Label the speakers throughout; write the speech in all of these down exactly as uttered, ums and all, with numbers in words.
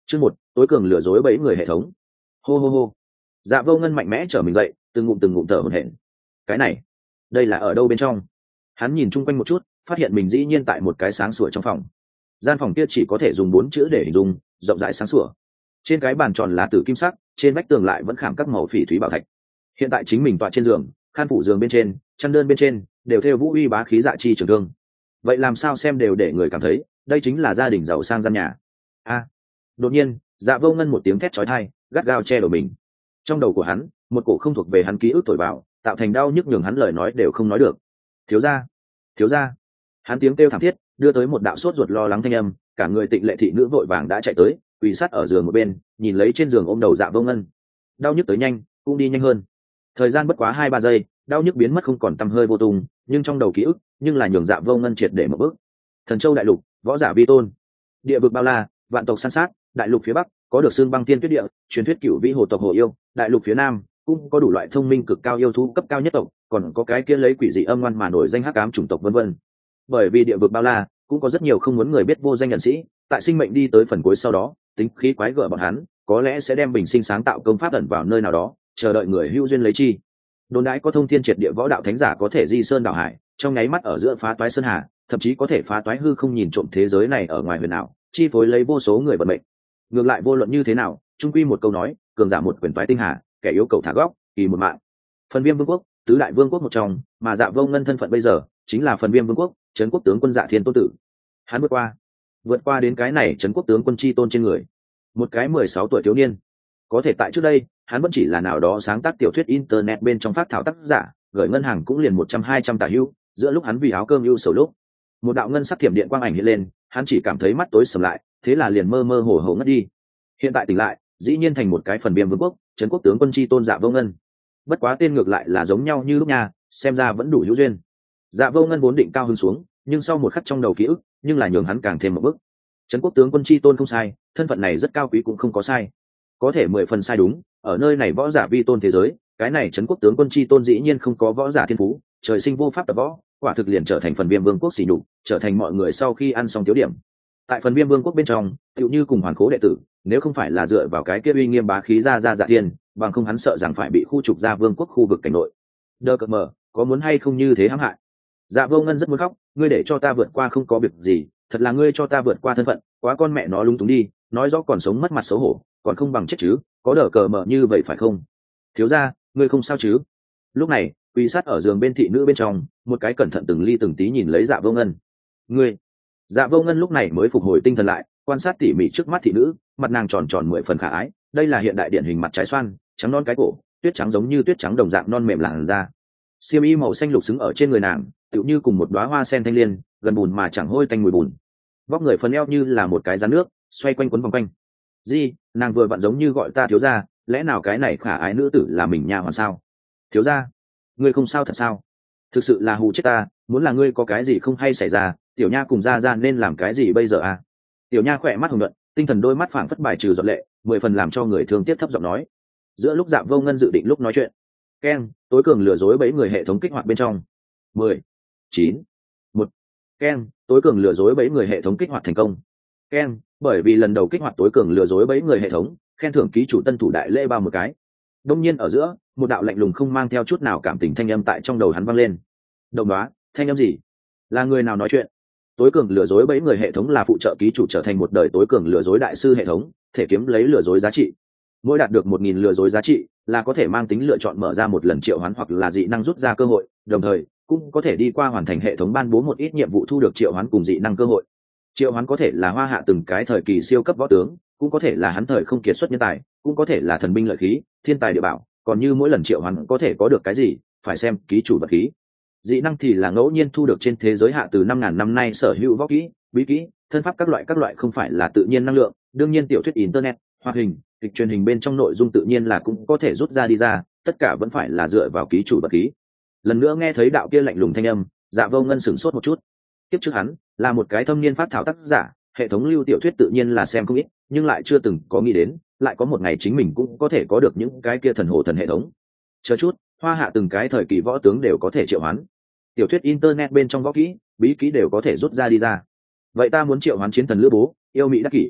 Speaker 1: Chương một, tối cường lừa dối bẫy người hệ thống. Hô hô hô. Dạ Vô Ngân mạnh mẽ trở mình dậy, từng ngụm từng ngụm thở hổn hển. Cái này, đây là ở đâu bên trong? Hắn nhìn chung quanh một chút, phát hiện mình dĩ nhiên tại một cái sáng sủa trong phòng. Gian phòng kia chỉ có thể dùng bốn chữ để hình dung, rộng rãi sáng sủa. Trên cái bàn tròn là tử kim sắc, trên vách tường lại vẫn khảm các màu phỉ thúy bảo thạch. Hiện tại chính mình tọa trên giường, khăn phủ giường bên trên, chăn đơn bên trên đều thêu vũ uy bá khí dạ chi trường thương. Vậy làm sao xem đều để người cảm thấy, đây chính là gia đình giàu sang gian nhà. A. Đột nhiên, Dạ Vô Ngân một tiếng thét chói tai, gắt gao che đầu mình. Trong đầu của hắn, một cổ không thuộc về hắn ký ức thổi vào, tạo thành đau nhức nhường hắn lời nói đều không nói được. Thiếu gia, thiếu gia. Hắn tiếng kêu thảm thiết, đưa tới một đạo sốt ruột lo lắng thanh âm, cả người Tịnh Lệ thị nữ vội vàng đã chạy tới, quỳ sát ở giường một bên, nhìn lấy trên giường ôm đầu Dạ Vô Ngân. Đau nhức tới nhanh, cũng đi nhanh hơn. Thời gian bất quá hai ba giây, đau nhức biến mất không còn tăm hơi vô tung, nhưng trong đầu ký ức, nhưng là nhường Dạ Vô Ngân triệt để một bước. Thần Châu đại lục, võ giả vi tôn, địa vực bao la, vạn tộc san sát, đại lục phía bắc có được xương băng tiên tuyết địa, truyền thuyết cửu vĩ hồ tộc hồ yêu, đại lục phía nam cũng có đủ loại thông minh cực cao yêu thú cấp cao nhất tộc, còn có cái kia lấy quỷ dị âm ngoan mà nổi danh hắc ám chủng tộc vân vân. Bởi vì địa vực bao la, cũng có rất nhiều không muốn người biết vô danh nhân sĩ, tại sinh mệnh đi tới phần cuối sau đó, tính khí quái gở bọn hắn, có lẽ sẽ đem bình sinh sáng tạo công pháp ẩn vào nơi nào đó, chờ đợi người hữu duyên lấy chi. Đồn đãi có thông thiên triệt địa võ đạo thánh giả có thể di sơn đảo hải, trong nháy mắt ở giữa phá toái sơn hà, thậm chí có thể phá toái hư không nhìn trộm thế giới này ở ngoài huyền ảo, chi phối lấy vô số người vận mệnh. Ngược lại vô luận như thế nào, trung quy một câu nói, cường giả một quyền toái tinh hà, kẻ yếu cầu thả góc, kỳ một mạng. Phần Viêm Vương quốc, tứ đại vương quốc một trong, mà Dạ Vô Ngân thân phận bây giờ chính là Phần Viêm Vương quốc, trấn quốc tướng quân Dạ Thiên Tôn tử. Hắn vượt qua, vượt qua đến cái này trấn quốc tướng quân chi tôn trên người. Một cái mười sáu tuổi thiếu niên, có thể tại trước đây, hắn vẫn chỉ là nào đó sáng tác tiểu thuyết internet bên trong phát thảo tác giả, gửi ngân hàng cũng liền một trăm hai trăm tả hữu, giữa lúc hắn vì áo cơm ưu sầu lúc, một đạo ngân sắc thiểm điện quang ảnh hiện lên, hắn chỉ cảm thấy mắt tối sầm lại, thế là liền mơ mơ hồ hồ ngất đi. Hiện tại tỉnh lại, dĩ nhiên thành một cái Phần Viêm Vương quốc, trấn quốc tướng quân chi tôn Dạ Vô Ngân. Bất quá tên ngược lại là giống nhau như lúc nha, xem ra vẫn đủ hữu duyên. Dạ Vô Ngân vốn định cao hứng xuống, nhưng sau một khắc trong đầu ký ức, nhưng là nhường hắn càng thêm một bước. Trấn quốc tướng quân chi tôn không sai, thân phận này rất cao quý cũng không có sai, có thể mười phần sai đúng. Ở nơi này võ giả vi tôn thế giới, cái này trấn quốc tướng quân chi tôn dĩ nhiên không có võ giả thiên phú, trời sinh vô pháp tập võ, quả thực liền trở thành Phần Viêm Vương quốc sỉ nhục, trở thành mọi người sau khi ăn xong thiếu điểm. Tại Phần Viêm Vương quốc bên trong, tựu như cùng Hoàn Khố đệ tử, nếu không phải là dựa vào cái kia uy nghiêm bá khí ra ra Dạ Thiên, bằng không hắn sợ rằng phải bị khu trục ra vương quốc khu vực cảnh nội. Đơ cợt mờ, có muốn hay không như thế hãm hại? Dạ Vô Ngân rất muốn khóc, ngươi để cho ta vượt qua không có việc gì, thật là ngươi cho ta vượt qua thân phận, quá con mẹ nó lung túng đi, nói rõ còn sống mất mặt xấu hổ, còn không bằng chết chứ, có đờ cờ mờ như vậy phải không? Thiếu gia, ngươi không sao chứ? Lúc này, quỳ sát ở giường bên thị nữ bên trong, một cái cẩn thận từng ly từng tí nhìn lấy Dạ Vô Ngân. Ngươi? Dạ Vô Ngân lúc này mới phục hồi tinh thần lại, quan sát tỉ mỉ trước mắt thị nữ, mặt nàng tròn tròn mười phần khả ái, đây là hiện đại điển hình mặt trái xoan, trắng non cái cổ, tuyết trắng giống như tuyết trắng đồng dạng non mềm làn da. Xiêm y màu xanh lục xứng ở trên người nàng, tựu như cùng một đóa hoa sen thanh liên, gần bùn mà chẳng hôi tanh mùi bùn. Vóc người phần eo như là một cái rắn nước, xoay quanh quấn vòng quanh. Di, nàng vừa vặn giống như gọi ta thiếu gia, lẽ nào cái này khả ái nữ tử là mình nha hoàn sao? Thiếu gia, ngươi không sao thật sao? Thực sự là hù chết ta, muốn là ngươi có cái gì không hay xảy ra, tiểu nha cùng gia gia nên làm cái gì bây giờ à? Tiểu nha khỏe mắt hồng nhuận, tinh thần đôi mắt phảng phất bài trừ giọt lệ, mười phần làm cho người thương tiếc thấp giọng nói. Giữa lúc Dạ Vô Ngân dự định lúc nói chuyện, keng, tối cường lừa dối bẫy người hệ thống kích hoạt bên trong. Mười, chín, một, keng, tối cường lừa dối bẫy người hệ thống kích hoạt thành công. Keng, bởi vì lần đầu kích hoạt tối cường lừa dối bẫy người hệ thống, khen thưởng ký chủ tân thủ đại lễ bao một cái. Đông nhiên ở giữa, một đạo lạnh lùng không mang theo chút nào cảm tình thanh âm tại trong đầu hắn vang lên. Đồng đoá, thanh âm gì? Là người nào nói chuyện? Tối cường lừa dối bẫy người hệ thống là phụ trợ ký chủ trở thành một đời tối cường lừa dối đại sư hệ thống, thể kiếm lấy lừa dối giá trị. Mỗi đạt được một nghìn lừa dối giá trị, là có thể mang tính lựa chọn mở ra một lần triệu hoán hoặc là dị năng rút ra cơ hội, đồng thời cũng có thể đi qua hoàn thành hệ thống ban bố một ít nhiệm vụ thu được triệu hoán cùng dị năng cơ hội. Triệu hoán có thể là Hoa Hạ từng cái thời kỳ siêu cấp võ tướng, cũng có thể là hắn thời không kiệt xuất nhân tài, cũng có thể là thần binh lợi khí, thiên tài địa bảo, còn như mỗi lần triệu hoán có thể có được cái gì, phải xem ký chủ vật khí. Dị năng thì là ngẫu nhiên thu được trên thế giới hạ từ năm ngàn năm nay sở hữu võ kỹ, bí kỹ, thân pháp các loại các loại không phải là tự nhiên năng lượng, đương nhiên tiểu thuyết internet, hoạt hình, kịch truyền hình bên trong nội dung tự nhiên là cũng có thể rút ra đi ra, tất cả vẫn phải là dựa vào ký chủ vật khí. Lần nữa nghe thấy đạo kia lạnh lùng thanh âm, Dạ Vô Ngân sửng sốt một chút. Tiếp trước hắn là một cái thâm niên phát thảo tác giả, hệ thống lưu tiểu thuyết tự nhiên là xem không ít, nhưng lại chưa từng có nghĩ đến, lại có một ngày chính mình cũng có thể có được những cái kia thần hồ thần hệ thống. Chờ chút, Hoa Hạ từng cái thời kỳ võ tướng đều có thể triệu hoán. Tiểu thuyết internet bên trong võ kỹ, bí kỹ đều có thể rút ra đi ra. Vậy ta muốn triệu hoán chiến thần lữ bố, yêu mỹ đắc kỷ.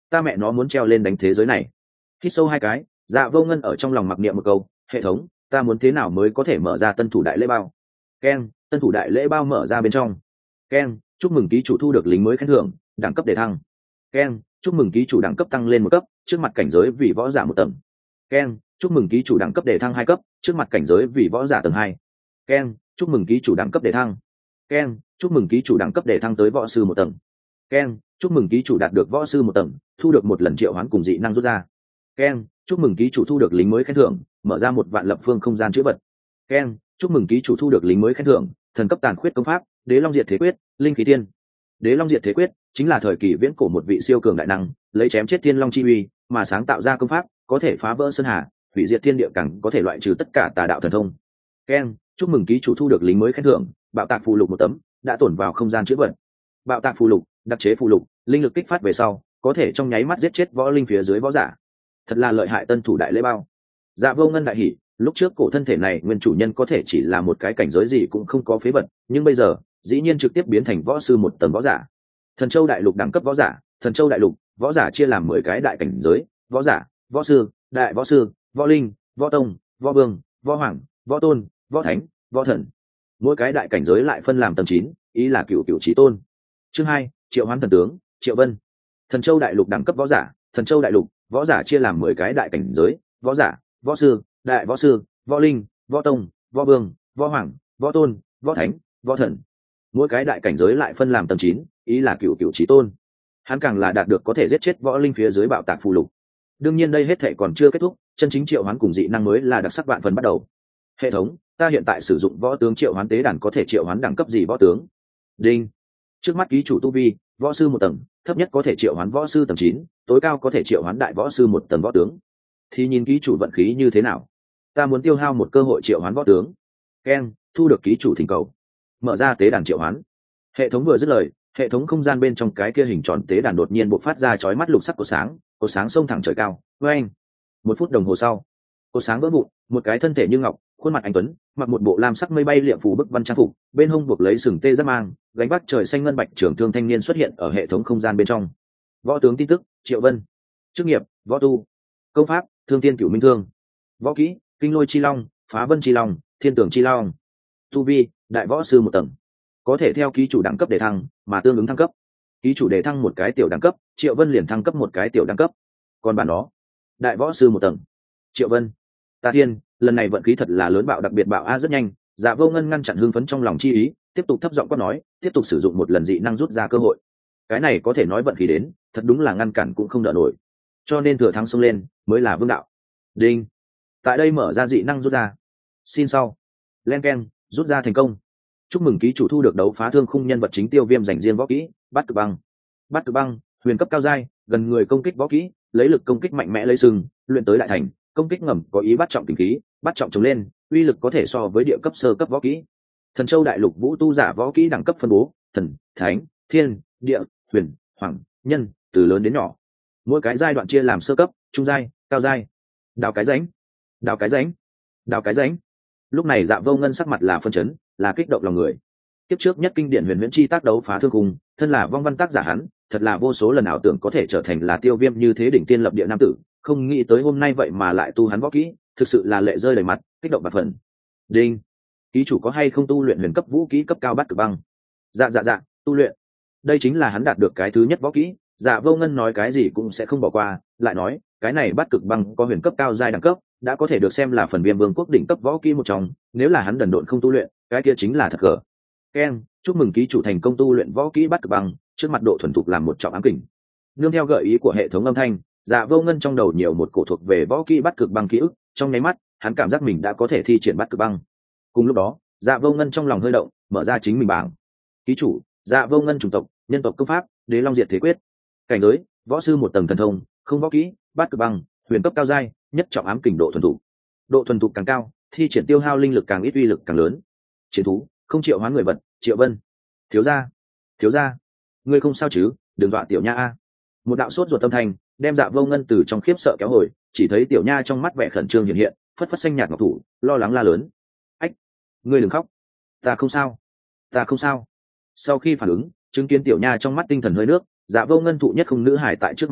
Speaker 1: ta mẹ nó muốn treo lên đánh thế giới này. Hít sâu hai cái, Dạ Vô Ngân ở trong lòng mặc niệm một câu, hệ thống, ta muốn thế nào mới có thể mở ra tân thủ đại lễ bao. Keng, tân thủ đại lễ bao mở ra bên trong. Keng, chúc mừng ký chủ thu được lính mới khen thưởng, đẳng cấp đề thăng. Keng, chúc mừng ký chủ đẳng cấp tăng lên một cấp, trước mặt cảnh giới vì võ giả một tầng. Keng, chúc mừng ký chủ đẳng cấp đề thăng hai cấp, trước mặt cảnh giới vì võ giả tầng hai. Keng, chúc mừng ký chủ đẳng cấp đề thăng. Keng, chúc mừng ký chủ đẳng cấp đề thăng tới võ sư một tầng. Keng, chúc mừng ký chủ đạt được võ sư một tầng, thu được một lần triệu hoán cùng dị năng rút ra. Keng, chúc mừng ký chủ thu được lính mới khen thưởng, mở ra một vạn lập phương không gian chữ vật. Keng, chúc mừng ký chủ thu được lính mới khen thưởng, thần cấp tàn khuyết công pháp, Đế Long Diệt Thế Quyết, linh khí tiên. Đế Long Diệt Thế Quyết chính là thời kỳ viễn cổ một vị siêu cường đại năng, lấy chém chết thiên long chi uy mà sáng tạo ra công pháp, có thể phá vỡ sơn hà, hủy diệt thiên địa, càng có thể loại trừ tất cả tà đạo thần thông. Keng, chúc mừng ký chủ thu được lính mới khen thưởng, bạo tạc phù lục một tấm, đã tổn vào không gian chữ vật. Bạo tạc phù lục, đặc chế phù lục, linh lực kích phát về sau, có thể trong nháy mắt giết chết võ linh phía dưới võ giả. Thật là lợi hại tân thủ đại lễ bao. Dạ Vô Ngân đại hỉ, lúc trước cổ thân thể này nguyên chủ nhân có thể chỉ là một cái cảnh giới gì cũng không có phế vật, nhưng bây giờ dĩ nhiên trực tiếp biến thành võ sư một tầng võ giả. Thần Châu đại lục đẳng cấp võ giả, Thần Châu đại lục võ giả chia làm mười cái đại cảnh giới: võ giả, võ sư, đại võ sư, võ linh, võ tông, võ vương, võ hoàng, võ tôn, võ thánh, võ thần. Mỗi cái đại cảnh giới lại phân làm tầng chín, ý là cửu cửu chí tôn. Chương hai, Triệu Hoán thần tướng, Triệu Vân. Thần Châu đại lục đẳng cấp võ giả, Thần Châu đại lục võ giả chia làm mười cái đại cảnh giới: võ giả, võ sư, đại võ sư, võ linh, võ tông, võ vương, võ hoàng, võ tôn, võ thánh, võ thần. Mỗi cái đại cảnh giới lại phân làm tầng chín, ý là cửu cửu chí tôn. Hắn càng là đạt được có thể giết chết võ linh phía dưới bạo tạc phù lục. Đương nhiên đây hết thảy còn chưa kết thúc, chân chính triệu hoán cùng dị năng mới là đặc sắc vạn phần bắt đầu. Hệ thống, ta hiện tại sử dụng võ tướng triệu hoán tế đàn có thể triệu hoán đẳng cấp gì võ tướng? Đinh. Trước mắt ký chủ tu vi, võ sư một tầng, thấp nhất có thể triệu hoán võ sư tầng chín, tối cao có thể triệu hoán đại võ sư một tầng võ tướng. Thì nhìn ký chủ vận khí như thế nào. Ta muốn tiêu hao một cơ hội triệu hoán võ tướng. Keng, thu được ký chủ thỉnh cầu. Mở ra tế đàn triệu hoán. Hệ thống vừa dứt lời, hệ thống không gian bên trong cái kia hình tròn tế đàn đột nhiên bộc phát ra chói mắt lục sắc của sáng, của sáng xông thẳng trời cao. Với anh, một phút đồng hồ sau, của sáng vỡ vụn, một cái thân thể như ngọc, khuôn mặt anh tuấn, mặc một bộ lam sắc mây bay liệm phù bức văn trang phục, bên hông buộc lấy sừng tê giáp mang, gánh vác trời xanh ngân bạch trưởng thương thanh niên xuất hiện ở hệ thống không gian bên trong. Võ tướng tin tức, Triệu Vân. Chức nghiệp, võ tu. Công pháp, Thương Tiên Cửu Minh Thương. Võ kỹ, Kinh Lôi Chi Long, Phá Vân Chi Long, Thiên Tường Chi Long. Tu vi, đại võ sư một tầng. Có thể theo ký chủ đẳng cấp để thăng mà tương ứng thăng cấp. Ký chủ để thăng một cái tiểu đẳng cấp, Triệu Vân liền thăng cấp một cái tiểu đẳng cấp. Còn bản đó, đại võ sư một tầng, Triệu Vân. Ta thiên, lần này vận khí thật là lớn, bạo đặc biệt bạo a rất nhanh. Dạ Vô Ngân ngăn chặn hưng phấn trong lòng chi ý, tiếp tục thấp giọng quát nói, tiếp tục sử dụng một lần dị năng rút ra cơ hội. Cái này có thể nói vận khí đến, thật đúng là ngăn cản cũng không đỡ nổi. Cho nên thừa thắng xông lên mới là vương đạo. Đinh. Tại đây mở ra dị năng rút ra. Xin sau. Len keng, rút ra thành công. Chúc mừng ký chủ thu được đấu phá thương khung nhân vật chính tiêu viêm dành riêng võ kỹ, Bát Cực Băng. Bát Cực Băng, huyền cấp cao giai, gần người công kích võ kỹ, lấy lực công kích mạnh mẽ lấy sừng, luyện tới đại thành, công kích ngầm có ý bắt trọng tình khí, bắt trọng chống lên, uy lực có thể so với địa cấp sơ cấp võ kỹ. Thần Châu đại lục vũ tu giả võ kỹ đẳng cấp phân bố, thần, thánh, thiên, địa, huyền, hoàng, nhân, từ lớn đến nhỏ. Mỗi cái giai đoạn chia làm sơ cấp, trung giai, cao giai. Đào cái rãnh, đào cái rãnh, đào cái rãnh. Lúc này Dạ Vô Ngân sắc mặt là phân chấn, là kích động lòng người. Tiếp trước nhất kinh điển huyền huyễn chi tác đấu phá thương cùng, thân là vong văn tác giả hắn, thật là vô số lần ảo tưởng có thể trở thành là tiêu viêm như thế đỉnh tiên lập địa nam tử, không nghĩ tới hôm nay vậy mà lại tu hắn võ kỹ, thực sự là lệ rơi đầy mặt, kích động bạt phần. Đinh. Ký chủ có hay không tu luyện huyền cấp vũ kỹ cấp cao Bát Cực Băng? Dạ dạ dạ, tu luyện. Đây chính là hắn đạt được cái thứ nhất võ kỹ. Dạ Vô Ngân nói cái gì cũng sẽ không bỏ qua, lại nói, cái này Bát Cực Băng có huyền cấp cao giai đẳng cấp, đã có thể được xem là phần viêm vương quốc đỉnh cấp võ kỹ một trong, nếu là hắn đần độn không tu luyện, cái kia chính là thật gở. Ken, chúc mừng ký chủ thành công tu luyện võ kỹ Bát Cực Băng, trước mặt độ thuần thục làm một trọng ám kình. Nương theo gợi ý của hệ thống âm thanh, Dạ Vô Ngân trong đầu nhiều một cổ thuộc về võ kỹ Bát Cực Băng ký ức, trong nháy mắt, hắn cảm giác mình đã có thể thi triển Bát Cực Băng. Cùng lúc đó, Dạ Vô Ngân trong lòng hơi động, mở ra chính mình bảng. Ký chủ, Dạ Vô Ngân chủng tộc, nhân tộc công pháp, Đế Long Diệt Thế Quyết. Cảnh giới, võ sư một tầng thần thông, không võ kỹ, Bát Cực Băng, huyền cấp cao giai, nhất trọng ám kình độ thuần thục. Độ thuần thục càng cao, thi triển tiêu hao linh lực càng ít, uy lực càng lớn. Chiến thú, không triệu hoán người vật, Triệu Vân. Thiếu gia, thiếu gia, ngươi không sao chứ? Đừng dọa tiểu nha a. Một đạo sốt ruột tâm thanh đem Dạ Vô Ngân từ trong khiếp sợ kéo hồi, chỉ thấy tiểu nha trong mắt vẻ khẩn trương hiện hiện, phất phất xanh nhạt ngọc thủ, lo lắng la lớn. Ách, ngươi đừng khóc, ta không sao, ta không sao. Sau khi phản ứng, chứng kiến tiểu nha trong mắt tinh thần hơi nước, Dạ Vô Ngân thụ nhất không nữ hải tại trước mặt khóc,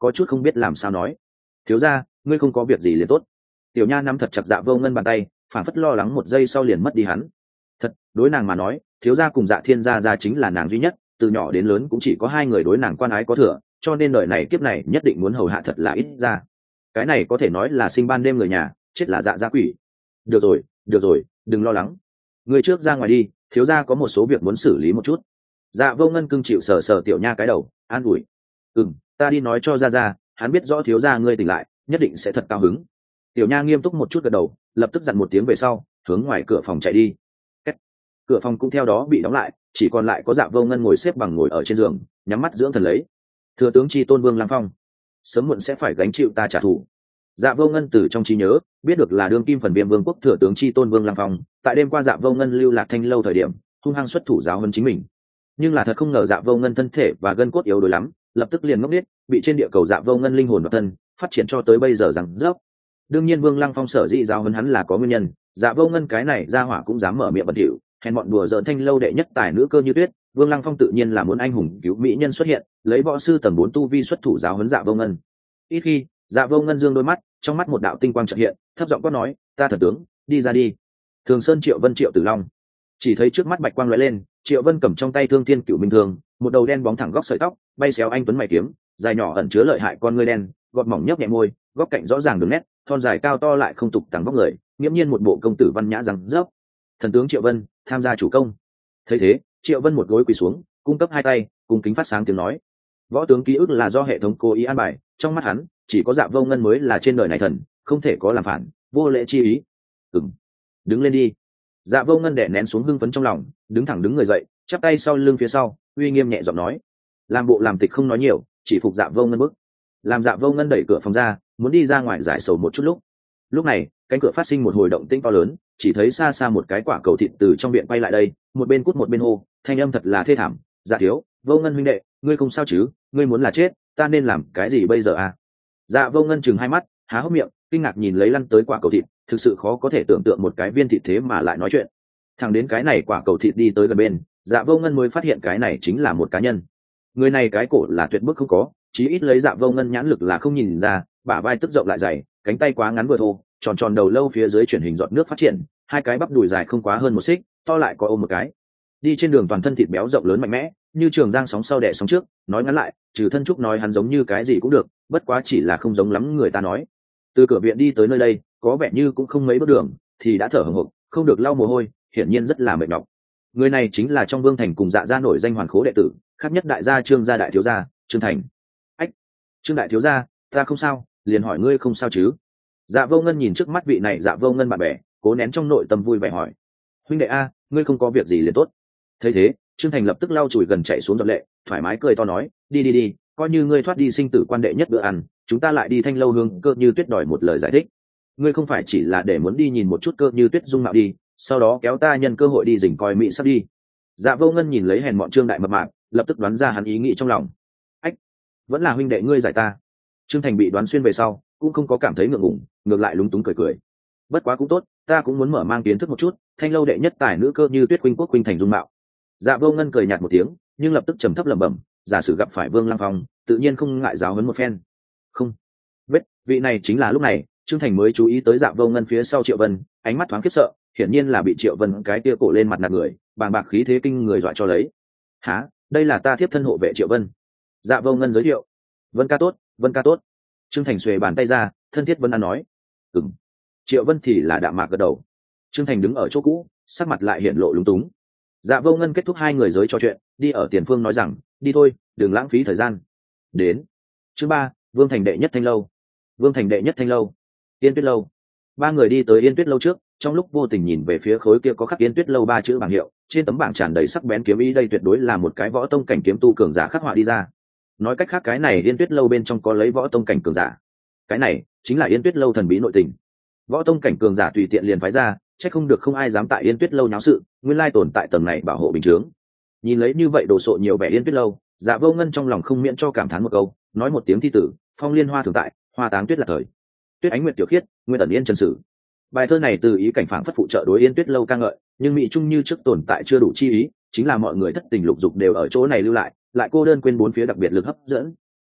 Speaker 1: có chút không biết làm sao nói. Thiếu gia, ngươi không có việc gì liền tốt. Tiểu nha nắm thật chặt Dạ Vô Ngân bàn tay, phản phất lo lắng một giây sau liền mất đi hắn. Thật, đối nàng mà nói, thiếu gia cùng Dạ Thiên gia gia chính là nàng duy nhất, từ nhỏ đến lớn cũng chỉ có hai người đối nàng quan ái có thừa, cho nên đời này kiếp này nhất định muốn hầu hạ thật là ít ra. Cái này có thể nói là sinh ban đêm người nhà, chết là dạ gia quỷ. Được rồi, được rồi, đừng lo lắng. Người trước ra ngoài đi, thiếu gia có một số việc muốn xử lý một chút. Dạ Vô Ngân cưng chịu sờ sờ tiểu nha cái đầu, an ủi. Ừm, ta đi nói cho gia gia, hắn biết rõ thiếu gia ngươi tỉnh lại, nhất định sẽ thật cao hứng. Tiểu nha nghiêm túc một chút gật đầu, lập tức dặn một tiếng về sau, hướng ngoài cửa phòng chạy đi. Kết. Cửa phòng cũng theo đó bị đóng lại, chỉ còn lại có Dạ Vô Ngân ngồi xếp bằng ngồi ở trên giường, nhắm mắt dưỡng thần lấy. Thừa tướng chi tôn Vương Lăng Phong, sớm muộn sẽ phải gánh chịu ta trả thù. Dạ Vô Ngân từ trong trí nhớ biết được là đương kim phần viêm vương quốc thừa tướng chi tôn Vương Lăng Phong, tại đêm qua Dạ Vô Ngân lưu lạc thanh lâu thời điểm, hung hăng xuất thủ giáo huấn chính mình. Nhưng là thật không ngờ Dạ Vô Ngân thân thể và gân cốt yếu đuối lắm, lập tức liền ngốc nghếch, bị trên địa cầu Dạ Vô Ngân linh hồn và thân phát triển cho tới bây giờ rằng dốc. Đương nhiên Vương Lăng Phong sở dĩ giáo huấn hắn là có nguyên nhân, Dạ Vô Ngân cái này ra hỏa cũng dám mở miệng bẩn thỉu, hèn bọn đùa giỡn thanh lâu đệ nhất tài nữ Cơ Như Tuyết, Vương Lăng Phong tự nhiên là muốn anh hùng cứu mỹ nhân xuất hiện, lấy võ sư tầng bốn tu vi xuất thủ giáo huấn Dạ Vô Ngân. Ít khi, Dạ Vô Ngân dương đôi mắt, trong mắt một đạo tinh quang chợt hiện, thấp giọng quát nói, "Ta thần tướng, đi ra đi." Thường Sơn Triệu Vân Triệu Tử Long. Chỉ thấy trước mắt bạch quang lóe lên, Triệu Vân cầm trong tay Thương Thiên Cửu Minh Thương, một đầu đen bóng thẳng góc sợi tóc, bay xéo anh tuấn mày kiếm, dài nhỏ ẩn chứa lợi hại con ngươi đen, gọt mỏng nhấp nhẹ môi, góc cạnh rõ ràng đường nét, thon dài cao to lại không tục tàng vóc người, nghiễm nhiên một bộ công tử văn nhã rằng dốc. Thần tướng Triệu Vân, tham gia chủ công. Thấy thế, Triệu Vân một gối quỳ xuống, cung cấp hai tay, cung kính phát sáng tiếng nói. Võ tướng ký ức là do hệ thống cố ý an bài, trong mắt hắn, chỉ có Dạ Vô Ngân mới là trên đời này thần, không thể có làm phản, vô lễ chi ý. Ừm, đứng lên đi. Dạ Vô Ngân đè nén xuống hưng phấn trong lòng, đứng thẳng đứng người dậy, chắp tay sau lưng phía sau, uy nghiêm nhẹ giọng nói. Làm bộ làm tịch không nói nhiều, chỉ phục Dạ Vô Ngân bước. Làm Dạ Vô Ngân đẩy cửa phòng ra, muốn đi ra ngoài giải sầu một chút lúc. Lúc này, cánh cửa phát sinh một hồi động tĩnh to lớn, chỉ thấy xa xa một cái quả cầu thịt từ trong viện quay lại đây, một bên cút một bên hô, thanh âm thật là thê thảm. Dạ thiếu, Vô Ngân huynh đệ, ngươi không sao chứ? Ngươi muốn là chết, ta nên làm cái gì bây giờ à? Dạ Vô Ngân chừng hai mắt, há hốc miệng, kinh ngạc nhìn lấy lăn tới quả cầu thịt, thực sự khó có thể tưởng tượng một cái viên thịt thế mà lại nói chuyện. Thằng đến cái này quả cầu thịt đi tới gần bên, Dạ Vô Ngân mới phát hiện cái này chính là một cá nhân. Người này cái cổ là tuyệt bức không có, chí ít lấy Dạ Vô Ngân nhãn lực là không nhìn ra, bả vai tức rộng lại dày, cánh tay quá ngắn vừa thô, tròn tròn đầu lâu phía dưới chuyển hình giọt nước phát triển, hai cái bắp đùi dài không quá hơn một xích, to lại có ôm một cái. Đi trên đường toàn thân thịt béo rộng lớn mạnh mẽ, như trường giang sóng sau đẻ sóng trước, nói ngắn lại, trừ thân trúc nói hắn giống như cái gì cũng được, bất quá chỉ là không giống lắm người ta nói. Từ cửa viện đi tới nơi đây, có vẻ như cũng không mấy bước đường, thì đã thở hổn hộc, không được lau mồ hôi, hiển nhiên rất là mệt nhọc. Người này chính là trong Vương Thành cùng Dạ gia nổi danh hoàn khố đệ tử, khác nhất đại gia Trương gia đại thiếu gia, Trương Thành. Ách, Trương đại thiếu gia, ta không sao, liền hỏi ngươi không sao chứ? Dạ Vô Ngân nhìn trước mắt vị này Dạ Vô Ngân bạn bè, cố nén trong nội tâm vui vẻ hỏi. Huynh đệ a, ngươi không có việc gì liền tốt. Thấy thế, Trương Thành lập tức lau chùi gần chạy xuống giọt lệ, thoải mái cười to nói, đi đi đi, coi như ngươi thoát đi sinh tử quan đệ nhất bữa ăn, chúng ta lại đi Thanh lâu hương Cơ Như Tuyết đòi một lời giải thích. Ngươi không phải chỉ là để muốn đi nhìn một chút Cơ Như Tuyết dung mạo đi, sau đó kéo ta nhân cơ hội đi rình coi mỹ sắp đi. Dạ Vô Ngân nhìn lấy hèn mọn Trương đại mập mạp, lập tức đoán ra hắn ý nghĩ trong lòng. Ách, vẫn là huynh đệ ngươi giải ta. Trương Thành bị đoán xuyên về sau, cũng không có cảm thấy ngượng ngùng, ngược lại lúng túng cười cười. Bất quá cũng tốt, ta cũng muốn mở mang kiến thức một chút, Thanh lâu đệ nhất tài nữ Cơ Như Tuyết khuynh quốc khuynh thành dung mạo. Dạ Vô Ngân cười nhạt một tiếng, nhưng lập tức trầm thấp lẩm bẩm, giả sử gặp phải Vương Lăng Phong, tự nhiên không ngại giáo huấn một phen. Không, biết, vị này chính là lúc này, Trương Thành mới chú ý tới Dạ Vô Ngân phía sau Triệu Vân, ánh mắt thoáng khiếp sợ, hiển nhiên là bị Triệu Vân cái tia cổ lên mặt nạt người, bàng bạc khí thế kinh người dọa cho lấy. Hả, đây là ta thiếp thân hộ vệ Triệu Vân. Dạ Vô Ngân giới thiệu. Vân ca tốt, Vân ca tốt. Trương Thành xuề bàn tay ra, thân thiết Vân an nói. Ừm. Triệu Vân thì là đạm mạc gật đầu. Trương Thành đứng ở chỗ cũ, sắc mặt lại hiện lộ lúng túng. Dạ Vô Ngân kết thúc hai người giới trò chuyện, đi ở tiền phương nói rằng, đi thôi, đừng lãng phí thời gian. Đến. Chương ba, Vương Thành đệ nhất Thanh lâu. Vương Thành đệ nhất Thanh lâu. Yên Tuyết lâu. Ba người đi tới Yên Tuyết lâu trước, trong lúc vô tình nhìn về phía khối kia có khắc Yên Tuyết lâu ba chữ bảng hiệu, trên tấm bảng tràn đầy sắc bén kiếm ý, đây tuyệt đối là một cái võ tông cảnh kiếm tu cường giả khắc họa đi ra. Nói cách khác cái này Yên Tuyết lâu bên trong có lấy võ tông cảnh cường giả. Cái này chính là Yên Tuyết lâu thần bí nội tình. Võ tông cảnh cường giả tùy tiện liền phái ra, chắc không được không ai dám tại Yên Tuyết lâu nháo sự, nguyên lai tồn tại tầng này bảo hộ bình chướng. Nhìn lấy như vậy đồ sộ nhiều vẻ Yên Tuyết lâu, Dạ Vô Ngân trong lòng không miễn cho cảm thán một câu, nói một tiếng thi tử, phong liên hoa thường tại, hoa táng tuyết là thời. Tuyết ánh nguyệt tiểu khiết, nguyên ẩn yên trần sử. Bài thơ này từ ý cảnh phảng phất phụ trợ đối Yên Tuyết lâu ca ngợi, nhưng mỹ trung như trước tồn tại chưa đủ chi ý, chính là mọi người thất tình lục dục đều ở chỗ này lưu lại, lại cô đơn quên bốn phía đặc biệt lực hấp dẫn.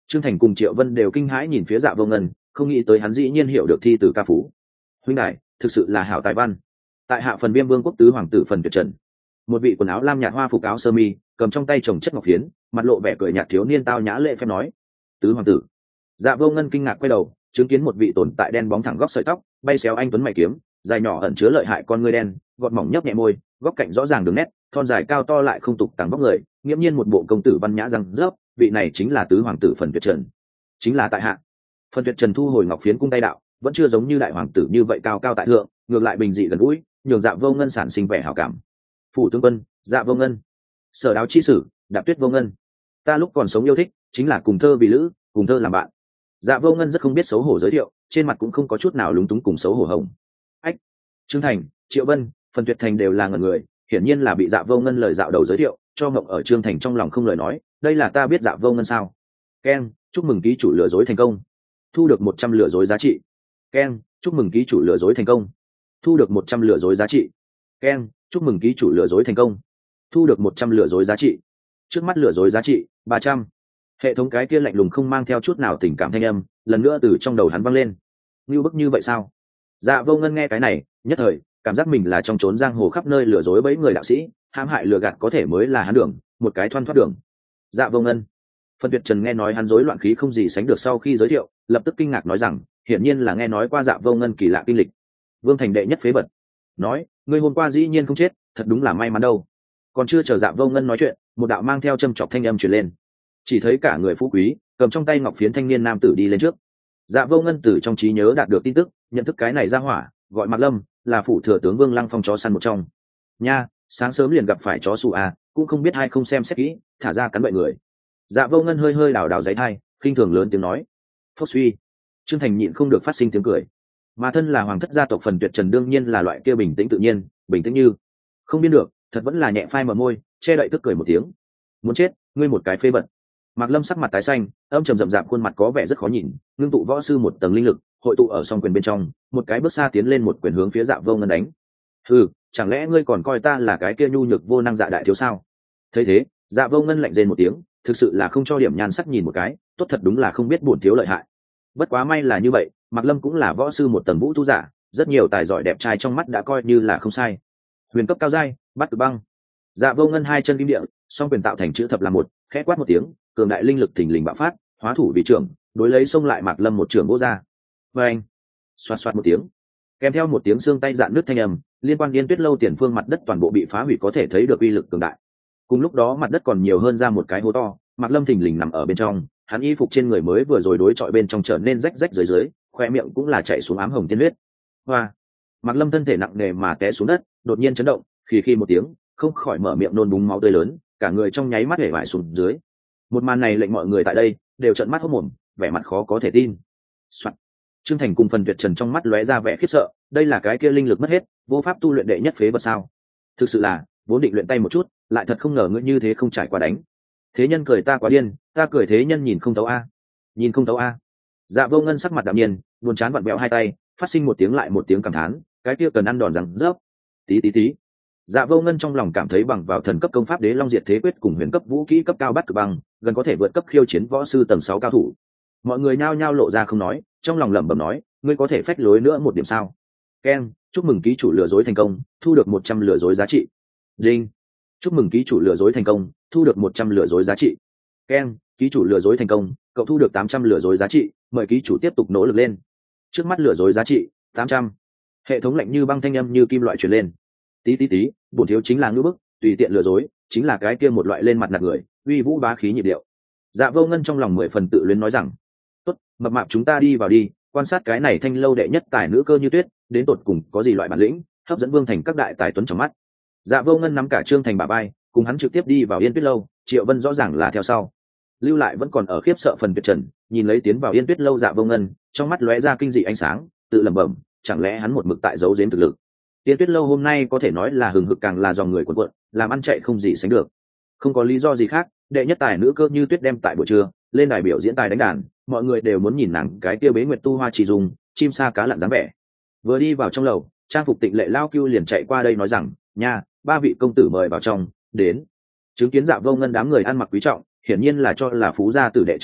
Speaker 1: Trương Thành cùng Triệu Vân đều kinh hãi nhìn phía Dạ Vô Ngân, không nghĩ tới hắn dĩ nhiên hiểu được thi từ ca phú. Huynh đại, thực sự là hảo tài văn. Tại hạ phần Viêm Vương quốc tứ hoàng tử Phần Tuyệt Trần, một vị quần áo lam nhạt hoa phục áo sơ mi, cầm trong tay chồng chất ngọc phiến, mặt lộ vẻ cười nhạt thiếu niên tao nhã lễ phép nói. Tứ hoàng tử. Dạ Vô Ngân kinh ngạc quay đầu, chứng kiến một vị tồn tại đen bóng thẳng góc sợi tóc, bay xéo anh tuấn mày kiếm, dài nhỏ ẩn chứa lợi hại con ngươi đen, gọt mỏng nhấp nhẹ môi, góc cạnh rõ ràng đường nét, thon dài cao to lại không tục tàng vóc người, nghiễm nhiên một bộ công tử văn nhã răng rớp, vị này chính là tứ hoàng tử Phần Tuyệt Trần. Chính là tại hạ. Phần Tuyệt Trần thu hồi ngọc phiến cung tay đạo, vẫn chưa giống như đại hoàng tử như vậy cao cao tại thượng, ngược lại bình dị gần gũi, nhường Dạ Vô Ngân sản sinh vẻ hảo cảm. Phủ tướng quân, Dạ Vô Ngân. Sở đáo chi sử, Đạp Tuyết Vô Ngân. Ta lúc còn sống yêu thích chính là cùng thơ vì lữ, cùng thơ làm bạn. Dạ Vô Ngân rất không biết xấu hổ giới thiệu, trên mặt cũng không có chút nào lúng túng cùng xấu hổ hồng. Ách. Trương Thành, Triệu Vân, Phần Tuyệt Thành đều là ngẩn người, hiển nhiên là bị Dạ Vô Ngân lời dạo đầu giới thiệu cho ngộng ở Trương Thành trong lòng không lời nói, đây là ta biết Dạ Vô Ngân sao? Ken, chúc mừng ký chủ lừa dối thành công, thu được một trăm lừa dối giá trị. Ken, chúc mừng ký chủ lừa dối thành công, thu được một trăm lừa dối giá trị. Ken, chúc mừng ký chủ lừa dối thành công, thu được một trăm lừa dối giá trị. Trước mắt lừa dối giá trị ba trăm. Hệ thống cái kia lạnh lùng không mang theo chút nào tình cảm thanh âm lần nữa từ trong đầu hắn vang lên. Như bức như vậy sao? Dạ Vô Ngân nghe cái này, nhất thời cảm giác mình là trong trốn giang hồ khắp nơi lừa dối bẫy người đạo sĩ, hãm hại lừa gạt có thể mới là hắn đường, một cái thoăn thoát đường. Dạ Vô Ngân. Phần Tuyệt Trần nghe nói hắn rối loạn khí không gì sánh được sau khi giới thiệu, lập tức kinh ngạc nói rằng, hiển nhiên là nghe nói qua Dạ Vô Ngân kỳ lạ kinh lịch. Vương thành đệ nhất phế vật. Nói, ngươi hôm qua dĩ nhiên không chết, thật đúng là may mắn đâu. Còn chưa chờ Dạ Vô Ngân nói chuyện, một đạo mang theo châm chọc thanh âm truyền lên. Chỉ thấy cả người phú quý, cầm trong tay ngọc phiến thanh niên nam tử đi lên trước. Dạ Vô Ngân từ trong trí nhớ đạt được tin tức, nhận thức cái này ra hỏa, gọi Mạc Lâm, là phủ thừa tướng Vương Lăng Phong chó săn một trong. Nha, sáng sớm liền gặp phải chó sủ à, cũng không biết hay không xem xét kỹ, thả ra cắn bậy người. Dạ Vô Ngân hơi hơi đảo đảo giấy thai, khinh thường lớn tiếng nói. Phốc suy. Trương Thành nhịn không được phát sinh tiếng cười. Mà thân là hoàng thất gia tộc Phần Tuyệt Trần đương nhiên là loại kia bình tĩnh tự nhiên, bình tĩnh như không biên được, thật vẫn là nhẹ phai mở môi, che đậy tức cười một tiếng. Muốn chết, ngươi một cái phế vật. Mạc Lâm sắc mặt tái xanh, âm trầm rậm rạp khuôn mặt có vẻ rất khó nhìn, ngưng tụ võ sư một tầng linh lực, hội tụ ở song quyền bên trong, một cái bước xa tiến lên một quyền hướng phía Dạ Vô Ngân đánh. Hừ, chẳng lẽ ngươi còn coi ta là cái kia nhu nhược vô năng dạ đại thiếu sao? Thấy thế, Dạ Vô Ngân lạnh rên một tiếng, thực sự là không cho điểm nhan sắc nhìn một cái, tốt thật đúng là không biết bổn thiếu lợi hại. Bất quá may là như vậy, Mạc Lâm cũng là võ sư một tầng vũ tu giả, rất nhiều tài giỏi đẹp trai trong mắt đã coi như là không sai. Huyền cấp cao giai, bắt cực băng. Dạ Vô Ngân hai chân kim địa, song quyền tạo thành chữ thập là một, khẽ quát một tiếng, cường đại linh lực thình lình bạo phát, hóa thủ vì trưởng, đối lấy xông lại Mạc Lâm một trường vỗ ra. Và anh, xoạt xoạt một tiếng, kèm theo một tiếng xương tay dạn nước thanh âm, liên quan Yên Tuyết lâu tiền phương mặt đất toàn bộ bị phá hủy, có thể thấy được uy lực cường đại. Cùng lúc đó mặt đất còn nhiều hơn ra một cái hố to, Mạc Lâm thình lình nằm ở bên trong, hắn y phục trên người mới vừa rồi đối chọi bên trong trở nên rách rách dưới dưới, khoe miệng cũng là chảy xuống ám hồng tiên huyết. Hoa, Mạc Lâm thân thể nặng nề mà té xuống đất, đột nhiên chấn động, khi khi một tiếng, không khỏi mở miệng nôn búng máu tươi lớn, cả người trong nháy mắt hể vải xuống dưới. Một màn này lệnh mọi người tại đây đều trợn mắt hốt mồm, vẻ mặt khó có thể tin. Soạn. Trương Thành cùng Phần Tuyệt Trần trong mắt lóe ra vẻ khiếp sợ, đây là cái kia linh lực mất hết, vô pháp tu luyện đệ nhất phế vật sao? Thực sự là, vốn định luyện tay một chút, lại thật không ngờ ngươi như thế không trải qua đánh. Thế nhân cười ta quá điên, ta cười thế nhân nhìn không thấu a. Nhìn không thấu a. Dạ Vô Ngân sắc mặt đạm nhiên, buồn chán vặn bẹo hai tay, phát sinh một tiếng lại một tiếng cảm thán, cái kia cần ăn đòn rằng rớp. Tí tí tí. Dạ Vô Ngân trong lòng cảm thấy bằng vào thần cấp công pháp Đế Long Diệt Thế Quyết cùng huyền cấp vũ kỹ cấp cao bắt cực băng, gần có thể vượt cấp khiêu chiến võ sư tầng sáu cao thủ. Mọi người nhao nhao lộ ra không nói, trong lòng lẩm bẩm nói, ngươi có thể phách lối nữa một điểm sao? Ken, chúc mừng ký chủ lừa dối thành công, thu được một trăm lừa dối giá trị. Đinh, chúc mừng ký chủ lừa dối thành công, thu được một trăm lừa dối giá trị. Ken, ký chủ lừa dối thành công, cậu thu được tám trăm lừa dối giá trị, mời ký chủ tiếp tục nỗ lực lên. Trước mắt lừa dối giá trị tám trăm. Hệ thống lạnh như băng thanh âm như kim loại truyền lên. Tí tí tí, bổn thiếu chính là ngữ bức, tùy tiện lừa dối, chính là cái kia một loại lên mặt nạt người, uy vũ bá khí nhịp điệu. Dạ Vô Ngân trong lòng mười phần tự luyến nói rằng, tốt, mập mạp chúng ta đi vào đi, quan sát cái này thanh lâu đệ nhất tài nữ cơ như tuyết, đến tột cùng có gì loại bản lĩnh, hấp dẫn Vương thành các đại tài tuấn trong mắt. Dạ Vô Ngân nắm cả Trương Thành bà bay, cùng hắn trực tiếp đi vào Yên Tuyết lâu, Triệu Vân rõ ràng là theo sau. Lưu lại vẫn còn ở khiếp sợ Phần Tuyệt Trần, nhìn lấy tiến vào Yên Tuyết lâu Dạ Vô Ngân, trong mắt lóe ra kinh dị ánh sáng, tự lẩm bẩm, chẳng lẽ hắn một mực tại giấu giếm thực lực. Yên Tuyết lâu hôm nay có thể nói là hừng hực càng là dòng người cuộn cuộn, làm ăn chạy không gì sánh được. Không có lý do gì khác, đệ nhất tài nữ cơ như tuyết đem tại buổi trưa lên đài biểu diễn tài đánh đàn, mọi người đều muốn nhìn nàng cái tiêu bế nguyệt tu hoa chỉ dùng, chim sa cá lặn dáng vẻ. Vừa đi vào trong lầu, trang phục tịnh lệ lao cưu liền chạy qua đây nói rằng, nha, ba vị công tử mời vào trong, đến. Chứng kiến Dạ Vô Ngân đám người ăn mặc quý trọng, hiển nhiên là cho là phú gia tử đệ trong người,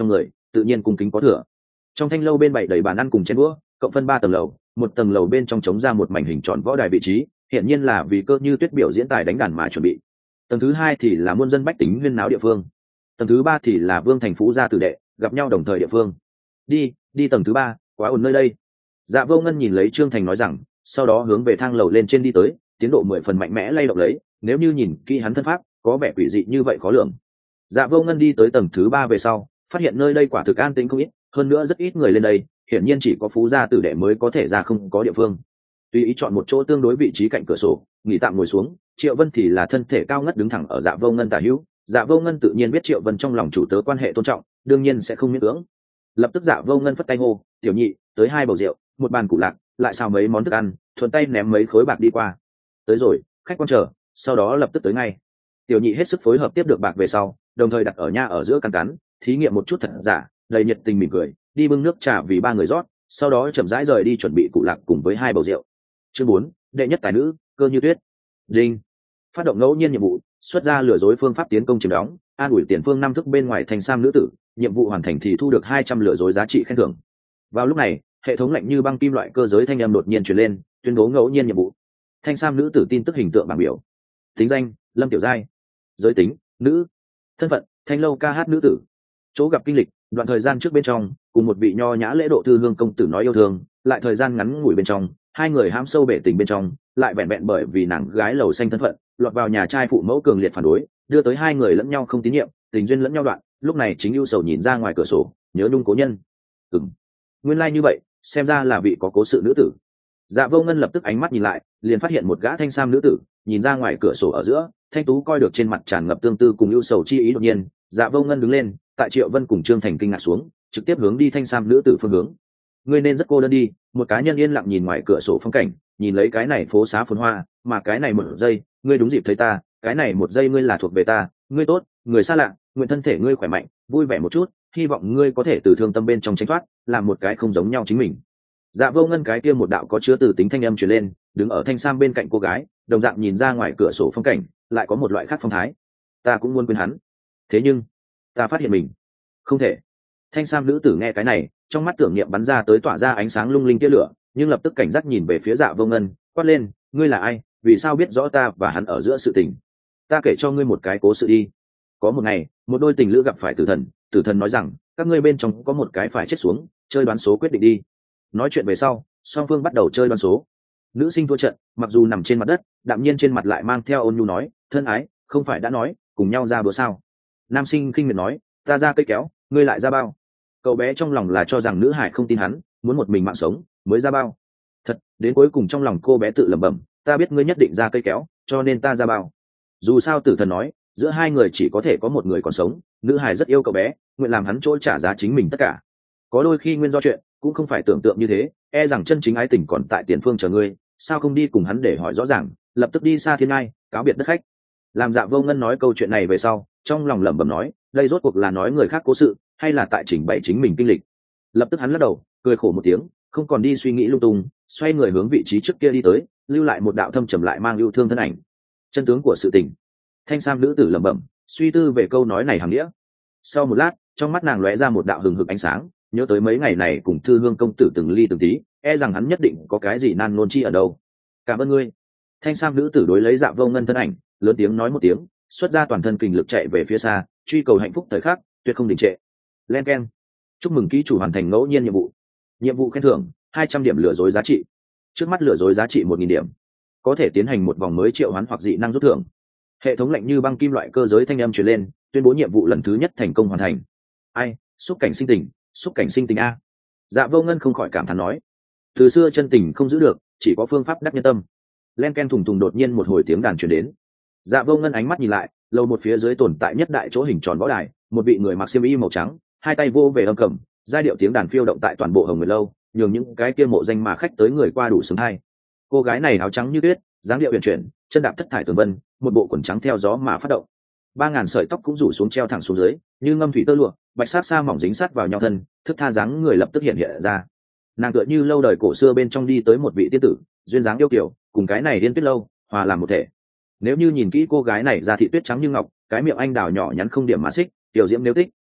Speaker 1: tự nhiên cung kính có thừa. Trong thanh lâu bên bày đầy bàn ăn cùng chén đũa, cộng phân ba tầng lầu, một tầng lầu bên trong trống ra một mảnh hình tròn võ đài vị trí, hiện nhiên là vì Cơ Như Tuyết biểu diễn tài đánh đàn mà chuẩn bị. Tầng thứ hai thì là muôn dân bách tính huyên náo địa phương. Tầng thứ ba thì là Vương thành phú gia tử đệ gặp nhau đồng thời địa phương. Đi, đi tầng thứ ba, quá ổn nơi đây. Dạ Vô Ngân nhìn lấy Trương Thành nói rằng, sau đó hướng về thang lầu lên trên đi tới, tiến độ mười phần mạnh mẽ lay động lấy, nếu như nhìn kỹ hắn thân pháp, có vẻ quỷ dị như vậy khó lường. Dạ Vô Ngân đi tới tầng thứ ba về sau, phát hiện nơi đây quả thực an tĩnh không ít, hơn nữa rất ít người lên đây, hiển nhiên chỉ có phú gia tử đệ mới có thể ra, không có địa phương. Tùy ý chọn một chỗ tương đối vị trí cạnh cửa sổ, nghỉ tạm ngồi xuống. Triệu Vân thì là thân thể cao ngất đứng thẳng ở Dạ Vô Ngân tả hữu. Dạ Vô Ngân tự nhiên biết Triệu Vân trong lòng chủ tớ quan hệ tôn trọng, đương nhiên sẽ không miễn cưỡng. Lập tức Dạ Vô Ngân phất tay hô, "Tiểu nhị, tới hai bầu rượu, một bàn củ lạc, lại xào mấy món thức ăn." Thuận tay ném mấy khối bạc đi qua. "Tới rồi, khách quan chờ." Sau đó lập tức tới ngay. Tiểu nhị hết sức phối hợp tiếp được bạc về sau, đồng thời đặt ở nha ở giữa căn cắn, thí nghiệm một chút thật giả, đầy nhiệt tình mỉm cười, đi bưng nước trà vì ba người rót, sau đó chậm rãi rời đi chuẩn bị cụ lạc cùng với hai bầu rượu. Chương bốn, đệ nhất tài nữ, Cơ Như Tuyết. Đinh. Phát động ngẫu nhiên nhiệm vụ, xuất ra lừa dối phương pháp tiến công chiếm đóng, an ủi tiền phương năm thức bên ngoài thành sam nữ tử, nhiệm vụ hoàn thành thì thu được hai trăm lừa dối giá trị khen thưởng. Vào lúc này, hệ thống lạnh như băng kim loại cơ giới thanh âm đột nhiên truyền lên, tuyên bố ngẫu nhiên nhiệm vụ. Thanh sam nữ tử tin tức hình tượng bảng biểu. Tính danh: Lâm Tiểu Giai. Giới tính: nữ. Thân phận: Thanh lâu ca hát nữ tử. Chỗ gặp kinh lịch: đoạn thời gian trước bên trong, cùng một vị nho nhã lễ độ thư hương công tử nói yêu thương, lại thời gian ngắn ngủi bên trong, hai người hãm sâu bể tình bên trong, lại vẹn vẹn bởi vì nàng gái lầu xanh thân phận, lọt vào nhà trai phụ mẫu cường liệt phản đối, đưa tới hai người lẫn nhau không tín nhiệm, tình duyên lẫn nhau đoạn. Lúc này chính ưu sầu nhìn ra ngoài cửa sổ, nhớ nhung cố nhân. Ừm, nguyên lai like như vậy, xem ra là vị có cố sự nữ tử. Dạ Vô Ngân lập tức ánh mắt nhìn lại, liền phát hiện một gã thanh sam nữ tử, nhìn ra ngoài cửa sổ ở giữa, thanh tú coi được trên mặt tràn ngập tương tư cùng ưu sầu chi ý. Đột nhiên, Dạ Vô Ngân đứng lên, tại Triệu Vân cùng Trương Thành kinh ngạc xuống, trực tiếp hướng đi thanh sam nữ tử phương hướng. Ngươi nên rất cô đơn đi. Một cá nhân yên lặng nhìn ngoài cửa sổ phong cảnh, nhìn lấy cái này phố xá phồn hoa, mà cái này một giây, ngươi đúng dịp thấy ta, cái này một giây ngươi là thuộc về ta, ngươi tốt, người xa lạ, nguyện thân thể ngươi khỏe mạnh, vui vẻ một chút, hy vọng ngươi có thể từ thương tâm bên trong tránh thoát, làm một cái không giống nhau chính mình. Dạ Vô Ngân cái kia một đạo có chứa từ tính thanh âm truyền lên, đứng ở thanh sam bên cạnh cô gái, đồng dạng nhìn ra ngoài cửa sổ phong cảnh, lại có một loại khác phong thái. Ta cũng muốn quên hắn, thế nhưng ta phát hiện mình không thể. Thanh sam nữ tử nghe cái này, trong mắt tưởng niệm bắn ra tới tỏa ra ánh sáng lung linh tia lửa, nhưng lập tức cảnh giác nhìn về phía Dạ Vô Ngân, quát lên, ngươi là ai, vì sao biết rõ ta và hắn ở giữa sự tình? Ta kể cho ngươi một cái cố sự đi. Có một ngày, một đôi tình lữ gặp phải tử thần, tử thần nói rằng, các ngươi bên trong có một cái phải chết xuống, chơi đoán số quyết định đi. Nói chuyện về sau, song phương bắt đầu chơi đoán số. Nữ sinh thua trận, mặc dù nằm trên mặt đất, đạm nhiên trên mặt lại mang theo ôn nhu nói, thân ái, không phải đã nói cùng nhau ra bữa sao? Nam sinh khinh miệt nói, ta ra cây kéo, ngươi lại ra bao. Cậu bé trong lòng là cho rằng nữ hải không tin hắn, muốn một mình mạng sống mới ra bao. Thật, đến cuối cùng trong lòng cô bé tự lẩm bẩm, ta biết ngươi nhất định ra cây kéo, cho nên ta ra bao. Dù sao tử thần nói, giữa hai người chỉ có thể có một người còn sống, nữ hải rất yêu cậu bé, nguyện làm hắn chỗ trả giá chính mình tất cả. Có đôi khi nguyên do chuyện cũng không phải tưởng tượng như thế, e rằng chân chính ái tình còn tại tiền phương chờ ngươi, sao không đi cùng hắn để hỏi rõ ràng, lập tức đi xa thiên ngai, cáo biệt đất khách. Làm Dạ Vô Ngân nói câu chuyện này về sau, trong lòng lẩm bẩm nói, đây rốt cuộc là nói người khác cố sự, hay là tại trình bày chính mình kinh lịch. Lập tức hắn lắc đầu, cười khổ một tiếng, không còn đi suy nghĩ lung tung, xoay người hướng vị trí trước kia đi tới, lưu lại một đạo thâm trầm lại mang yêu thương thân ảnh. Chân tướng của sự tình. Thanh sam nữ tử lẩm bẩm, suy tư về câu nói này hàm nghĩa. Sau một lát, trong mắt nàng lóe ra một đạo hừng hực ánh sáng, nhớ tới mấy ngày này cùng Thư Hương công tử từng ly từng tí, e rằng hắn nhất định có cái gì nan nôn chi ở đâu. Cảm ơn ngươi. Thanh sam nữ tử đối lấy Dạ Vô Ngân thân ảnh, lớn tiếng nói một tiếng, xuất ra toàn thân kình lực chạy về phía xa, truy cầu hạnh phúc thời khắc, tuyệt không đình trệ. Len keng. Chúc mừng ký chủ hoàn thành ngẫu nhiên nhiệm vụ. Nhiệm vụ khen thưởng hai trăm điểm lừa dối giá trị. Trước mắt lừa dối giá trị một nghìn điểm, có thể tiến hành một vòng mới triệu hoán hoặc dị năng rút thưởng. Hệ thống lạnh như băng kim loại cơ giới thanh âm truyền lên, tuyên bố nhiệm vụ lần thứ nhất thành công hoàn thành. Ai, xúc cảnh sinh tình, xúc cảnh sinh tình a. Dạ Vô Ngân không khỏi cảm thán nói, từ xưa chân tình không giữ được, chỉ có phương pháp đắc nhân tâm. Len ken thùng thùng, đột nhiên một hồi tiếng đàn truyền đến. Dạ Vô Ngân ánh mắt nhìn lại, lầu một phía dưới tồn tại nhất đại chỗ hình tròn võ đài, một vị người mặc xiêm y màu trắng, hai tay vô về âm cầm, giai điệu tiếng đàn phiêu động tại toàn bộ Hồng Nguyệt lâu, nhường những cái kia mộ danh mà khách tới người qua đủ sướng hay. Cô gái này áo trắng như tuyết, dáng điệu huyền chuyển, chân đạp thất thải tường vân, một bộ quần trắng theo gió mà phát động. Ba ngàn sợi tóc cũng rủ xuống treo thẳng xuống dưới, như ngâm thủy tơ lụa, bạch sát xa mỏng dính sát vào nhau thân, thức tha dáng người lập tức hiện hiện ra. Nàng tựa như lâu đời cổ xưa bên trong đi tới một vị tiên tử, duyên dáng yêu kiều, cùng cái này điên tuyết lâu hòa làm một thể. Nếu như nhìn kỹ cô gái này da thị tuyết trắng như ngọc, cái miệng anh đào nhỏ nhắn không điểm mà xích, tiểu diễm nếu tích,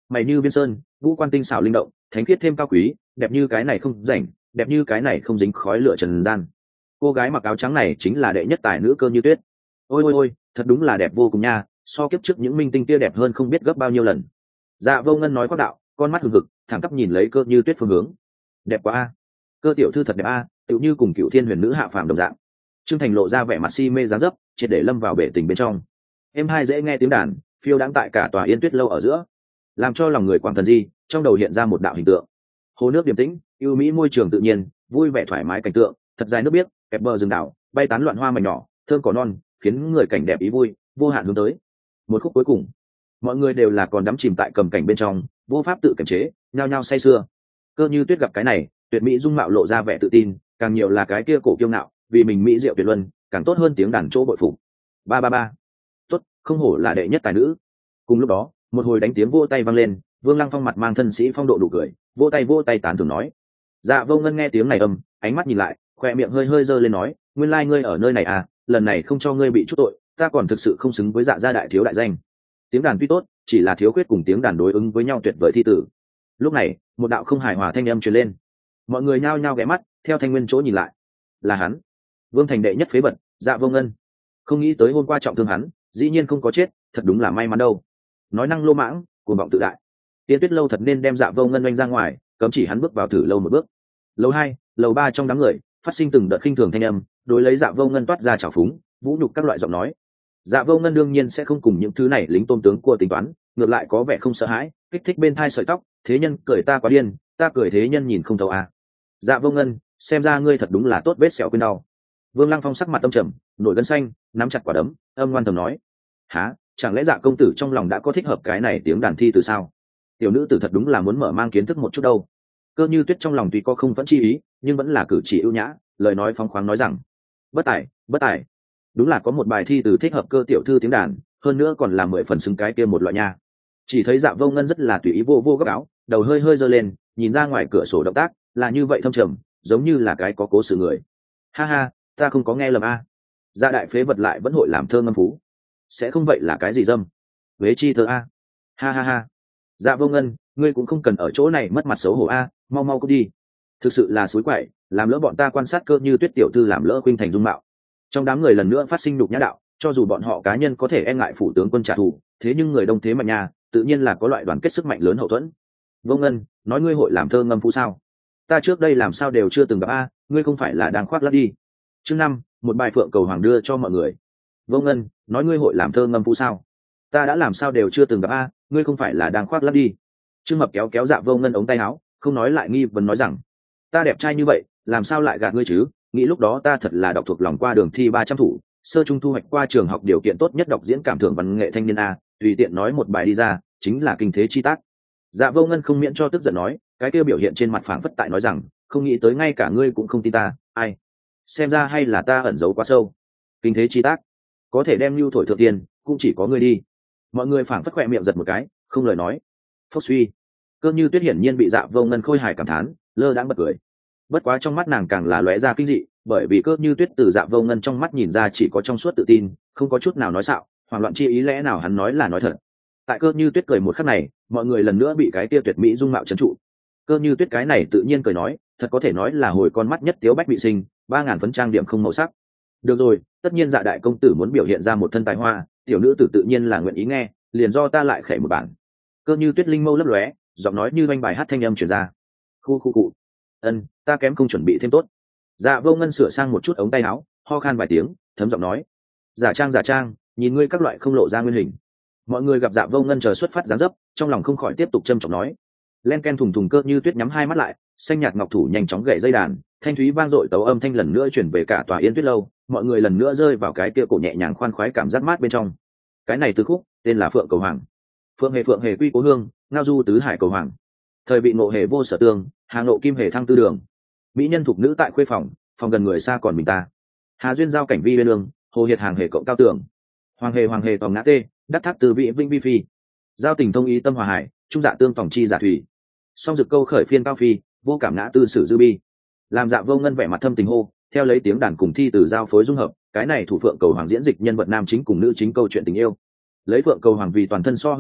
Speaker 1: mày như viên sơn, ngũ quan tinh xảo linh động, thánh khiết thêm cao quý, đẹp như cái này không rảnh, đẹp như cái này không dính khói lửa trần gian. Cô gái mặc áo trắng này chính là đệ nhất tài nữ Cơ Như Tuyết. Ôi ôi ôi, thật đúng là đẹp vô cùng nha, so kiếp trước những minh tinh kia đẹp hơn không biết gấp bao nhiêu lần. Dạ Vô Ngân nói quát đạo, con mắt hừng hực, thẳng tắp nhìn lấy Cơ Như Tuyết phương hướng. Đẹp quá a, Cơ tiểu thư thật đẹp a, tựu như cùng cựu thiên huyền nữ hạ phàm đồng dạng. Trương Thành lộ ra vẻ mặt si mê dáng dấp, triệt để lâm vào bể tình bên trong. Em hai dễ nghe tiếng đàn, phiêu đãng tại cả tòa Yên Tuyết lâu ở giữa, làm cho lòng người quảng thần di, trong đầu hiện ra một đạo hình tượng. Hồ nước điềm tĩnh, ưu mỹ môi trường tự nhiên, vui vẻ thoải mái cảnh tượng, thật dài nước biếc, kẹp bờ rừng đảo, bay tán loạn hoa mảnh nhỏ, thơm cỏ non, khiến người cảnh đẹp ý vui, vô hạn hướng tới. Một khúc cuối cùng, mọi người đều là còn đắm chìm tại cầm cảnh bên trong, vô pháp tự kiềm chế, nhao nhao say sưa. Cơ Như Tuyết gặp cái này, tuyệt mỹ dung mạo lộ ra vẻ tự tin, càng nhiều là cái kia cổ kiêu ngạo, vì mình mỹ diệu tuyệt luân, càng tốt hơn tiếng đàn chỗ bội phục. Ba ba ba, tốt, không hổ là đệ nhất tài nữ. Cùng lúc đó, một hồi đánh tiếng vỗ tay vang lên, Vương Lăng Phong mặt mang thân sĩ phong độ đủ cười, vỗ tay vỗ tay tán thưởng nói. Dạ Vô Ngân nghe tiếng này âm, ánh mắt nhìn lại, khoe miệng hơi hơi giơ lên nói, nguyên lai ngươi ở nơi này à, lần này không cho ngươi bị chút tội, ta còn thực sự không xứng với Dạ gia đại thiếu đại danh. Tiếng đàn tuy tốt, chỉ là thiếu khuyết cùng tiếng đàn đối ứng với nhau tuyệt vời thi tử. Lúc này, một đạo không hài hòa thanh âm truyền lên, mọi người nhao nhao ghé mắt, theo thanh nguyên chỗ nhìn lại, là hắn, Vương Thành đệ nhất phế vật, Dạ Vô Ngân. Không nghĩ tới hôm qua trọng thương hắn, dĩ nhiên không có chết, thật đúng là may mắn đâu. Nói năng lô mãng, cuồng vọng tự đại. Tiên Tuyết lâu thật nên đem Dạ Vô Ngân oanh ra ngoài, cấm chỉ hắn bước vào thử lâu một bước. Lầu hai, lầu ba trong đám người phát sinh từng đợt khinh thường thanh âm, đối lấy Dạ Vô Ngân toát ra trào phúng, vũ nhục các loại giọng nói. Dạ Vô Ngân đương nhiên sẽ không cùng những thứ này lính tôn tướng của tính toán, ngược lại có vẻ không sợ hãi, kích thích bên thai sợi tóc, thế nhân cười ta quá điên, ta cười thế nhân nhìn không thấu à. Dạ Vô Ngân, xem ra ngươi thật đúng là tốt vết sẹo quên đau. Vương Lăng Phong sắc mặt tâm trầm, nổi gân xanh, nắm chặt quả đấm, âm ngoan thầm nói: há, chẳng lẽ Dạ công tử trong lòng đã có thích hợp cái này tiếng đàn thi từ sao? Tiểu nữ tử thật đúng là muốn mở mang kiến thức một chút đâu. Cơ Như Tuyết trong lòng tuy có không vẫn chi ý, nhưng vẫn là cử chỉ ưu nhã, lời nói phóng khoáng nói rằng: bất tài, bất tài, đúng là có một bài thi từ thích hợp Cơ tiểu thư tiếng đàn, hơn nữa còn là mười phần xứng cái kia một loại nha. Chỉ thấy Dạ Vô Ngân rất là tùy ý vô vô góc áo, đầu hơi hơi giơ lên, nhìn ra ngoài cửa sổ động tác là như vậy thâm trầm, giống như là cái có cố sự người. Ha ha, ta không có nghe lầm a. Dạ đại phế vật lại vẫn hội làm thơ ngâm phú, sẽ không vậy là cái gì dâm? Vế chi thơ a. Ha ha ha. Dạ Vô Ngân, ngươi cũng không cần ở chỗ này mất mặt xấu hổ a, mau mau cút đi. Thực sự là suối quậy, làm lỡ bọn ta quan sát Cơ Như Tuyết tiểu thư làm lỡ khuynh thành dung mạo. Trong đám người lần nữa phát sinh nhục nhã đạo, cho dù bọn họ cá nhân có thể e ngại phủ tướng quân trả thù, thế nhưng người đông thế mạnh nhà, tự nhiên là có loại đoàn kết sức mạnh lớn hậu thuẫn. Vô Ngân, nói ngươi hội làm thơ ngâm phú sao? Ta trước đây làm sao đều chưa từng gặp a, ngươi không phải là đang khoác lác đi. Chương năm, một bài phượng cầu hoàng đưa cho mọi người. Vô Ngân, nói ngươi hội làm thơ ngâm phú sao? Ta đã làm sao đều chưa từng gặp a, ngươi không phải là đang khoác lác đi. Trương Mập kéo kéo Dạ Vô Ngân ống tay áo, không nói lại nghi vấn nói rằng: ta đẹp trai như vậy, làm sao lại gạt ngươi chứ? Nghĩ lúc đó ta thật là đọc thuộc lòng qua đường thi ba trăm thủ, sơ trung thu hoạch qua trường học điều kiện tốt nhất đọc diễn cảm thưởng văn nghệ thanh niên a, tùy tiện nói một bài đi ra, chính là kinh thế chi tác. Dạ Vô Ngân không miễn cho tức giận nói, cái kia biểu hiện trên mặt phảng phất tại nói rằng, không nghĩ tới ngay cả ngươi cũng không tin ta, ai? Xem ra hay là ta ẩn giấu quá sâu. Kinh thế chi tác, có thể đem lưu thổi thượng tiền, cũng chỉ có ngươi đi. Mọi người phảng phất khỏe miệng giật một cái, không lời nói. Phốc suy. Cơ Như Tuyết hiển nhiên bị Dạ Vô Ngân khôi hài cảm thán, lơ đãng bật cười. Bất quá trong mắt nàng càng là lóe ra kinh dị, bởi vì Cơ Như Tuyết từ Dạ Vô Ngân trong mắt nhìn ra chỉ có trong suốt tự tin, không có chút nào nói xạo, hoảng loạn chi ý lẽ nào hắn nói là nói thật. Tại Cơ Như Tuyết cười một khắc này, mọi người lần nữa bị cái tia tuyệt mỹ dung mạo trấn trụ. Cơ Như Tuyết cái này tự nhiên cười nói, thật có thể nói là hồi con mắt nhất tiếu bách bị sinh, ba ngàn phấn trang điểm không màu sắc. Được rồi, tất nhiên Dạ đại công tử muốn biểu hiện ra một thân tài hoa, tiểu nữ tử tự nhiên là nguyện ý nghe, liền do ta lại khẽ một bản. Cơ Như Tuyết linh mâu lấp lóe, giọng nói như oanh bài hát thanh âm truyền ra. Khu khu cụ. Ân, ta kém không chuẩn bị thêm tốt. Dạ Vô Ngân sửa sang một chút ống tay áo, ho khan vài tiếng, thấm giọng nói: giả trang giả trang, nhìn ngươi các loại không lộ ra nguyên hình. Mọi người gặp Dạ Vô Ngân chờ xuất phát dáng dấp, trong lòng không khỏi tiếp tục châm trọng nói. Len ken thùng thùng. Cơ Như Tuyết nhắm hai mắt lại, xanh nhạt ngọc thủ nhanh chóng gậy dây đàn, thanh thúy vang dội tấu âm thanh lần nữa chuyển về cả tòa Yên Tuyết lâu, mọi người lần nữa rơi vào cái kia cổ nhẹ nhàng khoan khoái cảm giác mát bên trong. Cái này từ khúc tên là Phượng Cầu Hoàng. Phượng hề phượng hề quy cố hương, ngao du tứ hải cầu hoàng. Thời vị ngộ hề vô sở tương, hà ngộ kim hề thăng tư đường. Mỹ nhân thục nữ tại khuê phòng, phòng gần người xa còn mình ta. Hà duyên giao cảnh vi bên đường, hồ hiệt hàng hề cộng cao tường. Hoàng hề hoàng hề tòng ngã tê, đắc thác từ vị vinh vi phi. Giao tình thông ý tâm hòa hải, trung dạ tương tòng chi giả thủy. Song dực câu khởi phiên cao phi, vô cảm ngã tư sử dư bi. Làm Dạ Vô Ngân vẻ mặt thâm tình hô, theo lấy tiếng đàn cùng thi từ giao phối dung hợp, cái này thủ Phượng Cầu Hoàng diễn dịch nhân vật nam chính cùng nữ chính câu chuyện tình yêu. Lấy Phượng Cầu Hoàng vì toàn thân so hưng thịnh,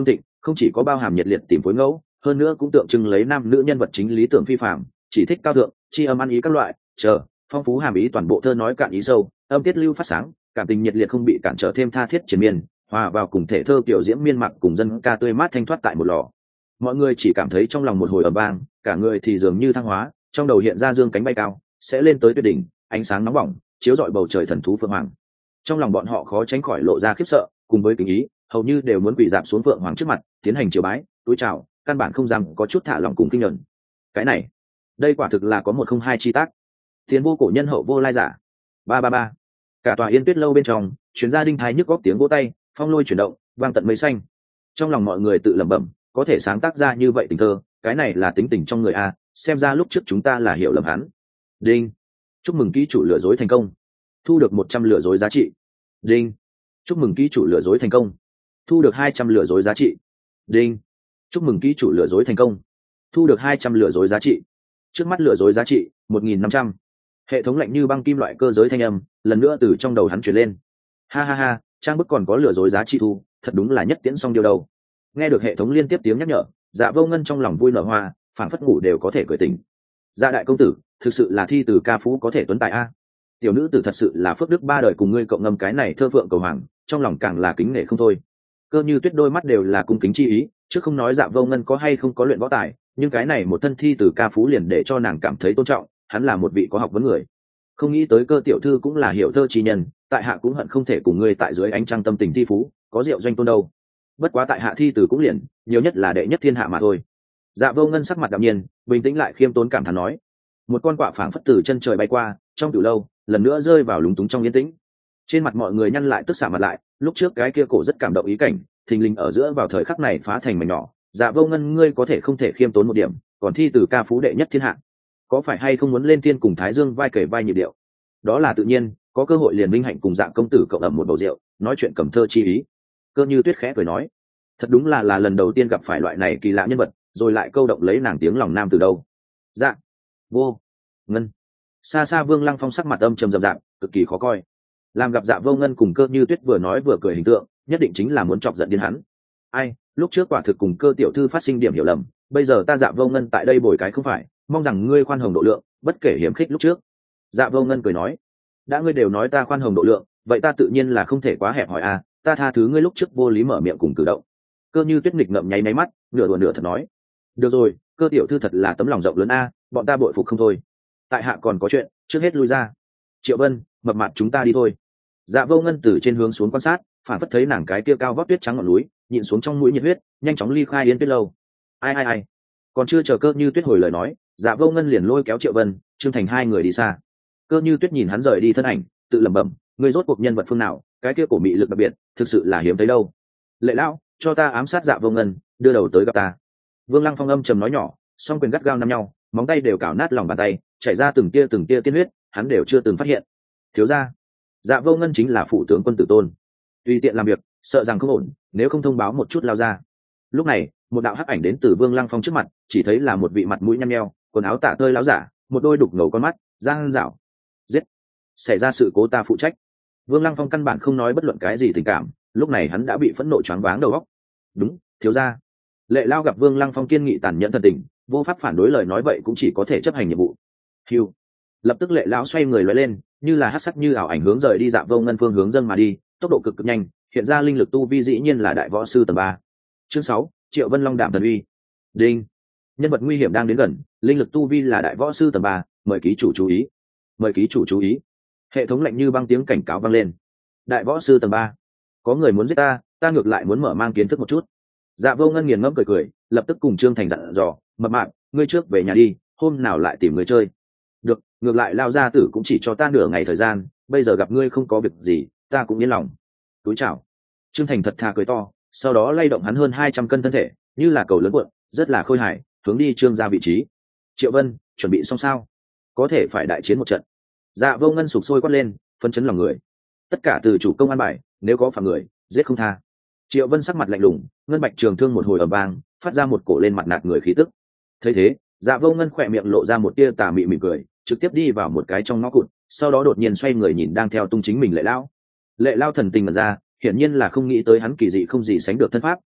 Speaker 1: không chỉ có bao hàm nhiệt liệt tìm phối ngẫu, hơn nữa cũng tượng trưng lấy nam nữ nhân vật chính lý tưởng phi phạm, chỉ thích cao thượng, chi âm ăn ý các loại, chờ, phong phú hàm ý toàn bộ thơ nói cạn ý sâu, âm tiết lưu phát sáng, cảm tình nhiệt liệt không bị cản trở thêm tha thiết triền miên, hòa vào cùng thể thơ kiểu diễm miên mặc cùng dân ca tươi mát thanh thoát tại một lò. Mọi người chỉ cảm thấy trong lòng một hồi ầm vang, cả người thì dường như thăng hóa, trong đầu hiện ra dương cánh bay cao, sẽ lên tới tuyệt đỉnh, ánh sáng nóng bỏng, chiếu rọi bầu trời thần thú phượng hoàng. Trong lòng bọn họ khó tránh khỏi lộ ra khiếp sợ, cùng với kính ý, hầu như đều muốn quỳ dạp xuống phượng hoàng trước mặt, tiến hành triều bái, túi chào, căn bản không dám có chút thả lòng cùng kinh nhẫn. Cái này, đây quả thực là có một không hai chi tác. Tiền vô cổ nhân hậu vô lai giả. Ba ba ba. Cả tòa Yên Tuyết lâu bên trong, truyền ra đinh thái nhức góc tiếng vỗ tay, phong lôi chuyển động, vang tận mây xanh. Trong lòng mọi người tự lẩm bẩm, có thể sáng tác ra như vậy tình thơ, cái này là tính tình trong người a, xem ra lúc trước chúng ta là hiểu lầm hắn. Đinh. Chúc mừng ký chủ lừa dối thành công, thu được một trăm lừa dối giá trị. Đinh. Chúc mừng ký chủ lừa dối thành công, thu được hai trăm lừa dối giá trị. Đinh. Chúc mừng ký chủ lừa dối thành công, thu được hai trăm lừa dối giá trị. Trước mắt lừa dối giá trị một nghìn năm trăm. Hệ thống lạnh như băng kim loại cơ giới thanh âm lần nữa từ trong đầu hắn truyền lên. Ha ha ha, trang bức còn có lừa dối giá trị thu, thật đúng là nhất tiễn xong điều đầu. Nghe được hệ thống liên tiếp tiếng nhắc nhở, Dạ Vô Ngân trong lòng vui nở hoa, phảng phất ngủ đều có thể cười tỉnh. Dạ đại công tử, thực sự là thi từ ca phú có thể tuấn tài a. Tiểu nữ tử thật sự là phước đức ba đời cùng ngươi cộng ngâm cái này thơ phượng cầu hoàng, trong lòng càng là kính nể không thôi. Cơ Như Tuyết đôi mắt đều là cung kính chi ý, chứ không nói Dạ Vô Ngân có hay không có luyện võ tài, nhưng cái này một thân thi từ ca phú liền để cho nàng cảm thấy tôn trọng, hắn là một vị có học vấn người. Không nghĩ tới Cơ tiểu thư cũng là hiểu thơ chi nhân, tại hạ cũng hận không thể cùng ngươi tại dưới ánh trăng tâm tình thi phú, có rượu doanh tôn đâu. Bất quá tại hạ thi từ cũng liền, nhiều nhất là đệ nhất thiên hạ mà thôi. Dạ Vô Ngân sắc mặt đạm nhiên, bình tĩnh lại khiêm tốn cảm thán nói. Một con quạ phảng phất từ chân trời bay qua, trong tiểu lâu, lần nữa rơi vào lúng túng trong yên tĩnh. Trên mặt mọi người nhăn lại tức xạ mặt lại, lúc trước cái kia cổ rất cảm động ý cảnh, thình lình ở giữa vào thời khắc này phá thành mảnh nhỏ. Dạ Vô Ngân ngươi có thể không thể khiêm tốn một điểm, còn thi từ ca phú đệ nhất thiên hạ, có phải hay không muốn lên thiên cùng Thái Dương vai kể vai nhịp điệu? Đó là tự nhiên, có cơ hội liền vinh hạnh cùng Dạng công tử cộng ẩm một bầu rượu, nói chuyện cầm thơ chi ý. Cơ Như Tuyết khẽ cười nói, thật đúng là là lần đầu tiên gặp phải loại này kỳ lạ nhân vật, rồi lại câu động lấy nàng tiếng lòng nam từ đâu. Dạ, Vô Ngân. Xa xa Vương Lăng Phong sắc mặt âm trầm rậm rạp, cực kỳ khó coi. Làm gặp Dạ Vô Ngân cùng Cơ Như Tuyết vừa nói vừa cười hình tượng, nhất định chính là muốn chọc giận điên hắn. Ai, lúc trước quả thực cùng Cơ tiểu thư phát sinh điểm hiểu lầm, bây giờ ta Dạ Vô Ngân tại đây bồi cái không phải, mong rằng ngươi khoan hồng độ lượng, bất kể hiểm khích lúc trước. Dạ Vô Ngân cười nói, đã ngươi đều nói ta khoan hồng độ lượng, vậy ta tự nhiên là không thể quá hẹp hòi à, ta tha thứ ngươi lúc trước vô lý mở miệng cùng cử động. Cơ Như Tuyết nghịch ngậm nháy máy mắt, nửa đùa nửa thật nói, được rồi, Cơ tiểu thư thật là tấm lòng rộng lớn a, bọn ta bội phục không thôi. Tại hạ còn có chuyện, trước hết lui ra. Triệu Vân, mập mặt chúng ta đi thôi. Dạ Vô Ngân từ trên hướng xuống quan sát, phản phất thấy nàng cái kia cao vót tuyết trắng ngọn núi, nhịn xuống trong mũi nhiệt huyết, nhanh chóng ly khai Yên Tuyết lâu. Ai ai ai, còn chưa chờ Cơ Như Tuyết hồi lời nói, Dạ Vô Ngân liền lôi kéo Triệu Vân, Trương Thành hai người đi xa. Cơ Như Tuyết nhìn hắn rời đi thân ảnh, tự lẩm bẩm, ngươi rốt cuộc nhân vật phương nào, cái kia cổ mị lực đặc biệt, thực sự là hiếm thấy đâu. Lệ lão, cho ta ám sát Dạ Vô Ngân, đưa đầu tới gặp ta. Vương Lăng Phong âm trầm nói nhỏ, song quyền gắt gao nắm nhau, móng tay đều cào nát lòng bàn tay, chảy ra từng tia từng tia tiên huyết, hắn đều chưa từng phát hiện. Thiếu gia, Dạ Vô Ngân chính là phụ tướng quân tử tôn, tùy tiện làm việc, sợ rằng không ổn, nếu không thông báo một chút lao ra. Lúc này, một đạo hắc ảnh đến từ Vương Lăng Phong trước mặt, chỉ thấy là một vị mặt mũi nhăn nheo, quần áo tả tơi láo giả, một đôi đục ngầu con mắt, giang dảo. Giết! Xảy ra sự cố ta phụ trách. Vương Lăng Phong căn bản không nói bất luận cái gì tình cảm, lúc này hắn đã bị phẫn nộ choáng váng đầu óc. Đúng, thiếu gia. Lệ Lao gặp Vương Lăng Phong kiên nghị tàn nhẫn thần tình, vô pháp phản đối lời nói vậy cũng chỉ có thể chấp hành nhiệm vụ. Hiu. Lập tức Lệ Lão xoay người lóe lên, như là hắc sắc như ảo ảnh hướng rời đi Dạ Vô Ngân phương hướng dâng mà đi, tốc độ cực cực nhanh, hiện ra linh lực tu vi dĩ nhiên là đại võ sư tầng ba. Chương sáu, Triệu Vân Long Đạm Thần Uy. Đinh. Nhân vật nguy hiểm đang đến gần, linh lực tu vi là đại võ sư tầng ba, mời ký chủ chú ý. Mời ký chủ chú ý. Hệ thống lạnh như băng tiếng cảnh cáo vang lên. Đại võ sư tầng ba, có người muốn giết ta, ta ngược lại muốn mở mang kiến thức một chút. Dạ Vô Ngân nghiền ngẫm cười cười, lập tức cùng Trương Thành dặn dò, mập mạp, ngươi trước về nhà đi, hôm nào lại tìm người chơi. Được, ngược lại Lao gia tử cũng chỉ cho ta nửa ngày thời gian, bây giờ gặp ngươi không có việc gì, ta cũng yên lòng. Túi chào. Trương Thành thật thà cười to, sau đó lay động hắn hơn hai trăm cân thân thể, như là cầu lớn cuộn, rất là khôi hài, hướng đi Trương gia vị trí. Triệu Vân, chuẩn bị xong sao? Có thể phải đại chiến một trận. Dạ Vô Ngân sục sôi quát lên, phân chấn lòng người. Tất cả từ chủ công an bài, nếu có phạm người, giết không tha. Triệu Vân sắc mặt lạnh lùng, ngân bạch trường thương một hồi ầm vang, phát ra một cổ lên mặt nạt người khí tức. Thấy thế, Dạ Vô Ngân khỏe miệng lộ ra một tia tà mị mỉm cười, trực tiếp đi vào một cái trong ngõ cụt, sau đó đột nhiên xoay người nhìn đang theo tung chính mình Lệ Lao. Lệ Lao thần tình mà ra, hiển nhiên là không nghĩ tới hắn kỳ dị không gì sánh được thân pháp,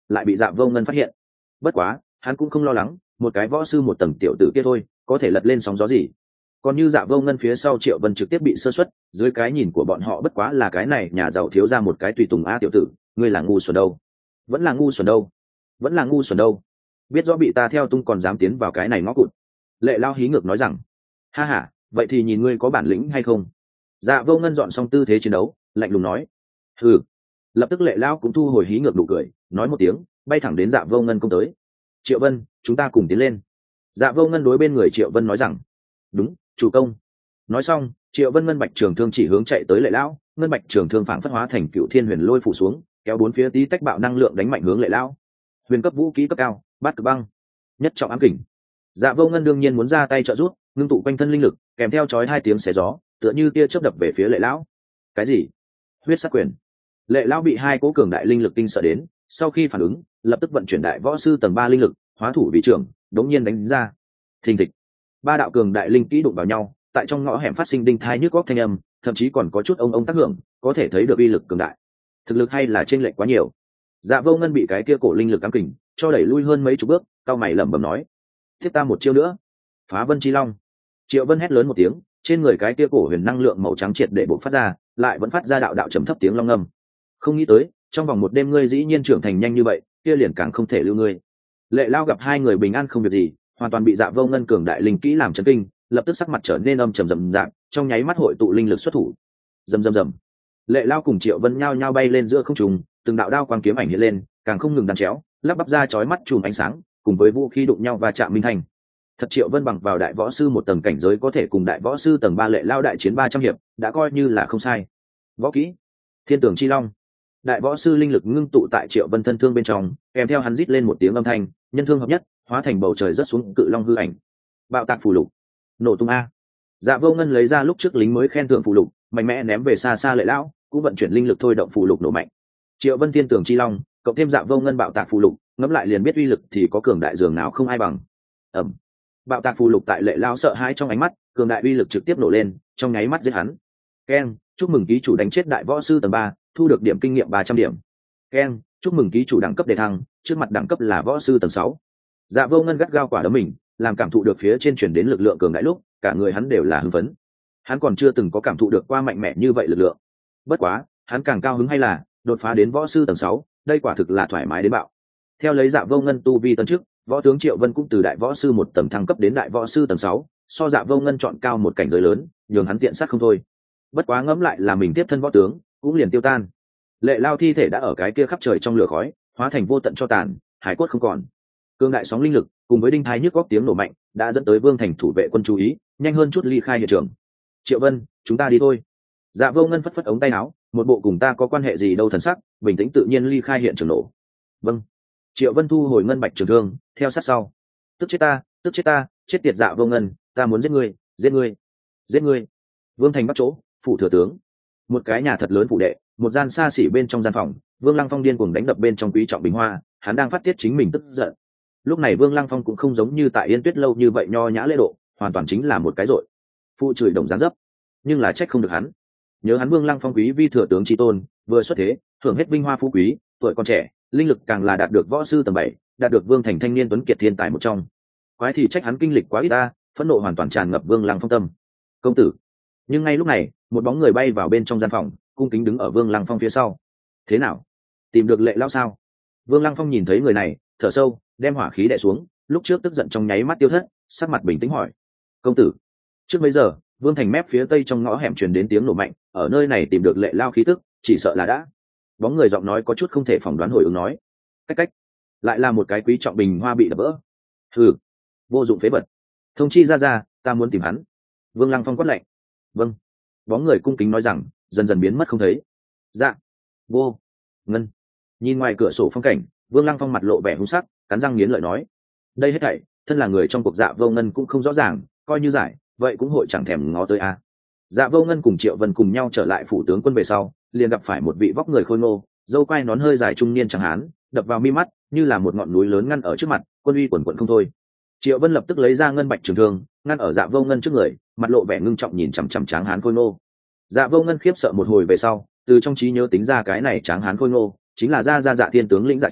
Speaker 1: lại bị Dạ Vô Ngân phát hiện. Bất quá hắn cũng không lo lắng, một cái võ sư một tầng tiểu tử kia thôi có thể lật lên sóng gió gì. Còn như Dạ Vô Ngân phía sau Triệu Vân trực tiếp bị sơ suất, dưới cái nhìn của bọn họ bất quá là cái này nhà giàu thiếu ra một cái tùy tùng a tiểu tử, ngươi là ngu xuẩn đâu, vẫn là ngu xuẩn đâu, vẫn là ngu xuẩn đâu, biết rõ bị ta theo tung còn dám tiến vào cái này ngõ cụt. Lệ Lao hí ngược nói rằng, ha ha, vậy thì nhìn ngươi có bản lĩnh hay không. Dạ Vô Ngân dọn xong tư thế chiến đấu, lạnh lùng nói. Ừ. Lập tức Lệ Lao cũng thu hồi hí ngược nụ cười, nói một tiếng, bay thẳng đến Dạ Vô Ngân công tới. Triệu Vân, chúng ta cùng tiến lên. Dạ Vô Ngân đối bên người Triệu Vân nói rằng, đúng, chủ công. Nói xong, Triệu Vân ngân bạch trường thương chỉ hướng chạy tới Lệ Lão, ngân bạch trường thương phảng phất hóa thành cựu thiên huyền lôi phủ xuống, kéo bốn phía tí tách bạo năng lượng đánh mạnh hướng Lệ Lão. Huyền cấp vũ kỹ cấp cao, bát cực băng, nhất trọng ám kình. Dạ Vô Ngân đương nhiên muốn ra tay trợ giúp, ngưng tụ quanh thân linh lực, kèm theo chói hai tiếng xé gió, tựa như tia chớp đập về phía Lệ Lão. Cái gì? Huyết sắc quyền. Lệ Lão bị hai cố cường đại linh lực kinh sợ đến, sau khi phản ứng, lập tức vận chuyển đại võ sư tầng ba linh lực, hóa thủ vị trưởng, đống nhiên đánh ra. Thình thịch. Ba đạo cường đại linh kỹ đụng vào nhau, tại trong ngõ hẻm phát sinh đinh thai nhức góc thanh âm, thậm chí còn có chút ông ông tác hưởng, có thể thấy được uy lực cường đại. Thực lực hay là trên lệch quá nhiều. Dạ Vô Ngân bị cái kia cổ linh lực ám kình cho đẩy lui hơn mấy chục bước, cao mày lẩm bẩm nói: "Tiếp ta một chiêu nữa." Phá Vân Chi Long. Triệu Vân hét lớn một tiếng, trên người cái kia cổ huyền năng lượng màu trắng triệt để bộc phát ra, lại vẫn phát ra đạo đạo trầm thấp tiếng long ngâm. Không nghĩ tới, trong vòng một đêm ngươi dĩ nhiên trưởng thành nhanh như vậy, kia liền càng không thể lưu ngươi. Lệ Lao gặp hai người bình an không việc gì, hoàn toàn bị Dạ Vô Ngân cường đại linh kỹ làm chấn kinh, lập tức sắc mặt trở nên âm trầm rầm rạp, trong nháy mắt hội tụ linh lực xuất thủ. Rầm rầm rầm. Lệ Lao cùng Triệu Vân nhao nhao bay lên giữa không trung, từng đạo đao quang kiếm ảnh hiện lên, càng không ngừng đan chéo, lắp bắp ra chói mắt chùm ánh sáng, cùng với vũ khí đụng nhau và chạm minh thành. Thật Triệu Vân bằng vào đại võ sư một tầng cảnh giới có thể cùng đại võ sư tầng ba Lệ Lao đại chiến ba trăm hiệp, đã coi như là không sai. Võ kỹ, Thiên Tường Chi Long. Đại võ sư linh lực ngưng tụ tại Triệu Vân thân thương bên trong, kèm theo hắn rít lên một tiếng âm thanh, nhân thương hợp nhất, hóa thành bầu trời rớt xuống cự long hư ảnh. Bạo tạc phù lục, nổ tung a. Dạ Vô Ngân lấy ra lúc trước lính mới khen thưởng phù lục, mạnh mẽ ném về xa xa Lệ Lão, cũng vận chuyển linh lực thôi động phù lục nổ mạnh. Triệu Vân Thiên Tường Chi Long, cộng thêm Dạ Vô Ngân bạo tạc phù lục, ngẫm lại liền biết uy lực thì có cường đại dường nào không ai bằng. Ầm. Bạo tạc phù lục tại Lệ Lão sợ hãi trong ánh mắt, cường đại uy lực trực tiếp nổ lên, trong nháy mắt giết hắn. Keng, chúc mừng ký chủ đánh chết đại võ sư tầng ba, thu được điểm kinh nghiệm ba trăm điểm. Keng, chúc mừng ký chủ đẳng cấp đề thăng, trước mặt đẳng cấp là võ sư tầng sáu. Dạ Vô Ngân gắt gao quả đấm mình, làm cảm thụ được phía trên chuyển đến lực lượng cường đại lúc, cả người hắn đều là hưng phấn. Hắn còn chưa từng có cảm thụ được qua mạnh mẽ như vậy lực lượng. Bất quá, hắn càng cao hứng hay là đột phá đến võ sư tầng sáu, đây quả thực là thoải mái đến bạo. Theo lấy Dạ Vô Ngân tu vi tấn trước, võ tướng Triệu Vân cũng từ đại võ sư một tầng thăng cấp đến đại võ sư tầng sáu, so Dạ Vô Ngân chọn cao một cảnh giới lớn, nhường hắn tiện sát không thôi. Bất quá ngẫm lại là mình tiếp thân võ tướng, cũng liền tiêu tan. Lệ Lao thi thể đã ở cái kia khắp trời trong lửa khói, hóa thành vô tận cho tàn, hải cốt không còn. Cương đại sóng linh lực cùng với đinh thái nhức góc tiếng nổ mạnh đã dẫn tới Vương Thành thủ vệ quân chú ý, nhanh hơn chút ly khai hiện trường. Triệu Vân, chúng ta đi thôi. Dạ Vô Ngân phất phất ống tay áo, một bộ cùng ta có quan hệ gì đâu thần sắc, bình tĩnh tự nhiên ly khai hiện trường nổ. Vâng. Triệu Vân thu hồi ngân bạch trường thương, theo sát sau. Tức chết ta, tức chết ta, chết tiệt Dạ Vô Ngân, ta muốn giết ngươi, giết ngươi, giết ngươi. Vương Thành bắt chỗ, phủ thừa tướng. Một cái nhà thật lớn phủ đệ, một gian xa xỉ bên trong gian phòng, Vương Lăng Phong điên cuồng đánh đập bên trong quý trọng bình hoa, hắn đang phát tiết chính mình tức giận. Lúc này Vương Lăng Phong cũng không giống như tại Yên Tuyết lâu như vậy nho nhã lễ độ, hoàn toàn chính là một cái rội. Phụ chửi đồng dáng dấp, nhưng là trách không được hắn. Nhớ hắn Vương Lăng Phong quý vi thừa tướng chi tôn, vừa xuất thế, hưởng hết vinh hoa phú quý, tuổi còn trẻ, linh lực càng là đạt được võ sư tầng bảy, đạt được Vương Thành thanh niên tuấn kiệt thiên tài một trong. Quái thì trách hắn kinh lịch quá ít ta, phẫn nộ hoàn toàn tràn ngập Vương Lăng Phong tâm. Công tử. Nhưng ngay lúc này, một bóng người bay vào bên trong gian phòng, cung kính đứng ở Vương Lăng Phong phía sau. Thế nào? Tìm được Lệ Lão sao? Vương Lăng Phong nhìn thấy người này, thở sâu, đem hỏa khí đè xuống, lúc trước tức giận trong nháy mắt tiêu thất, sắc mặt bình tĩnh hỏi: công tử. Trước mấy giờ, Vương Thành mép phía tây trong ngõ hẻm truyền đến tiếng nổ mạnh, ở nơi này tìm được Lệ Lão khí tức, chỉ sợ là đã. Bóng người giọng nói có chút không thể phỏng đoán hồi ứng nói: cách cách, lại là một cái quý trọng bình hoa bị đập vỡ. Hừ, vô dụng phế vật. Thông chi ra ra, ta muốn tìm hắn. Vương Lăng Phong quát lạnh. Vâng. Bóng người cung kính nói rằng, dần dần biến mất không thấy. Dạ. Vô. Ngân. Nhìn ngoài cửa sổ phong cảnh, Vương Lăng Phong mặt lộ vẻ hung sắc, cắn răng nghiến lợi nói: đây hết thảy, thân là người trong cuộc Dạ Vô Ngân cũng không rõ ràng, coi như giải, vậy cũng hội chẳng thèm ngó tới a. À. Dạ Vô Ngân cùng Triệu Vân cùng nhau trở lại phủ tướng quân về sau, liền gặp phải một vị vóc người khôi ngô, dâu quai nón hơi dài trung niên chẳng hán, đập vào mi mắt, như là một ngọn núi lớn ngăn ở trước mặt, quân uy quần quần không thôi. Triệu Vân lập tức lấy ra ngân bạch trường thương, ngăn ở Dạ Vô Ngân trước người, mặt lộ vẻ ngưng trọng nhìn chằm chằm tráng hán khôi ngô. Dạ Vô Ngân khiếp sợ một hồi về sau, từ trong trí nhớ tính ra cái này tráng hán khôi ngô chính là gia gia Dạ Thiên tướng lĩnh Dạ Chiến,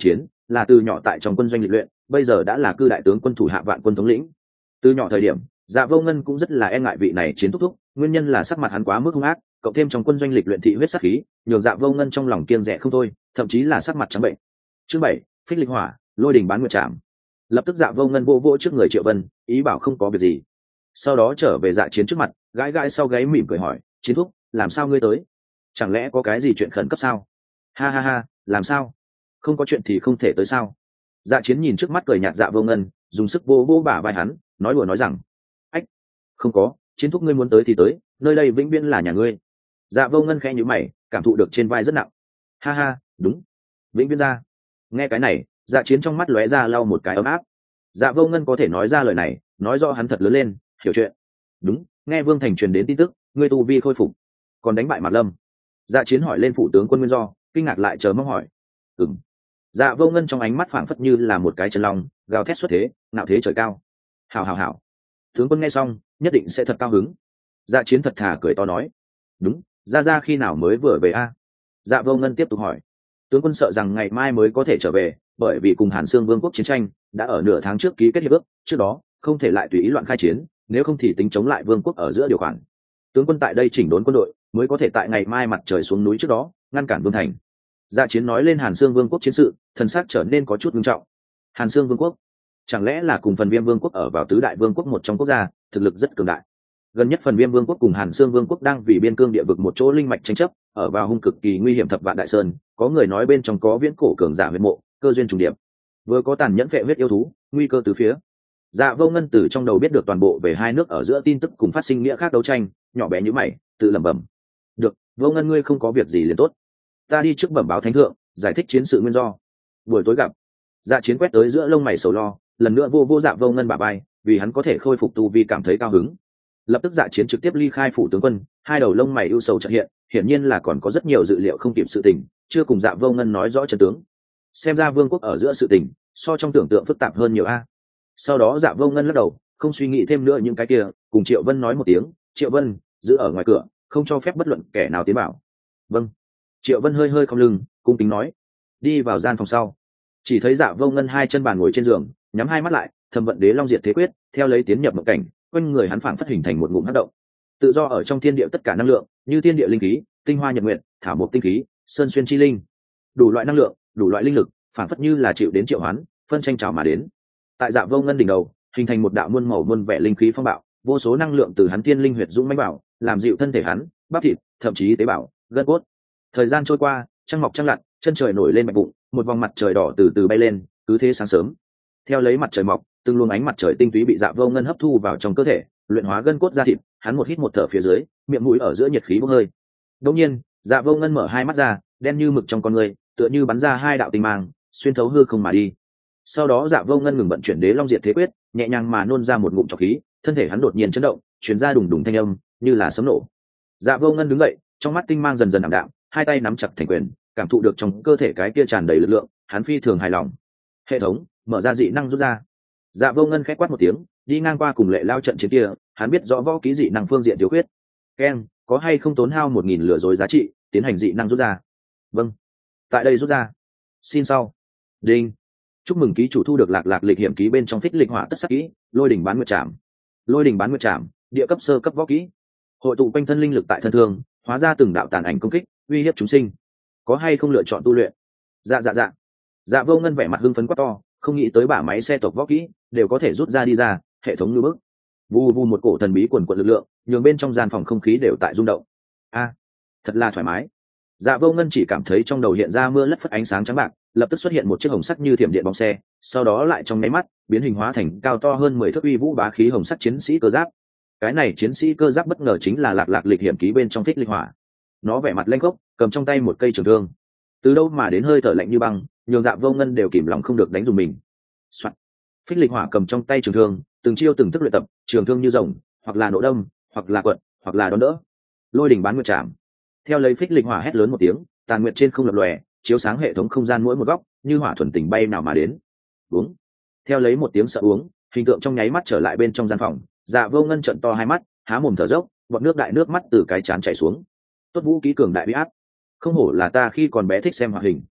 Speaker 1: là từ nhỏ tại trong quân doanh lịch luyện, bây giờ đã là cư đại tướng quân thủ hạ vạn quân thống lĩnh. Từ nhỏ thời điểm, Dạ Vô Ngân cũng rất là e ngại vị này chiến thúc thúc, nguyên nhân là sắc mặt hắn quá mức hung ác, cộng thêm trong quân doanh lịch luyện thị huyết sát khí, nhường Dạ Vô Ngân trong lòng kiêng dè không thôi, thậm chí là sắc mặt trắng bệnh. Chương bảy, Phích Lịch Hỏa, Lôi Đình Bán Nguyệt Trảm. Lập tức Dạ Vô Ngân vô vô trước người Triệu Vân, ý bảo không có việc gì. Sau đó trở về Dạ Chiến trước mặt, gãi gãi sau gáy mỉm cười hỏi, "Chiến thúc, làm sao ngươi tới? Chẳng lẽ có cái gì chuyện khẩn cấp sao?" "Ha ha ha, làm sao? Không có chuyện thì không thể tới sao?" Dạ Chiến nhìn trước mắt cười nhạt Dạ Vô Ngân, dùng sức vô vô bả vai hắn, nói đùa nói rằng, "Ách, không có, Chiến thúc ngươi muốn tới thì tới, nơi đây vĩnh viễn là nhà ngươi." Dạ Vô Ngân khẽ nhíu mày, cảm thụ được trên vai rất nặng. "Ha ha, đúng, vĩnh viễn ra." Nghe cái này, Dạ Chiến trong mắt lóe ra lau một cái ấm áp. Dạ Vô Ngân có thể nói ra lời này, nói rõ hắn thật lớn lên, hiểu chuyện. "Đúng, nghe Vương Thành truyền đến tin tức, ngươi tu vi khôi phục, còn đánh bại Mạc Lâm." Dạ Chiến hỏi lên phụ tướng quân nguyên do, kinh ngạc lại chờ mong hỏi. "Ừm." Dạ Vô Ngân trong ánh mắt phảng phất như là một cái chân long, gào thét xuất thế, ngạo thế trời cao. "Hảo hảo hảo." Tướng quân nghe xong, nhất định sẽ thật cao hứng. Dạ Chiến thật thà cười to nói. "Đúng, ra ra khi nào mới vừa về a?" Dạ Vô Ngân tiếp tục hỏi. Tướng quân sợ rằng ngày mai mới có thể trở về, bởi vì cùng Hàn Xương Vương quốc chiến tranh đã ở nửa tháng trước ký kết hiệp ước, trước đó không thể lại tùy ý loạn khai chiến, nếu không thì tính chống lại vương quốc ở giữa điều khoản. Tướng quân tại đây chỉnh đốn quân đội, mới có thể tại ngày mai mặt trời xuống núi trước đó ngăn cản Vương Thành. Dạ Chiến nói lên Hàn Xương Vương quốc chiến sự, thần sắc trở nên có chút nghiêm trọng. Hàn Xương Vương quốc, chẳng lẽ là cùng Phần Viêm Vương quốc ở vào tứ đại vương quốc một trong quốc gia, thực lực rất cường đại. Gần nhất Phần Viêm Vương quốc cùng Hàn Xương Vương quốc đang vì biên cương địa vực một chỗ linh mạch tranh chấp, ở vào hung cực kỳ nguy hiểm thập vạn đại sơn, có người nói bên trong có viễn cổ cường giả huyết mộ, cơ duyên trùng điệp. Vừa có tàn nhẫn phệ huyết yêu thú, nguy cơ từ phía. Dạ Vô Ngân từ trong đầu biết được toàn bộ về hai nước ở giữa tin tức cùng phát sinh nghĩa khác đấu tranh, nhỏ bé như mày, tự lẩm bẩm. "Được, Vô Ngân ngươi không có việc gì liền tốt. Ta đi trước bẩm báo thánh thượng, giải thích chiến sự nguyên do." Buổi tối gặp. Dạ Chiến quét tới giữa lông mày sầu lo, lần nữa vô vô Dạ Vô Ngân bả vai, vì hắn có thể khôi phục tu vi cảm thấy cao hứng. Lập tức Dạ Chiến trực tiếp ly khai phủ tướng quân, hai đầu lông mày ưu sầu chợt hiện, hiển nhiên là còn có rất nhiều dự liệu không kịp sự tình, chưa cùng Dạ Vô Ngân nói rõ trận tướng. Xem ra vương quốc ở giữa sự tình, so trong tưởng tượng phức tạp hơn nhiều a. Sau đó Dạ Vô Ngân lắc đầu, không suy nghĩ thêm nữa những cái kia, cùng Triệu Vân nói một tiếng, "Triệu Vân, giữ ở ngoài cửa, không cho phép bất luận kẻ nào tiến vào." "Vâng." Triệu Vân hơi hơi cong lưng, cung kính nói. Đi vào gian phòng sau, chỉ thấy Dạ Vô Ngân hai chân bàn ngồi trên giường, nhắm hai mắt lại, thầm vận Đế Long Diệt Thế Quyết, theo lấy tiến nhập mộng cảnh, quanh người hắn phảng phất hình thành một ngụm hắc động, tự do ở trong thiên địa tất cả năng lượng, như thiên địa linh khí, tinh hoa nhật nguyện, thảo mộc tinh khí, sơn xuyên chi linh, đủ loại năng lượng, đủ loại linh lực, phảng phất như là chịu đến triệu hoán, phân tranh trào mà đến. Tại Dạ Vô Ngân đỉnh đầu, hình thành một đạo muôn màu muôn vẻ linh khí phong bạo, vô số năng lượng từ hắn tiên linh huyệt dũng mãnh bảo, làm dịu thân thể hắn, bắp thịt, thậm chí tế bào, gân cốt. Thời gian trôi qua, trăng mọc trăng lặn, chân trời nổi lên bạch bụng, một vòng mặt trời đỏ từ từ bay lên, cứ thế sáng sớm. Theo lấy mặt trời mọc, từng luồng ánh mặt trời tinh túy bị Dạ Vô Ngân hấp thu vào trong cơ thể, luyện hóa gân cốt da thịt, hắn một hít một thở phía dưới, miệng mũi ở giữa nhiệt khí bốc hơi. Đột nhiên, Dạ Vô Ngân mở hai mắt ra, đen như mực trong con người, tựa như bắn ra hai đạo tinh mang, xuyên thấu hư không mà đi. Sau đó Dạ Vô Ngân ngừng vận chuyển Đế Long Diệt Thế Quyết, nhẹ nhàng mà nôn ra một ngụm trọc khí, thân thể hắn đột nhiên chấn động, truyền ra đùng đùng thanh âm, như là sấm nổ. Dạ Vô Ngân đứng dậy, trong mắt tinh mang dần dần ảm đạm, hai tay nắm chặt thành quyền, cảm thụ được trong cơ thể cái kia tràn đầy lực lượng, hắn phi thường hài lòng. Hệ thống mở ra dị năng rút ra. Dạ Vô Ngân khẽ quát một tiếng, đi ngang qua cùng Lệ Lao trận chiến kia, hắn biết rõ võ ký dị năng phương diện thiếu khuyết. Ken, có hay không tốn hao một nghìn lừa dối giá trị, tiến hành dị năng rút ra? Vâng. Tại đây rút ra. Xin sau. Đinh. Chúc mừng ký chủ thu được Lạc Lạc lịch hiểm ký bên trong Phích Lịch Hỏa tất sắc kỹ, Lôi đỉnh bán nguyệt trảm. Lôi đỉnh bán nguyệt trảm, địa cấp sơ cấp võ kỹ. Hội tụ quanh thân linh lực tại thân thương, hóa ra từng đạo tàn ảnh công kích, uy hiếp chúng sinh. Có hay không lựa chọn tu luyện? Dạ dạ dạ. Dạ Vô Ngân vẻ mặt hưng phấn quá to, không nghĩ tới bả máy xe tộc võ kỹ đều có thể rút ra đi ra, hệ thống như bức. Vù vù một cổ thần bí quần quật lực lượng, nhường bên trong gian phòng không khí đều tại rung động. A, thật là thoải mái. Dạ Vô Ngân chỉ cảm thấy trong đầu hiện ra mưa lất phất ánh sáng trắng bạc, lập tức xuất hiện một chiếc hồng sắc như thiểm điện bóng xe, sau đó lại trong nháy mắt biến hình hóa thành cao to hơn mười thước uy vũ bá khí hồng sắc chiến sĩ cơ giáp. Cái này chiến sĩ cơ giáp bất ngờ chính là Lạc Lạc lịch hiểm ký bên trong Phích Lịch Hỏa. Nó vẻ mặt lênh khốc, cầm trong tay một cây trường thương. Từ đâu mà đến hơi thở lạnh như băng, nhường Dạ Vô Ngân đều kìm lòng không được đánh dùng mình. Soạn. Phích Lịch Hỏa cầm trong tay trường thương, từng chiêu từng thức luyện tập, trường thương như rồng, hoặc là nổ đâm, hoặc là quật, hoặc là đón đỡ. Lôi đỉnh bán nguyệt trảm. Theo lấy Phích Lịch Hỏa hét lớn một tiếng, tàn nguyệt trên không lập lòe, chiếu sáng hệ thống không gian mỗi một góc, như hỏa thuần tình bay nào mà đến. Uống. Theo lấy một tiếng sợ uống, hình tượng trong nháy mắt trở lại bên trong gian phòng. Dạ Vô Ngân trợn to hai mắt, há mồm thở dốc, bọt nước đại nước mắt từ cái trán chảy xuống. Tốt vũ ký cường đại uy áp, không hổ là ta khi còn bé thích xem hoạt hình.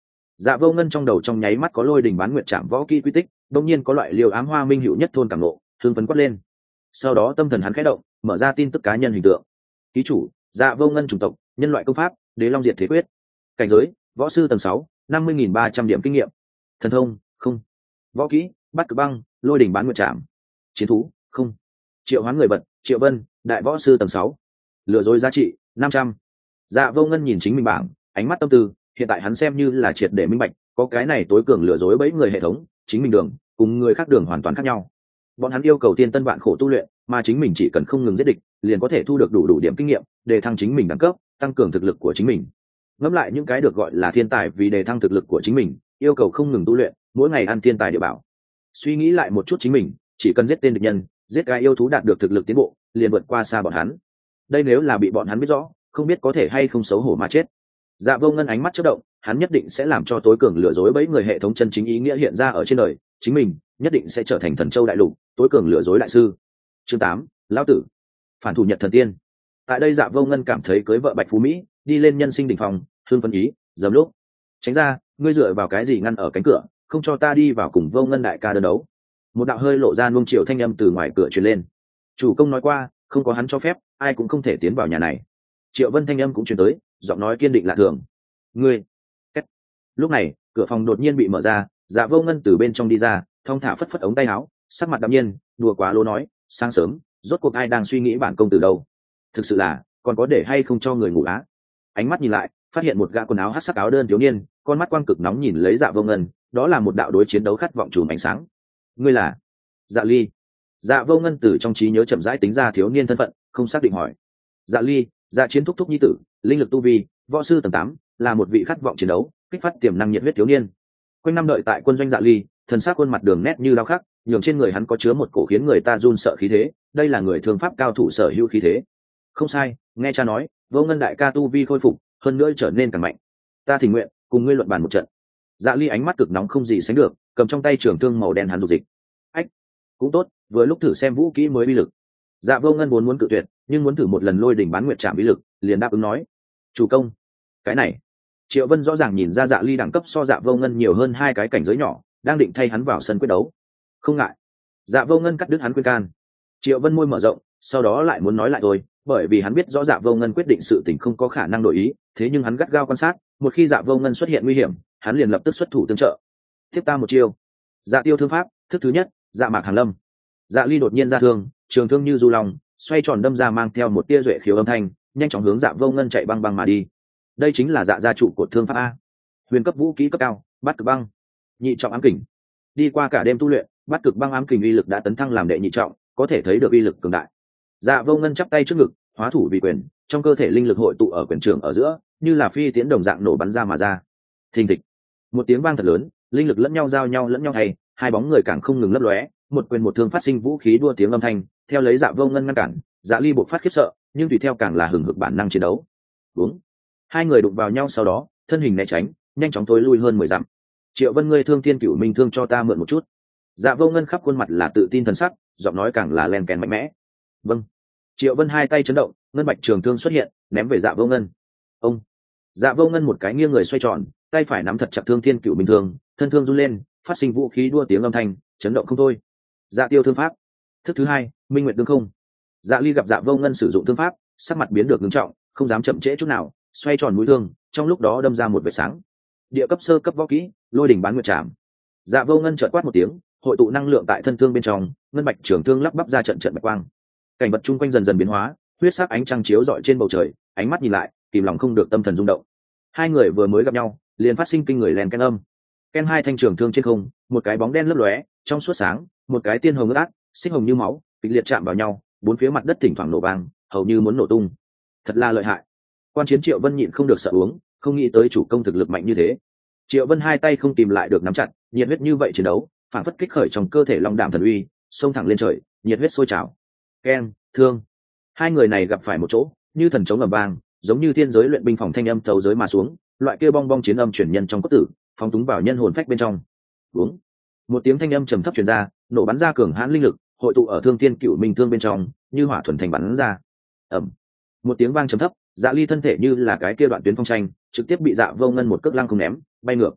Speaker 1: Dạ Vô Ngân trong đầu trong nháy mắt có lôi đình bán nguyệt trảm võ kỹ quy tích, đột nhiên có loại liều ám hoa minh hữu nhất thôn cảm nộ, thương phấn quát lên. Sau đó tâm thần hắn khẽ động, mở ra tin tức cá nhân hình tượng. Ký chủ: Dạ Vô Ngân, chủng tộc nhân loại, công pháp Đế Long Diệt Thế Quyết, cảnh giới võ sư tầng sáu, năm mươi nghìn ba trăm điểm kinh nghiệm, thần thông không, võ kỹ Bắt Cực Băng, lôi đình bán nguyệt trảm, chiến thú không, triệu hoán người bật Triệu Vân, đại võ sư tầng sáu, lừa dối giá trị năm trăm. Dạ Vô Ngân nhìn chính mình bảng, ánh mắt tâm tư, hiện tại hắn xem như là triệt để minh bạch, có cái này tối cường lừa dối bẫy người hệ thống, chính mình đường cùng người khác đường hoàn toàn khác nhau. Bọn hắn yêu cầu tiên tân vạn khổ tu luyện, mà chính mình chỉ cần không ngừng giết địch, liền có thể thu được đủ đủ điểm kinh nghiệm, để thăng chính mình đẳng cấp, tăng cường thực lực của chính mình. Ngẫm lại những cái được gọi là thiên tài vì đề thăng thực lực của chính mình, yêu cầu không ngừng tu luyện, mỗi ngày ăn thiên tài địa bảo. Suy nghĩ lại một chút chính mình, chỉ cần giết tên địch nhân, giết cái yêu thú đạt được thực lực tiến bộ, liền vượt qua xa bọn hắn. Đây nếu là bị bọn hắn biết rõ, không biết có thể hay không xấu hổ mà chết. Dạ Vô Ngân ánh mắt chớp động, hắn nhất định sẽ làm cho tối cường lừa dối bẫy người hệ thống chân chính ý nghĩa hiện ra ở trên đời, chính mình nhất định sẽ trở thành thần châu đại lục tối cường lừa dối đại sư. Chương tám, lão tử phản thủ Nhật thần tiên. Tại đây Dạ Vô Ngân cảm thấy cưới vợ Bạch Phú Mỹ, đi lên nhân sinh đỉnh phòng, hương phân ý, dầm lúc. Tránh ra, ngươi dựa vào cái gì ngăn ở cánh cửa, không cho ta đi vào cùng Vô Ngân đại ca đơn đấu. Một đạo hơi lộ ra nuông chiều thanh âm từ ngoài cửa truyền lên. Chủ công nói qua, không có hắn cho phép, ai cũng không thể tiến vào nhà này. Triệu Vân thanh âm cũng truyền tới, giọng nói kiên định lạ thường. Ngươi. Cách. Lúc này, cửa phòng đột nhiên bị mở ra, Dạ Vô Ngân từ bên trong đi ra, thong thả phất phất ống tay áo, sắc mặt đạm nhiên, đùa quá lố nói, sáng sớm, rốt cuộc ai đang suy nghĩ bản công tử đâu? Thực sự là, còn có để hay không cho người ngủ á? Ánh mắt nhìn lại, phát hiện một gã quần áo hắc sắc áo đơn thiếu niên, con mắt quang cực nóng nhìn lấy Dạ Vô Ngân, đó là một đạo đối chiến đấu khát vọng chùm ánh sáng. Ngươi là? Dạ Ly. Dạ Vô Ngân từ trong trí nhớ chậm rãi tính ra thiếu niên thân phận, không xác định hỏi. Dạ Ly, Dạ Chiến thúc thúc nhi tử, linh lực tu vi, võ sư tầng tám, là một vị khát vọng chiến đấu, kích phát tiềm năng nhiệt huyết thiếu niên. Quanh năm đợi tại quân doanh Dạ Ly, thần sắc khuôn mặt đường nét như đao khắc, nhường trên người hắn có chứa một cổ khiến người ta run sợ khí thế, đây là người thương pháp cao thủ sở hữu khí thế. Không sai, nghe cha nói, Vô Ngân đại ca tu vi khôi phục, hơn nữa trở nên càng mạnh. Ta thỉnh nguyện cùng ngươi luận bàn một trận. Dạ Ly ánh mắt cực nóng không gì sánh được, cầm trong tay trường thương màu đen hắn dục dịch. Ách, cũng tốt, vừa lúc thử xem vũ kỹ mới uy lực. Dạ Vô Ngân muốn muốn cự tuyệt, nhưng muốn thử một lần lôi đỉnh bán nguyệt trảm uy lực, liền đáp ứng nói. Chủ công, cái này. Triệu Vân rõ ràng nhìn ra Dạ Ly đẳng cấp so Dạ Vô Ngân nhiều hơn hai cái cảnh giới nhỏ, đang định thay hắn vào sân quyết đấu. Không ngại. Dạ Vô Ngân cắt đứt hắn khuyên can. Triệu Vân môi mở rộng, sau đó lại muốn nói lại thôi, bởi vì hắn biết rõ Dạ Vô Ngân quyết định sự tình không có khả năng đổi ý, thế nhưng hắn gắt gao quan sát, một khi Dạ Vô Ngân xuất hiện nguy hiểm, hắn liền lập tức xuất thủ tương trợ. Tiếp ta một chiêu. Dạ Tiêu thương pháp, thức thứ nhất, Dạ Mạc Hàn Lâm. Dạ Ly đột nhiên ra thương, trường thương như du long, xoay tròn đâm ra mang theo một tia duệ khiếu âm thanh, nhanh chóng hướng Dạ Vô Ngân chạy băng băng mà đi. Đây chính là Dạ gia trụ của thương pháp a. Huyền cấp vũ kỹ cấp cao, Bắt Cực Băng. Nhị trọng ám kình. Đi qua cả đêm tu luyện, Bắt Cực Băng ám kình uy lực đã tấn thăng làm đệ nhị trọng, có thể thấy được uy lực cường đại. Dạ Vô Ngân chắp tay trước ngực, hóa thủ vì quyền, trong cơ thể linh lực hội tụ ở quyền trường ở giữa, như là phi tiễn đồng dạng nổ bắn ra mà ra. Thình thịch. Một tiếng vang thật lớn, linh lực lẫn nhau giao nhau lẫn nhau hay, hai bóng người càng không ngừng lấp lóe, một quyền một thương phát sinh vũ khí đua tiếng âm thanh, theo lấy Dạ Vô Ngân ngăn cản, Dạ Ly buộc phát khiếp sợ, nhưng tùy theo càng là hừng hực bản năng chiến đấu. Đúng. Hai người đụng vào nhau sau đó, thân hình né tránh, nhanh chóng tối lui hơn mười dặm. Triệu Vân, ngươi thương thiên cửu minh thương cho ta mượn một chút. Dạ Vô Ngân khắp khuôn mặt là tự tin thần sắc, giọng nói càng là len kèn mạnh mẽ. Vâng. Triệu Vân hai tay chấn động, ngân bạch trường thương xuất hiện, ném về Dạ Vô Ngân. Ông. Dạ Vô Ngân một cái nghiêng người xoay tròn, tay phải nắm thật chặt thương thiên cửu minh thương, thân thương run lên, phát sinh vũ khí đua tiếng âm thanh, chấn động không thôi. Dạ Tiêu thương pháp, thức thứ hai, Minh Nguyệt Đương Không. Dạ Ly gặp Dạ Vô Ngân sử dụng thương pháp, sắc mặt biến được nghiêm trọng, không dám chậm trễ chút nào, xoay tròn mũi thương, trong lúc đó đâm ra một vệt sáng. Địa cấp sơ cấp võ kỹ, lôi đỉnh bán nguyệt trảm. Dạ Vô Ngân chợt quát một tiếng, hội tụ năng lượng tại thân thương bên trong, ngân bạch trường thương lắp bắp ra trận trận bạch quang. Cảnh vật chung quanh dần dần biến hóa, huyết sắc ánh trăng chiếu rọi trên bầu trời, ánh mắt nhìn lại, kìm lòng không được tâm thần rung động. Hai người vừa mới gặp nhau, liền phát sinh kinh người lèn ken âm. Ken hai thanh trường thương trên không, một cái bóng đen lấp lóe, trong suốt sáng, một cái tiên hồng ướt át, xích hồng như máu, kịch liệt chạm vào nhau, bốn phía mặt đất thỉnh thoảng nổ vang, hầu như muốn nổ tung. Thật là lợi hại. Quan chiến Triệu Vân nhịn không được sợ uống, không nghĩ tới chủ công thực lực mạnh như thế. Triệu Vân hai tay không tìm lại được nắm chặt, nhiệt huyết như vậy chiến đấu, phản phất kích khởi trong cơ thể long đạm thần uy, xông thẳng lên trời, nhiệt huyết sôi trào. Ken, thương. Hai người này gặp phải một chỗ, như thần trống ầm vang, giống như thiên giới luyện binh phòng thanh âm thấu giới mà xuống, loại kia bong bong chiến âm chuyển nhân trong cốt tử, phóng túng vào nhân hồn phách bên trong. Uống. Một tiếng thanh âm trầm thấp truyền ra, nổ bắn ra cường hãn linh lực, hội tụ ở thương thiên cựu minh thương bên trong, như hỏa thuần thành bắn ra. Ầm. Một tiếng vang trầm thấp, Dạ Ly thân thể như là cái kia đoạn tuyến phong tranh, trực tiếp bị Dạ Vô Ngân một cước lăng không ném, bay ngược.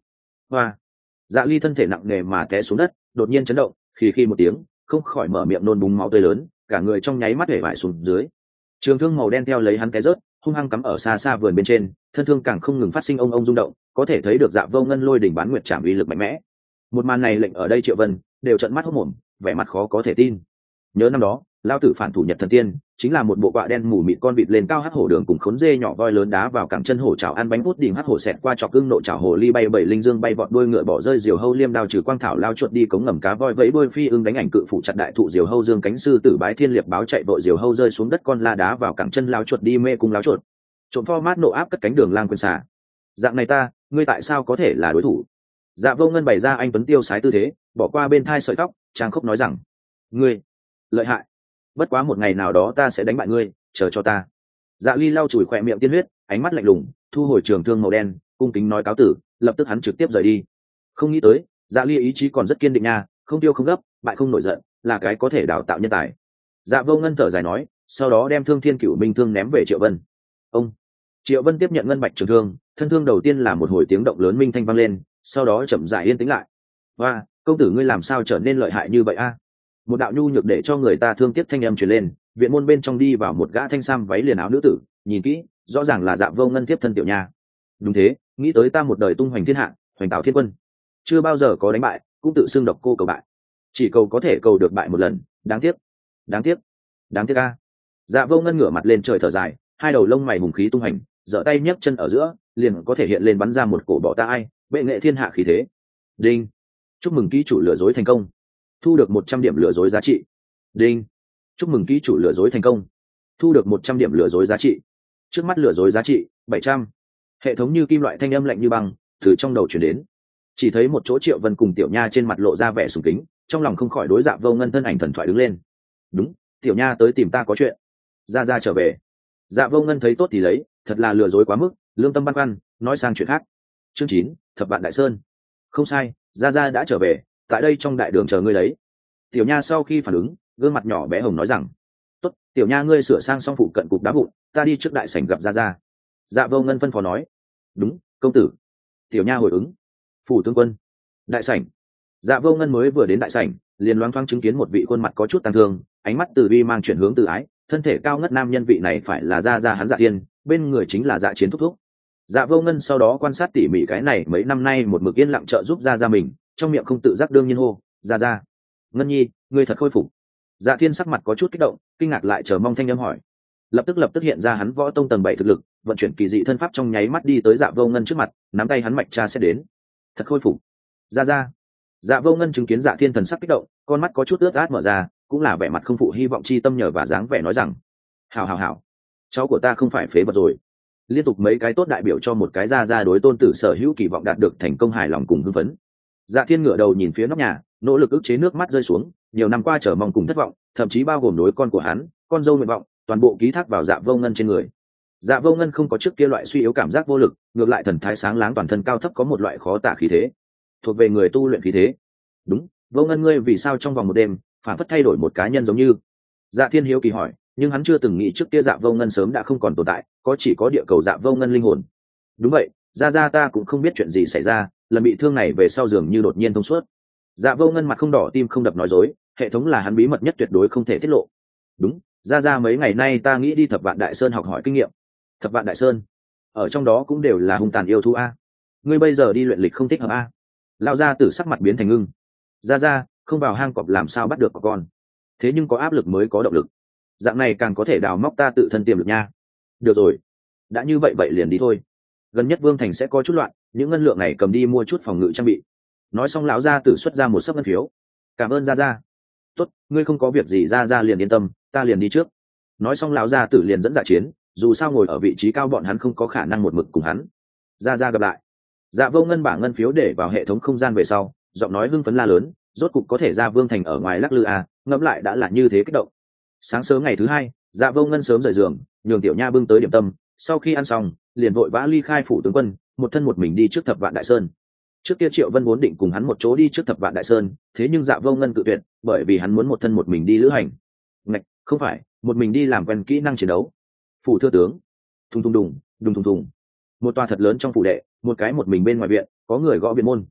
Speaker 1: hoa. Dạ ly thân thể nặng nề mà té xuống đất, đột nhiên chấn động, khi khi một tiếng, không khỏi mở miệng nôn búng máu tươi lớn, cả người trong nháy mắt hể vải xuống dưới. Trường thương màu đen theo lấy hắn té rớt, hung hăng cắm ở xa xa vườn bên trên, thân thương càng không ngừng phát sinh ông ông rung động, có thể thấy được Dạ Vô Ngân lôi đỉnh bán nguyệt trảm uy lực mạnh mẽ. Một màn này lệnh ở đây Triệu Vân đều trợn mắt hốt mồm, vẻ mặt khó có thể tin. Nhớ năm đó, lao tử phản thủ Nhật Thần Tiên, chính là một bộ quạ đen mù mịt con vịt lên cao hắc hổ đường cùng khốn dê nhỏ voi lớn đá vào cẳng chân hổ chảo ăn bánh hút đỉnh hắc hổ xẹt qua chọc cưng nộ chảo hồ ly bay bảy linh dương bay vọt đuôi ngựa bỏ rơi diều hâu liêm đao trừ quang thảo lao chuột đi cống ngầm cá voi vẫy đuôi phi ưng đánh ảnh cự phụ chặt đại thụ diều hâu dương cánh sư tử bái thiên liệp báo chạy vội diều hâu rơi xuống đất con la đá vào cẳng chân lao chuột đi mê cung lao chuột trộm pho mát nộ áp cất cánh đường lang quyền xả. Dạng này ta, ngươi tại sao có thể là đối thủ? Dạ Vô Ngân bày ra anh tuấn tiêu sái tư thế, bỏ qua bên thai sợi tóc, trang khốc nói rằng: ngươi lợi hại, bất quá một ngày nào đó ta sẽ đánh bại ngươi, chờ cho ta. Dạ ly lau chùi khỏe miệng tiên huyết, ánh mắt lạnh lùng, thu hồi trường thương màu đen, cung kính nói cáo tử, lập tức hắn trực tiếp rời đi. Không nghĩ tới, dạ ly ý chí còn rất kiên định nha, không tiêu không gấp, bại không nổi giận, là cái có thể đào tạo nhân tài. Dạ Vô Ngân thở dài nói, sau đó đem thương thiên cửu minh thương ném về Triệu Vân. Ông Triệu Vân tiếp nhận ngân bạch trường thương, thân thương đầu tiên là một hồi tiếng động lớn minh thanh vang lên, sau đó chậm rãi yên tĩnh lại. Và công tử ngươi làm sao trở nên lợi hại như vậy a? Một đạo nhu nhược để cho người ta thương tiếc thanh âm truyền lên, viện môn bên trong đi vào một gã thanh sam váy liền áo nữ tử, nhìn kỹ, rõ ràng là Dạ Vô Ngân tiếp thân tiểu nha. Đúng thế, nghĩ tới ta một đời tung hoành thiên hạ, hoành tạo thiên quân, chưa bao giờ có đánh bại, cũng tự xưng độc cô cầu bại, chỉ cầu có thể cầu được bại một lần, đáng tiếc, đáng tiếc, đáng tiếc a. Dạ Vô Ngân ngửa mặt lên trời thở dài, hai đầu lông mày hùng khí tung hành, giở tay nhấc chân ở giữa, liền có thể hiện lên bắn ra một cổ bỏ ta ai, bệ nghệ thiên hạ khí thế. Đinh, chúc mừng ký chủ lừa dối thành công, thu được một trăm điểm lừa dối giá trị. Đinh, chúc mừng ký chủ lừa dối thành công, thu được một trăm điểm lừa dối giá trị. Trước mắt lừa dối giá trị bảy trăm. Hệ thống như kim loại thanh âm lạnh như băng từ trong đầu chuyển đến. Chỉ thấy một chỗ Triệu Vân cùng tiểu nha trên mặt lộ ra vẻ sùng kính, trong lòng không khỏi đối Dạ Vô Ngân thân ảnh thần thoại đứng lên. Đúng, tiểu nha tới tìm ta có chuyện. Ra ra trở về. Dạ Vô Ngân thấy tốt thì lấy, thật là lừa dối quá mức, lương tâm băn khoăn, nói sang chuyện khác. Chương chín, thập vạn đại sơn. Không sai, ra ra đã trở về, tại đây trong đại đường chờ ngươi đấy. Tiểu nha sau khi phản ứng, gương mặt nhỏ bé hồng nói rằng: tốt, tiểu nha ngươi sửa sang xong phụ cận cục đá vụn, ta đi trước đại sảnh gặp ra ra. Dạ Vô Ngân phân phó nói. Đúng, công tử. Tiểu nha hồi ứng. Phủ tướng quân. Đại sảnh. Dạ Vô Ngân mới vừa đến đại sảnh, liền loáng thoáng chứng kiến một vị khuôn mặt có chút tăng thương, ánh mắt từ bi mang chuyển hướng từ ái, thân thể cao ngất nam nhân vị này phải là ra ra hắn Dạ Thiên, bên người chính là Dạ Chiến thúc thúc. Dạ Vô Ngân sau đó quan sát tỉ mỉ cái này mấy năm nay một mực yên lặng trợ giúp ra ra mình, trong miệng không tự giác đương nhiên hô ra ra. Ngân nhi, ngươi thật khôi phục. Dạ Thiên sắc mặt có chút kích động, kinh ngạc lại chờ mong thanh âm hỏi. Lập tức lập tức hiện ra hắn võ tông tầng bảy thực lực, vận chuyển kỳ dị thân pháp trong nháy mắt đi tới Dạ Vô Ngân trước mặt, nắm tay hắn mạch cha sẽ đến. Thật khôi phục. Ra ra. Dạ Vô Ngân chứng kiến Dạ Thiên thần sắc kích động, con mắt có chút ướt át mở ra, cũng là vẻ mặt không phụ hy vọng chi tâm nhờ và dáng vẻ nói rằng: hảo hảo hảo, cháu của ta không phải phế vật rồi. Liên tục mấy cái tốt đại biểu cho một cái ra ra đối tôn tử sở hữu kỳ vọng đạt được thành công hài lòng cùng hưng phấn. Dạ Thiên ngửa đầu nhìn phía nóc nhà, nỗ lực ức chế nước mắt rơi xuống, nhiều năm qua chờ mong cùng thất vọng, thậm chí bao gồm đối con của hắn, con dâu nguyện vọng, toàn bộ ký thác vào Dạ Vô Ngân trên người. Dạ Vô Ngân không có trước kia loại suy yếu cảm giác vô lực, ngược lại thần thái sáng láng, toàn thân cao thấp có một loại khó tả khí thế, thuộc về người tu luyện khí thế. Đúng, Vô Ngân ngươi vì sao trong vòng một đêm phản phất thay đổi một cá nhân giống như? Dạ Thiên hiếu kỳ hỏi, nhưng hắn chưa từng nghĩ trước kia Dạ Vô Ngân sớm đã không còn tồn tại, có chỉ có địa cầu Dạ Vô Ngân linh hồn. Đúng vậy, ra ra ta cũng không biết chuyện gì xảy ra, lần bị thương này về sau giường như đột nhiên thông suốt. Dạ Vô Ngân mặt không đỏ tim không đập nói dối, hệ thống là hắn bí mật nhất tuyệt đối không thể tiết lộ. Đúng, ra ra mấy ngày nay ta nghĩ đi thập vạn đại sơn học hỏi kinh nghiệm. Thập vạn đại sơn, ở trong đó cũng đều là hung tàn yêu thú a. Ngươi bây giờ đi luyện lịch không thích hợp a? Lão gia tử sắc mặt biến thành ngưng. Ra ra, không vào hang cọp làm sao bắt được con? Thế nhưng có áp lực mới có động lực. Dạng này càng có thể đào móc ta tự thân tiềm lực nha. Được rồi, đã như vậy vậy liền đi thôi. Gần nhất Vương Thành sẽ có chút loạn, những ngân lượng này cầm đi mua chút phòng ngự trang bị. Nói xong lão gia tử xuất ra một sấp ngân phiếu. Cảm ơn ra ra. Tốt, ngươi không có việc gì ra ra liền yên tâm, ta liền đi trước. Nói xong lão gia tử liền dẫn Dạ Chiến, dù sao ngồi ở vị trí cao bọn hắn không có khả năng một mực cùng hắn. Ra ra gặp lại. Dạ Vô Ngân bảng ngân phiếu để vào hệ thống không gian về sau, giọng nói hưng phấn la lớn, rốt cục có thể ra Vương Thành ở ngoài lắc lư à, ngẫm lại đã là như thế kích động. Sáng sớm ngày thứ hai, Dạ Vô Ngân sớm rời giường, nhường tiểu nha bưng tới điểm tâm, sau khi ăn xong, liền vội vã ly khai phủ tướng quân, một thân một mình đi trước thập vạn đại sơn. Trước kia Triệu Vân vốn định cùng hắn một chỗ đi trước thập vạn đại sơn, thế nhưng Dạ Vô Ngân cự tuyệt, bởi vì hắn muốn một thân một mình đi lữ hành. Ngạch, không phải, một mình đi làm quen kỹ năng chiến đấu. Phủ thưa tướng. Thùng thùng đùng, đùng thùng thùng. Một tòa thật lớn trong phủ đệ, một cái một mình bên ngoài viện, có người gõ viện môn.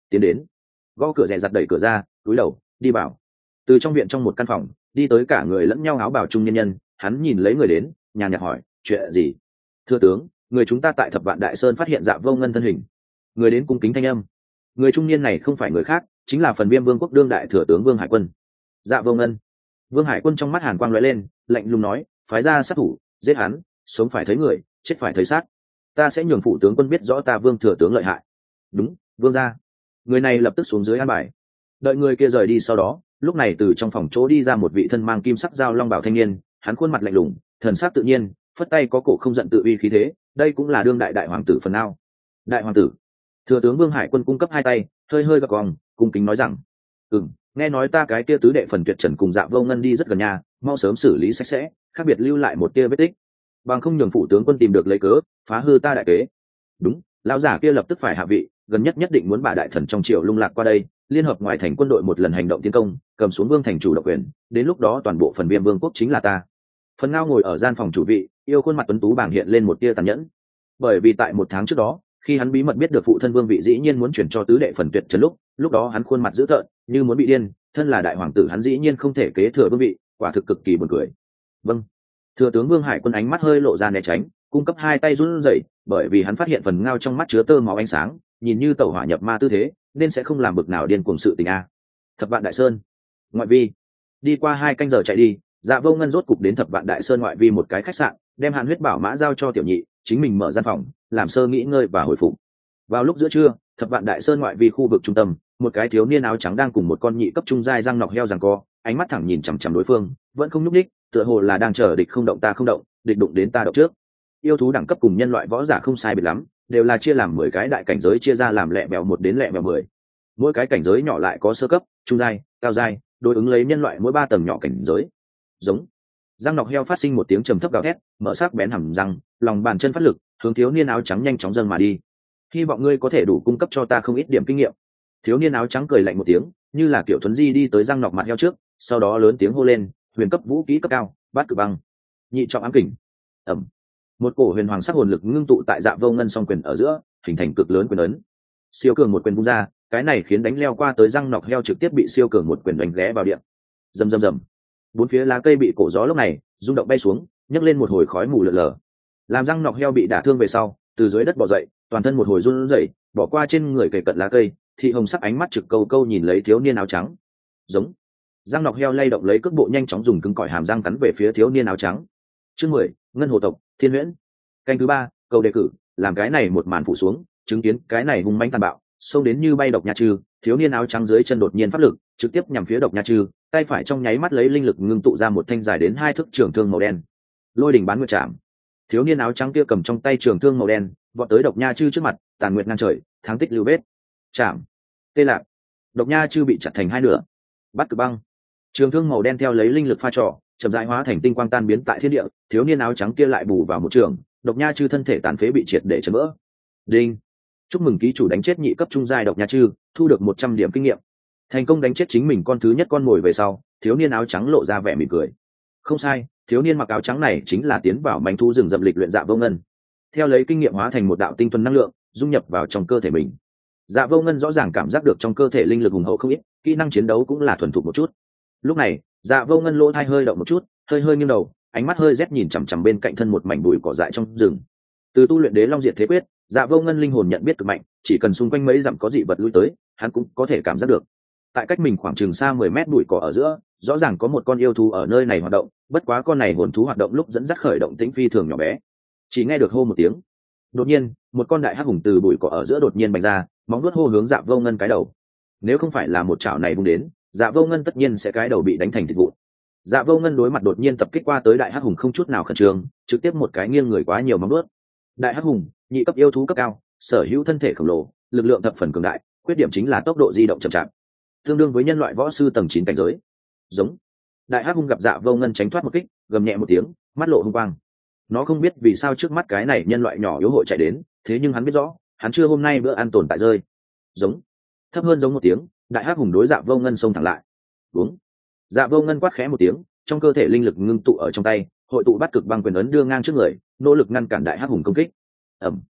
Speaker 1: tiến đến, gõ cửa rè rặt đẩy cửa ra, cúi đầu đi vào. Từ trong viện trong một căn phòng đi tới cả người lẫn nhau áo bào trung nhân nhân, hắn nhìn lấy người đến, nhàn nhạt hỏi, chuyện gì? Thưa tướng, người chúng ta tại Thập Vạn Đại Sơn phát hiện Dạ Vô Ngân thân hình. Người đến cung kính thanh âm. Người trung niên này không phải người khác, chính là Phần Viêm Vương quốc đương đại thừa tướng Vương Hải Quân. Dạ Vô Ngân. Vương Hải Quân trong mắt hàn quang lóe lên, lạnh lùng nói, phái ra sát thủ, giết hắn, sống phải thấy người, chết phải thấy xác. Ta sẽ nhường phụ tướng quân biết rõ ta Vương thừa tướng lợi hại. Đúng, Vương gia. Người này lập tức xuống dưới an bài. Đợi người kia rời đi sau đó, lúc này từ trong phòng chỗ đi ra một vị thân mang kim sắc dao long bảo thanh niên, hắn khuôn mặt lạnh lùng, thần sắc tự nhiên, phất tay có cổ không giận tự uy khí thế, đây cũng là đương đại đại hoàng tử Phần Ngao. Đại hoàng tử. Thừa tướng Vương Hải Quân cung cấp hai tay, hơi hơi gật gù, cung kính nói rằng, ừm, nghe nói ta cái kia tứ đệ Phần Tuyệt Trần cùng Dạ Vô Ngân đi rất gần nhà, mau sớm xử lý sạch sẽ, khác biệt lưu lại một tia vết tích, bằng không nhường phụ tướng quân tìm được lấy cớ phá hư ta đại kế. Đúng, lão giả kia lập tức phải hạ vị, gần nhất nhất định muốn bà đại thần trong triều lung lạc qua đây, liên hợp ngoài thành quân đội một lần hành động tiến công, cầm xuống vương thành chủ động quyền, đến lúc đó toàn bộ Phần Viêm Vương quốc chính là ta. Phần Ngao ngồi ở gian phòng chủ vị, yêu khuôn mặt tuấn tú bàng hiện lên một tia tàn nhẫn, bởi vì tại một tháng trước đó, khi hắn bí mật biết được phụ thân vương vị dĩ nhiên muốn chuyển cho tứ đệ Phần Tuyệt Trần lúc, lúc đó hắn khuôn mặt dữ tợn, như muốn bị điên, thân là đại hoàng tử hắn dĩ nhiên không thể kế thừa vương vị, quả thực cực kỳ buồn cười. Vâng. Thừa tướng Vương Hải Quân ánh mắt hơi lộ ra né tránh, cung cấp hai tay run rẩy, bởi vì hắn phát hiện Phần Ngao trong mắt chứa tơ máu ánh sáng, nhìn như tẩu hỏa nhập ma tư thế, nên sẽ không làm bực nào điên cuồng sự tình a. Thập Vạn Đại Sơn, ngoại vi. Đi qua hai canh giờ chạy đi, Dạ Vô Ngân rốt cục đến Thập Vạn Đại Sơn ngoại vi một cái khách sạn, đem Hàn Huyết Bảo Mã giao cho tiểu nhị, chính mình mở gian phòng, làm sơ nghỉ ngơi và hồi phục. Vào lúc giữa trưa, Thập Vạn Đại Sơn ngoại vi khu vực trung tâm, một cái thiếu niên áo trắng đang cùng một con nhị cấp trung giai răng nọc heo giằng co, ánh mắt thẳng nhìn chằm chằm đối phương, vẫn không nhúc nhích, tựa hồ là đang chờ địch không động ta không động, địch đụng đến ta động trước. Yêu thú đẳng cấp cùng nhân loại võ giả không sai biệt lắm, đều là chia làm mười cái đại cảnh giới, chia ra làm lẹ bèo một đến lẹ bèo mười. Mỗi cái cảnh giới nhỏ lại có sơ cấp, trung giai, cao giai, đối ứng lấy nhân loại mỗi ba tầng nhỏ cảnh giới. Giống. Răng nọc heo phát sinh một tiếng trầm thấp gào thét, mở sắc bén hàm răng, lòng bàn chân phát lực, hướng thiếu niên áo trắng nhanh chóng dâng mà đi. Hy vọng ngươi có thể đủ cung cấp cho ta không ít điểm kinh nghiệm. Thiếu niên áo trắng cười lạnh một tiếng, như là kiểu thuấn di đi tới răng nọc mặt heo trước, sau đó lớn tiếng hô lên, huyền cấp vũ kỹ cấp cao, bát cử băng, nhị trọng ám kình. Ẩm. Một cổ huyền hoàng sắc hồn lực ngưng tụ tại Dạ Vô Ngân song quyền ở giữa, hình thành cực lớn quyền ấn. Siêu cường một quyền vung ra, cái này khiến đánh leo qua tới răng nọc heo trực tiếp bị siêu cường một quyền đánh ghé vào điện. Rầm rầm rầm. Bốn phía lá cây bị cổ gió lúc này rung động bay xuống, nhấc lên một hồi khói mù lờ lờ. Làm răng nọc heo bị đả thương về sau, từ dưới đất bò dậy, toàn thân một hồi run rẩy, bỏ qua trên người kề cận lá cây, thị hồng sắc ánh mắt trực câu câu nhìn lấy thiếu niên áo trắng. Giống. Răng nọc heo lay động lấy cước bộ nhanh chóng dùng cứng cỏi hàm răng cắn về phía thiếu niên áo trắng. Chương mười, ngân hồ tộc, Thiên Huyễn. Canh thứ ba, cầu đề cử, làm cái này một màn phủ xuống, chứng kiến cái này hung mãnh tàn bạo, xông đến như bay độc nha trư, thiếu niên áo trắng dưới chân đột nhiên phát lực, trực tiếp nhằm phía độc nha trư, tay phải trong nháy mắt lấy linh lực ngưng tụ ra một thanh dài đến hai thước trường thương màu đen. Lôi đỉnh bán nguyệt chạm. Thiếu niên áo trắng kia cầm trong tay trường thương màu đen, vọt tới độc nha trư trước mặt, tàn nguyệt ngang trời, tháng tích lưu vết. Chạm. Tê lạc. Độc nha trư bị chặt thành hai nửa. Bắt cực băng. Trường thương màu đen theo lấy linh lực pha trò, chậm rãi hóa thành tinh quang tan biến tại thiên địa, thiếu niên áo trắng kia lại bù vào một trường, độc nha chư thân thể tàn phế bị triệt để chấn vỡ. Đinh. Chúc mừng ký chủ đánh chết nhị cấp trung giai độc nha chư, thu được một trăm điểm kinh nghiệm. Thành công đánh chết chính mình con thứ nhất con mồi về sau, thiếu niên áo trắng lộ ra vẻ mỉm cười. Không sai, thiếu niên mặc áo trắng này chính là tiến vào manh thu rừng rậm lịch luyện Dạ Vô Ngân. Theo lấy kinh nghiệm hóa thành một đạo tinh thuần năng lượng, dung nhập vào trong cơ thể mình. Dạ Vô Ngân rõ ràng cảm giác được trong cơ thể linh lực hùng hậu không ít, kỹ năng chiến đấu cũng là thuần thục một chút. Lúc này, Dạ Vô Ngân lỗ thai hơi động một chút, hơi hơi nghiêng đầu, ánh mắt hơi rét nhìn chằm chằm bên cạnh thân một mảnh bụi cỏ dại trong rừng. Từ tu luyện Đế Long Diệt Thế Quyết, Dạ Vô Ngân linh hồn nhận biết cực mạnh, chỉ cần xung quanh mấy dặm có dị vật lui tới, hắn cũng có thể cảm giác được. Tại cách mình khoảng chừng xa mười mét bụi cỏ ở giữa, rõ ràng có một con yêu thú ở nơi này hoạt động, bất quá con này hồn thú hoạt động lúc dẫn dắt khởi động tĩnh phi thường nhỏ bé. Chỉ nghe được hô một tiếng. Đột nhiên, một con đại hắc hùng từ bụi cỏ ở giữa đột nhiên bành ra, móng vuốt hô hướng Dạ Vô Ngân cái đầu. Nếu không phải là một chảo này vung đến, Dạ Vô Ngân tất nhiên sẽ cái đầu bị đánh thành thịt vụn. Dạ Vô Ngân đối mặt đột nhiên tập kích qua tới đại hắc hùng không chút nào khẩn trương, trực tiếp một cái nghiêng người quá nhiều móng vuốt. Đại hắc hùng, nhị cấp yêu thú cấp cao, sở hữu thân thể khổng lồ, lực lượng thập phần cường đại, khuyết điểm chính là tốc độ di động chậm chạp, tương đương với nhân loại võ sư tầng chín cảnh giới. Giống. Đại hắc hùng gặp Dạ Vô Ngân tránh thoát một kích, gầm nhẹ một tiếng, mắt lộ hung quang. Nó không biết vì sao trước mắt cái này nhân loại nhỏ yếu hội chạy đến, thế nhưng hắn biết rõ, hắn chưa hôm nay bữa ăn tồn tại rơi. Giống. Thấp hơn giống một tiếng, đại hắc hùng đối Dạ Vô Ngân xông thẳng lại. Uống. Dạ Vô Ngân quát khẽ một tiếng, trong cơ thể linh lực ngưng tụ ở trong tay, hội tụ bắt cực băng quyền ấn đưa ngang trước người, nỗ lực ngăn cản đại hắc hùng công kích. Ầm.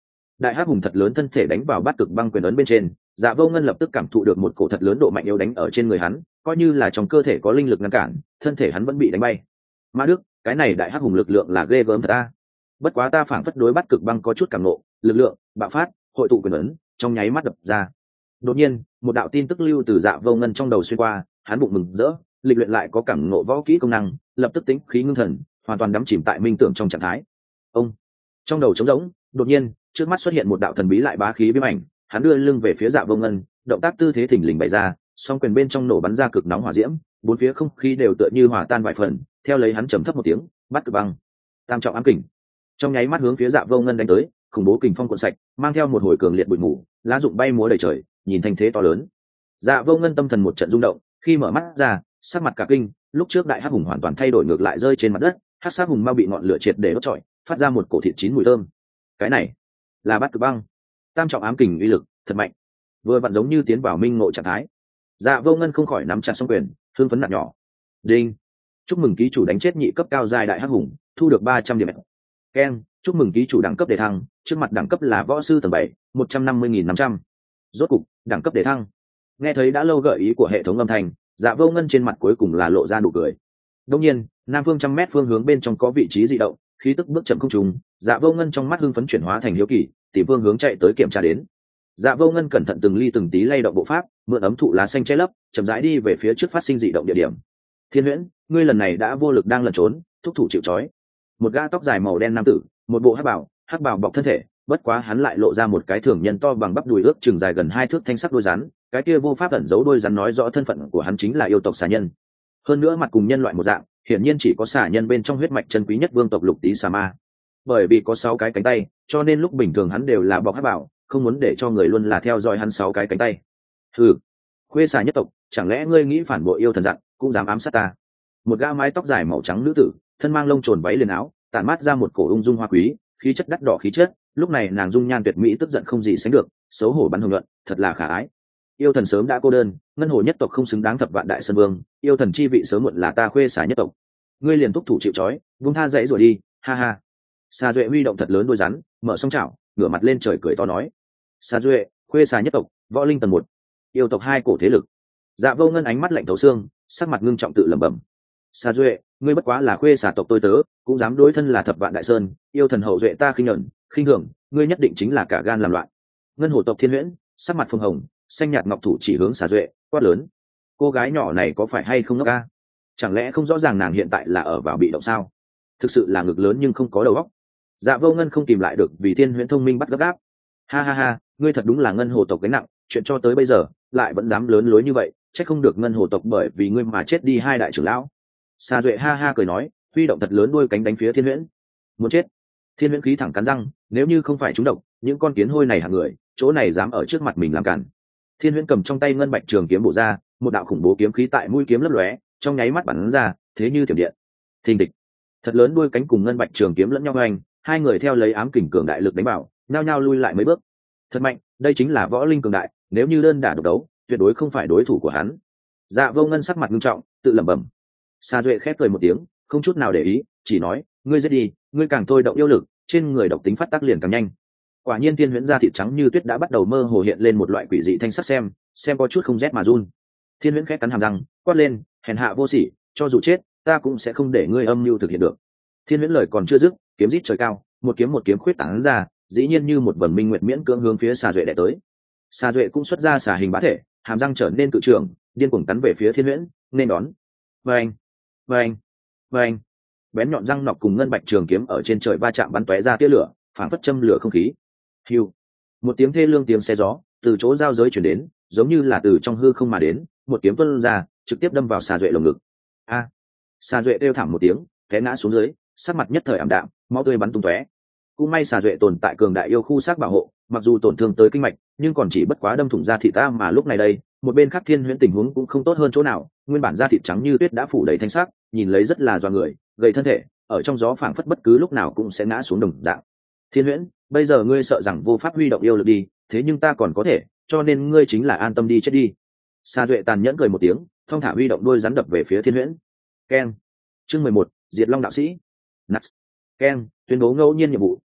Speaker 1: đại hắc hùng thật lớn thân thể đánh vào bát cực băng quyền ấn bên trên, Dạ Vô Ngân lập tức cảm thụ được một cổ thật lớn độ mạnh yếu đánh ở trên người hắn, coi như là trong cơ thể có linh lực ngăn cản, thân thể hắn vẫn bị đánh bay. Ma Đức, cái này đại hắc hùng lực lượng là ghê gớm thật ta. Bất quá ta phảng phất đối bát cực băng có chút cảm nộ, lực lượng bạo phát, hội tụ quyền ấn, trong nháy mắt đập ra. Đột nhiên, một đạo tin tức lưu từ Dạ Vô Ngân trong đầu xuyên qua, hắn bụng mừng rỡ, lịch luyện lại có cảm ngộ võ kỹ công năng, lập tức tính khí ngưng thần, hoàn toàn đắm chìm tại minh tưởng trong trạng thái. Ông trong đầu trống rỗng, đột nhiên trước mắt xuất hiện một đạo thần bí lại bá khí biếm ảnh, hắn đưa lưng về phía Dạ Vô Ngân, động tác tư thế thình lình bày ra, song quyền bên trong nổ bắn ra cực nóng hỏa diễm, bốn phía không khí đều tựa như hòa tan vài phần, theo lấy hắn trầm thấp một tiếng, bắt cực băng, tam trọng ám kình, trong nháy mắt hướng phía Dạ Vô Ngân đánh tới, khủng bố kình phong cuộn sạch, mang theo một hồi cường liệt bụi mù, lá rụng bay múa đầy trời, nhìn thành thế to lớn. Dạ Vô Ngân tâm thần một trận rung động, khi mở mắt ra, sắc mặt cả kinh, lúc trước đại hắc hùng hoàn toàn thay đổi ngược lại rơi trên mặt đất, hắc sát hùng mau bị ngọn lửa triệt để đốt trọi, phát ra một cổ thịt chín mùi thơm. Cái này là bắt cực băng, tam trọng ám kình uy lực thật mạnh, vừa vặn giống như tiến vào minh ngộ trạng thái. Dạ Vô Ngân không khỏi nắm chặt song quyền, hưng phấn nặng nhỏ. Đinh, chúc mừng ký chủ đánh chết nhị cấp cao giai đại hắc hùng, thu được ba trăm điểm. Ken, chúc mừng ký chủ đẳng cấp đề thăng, trước mặt đẳng cấp là võ sư tầng bảy, một trăm năm mươi nghìn năm trăm. Rốt cục, đẳng cấp đề thăng. Nghe thấy đã lâu gợi ý của hệ thống âm thanh, Dạ Vô Ngân trên mặt cuối cùng là lộ ra nụ cười. Đương nhiên, nam phương trăm mét phương hướng bên trong có vị trí dị động, khí tức bước chậm không trùng, Dạ Vô Ngân trong mắt hưng phấn chuyển hóa thành hiếu kỳ, tìm phương hướng chạy tới kiểm tra đến. Dạ Vô Ngân cẩn thận từng ly từng tí lay động bộ pháp, mượn ấm thụ lá xanh che lấp, chậm rãi đi về phía trước phát sinh dị động địa điểm. Thiên Huyễn, ngươi lần này đã vô lực đang lẩn trốn, thúc thủ chịu trói. Một gã tóc dài màu đen nam tử, một bộ hắc bào, hắc bào bọc thân thể, bất quá hắn lại lộ ra một cái thường nhân to bằng bắp đùi ước chừng dài gần hai thước thanh sắc đôi rắn, cái kia vô pháp ẩn giấu đôi rắn nói rõ thân phận của hắn chính là yêu tộc xà nhân. Hơn nữa mặt cùng nhân loại một dạng, hiển nhiên chỉ có xà nhân bên trong huyết mạch chân quý nhất vương tộc lục tý xà ma. Bởi vì có sáu cái cánh tay, cho nên lúc bình thường hắn đều là bọc hắc bào, không muốn để cho người luôn là theo dõi hắn sáu cái cánh tay. Hừ, khuê xà nhất tộc, chẳng lẽ ngươi nghĩ phản bội yêu thần dặn, cũng dám ám sát ta? Một gã mái tóc dài màu trắng nữ tử, thân mang lông trồn váy liền áo, tản mát ra một cổ ung dung hoa quý, khí chất đắt đỏ khí chất, lúc này nàng dung nhan tuyệt mỹ tức giận không gì sánh được, xấu hổ bắn hùng luận, thật là khả ái. Yêu thần sớm đã cô đơn, ngân hồ nhất tộc không xứng đáng thập vạn đại sơn vương, yêu thần chi vị sớm muộn là ta khuê xà nhất tộc. Ngươi liền thúc thủ chịu trói, vung tha dãy rồi đi, ha ha. Xà Duệ huy động thật lớn đôi rắn, mở song chảo, ngửa mặt lên trời cười to nói. Xà Duệ, khuê xà nhất tộc, võ linh tầng một, yêu tộc hai cổ thế lực. Dạ Vô Ngân ánh mắt lạnh thấu xương, sắc mặt ngưng trọng tự lẩm bẩm. Xà Duệ, ngươi bất quá là khuê xà tộc tôi tớ, cũng dám đối thân là thập vạn đại sơn, yêu thần hậu duệ ta khinh nhẫn, khinh hưởng, ngươi nhất định chính là cả gan làm loạn. Ngân hồ tộc Thiên Huyễn, sắc mặt phồng hồng, xanh nhạt ngọc thủ chỉ hướng Xà Duệ, quát lớn. Cô gái nhỏ này có phải hay không ngốc ca? Chẳng lẽ không rõ ràng nàng hiện tại là ở vào bị động sao? Thực sự là ngực lớn nhưng không có đầu óc. Dạ Vô Ngân không kìm lại được vì Thiên Huyễn thông minh bắt gấp gáp. Ha ha ha, ngươi thật đúng là ngân hồ tộc gánh nặng, chuyện cho tới bây giờ lại vẫn dám lớn lối như vậy, chắc không được ngân hồ tộc bởi vì ngươi mà chết đi hai đại trưởng lão. Xà Duệ ha ha cười nói, huy động thật lớn đuôi cánh đánh phía Thiên Huyễn. Muốn chết? Thiên Huyễn khí thẳng cắn răng, nếu như không phải trúng độc, những con kiến hôi này hạng người, chỗ này dám ở trước mặt mình làm cản. Thiên Huyễn cầm trong tay ngân bạch trường kiếm bổ ra, một đạo khủng bố kiếm khí tại mũi kiếm lấp lóe, trong nháy mắt bắn ra, thế như thiểm điện. Thình địch, thật lớn đuôi cánh cùng ngân bạch trường kiếm lẫn nhau hoành, hai người theo lấy ám kình cường đại lực đánh bảo, nhao nhao lui lại mấy bước. Thật mạnh, đây chính là võ linh cường đại, nếu như đơn đả độc đấu, tuyệt đối không phải đối thủ của hắn. Dạ Vô Ngân sắc mặt nghiêm trọng, tự lẩm bẩm. Xà Duệ khép cười một tiếng, không chút nào để ý, chỉ nói, ngươi giết đi, ngươi càng thôi động yêu lực, trên người độc tính phát tác liền càng nhanh. Quả nhiên Thiên Huyễn da thịt trắng như tuyết đã bắt đầu mơ hồ hiện lên một loại quỷ dị thanh sắc, xem, xem có chút không rét mà run. Thiên Huyễn khẽ cắn hàm răng, quát lên, hèn hạ vô sỉ, cho dù chết, ta cũng sẽ không để ngươi âm mưu thực hiện được. Thiên Huyễn lời còn chưa dứt, kiếm rít trời cao, một kiếm một kiếm khuyết tán ra, dĩ nhiên như một vầng minh nguyệt miễn cưỡng hướng phía Xà Duệ đè tới. Xà Duệ cũng xuất ra xà hình bá thể, hàm răng trở nên cự trường, điên cuồng cắn về phía Thiên Huyễn, nên đón. Vâng, vâng, vâng. Bén nhọn răng nọc cùng ngân bạch trường kiếm ở trên trời va chạm bắn tóe ra tia lửa, phảng phất châm lửa không khí. Hưu. Một tiếng thê lương tiếng xe gió từ chỗ giao giới chuyển đến, giống như là từ trong hư không mà đến, một kiếm tuôn ra, trực tiếp đâm vào Xà Duệ lồng ngực. A! À. Xà Duệ kêu thảm một tiếng, té ngã xuống dưới, sắc mặt nhất thời ảm đạm, máu tươi bắn tung tóe. Cũng may Xà Duệ tồn tại cường đại yêu khu xác bảo hộ, mặc dù tổn thương tới kinh mạch, nhưng còn chỉ bất quá đâm thủng da thịt ta, mà lúc này đây, một bên khác Thiên Huyễn tình huống cũng không tốt hơn chỗ nào, nguyên bản da thịt trắng như tuyết đã phủ đầy thanh sắc, nhìn lấy rất là doa người, gầy thân thể, ở trong gió phảng phất bất cứ lúc nào cũng sẽ ngã xuống đồng dạng. Thiên Huyễn, bây giờ ngươi sợ rằng vô pháp huy động yêu lực đi, thế nhưng ta còn có thể, cho nên ngươi chính là an tâm đi chết đi. Xà Duệ tàn nhẫn cười một tiếng, thong thả huy động đôi rắn đập về phía Thiên Huyễn. Keng. Chương mười một, Diệt Long đạo sĩ. Nuts. Keng, tuyên bố ngẫu nhiên nhiệm vụ,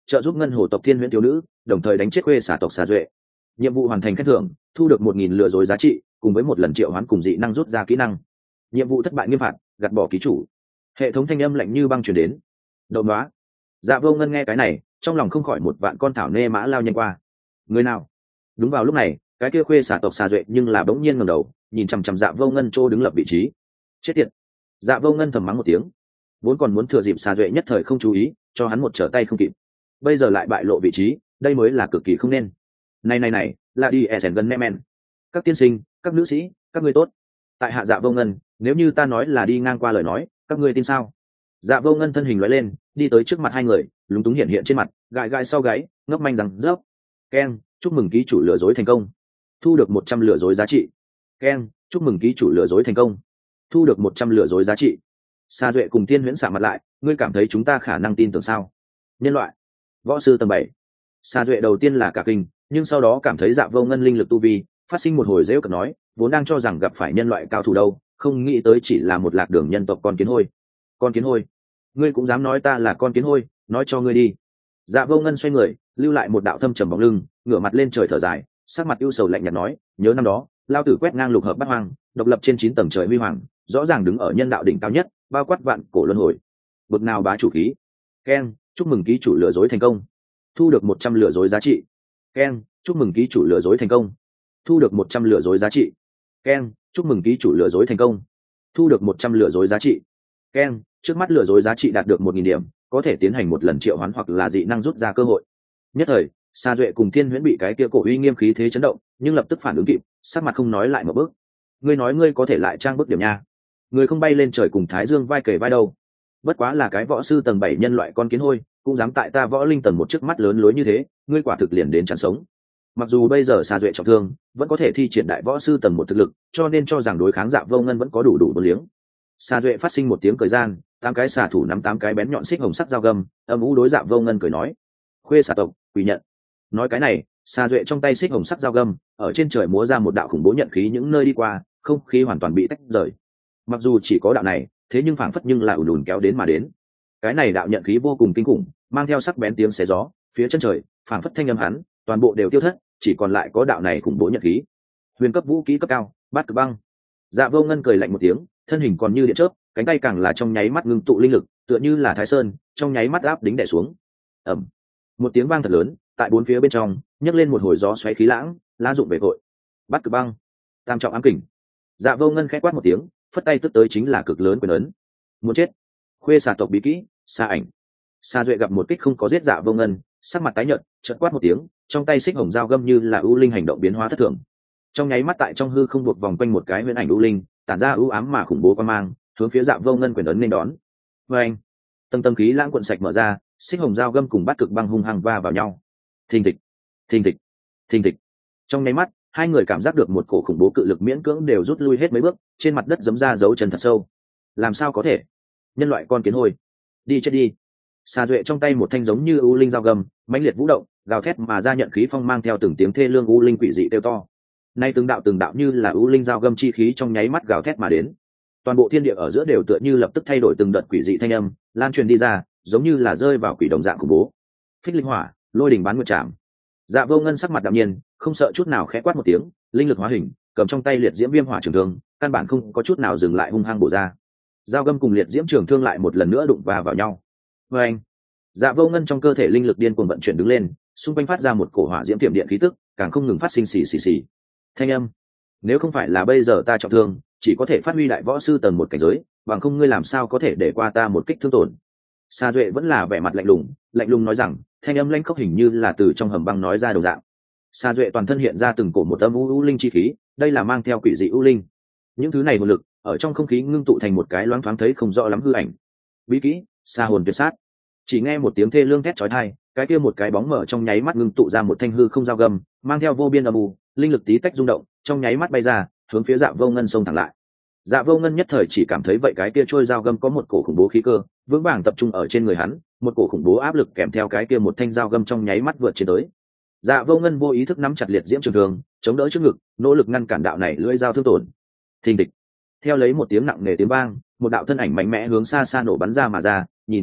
Speaker 1: trợ giúp ngân hồ tộc thiên huyễn thiếu nữ đồng thời đánh chết khuê xả tộc xà duệ. Nhiệm vụ hoàn thành khen thưởng, thu được một nghìn lừa dối giá trị cùng với một lần triệu hoán cùng dị năng rút ra kỹ năng. Nhiệm vụ thất bại nghiêm phạt, gạt bỏ ký chủ. Hệ thống thanh âm lạnh như băng truyền đến. Đậu đoá. Dạ Vô Ngân nghe cái này, trong lòng không khỏi một vạn con thảo nê mã lao nhanh qua. Người nào? Đúng vào lúc này, cái kia khuê xả tộc xà duệ nhưng là bỗng nhiên ngẩng đầu, nhìn chằm chằm Dạ Vô Ngân chỗ đứng lập vị trí. Chết tiệt. Dạ Vô Ngân thầm mắng một tiếng, vốn còn muốn thừa dịp xà duệ nhất thời không chú ý, cho hắn một trở tay không kịp. Bây giờ lại bại lộ vị trí, đây mới là cực kỳ không nên. Này này này, là đi Essen gần Nemen. Các tiên sinh, các nữ sĩ, các ngươi tốt. Tại hạ Dạ Vô Ngân, nếu như ta nói là đi ngang qua lời nói, các ngươi tin sao? Dạ Vô Ngân thân hình lóe lên, đi tới trước mặt hai người, lúng túng hiện hiện trên mặt, gãi gãi sau gáy, ngấp manh rằng rớp. Ken, chúc mừng ký chủ lừa dối thành công, thu được một trăm lừa dối giá trị. Ken, chúc mừng ký chủ lừa dối thành công, thu được một trăm lừa dối giá trị. Sa Duệ cùng Tiên Huyễn sạm mặt lại, ngươi cảm thấy chúng ta khả năng tin tưởng sao? Nhân loại, võ sư tầng bảy. Sa Duệ đầu tiên là cả kinh, nhưng sau đó cảm thấy Dạ Vô Ngân linh lực tu vi, phát sinh một hồi dễ cợt nói, vốn đang cho rằng gặp phải nhân loại cao thủ đâu, không nghĩ tới chỉ là một lạc đường nhân tộc con kiến hôi. Con kiến hôi? Ngươi cũng dám nói ta là con kiến hôi, nói cho ngươi đi. Dạ Vô Ngân xoay người, lưu lại một đạo thâm trầm bóng lưng, ngửa mặt lên trời thở dài, sắc mặt ưu sầu lạnh nhạt nói, nhớ năm đó, lao tử quét ngang lục hợp bát hoang, độc lập trên chín tầng trời huy hoàng, rõ ràng đứng ở nhân đạo đỉnh cao nhất, bao quát vạn cổ luân hồi. Bực nào bá chủ khí. Ken, chúc mừng ký chủ lừa dối thành công, thu được một trăm lừa dối giá trị. Ken, chúc mừng ký chủ lừa dối thành công, thu được một trăm lừa dối giá trị. Ken, chúc mừng ký chủ lừa dối thành công, thu được một trăm lừa dối giá trị. Ken, trước mắt lừa dối giá trị đạt được một nghìn điểm, có thể tiến hành một lần triệu hoán hoặc là dị năng rút ra cơ hội. Nhất thời, Sa Duệ cùng Thiên Huyễn bị cái kia cổ uy nghiêm khí thế chấn động, nhưng lập tức phản ứng kịp, sắc mặt không nói lại một bước. Ngươi nói ngươi có thể lại trang bức điểm nha? Ngươi không bay lên trời cùng Thái Dương vai kề vai đâu? Bất quá là cái võ sư tầng bảy nhân loại con kiến hôi, cũng dám tại ta võ linh tầng một trước mắt lớn lối như thế, ngươi quả thực liền đến chán sống. Mặc dù bây giờ Sa Duệ trọng thương, vẫn có thể thi triển đại võ sư tầng một thực lực, cho nên cho rằng đối kháng Dạ Vô Ngân vẫn có đủ đủ vô liếng. Sa Duệ phát sinh một tiếng cười gian, tám cái xà thủ nắm tám cái bén nhọn xích hồng sắc dao găm, âm u đối Dạ Vô Ngân cười nói: "Khuê xà tộc, quỷ nhận." Nói cái này, Sa Duệ trong tay xích hồng sắc dao găm, ở trên trời múa ra một đạo khủng bố nhận khí những nơi đi qua, không khí hoàn toàn bị tách rời. Mặc dù chỉ có đạo này, thế nhưng phảng phất nhưng là ùn ùn kéo đến mà đến. Cái này đạo nhận khí vô cùng kinh khủng, mang theo sắc bén tiếng xé gió, phía chân trời, phảng phất thanh âm hắn, toàn bộ đều tiêu thất, chỉ còn lại có đạo này khủng bố nhận khí. Huyền cấp vũ khí cấp cao, Bát Cực Băng. Dạ Vô Ngân cười lạnh một tiếng, thân hình còn như điện chớp, cánh tay càng là trong nháy mắt ngưng tụ linh lực, tựa như là Thái Sơn, trong nháy mắt áp đính đè xuống. Ầm. Một tiếng vang thật lớn, tại bốn phía bên trong, nhấc lên một hồi gió xoáy khí lãng, lá dụng về cội. Bát Cực Băng, tam trọng ám kình. Dạ Vô Ngân khẽ quát một tiếng, phất tay tức tới chính là cực lớn quyền ấn. Muốn chết. Khuê xà tộc bí kỹ, Sa ảnh. Sa Duệ gặp một kích không có giết Dạ Vô Ngân, sắc mặt tái nhợt, chợt quát một tiếng, trong tay xích hồng dao găm như là ưu linh hành động biến hóa thất thường. Trong nháy mắt tại trong hư không buộc vòng quanh một cái huyền ảnh ưu linh, tản ra ưu ám mà khủng bố quan mang, hướng phía Dạ Vô Ngân quyền ấn nên đón. Và anh, tầng tầng khí lãng cuộn sạch mở ra, xích hồng dao găm cùng Bát Cực Băng hung hăng va vào nhau. Thình thịch, thình thịch, thình thịch. Trong nháy mắt, hai người cảm giác được một cổ khủng bố cự lực miễn cưỡng đều rút lui hết mấy bước, trên mặt đất giẫm ra dấu chân thật sâu. Làm sao có thể? Nhân loại con kiến hôi, đi chết đi. Sa Duệ trong tay một thanh giống như ưu linh dao găm, mãnh liệt vũ động, gào thét mà ra nhận khí phong mang theo từng tiếng thê lương ưu linh quỷ dị kêu to. Nay từng đạo từng đạo như là ưu linh dao găm chi khí trong nháy mắt gào thét mà đến. Toàn bộ thiên địa ở giữa đều tựa như lập tức thay đổi từng đợt quỷ dị thanh âm, lan truyền đi ra, giống như là rơi vào quỷ đồng dạng khủng bố. Phích linh hỏa, lôi đỉnh bán nguyệt trảm. Dạ Vô Ngân sắc mặt đạm nhiên, không sợ chút nào khẽ quát một tiếng, linh lực hóa hình, cầm trong tay liệt diễm viêm hỏa trường thương, căn bản không có chút nào dừng lại hung hăng bổ ra. Dao găm cùng liệt diễm trường thương lại một lần nữa đụng va vào nhau. Và anh, Dạ Vô Ngân trong cơ thể linh lực điên cuồng vận chuyển đứng lên, xung quanh phát ra một cổ hỏa diễm tiệm điện khí tức, càng không ngừng phát sinh xì xì xì. Thanh âm, nếu không phải là bây giờ ta trọng thương, chỉ có thể phát huy đại võ sư tầng một cảnh giới, bằng không ngươi làm sao có thể để qua ta một kích thương tổn. Sa Duệ vẫn là vẻ mặt lạnh lùng, lạnh lùng nói rằng, thanh âm lãnh khốc hình như là từ trong hầm băng nói ra đồng dạng. Sa Duệ toàn thân hiện ra từng cổ một âm u, u linh chi khí, đây là mang theo quỷ dị u linh. Những thứ này hồn lực ở trong không khí ngưng tụ thành một cái loáng thoáng thấy không rõ lắm hư ảnh. Bí kỹ, Sa hồn tuyệt sát. Chỉ nghe một tiếng thê lương thét chói tai, cái kia một cái bóng mở trong nháy mắt ngưng tụ ra một thanh hư không dao găm, mang theo vô biên âm u, linh lực tí tách rung động, trong nháy mắt bay ra, hướng phía Dạ Vô Ngân xông thẳng lại. Dạ Vô Ngân nhất thời chỉ cảm thấy vậy cái kia trôi dao găm có một cổ khủng bố khí cơ, vững vàng tập trung ở trên người hắn, một cổ khủng bố áp lực kèm theo cái kia một thanh dao găm trong nháy mắt vượt trên tới. Dạ Vô Ngân vô ý thức nắm chặt liệt diễm trường thương, chống đỡ trước ngực, nỗ lực ngăn cản đạo này lưỡi dao thương tổn. Thình thịch. Theo lấy một tiếng nặng nề tiếng vang, một đạo thân ảnh mạnh mẽ hướng xa xa nổ bắn ra mà ra, nhìn kỹ,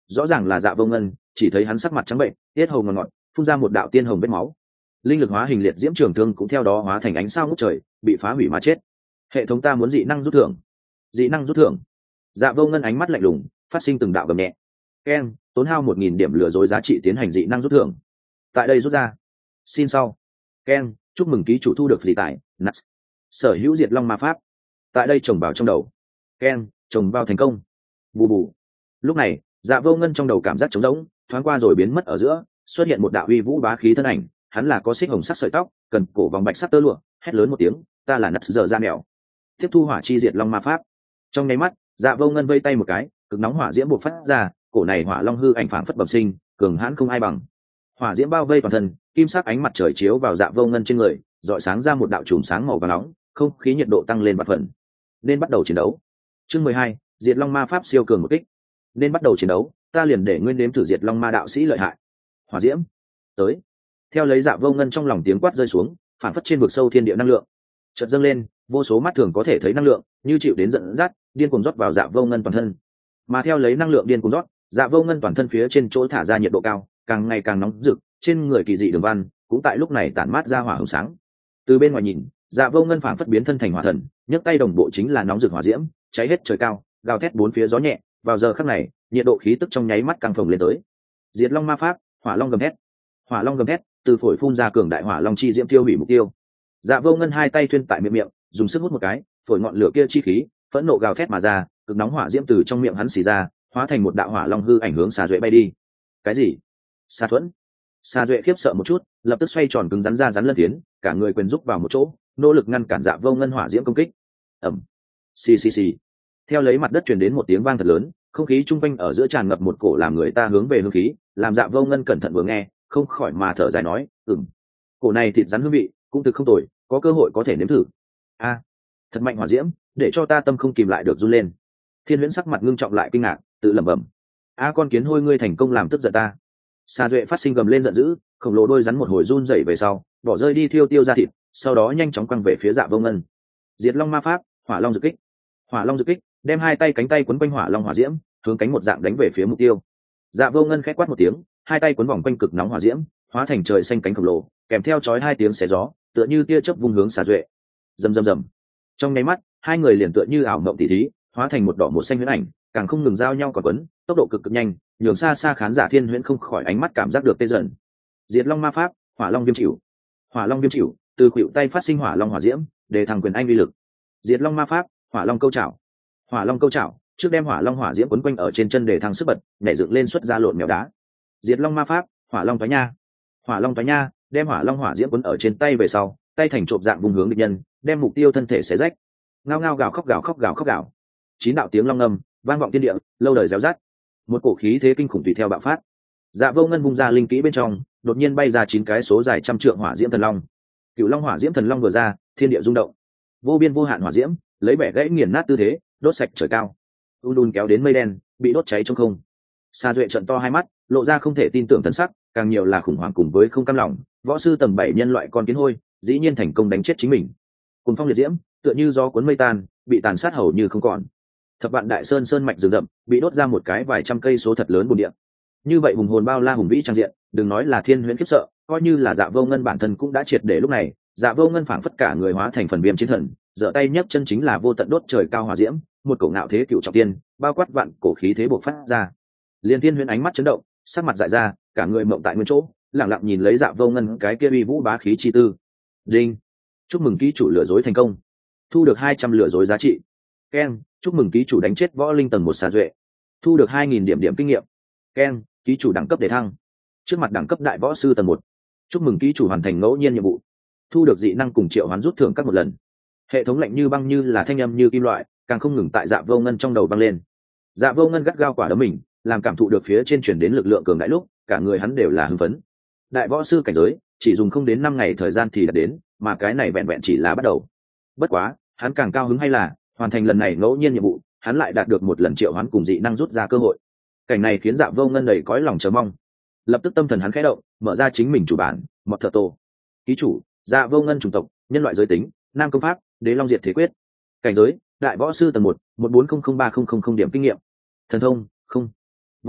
Speaker 1: rõ ràng là Dạ Vô Ngân, chỉ thấy hắn sắc mặt trắng bệnh, tiết hầu ngọt ngọt, phun ra một đạo tiên hồng vết máu. Linh lực hóa hình liệt diễm trường thương cũng theo đó hóa thành ánh sao ngút trời, bị phá hủy mà chết. Hệ thống ta muốn dị năng rút thưởng. Dị năng rút thưởng. Dạ Vô Ngân ánh mắt lạnh lùng, phát sinh từng đạo gầm nhẹ. Keng, tốn hao một nghìn điểm lừa dối giá trị tiến hành dị năng rút thưởng. Tại đây rút ra. Xin sau. Keng, chúc mừng ký chủ thu được phỉ tải, Nuts. Sở hữu diệt long ma pháp. Tại đây trồng vào trong đầu. Keng, trồng vào thành công. Bù bù. Lúc này, Dạ Vô Ngân trong đầu cảm giác trống rỗng, thoáng qua rồi biến mất ở giữa, xuất hiện một đạo uy vũ bá khí thân ảnh, hắn là có xích hồng sắc sợi tóc, cần cổ vòng bạch sắc tơ lụa, hét lớn một tiếng, ta là Nuts giờ ra mèo. Tiếp thu hỏa chi diệt long ma pháp. Trong nháy mắt, Dạ Vô Ngân vây tay một cái, cực nóng hỏa diễm bộc phát ra, cổ này hỏa long hư ảnh phảng phất bẩm sinh, cường hãn không ai bằng. Hỏa diễm bao vây toàn thân, kim sắc ánh mặt trời chiếu vào Dạ Vô Ngân trên người, rọi sáng ra một đạo chùm sáng màu vàng nóng, không khí nhiệt độ tăng lên vạn phần. Nên bắt đầu chiến đấu. Chương mười hai, diệt long ma pháp siêu cường một kích. Nên bắt đầu chiến đấu, ta liền để nguyên đếm thử diệt long ma đạo sĩ lợi hại. Hỏa diễm, tới. Theo lấy Dạ Vô Ngân trong lòng tiếng quát rơi xuống, phảng phất trên vực sâu thiên địa năng lượng chợt dâng lên, vô số mắt thường có thể thấy năng lượng như chịu đến dẫn dắt, điên cuồng rót vào Dạ Vô Ngân toàn thân. Mà theo lấy năng lượng điên cuồng rót, Dạ Vô Ngân toàn thân phía trên chỗ thả ra nhiệt độ cao, càng ngày càng nóng rực, trên người kỳ dị đường văn cũng tại lúc này tản mát ra hỏa hồng sáng. Từ bên ngoài nhìn, Dạ Vô Ngân phảng phất biến thân thành hỏa thần, nhấc tay đồng bộ chính là nóng rực hỏa diễm, cháy hết trời cao, gào thét bốn phía gió nhẹ. Vào giờ khắc này, nhiệt độ khí tức trong nháy mắt căng phồng lên tới. Diệt long ma pháp, hỏa long gầm thét. Hỏa long gầm thét, từ phổi phun ra cường đại hỏa long chi diễm tiêu hủy mục tiêu. Dạ Vô Ngân hai tay thuyên tại miệng miệng, dùng sức hút một cái, phổi ngọn lửa kia chi khí, phẫn nộ gào thét mà ra, cực nóng hỏa diễm từ trong miệng hắn xì ra, hóa thành một đạo hỏa long hư ảnh hướng Xà Duệ bay đi. Cái gì? Xà Thuẫn? Xà Duệ khiếp sợ một chút, lập tức xoay tròn cứng rắn ra rắn lân tiến, cả người quyền giúp vào một chỗ, nỗ lực ngăn cản Dạ Vô Ngân hỏa diễm công kích. Ầm. Xì xì xì. Theo lấy mặt đất truyền đến một tiếng vang thật lớn, không khí trung quanh ở giữa tràn ngập một cổ làm người ta hướng về hương khí, làm Dạ Vô Ngân cẩn thận vừa nghe, không khỏi mà thở dài nói, "Ừm, cổ này thịt rắn hương vị, cũng thực không tồi, có cơ hội có thể nếm thử." A, thật mạnh hỏa diễm, để cho ta tâm không kìm lại được run lên. Thiên Huyễn sắc mặt ngưng trọng lại kinh ngạc, tự lẩm bẩm, "A con kiến hôi ngươi thành công làm tức giận ta." Xà Duệ phát sinh gầm lên giận dữ, khổng lồ đôi rắn một hồi run rẩy về sau, bỏ rơi đi thiêu tiêu ra thịt, sau đó nhanh chóng quăng về phía Dạ Vô Ngân. Diệt long ma pháp, hỏa long dực kích. Hỏa long dực kích, đem hai tay cánh tay quấn quanh hỏa long hỏa diễm, hướng cánh một dạng đánh về phía mục tiêu. Dạ Vô Ngân khẽ quát một tiếng, hai tay quấn vòng quanh cực nóng hỏa diễm, hóa thành trời xanh cánh khổng lồ, kèm theo chói hai tiếng xé gió, tựa như tia chớp vung hướng Xà Duệ. Rầm rầm rầm. Trong nháy mắt, hai người liền tựa như ảo mộng tỉ thí, hóa thành một đỏ một xanh huyễn ảnh, càng không ngừng giao nhau còn quấn, tốc độ cực cực nhanh, nhường xa xa khán giả Thiên Huyễn không khỏi ánh mắt cảm giác được tê dần. Diệt long ma pháp, hỏa long viêm chịu. Hỏa long viêm chịu, từ khuỷu tay phát sinh hỏa long hỏa diễm, để thằng quyền anh uy lực. Diệt long ma pháp, hỏa long câu chảo. Hỏa long câu chảo, trước đem hỏa long hỏa diễm quấn quanh ở trên chân để thằng sức bật, nhảy dựng lên xuất ra lộn mèo đá. Diệt long ma pháp, hỏa long toái nha. Hỏa long toái nha, đem hỏa long hỏa diễm quấn ở trên tay về sau, tay thành trộm dạng vùng hướng địch nhân, đem mục tiêu thân thể xé rách. Ngao ngao gào khóc gào khóc gào khóc gào. Chín đạo tiếng long ngâm vang vọng thiên địa, lâu đời réo rắt. Một cổ khí thế kinh khủng tùy theo bạo phát. Dạ Vô Ngân vung ra linh kỹ bên trong, đột nhiên bay ra chín cái số dài trăm trượng hỏa diễm thần long. Cửu long hỏa diễm thần long vừa ra, thiên địa rung động. Vô biên vô hạn hỏa diễm, lấy bẻ gãy nghiền nát tư thế, đốt sạch trời cao. U đun kéo đến mây đen, bị đốt cháy trong không. Sa Duệ trợn to hai mắt, lộ ra không thể tin tưởng thần sắc, càng nhiều là khủng hoảng cùng với không cam lòng. Võ sư tầng bảy nhân loại con kiến hôi, dĩ nhiên thành công đánh chết chính mình. Cùng phong liệt diễm, tựa như gió cuốn mây tan, bị tàn sát hầu như không còn. Thập vạn đại sơn sơn mạch rừng rậm, bị đốt ra một cái vài trăm cây số thật lớn bùn địa. Như vậy hùng hồn bao la hùng vĩ trang diện, đừng nói là Thiên Huyễn khiếp sợ, coi như là Dạ Vô Ngân bản thân cũng đã triệt để lúc này, Dạ Vô Ngân phảng phất cả người hóa thành phần viêm chiến thần, giở tay nhấc chân chính là vô tận đốt trời cao hỏa diễm, một cổ ngạo thế cựu trọng tiên, bao quát vạn cổ khí thế bộc phát ra. Liên Thiên Huyễn ánh mắt chấn động, sắc mặt dại ra, cả người mộng tại nguyên chỗ, lặng lặng nhìn lấy Dạ Vô Ngân cái kia uy vũ bá khí chi tư. Đinh, chúc mừng ký chủ lừa dối thành công, thu được hai trăm lừa dối giá trị. Keng, chúc mừng ký chủ đánh chết võ linh tầng một Xà Duệ, thu được hai nghìn điểm điểm kinh nghiệm. Keng, ký chủ đẳng cấp đề thăng, trước mặt đẳng cấp đại võ sư tầng một. Chúc mừng ký chủ hoàn thành ngẫu nhiên nhiệm vụ, thu được dị năng cùng triệu hoán rút thưởng các một lần. Hệ thống lạnh như băng như là thanh âm như kim loại, càng không ngừng tại Dạ Vô Ngân trong đầu vang lên. Dạ Vô Ngân gắt gao quả đấm mình, làm cảm thụ được phía trên chuyển đến lực lượng cường đại lúc, cả người hắn đều là hưng phấn. Đại võ sư cảnh giới, chỉ dùng không đến năm ngày thời gian thì đạt đến, mà cái này vẹn vẹn chỉ là bắt đầu. Bất quá, hắn càng cao hứng hay là hoàn thành lần này ngẫu nhiên nhiệm vụ, hắn lại đạt được một lần triệu hoán cùng dị năng rút ra cơ hội. Cảnh này khiến Dạ Vô Ngân đầy cõi lòng chờ mong. Lập tức tâm thần hắn khẽ động, mở ra chính mình chủ bản, Mọt Thợ Tổ. Ký chủ, Dạ Vô Ngân chủng tộc, nhân loại giới tính, nam công pháp, Đế Long Diệt Thế Quyết. Cảnh giới, đại võ sư tầng một, một bốn không không ba không không không điểm kinh nghiệm. Thần thông, không. Võ kỹ,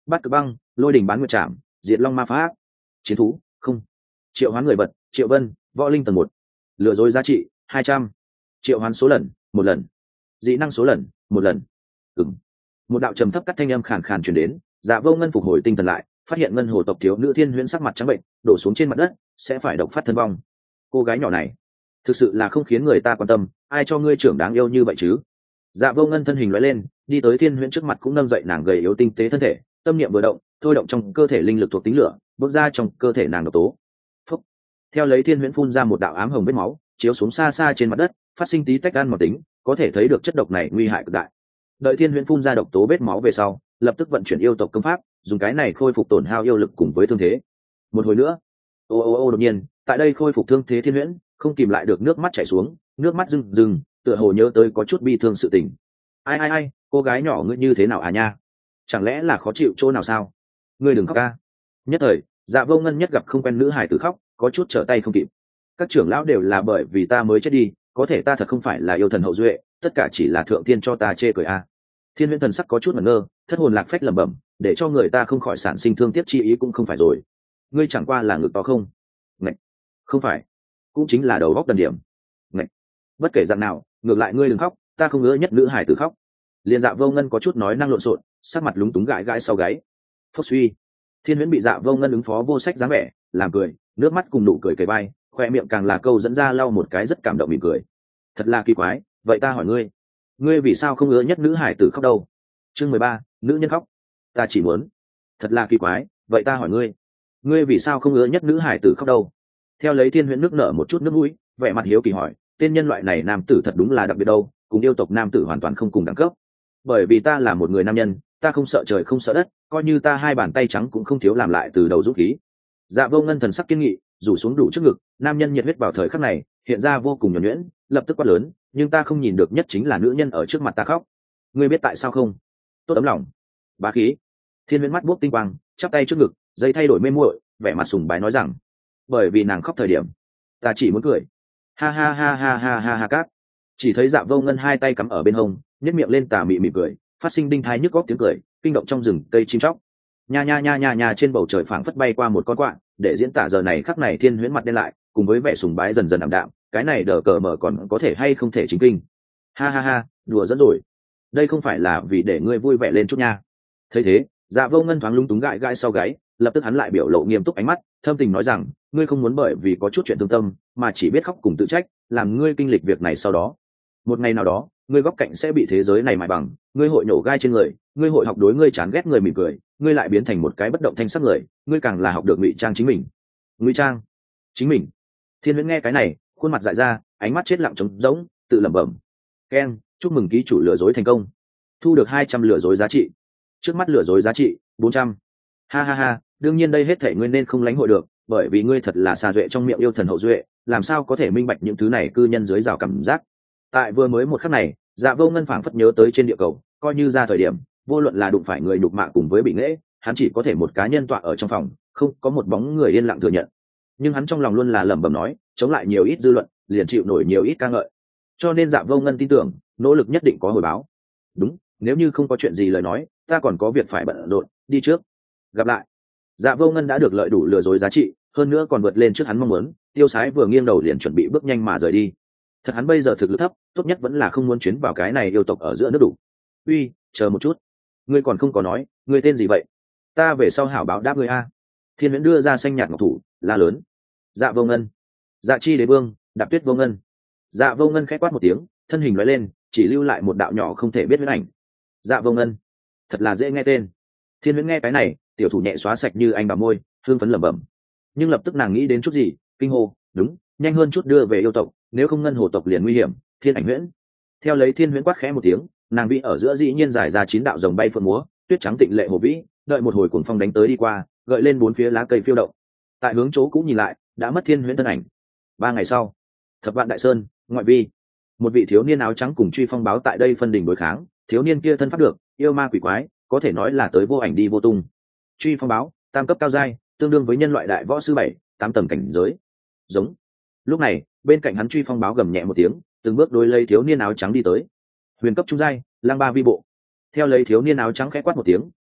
Speaker 1: Bắt cực băng, lôi đỉnh bán nguyệt trảm, diệt long ma phá, chiến thú không, triệu hoán người bật, triệu vân, võ linh tầng một, lừa dối giá trị hai trăm, triệu hoán số lần một lần, dị năng số lần một lần. Ừm. Một đạo trầm thấp cắt thanh âm khàn khàn truyền đến. Dạ Vô Ngân phục hồi tinh thần lại, phát hiện ngân hồ tộc thiếu nữ Thiên Huyễn sắc mặt trắng bệnh, đổ xuống trên mặt đất, sẽ phải độc phát thân vong. Cô gái nhỏ này, thực sự là không khiến người ta quan tâm, ai cho ngươi trưởng đáng yêu như vậy chứ? Dạ Vô Ngân thân hình lóe lên, đi tới Thiên Huyễn trước mặt cũng nâng dậy nàng gầy yếu tinh tế thân thể, tâm niệm vừa động, thôi động trong cơ thể linh lực thuộc tính lửa, bước ra trong cơ thể nàng độc tố. Phúc. Theo lấy Thiên Huyễn phun ra một đạo ám hồng vết máu, chiếu xuống xa xa trên mặt đất, phát sinh tí tách gan một tính, có thể thấy được chất độc này nguy hại cực đại. Đợi Thiên Huyễn phun ra độc tố vết máu về sau, lập tức vận chuyển yêu tộc công pháp, dùng cái này khôi phục tổn hao yêu lực cùng với thương thế. Một hồi nữa, ô ô ô đột nhiên, tại đây khôi phục thương thế Thiên Huyễn, không kìm lại được nước mắt chảy xuống, nước mắt rưng rưng, tựa hồ nhớ tới có chút bi thương sự tình. Ai ai ai, cô gái nhỏ ngươi như thế nào à nha? Chẳng lẽ là khó chịu chỗ nào sao? Ngươi đừng khóc ca. Nhất thời, Dạ Vô Ngân nhất gặp không quen nữ hài tử khóc, có chút trở tay không kịp. Các trưởng lão đều là bởi vì ta mới chết đi, có thể ta thật không phải là yêu thần hậu duệ, tất cả chỉ là thượng tiên cho ta chê cười a. Thiên Huyễn thần sắc có chút ngẩn ngơ, thất hồn lạc phách lẩm bẩm, để cho người ta không khỏi sản sinh thương tiếc chi ý cũng không phải rồi. Ngươi chẳng qua là ngực to không? Ngạch, không phải, cũng chính là đầu góc đần điểm. Ngạch, bất kể dạng nào, ngược lại ngươi đừng khóc, ta không ngứa nhất nữ hải tử khóc. Liên Dạ Vô Ngân có chút nói năng lộn xộn, sắc mặt lúng túng gãi gãi sau gáy. Phốc suy, Thiên Huyễn bị Dạ Vô Ngân ứng phó vô sách dáng vẻ, làm cười, nước mắt cùng nụ cười kề vai, khoe miệng càng là câu dẫn ra lau một cái rất cảm động mỉm cười. Thật là kỳ quái, vậy ta hỏi ngươi, ngươi vì sao không ngứa nhất nữ hải tử khóc đâu? Chương mười ba, nữ nhân khóc. Ta chỉ muốn. Thật là kỳ quái, vậy ta hỏi ngươi, ngươi vì sao không ngứa nhất nữ hải tử khóc đâu? Theo lấy Thiên Huyễn nước nở một chút nước mũi, vẻ mặt hiếu kỳ hỏi, tên nhân loại này nam tử thật đúng là đặc biệt đâu, cùng yêu tộc nam tử hoàn toàn không cùng đẳng cấp. Bởi vì ta là một người nam nhân, ta không sợ trời không sợ đất, coi như ta hai bàn tay trắng cũng không thiếu làm lại từ đầu rút khí. Dạ Vô Ngân thần sắc kiên nghị, rủ xuống đủ trước ngực, nam nhân nhiệt huyết vào thời khắc này hiện ra vô cùng nhuần nhuyễn, lập tức quát lớn, nhưng ta không nhìn được nhất chính là nữ nhân ở trước mặt ta khóc. Ngươi biết tại sao không? Tốt ấm lòng, bá khí. Thiên Huyễn mắt buốc tinh quang, chắp tay trước ngực, dây thay đổi mê muội, vẻ mặt sùng bái nói rằng, bởi vì nàng khóc thời điểm, ta chỉ muốn cười. Ha ha ha ha ha ha ha cát. Chỉ thấy Dạ Vô Ngân hai tay cắm ở bên hông, nhếch miệng lên tà mị mị cười, phát sinh đinh thai nhức góc tiếng cười, kinh động trong rừng cây chim chóc. Nha nha nha nha nha, trên bầu trời phảng phất bay qua một con quạ, để diễn tả giờ này khắc này Thiên Huyễn mặt đen lại, cùng với vẻ sùng bái dần dần ảm đạm, cái này đờ cờ mở còn có thể hay không thể chính kinh. Ha ha ha, đùa dẫn rồi. Đây không phải là vì để ngươi vui vẻ lên chút nha. Thấy thế, Dạ Vô Ngân thoáng lúng túng gãi gãi sau gáy, lập tức hắn lại biểu lộ nghiêm túc ánh mắt, thâm tình nói rằng, ngươi không muốn bởi vì có chút chuyện thương tâm, mà chỉ biết khóc cùng tự trách, làm ngươi kinh lịch việc này sau đó. Một ngày nào đó, ngươi góc cạnh sẽ bị thế giới này mài bằng, ngươi hội nổ gai trên người, ngươi hội học đối ngươi chán ghét người mỉm cười, ngươi lại biến thành một cái bất động thanh sắc người, ngươi càng là học được ngụy trang chính mình. Ngụy trang? Chính mình? Thiên Huyễn nghe cái này, khuôn mặt dại ra, ánh mắt chết lặng trống rỗng, tự lẩm bẩm. Ken, chúc mừng ký chủ lừa dối thành công. Thu được hai trăm lừa dối giá trị. Trước mắt lừa dối giá trị bốn trăm. Ha ha ha, đương nhiên đây hết thể ngươi nên không lãnh hội được, bởi vì ngươi thật là xa duệ trong miệng yêu thần hậu duệ, làm sao có thể minh bạch những thứ này cư nhân dưới rào cảm giác. Tại vừa mới một khắc này, Dạ Vô Ngân phảng phất nhớ tới trên địa cầu, coi như ra thời điểm, vô luận là đụng phải người đục mạng cùng với bị nghễ, hắn chỉ có thể một cá nhân tọa ở trong phòng, không có một bóng người yên lặng thừa nhận. Nhưng hắn trong lòng luôn là lẩm bẩm nói, chống lại nhiều ít dư luận, liền chịu nổi nhiều ít ca ngợi. Cho nên Dạ Vô Ngân tin tưởng, nỗ lực nhất định có hồi báo. Đúng, nếu như không có chuyện gì lời nói, ta còn có việc phải bận rộn, đi trước. Gặp lại. Dạ Vô Ngân đã được lợi đủ lừa dối giá trị, hơn nữa còn vượt lên trước hắn mong muốn, tiêu sái vừa nghiêng đầu liền chuẩn bị bước nhanh mà rời đi. Thật hắn bây giờ thực lực thấp, tốt nhất vẫn là không muốn chuyến vào cái này yêu tộc ở giữa nước đủ. Uy, chờ một chút, ngươi còn không có nói, ngươi tên gì vậy? Ta về sau hảo báo đáp ngươi a. Thiên Huyễn đưa ra xanh nhạt ngọc thủ, la lớn. Dạ Vô Ngân. Dạ Chi Đế Vương, Đạp Tuyết Vô Ngân. Dạ Vô Ngân khẽ quát một tiếng, thân hình lóe lên, chỉ lưu lại một đạo nhỏ không thể biết huyễn ảnh. Dạ Vô Ngân, thật là dễ nghe tên. Thiên Huyễn nghe cái này, tiểu thủ nhẹ xóa sạch như anh bà môi, hương phấn lẩm bẩm. Nhưng lập tức nàng nghĩ đến chút gì, kinh hô, đúng, nhanh hơn chút đưa về yêu tộc, nếu không ngân hồ tộc liền nguy hiểm. Thiên Ảnh Huyễn. Theo lấy Thiên Huyễn quát khẽ một tiếng, nàng bị ở giữa dĩ nhiên giải ra chín đạo rồng bay phượng múa, tuyết trắng tịnh lệ hồ vĩ, đợi một hồi cuồng phong đánh tới đi qua, gợi lên bốn phía lá cây phiêu động. Tại hướng chỗ cũ nhìn lại, đã mất Thiên Huyễn thân ảnh. Ba ngày sau, Thập Vạn Đại Sơn, ngoại vi, một vị thiếu niên áo trắng cùng Truy Phong báo tại đây phân đỉnh đối kháng. Thiếu niên kia thân pháp được, yêu ma quỷ quái, có thể nói là tới vô ảnh đi vô tung. Truy Phong báo, tam cấp cao giai, tương đương với nhân loại đại võ sư bảy, tám tầng cảnh giới. Giống. Lúc này, bên cạnh hắn Truy Phong báo gầm nhẹ một tiếng, từng bước đối lấy thiếu niên áo trắng đi tới. Huyền cấp trung giai, lang ba vi bộ. Theo lấy thiếu niên áo trắng khẽ quát một tiếng,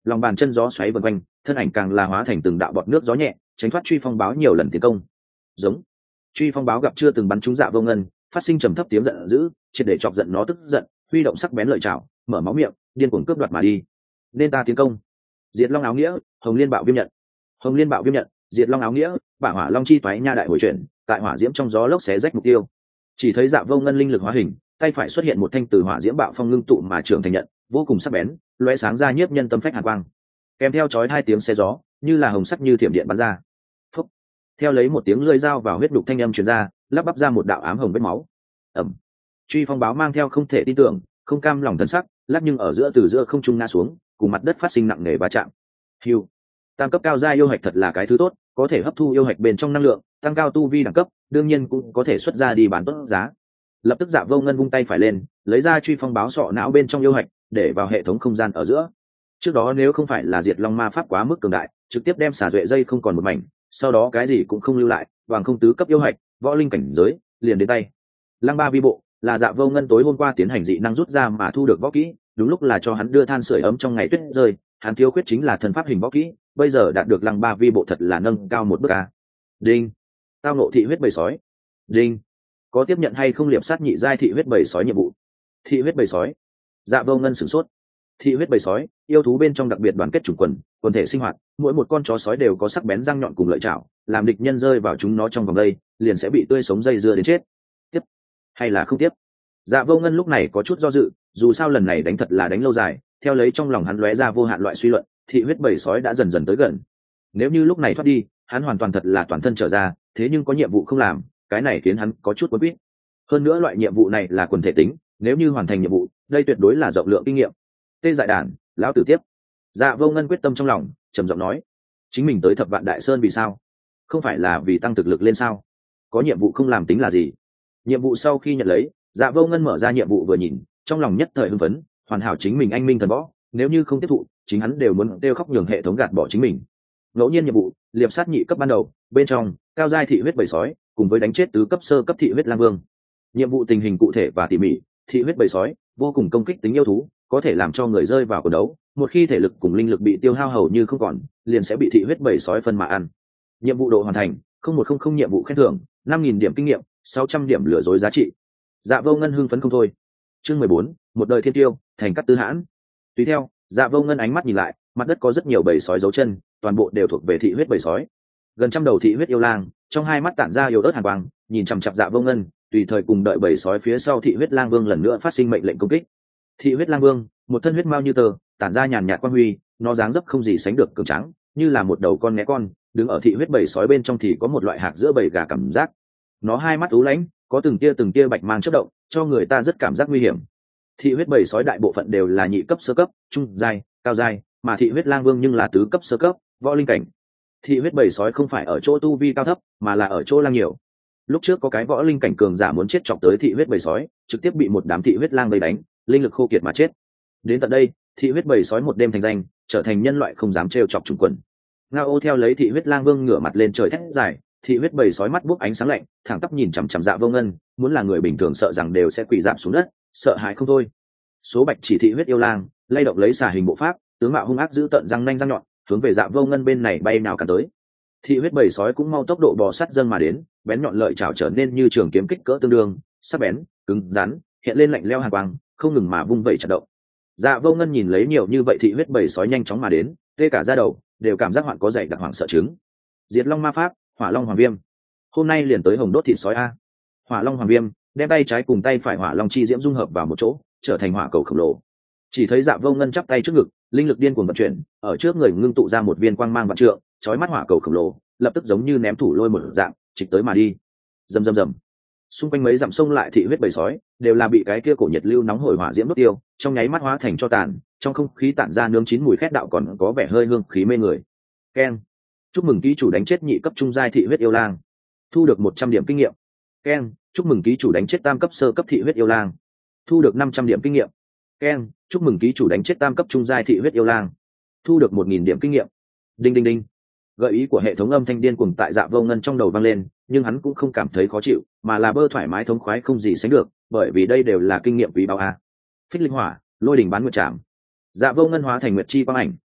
Speaker 1: lòng bàn chân gió xoáy vần quanh, thân ảnh càng là hóa thành từng đạo bọt nước gió nhẹ, tránh thoát truy phong báo nhiều lần tiến công. Giống. Truy phong báo gặp chưa từng bắn trúng Dạ Vô Ngân, phát sinh trầm thấp tiếng giận dữ, triệt để chọc giận nó tức giận, huy động sắc bén lợi chảo, mở máu miệng, điên cuồng cướp đoạt mà đi. Nên ta tiến công. Diệt Long áo nghĩa, Hồng Liên Bạo Viêm nhận. Hồng Liên Bạo Viêm nhận, Diệt Long áo nghĩa, bả hỏa long chi toái nha đại hồi chuyển, tại hỏa diễm trong gió lốc xé rách mục tiêu. Chỉ thấy Dạ Vô Ngân linh lực hóa hình, tay phải xuất hiện một thanh từ hỏa diễm bạo phong ngưng tụ mà trưởng thành nhận, vô cùng sắc bén, lóe sáng ra nhiếp nhân tâm phách hàn quang. Kèm theo chói hai tiếng xé gió, như là hồng sắt như thiểm điện bắn ra. Phúc. Theo lấy một tiếng lưỡi dao vào huyết đục thanh âm truyền ra, lắp bắp ra một đạo ám hồng vết máu. Ầm. Truy phong báo mang theo không thể tin tưởng, không cam lòng thần sắc, lắc nhưng ở giữa từ giữa không trung ngã xuống, cùng mặt đất phát sinh nặng nề va chạm. Hưu. Tam cấp cao gia yêu hạch thật là cái thứ tốt, có thể hấp thu yêu hạch bên trong năng lượng, tăng cao tu vi đẳng cấp, đương nhiên cũng có thể xuất ra đi bán tốt giá. Lập tức Dạ Vô Ngân vung tay phải lên, lấy ra truy phong báo sọ não bên trong yêu hạch, để vào hệ thống không gian ở giữa. Trước đó nếu không phải là Diệt Long ma pháp quá mức cường đại, trực tiếp đem xả duệ dây không còn một mảnh, sau đó cái gì cũng không lưu lại, vàng không tứ cấp yêu hạch, võ linh cảnh giới, liền đến tay. Lăng ba vi bộ là Dạ Vô Ngân tối hôm qua tiến hành dị năng rút ra mà thu được võ kỹ, đúng lúc là cho hắn đưa than sưởi ấm trong ngày tuyết rơi, hắn thiếu khuyết chính là thần pháp hình võ kỹ, bây giờ đạt được Lăng ba vi bộ thật là nâng cao một bước a. Đinh. Tao nộ thị huyết bầy sói. Đinh. Có tiếp nhận hay không liệp sát nhị giai thị huyết bầy sói nhiệm vụ? Thị huyết bầy sói. Dạ Vô Ngân sửng sốt. Thị huyết bầy sói, yêu thú bên trong đặc biệt đoàn kết chủng quần, quần thể sinh hoạt, mỗi một con chó sói đều có sắc bén răng nhọn cùng lợi chảo, làm địch nhân rơi vào chúng nó trong vòng đây, liền sẽ bị tươi sống dây dưa đến chết. Tiếp hay là không tiếp? Dạ Vô Ngân lúc này có chút do dự, dù sao lần này đánh thật là đánh lâu dài, theo lấy trong lòng hắn lóe ra vô hạn loại suy luận, thị huyết bầy sói đã dần dần tới gần. Nếu như lúc này thoát đi, hắn hoàn toàn thật là toàn thân trở ra, thế nhưng có nhiệm vụ không làm, cái này khiến hắn có chút quấn quýt. Hơn nữa loại nhiệm vụ này là quần thể tính, nếu như hoàn thành nhiệm vụ, đây tuyệt đối là rộng lượng kinh nghiệm. Tê dại đàn, lão tử tiếp. Dạ Vô Ngân quyết tâm trong lòng, trầm giọng nói, chính mình tới Thập Vạn Đại Sơn vì sao? Không phải là vì tăng thực lực lên sao? Có nhiệm vụ không làm tính là gì? Nhiệm vụ sau khi nhận lấy, Dạ Vô Ngân mở ra nhiệm vụ vừa nhìn, trong lòng nhất thời hưng phấn, hoàn hảo chính mình anh minh thần võ, nếu như không tiếp thụ, chính hắn đều muốn kêu khóc nhường hệ thống gạt bỏ chính mình. Ngẫu nhiên nhiệm vụ, liệp sát nhị cấp ban đầu, bên trong cao giai thị huyết bầy sói, cùng với đánh chết tứ cấp sơ cấp thị huyết lang vương. Nhiệm vụ tình hình cụ thể và tỉ mỉ, thị huyết bầy sói vô cùng công kích tính yêu thú, có thể làm cho người rơi vào cuộc đấu, một khi thể lực cùng linh lực bị tiêu hao hầu như không còn, liền sẽ bị thị huyết bầy sói phân mà ăn. Nhiệm vụ độ hoàn thành, không một không không nhiệm vụ khen thưởng, năm nghìn điểm kinh nghiệm, sáu trăm điểm lừa dối giá trị. Dạ Vô Ngân hưng phấn không thôi. Chương mười bốn, một đời thiên tiêu, thành cát tư hãn. Tùy theo, Dạ Vô Ngân ánh mắt nhìn lại, mặt đất có rất nhiều bầy sói dấu chân, toàn bộ đều thuộc về thị huyết bầy sói. Gần trăm đầu thị huyết yêu lang, trong hai mắt tản ra yêu ớt hàn quang, nhìn chằm chằm Dạ Vô Ngân, tùy thời cùng đợi bầy sói phía sau thị huyết lang vương lần nữa phát sinh mệnh lệnh công kích. Thị huyết lang vương, một thân huyết mao như tờ, tản ra nhàn nhạt quang huy, nó dáng dấp không gì sánh được cường tráng, như là một đầu con né con, đứng ở thị huyết bầy sói bên trong thì có một loại hạc giữa bầy gà cảm giác. Nó hai mắt u lãnh, có từng tia từng tia bạch mang chớp động, cho người ta rất cảm giác nguy hiểm. Thị huyết bầy sói đại bộ phận đều là nhị cấp sơ cấp, trung giai, cao giai, mà thị huyết lang vương nhưng là tứ cấp sơ cấp, võ linh cảnh. Thị huyết bầy sói không phải ở chỗ tu vi cao thấp, mà là ở chỗ lang nhiều. Lúc trước có cái võ linh cảnh cường giả muốn chết chọc tới thị huyết bầy sói, trực tiếp bị một đám thị huyết lang vây đánh, linh lực khô kiệt mà chết. Đến tận đây, thị huyết bầy sói một đêm thành danh, trở thành nhân loại không dám trêu chọc trùng quần. Ngao ô theo lấy thị huyết lang vương ngửa mặt lên trời thét dài, thị huyết bầy sói mắt buốc ánh sáng lạnh, thẳng tắp nhìn chằm chằm Dạ Vô Ngân, muốn là người bình thường sợ rằng đều sẽ quỳ rạp xuống đất, sợ hãi không thôi. Số bạch chỉ thị huyết yêu lang, lay động lấy xả hình bộ pháp, tướng mạo hung ác giữ tận răng nanh răng nhọn, hướng về Dạ Vô Ngân bên này bay nào cả tới. Thị huyết bầy sói cũng mau tốc độ bò sát dâng mà đến, bén nhọn lợi chảo trở nên như trường kiếm kích cỡ tương đương, sắc bén, cứng rắn, hiện lên lạnh lẽo hàn quang, không ngừng mà vung vẩy chặt động. Dạ Vô Ngân nhìn lấy nhiều như vậy thị huyết bầy sói nhanh chóng mà đến, tê cả da đầu, đều cảm giác hoạn có dậy đặc hoảng sợ chứng. Diệt Long ma pháp, Hỏa Long Hoàng Viêm. Hôm nay liền tới hồng đốt thịt sói a. Hỏa Long Hoàng Viêm, đem tay trái cùng tay phải hỏa long chi diễm dung hợp vào một chỗ, trở thành hỏa cầu khổng lồ. Chỉ thấy Dạ Vô Ngân chắp tay trước ngực, linh lực điên cuồng vận chuyển, ở trước người ngưng tụ ra một viên quang mang vạn trượng, chói mắt hỏa cầu khổng lồ, lập tức giống như ném thủ lôi một dạng, trịch tới mà đi. Rầm rầm rầm. Xung quanh mấy dặm sông lại thị huyết bầy sói, đều là bị cái kia cổ nhiệt lưu nóng hổi hỏa diễm đốt tiêu, trong nháy mắt hóa thành cho tàn, trong không khí tản ra nướng chín mùi khét đạo còn có vẻ hơi hương khí mê người. Keng. Chúc mừng ký chủ đánh chết nhị cấp trung giai thị huyết yêu lang, thu được một trăm điểm kinh nghiệm. Keng. Chúc mừng ký chủ đánh chết tam cấp sơ cấp thị huyết yêu lang, thu được năm trăm điểm kinh nghiệm. Keng. Chúc mừng ký chủ đánh chết tam cấp trung giai thị huyết yêu lang, thu được một nghìn điểm kinh nghiệm. Đinh đinh đinh. Gợi ý của hệ thống âm thanh điên cuồng tại Dạ Vô Ngân trong đầu vang lên, nhưng hắn cũng không cảm thấy khó chịu, mà là bơ thoải mái thống khoái không gì sánh được, bởi vì đây đều là kinh nghiệm quý báu a. Phích linh hỏa, lôi đỉnh bán nguyệt trảm. Dạ Vô Ngân hóa thành nguyệt chi quang ảnh,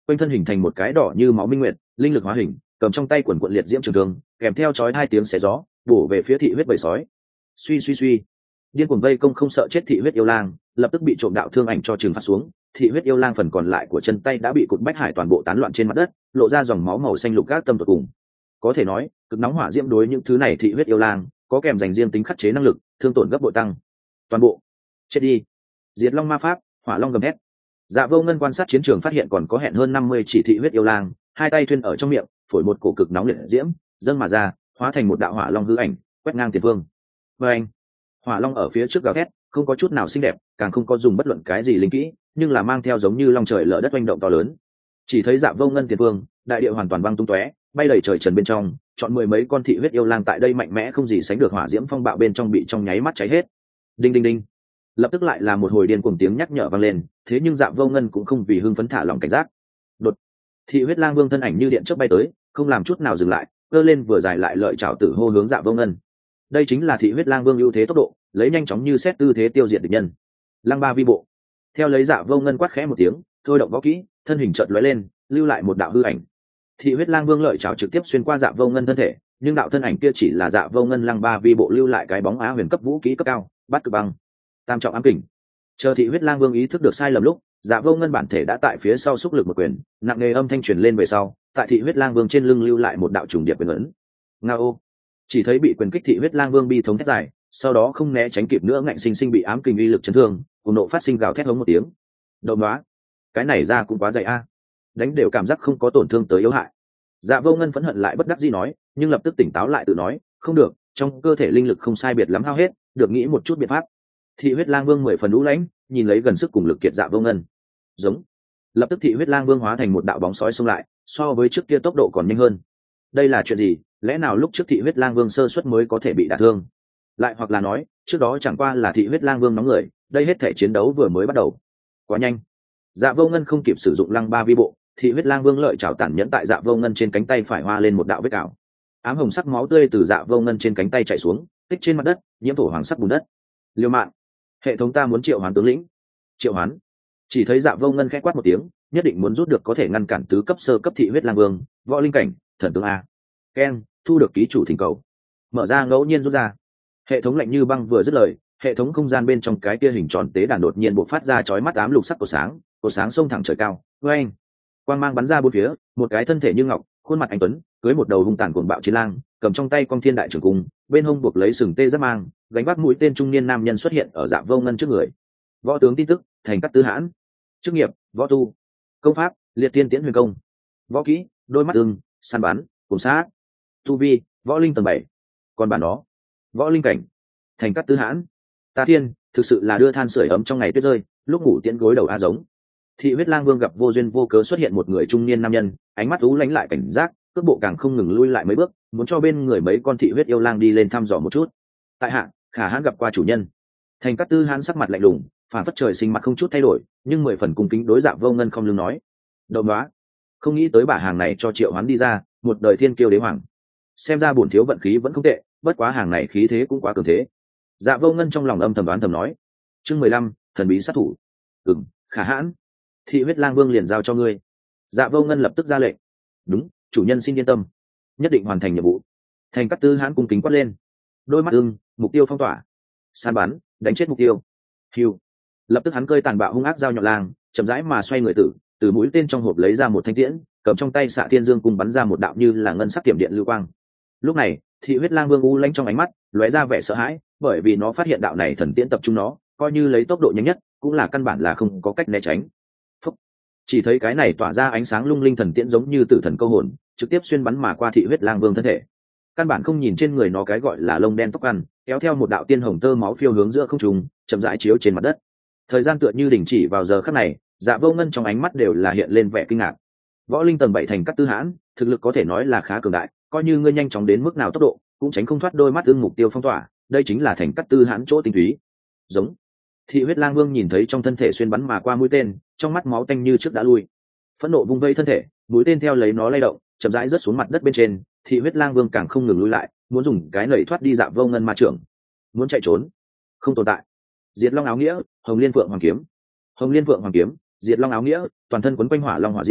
Speaker 1: quanh thân hình thành một cái đỏ như máu minh nguyệt, linh lực hóa hình, cầm trong tay quần quận liệt diễm trường thương, kèm theo chói hai tiếng xé gió, bổ về phía thị huyết bầy sói. Suy suy suy, điên cuồng vây công không sợ chết thị huyết yêu lang, lập tức bị trộm đạo thương ảnh cho trừng phạt xuống. Thị huyết yêu lang phần còn lại của chân tay đã bị cụt bách hải toàn bộ tán loạn trên mặt đất, lộ ra dòng máu màu xanh lục các tâm tột cùng. Có thể nói, cực nóng hỏa diễm đối những thứ này thị huyết yêu lang có kèm dành riêng tính khắc chế năng lực, thương tổn gấp bội tăng. Toàn bộ chết đi. Diệt long ma pháp, hỏa long gầm hét. Dạ Vô Ngân quan sát chiến trường phát hiện còn có hẹn hơn năm mươi chỉ thị huyết yêu lang, hai tay thuyên ở trong miệng, phổi một cổ cực nóng liệt diễm, dâng mà ra, hóa thành một đạo hỏa long hư ảnh, quét ngang tiền phương. Và anh, hỏa long ở phía trước gào thét, không có chút nào xinh đẹp, càng không có dùng bất luận cái gì linh kỹ, nhưng là mang theo giống như long trời lở đất oanh động to lớn. Chỉ thấy Dạ Vô Ngân tiền phương, đại địa hoàn toàn băng tung tóe, bay đầy trời trần bên trong, chọn mười mấy con thị huyết yêu lang tại đây mạnh mẽ không gì sánh được hỏa diễm phong bạo bên trong bị trong nháy mắt cháy hết. Đinh đinh đinh. Lập tức lại là một hồi điên cuồng tiếng nhắc nhở vang lên, thế nhưng Dạ Vô Ngân cũng không vì hưng phấn thả lòng cảnh giác. Đột, thị huyết lang vương thân ảnh như điện chớp bay tới, không làm chút nào dừng lại, cơ lên vừa dài lại lợi chảo tử hô hướng Dạ Vô Ngân. Đây chính là thị huyết lang vương ưu thế tốc độ, lấy nhanh chóng như xét tư thế tiêu diệt địch nhân. Lăng ba vi bộ. Theo lấy Dạ Vô Ngân quát khẽ một tiếng, thôi động võ kỹ, thân hình chợt lóe lên, lưu lại một đạo hư ảnh. Thị huyết lang vương lợi chảo trực tiếp xuyên qua Dạ Vô Ngân thân thể, nhưng đạo thân ảnh kia chỉ là Dạ Vô Ngân lăng ba vi bộ lưu lại cái bóng á huyền cấp vũ kỹ cấp cao, bắt cực băng, tam trọng ám kình. Chờ thị huyết lang vương ý thức được sai lầm lúc, Dạ Vô Ngân bản thể đã tại phía sau xúc lực một quyền, nặng nề âm thanh truyền lên về sau, tại thị huyết lang vương trên lưng lưu lại một đạo trùng điệp quyền ấn. Ngao. Chỉ thấy bị quyền kích thị huyết lang vương bi thống thét dài, sau đó không né tránh kịp nữa ngạnh sinh sinh bị ám kình uy lực chấn thương, cùng nộ phát sinh gào thét hống một tiếng. Đậu đoá, cái này ra cũng quá dày a. Đánh đều cảm giác không có tổn thương tới yếu hại. Dạ Vô Ngân phẫn hận lại bất đắc dĩ nói, nhưng lập tức tỉnh táo lại tự nói, không được, trong cơ thể linh lực không sai biệt lắm hao hết, được nghĩ một chút biện pháp. Thị huyết lang vương mười phần lũ lãnh, nhìn lấy gần sức cùng lực kiệt Dạ Vô Ngân. Giống. Lập tức thị huyết lang vương hóa thành một đạo bóng sói xông lại, so với trước kia tốc độ còn nhanh hơn. Đây là chuyện gì? Lẽ nào lúc trước thị huyết lang vương sơ suất mới có thể bị đả thương? Lại hoặc là nói, trước đó chẳng qua là thị huyết lang vương nóng người, đây hết thể chiến đấu vừa mới bắt đầu. Quá nhanh. Dạ Vô Ngân không kịp sử dụng lăng ba vi bộ, thị huyết lang vương lợi chảo tản nhẫn tại Dạ Vô Ngân trên cánh tay phải hoa lên một đạo vết ảo. Ám hồng sắc máu tươi từ Dạ Vô Ngân trên cánh tay chảy xuống, tích trên mặt đất, nhiễm thổ hoàng sắc bùn đất. Liêu mạng, hệ thống ta muốn triệu hoán tướng lĩnh. Triệu hoán. Chỉ thấy Dạ Vô Ngân khẽ quát một tiếng, nhất định muốn rút được có thể ngăn cản tứ cấp sơ cấp thị huyết lang vương, võ linh cảnh, thần tướng a. Ken, thu được ký chủ thỉnh cầu. Mở ra ngẫu nhiên rút ra. Hệ thống lạnh như băng vừa dứt lời, hệ thống không gian bên trong cái kia hình tròn tế đàn đột nhiên bộc phát ra chói mắt ám lục sắc của sáng, của sáng xông thẳng trời cao. Oeng! Quang mang bắn ra bốn phía, một cái thân thể như ngọc, khuôn mặt anh tuấn, cưới một đầu hung tàn cuồng bạo chiến lang, cầm trong tay con thiên đại trường cung, bên hông buộc lấy sừng tê giáp mang, gánh vác mũi tên trung niên nam nhân xuất hiện ở Dạ Vô Ngân trước người. Võ tướng tin tức, thành cát tứ hãn. Chức nghiệp, võ tu. Công pháp, liệt tiên tiễn huyền công. Võ kỹ, đôi mắt ưng, săn bắn, cùng sát. Tu vi, võ linh tầng bảy. Còn bản đó, võ linh cảnh, thành cát tứ hãn. Ta thiên, thực sự là đưa than sưởi ấm trong ngày tuyết rơi, lúc ngủ tiễn gối đầu a giống. Thị huyết lang vương gặp vô duyên vô cớ xuất hiện một người trung niên nam nhân, ánh mắt lú lánh lại cảnh giác, cước bộ càng không ngừng lui lại mấy bước, muốn cho bên người mấy con thị huyết yêu lang đi lên thăm dò một chút. Tại hạ, khả hãn gặp qua chủ nhân. Thành cát tư hãn sắc mặt lạnh lùng, phản phất trời sinh mặt không chút thay đổi, nhưng mười phần cung kính đối Dạ Vô Ngân không lưng nói: đậu đoá, không nghĩ tới bả hàng này cho triệu hoán đi ra, một đời thiên kiêu đế hoàng. Xem ra bổn thiếu vận khí vẫn không tệ, bất quá hàng này khí thế cũng quá cường thế. Dạ Vô Ngân trong lòng âm thầm đoán thầm nói. Chương mười lăm, thần bí sát thủ. Ừm, khả hãn. Thị huyết lang vương liền giao cho ngươi. Dạ Vô Ngân lập tức ra lệnh. Đúng, chủ nhân xin yên tâm, nhất định hoàn thành nhiệm vụ. Thành cát tư hãn cung kính quát lên. Đôi mắt ưng, mục tiêu phong tỏa. Săn bắn, đánh chết mục tiêu. Hiu. Lập tức hắn cơi tàn bạo hung ác dao nhọn lang, chậm rãi mà xoay người tử, từ mũi tên trong hộp lấy ra một thanh tiễn, cầm trong tay xạ thiên dương cung bắn ra một đạo như là ngân sắc tiệm điện lưu quang. Lúc này, thị huyết lang vương u lanh trong ánh mắt lóe ra vẻ sợ hãi, bởi vì nó phát hiện đạo này thần tiễn tập trung nó, coi như lấy tốc độ nhanh nhất, cũng là căn bản là không có cách né tránh. Phúc. Chỉ thấy cái này tỏa ra ánh sáng lung linh thần tiễn giống như tử thần câu hồn, trực tiếp xuyên bắn mà qua thị huyết lang vương thân thể. Căn bản không nhìn trên người nó cái gọi là lông đen tóc ăn, kéo theo một đạo tiên hồng tơ máu phiêu hướng giữa không trung, chậm rãi chiếu trên mặt đất. Thời gian tựa như đình chỉ vào giờ khắc này, Dạ Vô Ngân trong ánh mắt đều là hiện lên vẻ kinh ngạc. Võ linh tầng bảy thành cát tư hãn, thực lực có thể nói là khá cường đại, coi như ngươi nhanh chóng đến mức nào tốc độ, cũng tránh không thoát đôi mắt ưng mục tiêu phong tỏa, đây chính là thành cát tư hãn chỗ tinh túy. Giống. Thị huyết lang vương nhìn thấy trong thân thể xuyên bắn mà qua mũi tên, trong mắt máu tanh như trước đã lui. Phẫn nộ vung vây thân thể, mũi tên theo lấy nó lay động, chậm rãi rớt xuống mặt đất bên trên, thị huyết lang vương càng không ngừng lui lại, muốn dùng cái nảy thoát đi Dạ Vô Ngân ma trưởng. Muốn chạy trốn, không tồn tại. Diệt long áo nghĩa, hồng liên phượng hoàng kiếm. Hồng liên phượng hoàng kiếm, diệt long áo nghĩa, toàn thân quấn quanh hỏa long hỏa diễm,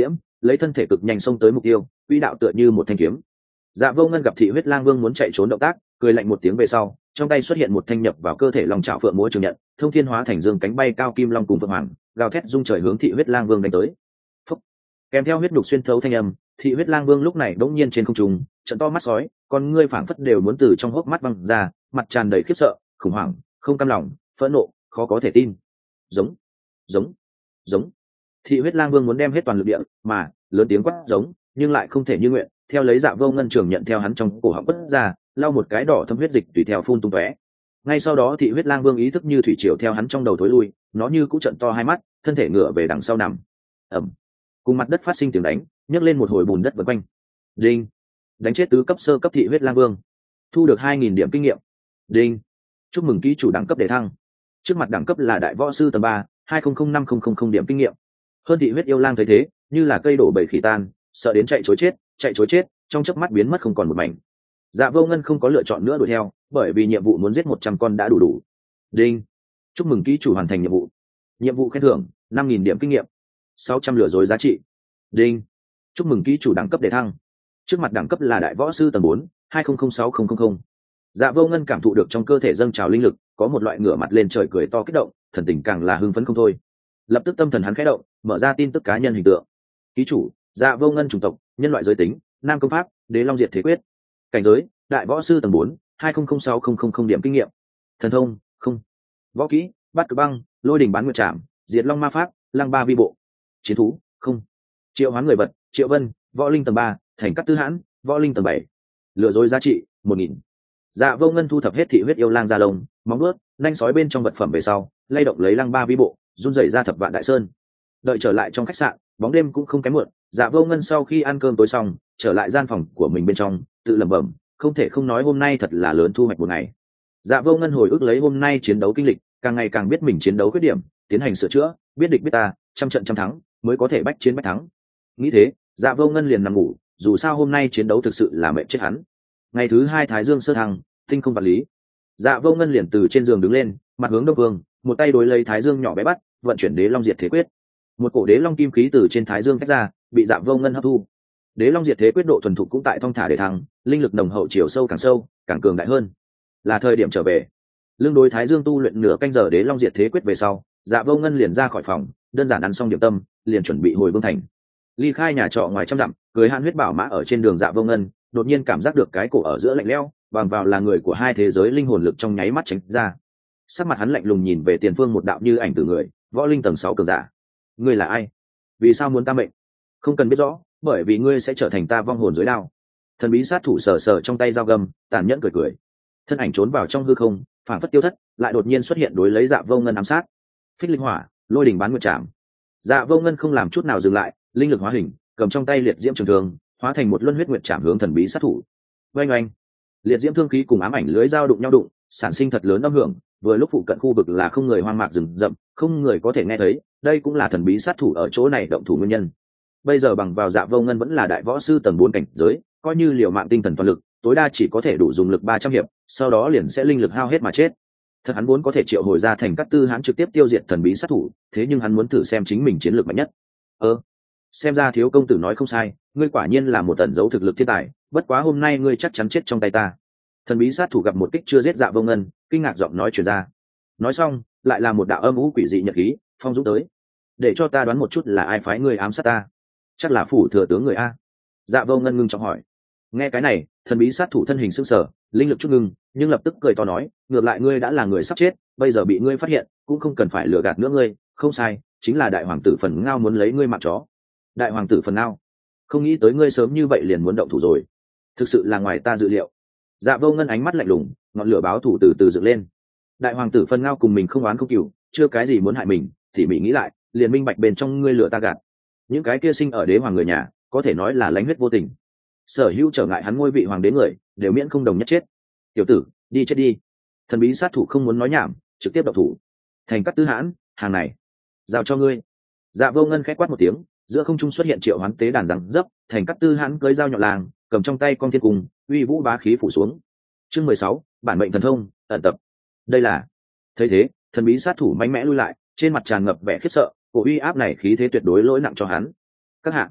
Speaker 1: lấy thân thể cực nhanh xông tới mục tiêu, quỹ đạo tựa như một thanh kiếm. Dạ Vô Ngân gặp Thị Huyết Lang Vương muốn chạy trốn động tác, cười lạnh một tiếng về sau, trong tay xuất hiện một thanh nhập vào cơ thể long trảo phượng múa trường nhận, thông thiên hóa thành dương cánh bay cao kim long cùng phượng hoàng, gào thét rung trời hướng Thị Huyết Lang Vương đánh tới. Phúc. Kèm theo huyết đục xuyên thấu thanh âm, Thị Huyết Lang Vương lúc này đống nhiên trên không trung, trận to mắt sói, con ngươi phảng phất đều muốn từ trong hốc mắt băng ra, mặt tràn đầy khiếp sợ, khủng hoảng, không cam lòng, phẫn nộ, khó có thể tin. Giống, giống, giống. Thị Huyết Lang Vương muốn đem hết toàn lực địa, mà lớn tiếng quát giống, nhưng lại không thể như nguyện, theo lấy Dạ Vô Ngân trường nhận theo hắn trong cổ họng quất ra, lau một cái đỏ thâm huyết dịch tùy theo phun tung tóe. Ngay sau đó Thị Huyết Lang Vương ý thức như thủy triều theo hắn trong đầu thối lui, nó như cũng trận to hai mắt, thân thể ngửa về đằng sau nằm. Ầm. Cùng mặt đất phát sinh tiếng đánh, nhấc lên một hồi bùn đất vần quanh. Đinh. Đánh chết tứ cấp sơ cấp Thị Huyết Lang Vương. Thu được hai nghìn điểm kinh nghiệm. Đinh. Chúc mừng ký chủ đẳng cấp đề thăng. Trước mặt đẳng cấp là đại võ sư tầng ba, hai không không năm không không không điểm kinh nghiệm. Hơn Thị Huyết yêu lang thấy thế, như là cây đổ bầy khỉ tan, sợ đến chạy trối chết, chạy trối chết, trong chớp mắt biến mất không còn một mảnh. Dạ Vô Ngân không có lựa chọn nữa đuổi theo, bởi vì nhiệm vụ muốn giết một trăm con đã đủ đủ. Đinh. Chúc mừng ký chủ hoàn thành nhiệm vụ. Nhiệm vụ khen thưởng năm nghìn điểm kinh nghiệm, sáu trăm lừa dối giá trị. Đinh. Chúc mừng ký chủ đẳng cấp đề thăng. Trước mặt đẳng cấp là đại võ sư tầng bốn, hai không không sáu không không không. Dạ Vô Ngân cảm thụ được trong cơ thể dâng trào linh lực, có một loại ngửa mặt lên trời cười to kích động, thần tình càng là hưng phấn không thôi. Lập tức tâm thần hắn khẽ động, mở ra tin tức cá nhân hình tượng. Ký chủ Dạ Vô Ngân, chủng tộc nhân loại, giới tính nam, công pháp Đế Long Diệt Thế Quyết, cảnh giới đại võ sư tầng bốn, hai không không sáu không không không điểm kinh nghiệm, thần thông không, võ kỹ Bát Cực Băng, Lôi Đình Bán Nguyệt Trảm, Diệt Long Ma Pháp, Lăng Ba Vi Bộ, chiến thú không, triệu hoán người vật Triệu Vân, võ linh tầng ba, Thành Cát Tư Hãn, võ linh tầng bảy, lừa dối giá trị một nghìn. Dạ Vô Ngân thu thập hết Thị Huyết yêu lang da lông, móng vuốt, nanh sói bên trong vật phẩm về sau, lay động lấy Lăng Ba Vi Bộ, run rẩy ra thập vạn đại sơn. Đợi trở lại trong khách sạn, bóng đêm cũng không kém muộn. Dạ Vô Ngân sau khi ăn cơm tối xong, trở lại gian phòng của mình bên trong, tự lẩm bẩm, không thể không nói hôm nay thật là lớn thu hoạch một ngày. Dạ Vô Ngân hồi ức lấy hôm nay chiến đấu kinh lịch, càng ngày càng biết mình chiến đấu khuyết điểm, tiến hành sửa chữa, biết địch biết ta, trăm trận trăm thắng, mới có thể bách chiến bách thắng. Nghĩ thế, Dạ Vô Ngân liền nằm ngủ, dù sao hôm nay chiến đấu thực sự là mệt chết hắn. Ngày thứ hai Thái Dương sơ thăng, tinh không vật lý. Dạ Vô Ngân liền từ trên giường đứng lên, mặt hướng đông vương, một tay đối lấy Thái Dương nhỏ bé bắt, vận chuyển Đế Long Diệt Thế Quyết. Một cổ Đế Long kim khí từ trên Thái Dương tách ra, bị Dạ Vô Ngân hấp thu. Đế Long Diệt Thế Quyết độ thuần thục cũng tại thong thả để thăng, linh lực nồng hậu chiều sâu càng sâu, càng cường đại hơn. Là thời điểm trở về. Lương đối Thái Dương tu luyện nửa canh giờ Đế Long Diệt Thế Quyết về sau, Dạ Vô Ngân liền ra khỏi phòng, đơn giản ăn xong điểm tâm, liền chuẩn bị hồi Vương thành. Ly khai nhà trọ ngoài trăm dặm, cưới Hàn Huyết Bảo mã ở trên đường Dạ Vô Ngân, đột nhiên cảm giác được cái cổ ở giữa lạnh lẽo, bằng vào là người của hai thế giới linh hồn lực trong nháy mắt tránh ra. Sắc mặt hắn lạnh lùng nhìn về tiền phương một đạo như ảnh từ người, võ linh tầng sáu cường giả. Ngươi là ai? Vì sao muốn ta mệnh? Không cần biết rõ, bởi vì ngươi sẽ trở thành ta vong hồn dưới đao. Thần bí sát thủ sờ sờ trong tay dao găm, tàn nhẫn cười cười. Thân ảnh trốn vào trong hư không, phảng phất tiêu thất, lại đột nhiên xuất hiện đối lấy Dạ Vô Ngân ám sát. Phích linh hỏa, Lôi Đình Bán Nguyệt Trảm. Dạ Vô Ngân không làm chút nào dừng lại, linh lực hóa hình, cầm trong tay liệt diễm trường thương, hóa thành một luân huyết nguyệt trảm hướng thần bí sát thủ. Oanh oanh, liệt diễm thương khí cùng ám ảnh lưới dao đụng nhau đụng, sản sinh thật lớn âm hưởng. Vừa lúc phụ cận khu vực là không người hoang mạc rừng rậm, không người có thể nghe thấy, đây cũng là thần bí sát thủ ở chỗ này động thủ nguyên nhân. Bây giờ bằng vào Dạ Vô Ngân vẫn là đại võ sư tầng bốn cảnh giới, coi như liều mạng tinh thần toàn lực, tối đa chỉ có thể đủ dùng lực ba trăm hiệp, sau đó liền sẽ linh lực hao hết mà chết. Thật hắn muốn có thể triệu hồi ra Thành Cát Tư Hãn trực tiếp tiêu diệt thần bí sát thủ, thế nhưng hắn muốn thử xem chính mình chiến lược mạnh nhất. Ơ, xem ra thiếu công tử nói không sai, ngươi quả nhiên là một tẩn dấu thực lực thiên tài, bất quá hôm nay ngươi chắc chắn chết trong tay ta. Thần bí sát thủ gặp một kích chưa giết Dạ Vô Ngân, kinh ngạc giọng nói truyền ra. Nói xong, lại là một đạo âm u quỷ dị nhật khí, phong dũng tới. Để cho ta đoán một chút là ai phái ngươi ám sát ta? Chắc là phủ thừa tướng người a. Dạ Vô Ngân ngưng trọng hỏi. Nghe cái này, thần bí sát thủ thân hình sững sờ, linh lực chút ngưng, nhưng lập tức cười to nói, ngược lại ngươi đã là người sắp chết, bây giờ bị ngươi phát hiện, cũng không cần phải lừa gạt nữa ngươi, không sai, chính là đại hoàng tử Phần Ngao muốn lấy ngươi mạng chó. Đại hoàng tử Phần Ngao? Không nghĩ tới ngươi sớm như vậy liền muốn động thủ rồi. Thực sự là ngoài ta dự liệu. Dạ Vô Ngân ánh mắt lạnh lùng, ngọn lửa báo thủ từ từ dựng lên. Đại hoàng tử Phần Ngao cùng mình không oán không cừu, chưa cái gì muốn hại mình, thì mỹ nghĩ lại, liền minh bạch bên trong ngươi lửa ta gạt. Những cái kia sinh ở đế hoàng người nhà, có thể nói là lãnh huyết vô tình. Sở hữu trở ngại hắn ngôi vị hoàng đế người, đều miễn không đồng nhất chết. Tiểu tử, đi chết đi. Thần bí sát thủ không muốn nói nhảm, trực tiếp động thủ. Thành Cát Tư Hãn, hàng này, giao cho ngươi. Dạ Vô Ngân khẽ quát một tiếng, giữa không trung xuất hiện triệu hoán tế đàn rằng dấp, Thành Cát Tư Hãn cưỡi dao nhọn làng, cầm trong tay con thiên cung, uy vũ bá khí phủ xuống. Chương mười sáu, bản mệnh thần thông, ẩn tập. Đây là. Thấy thế, thần bí sát thủ mạnh mẽ lui lại, trên mặt tràn ngập vẻ khiếp sợ, cổ uy áp này khí thế tuyệt đối lỗi nặng cho hắn. Các hạ,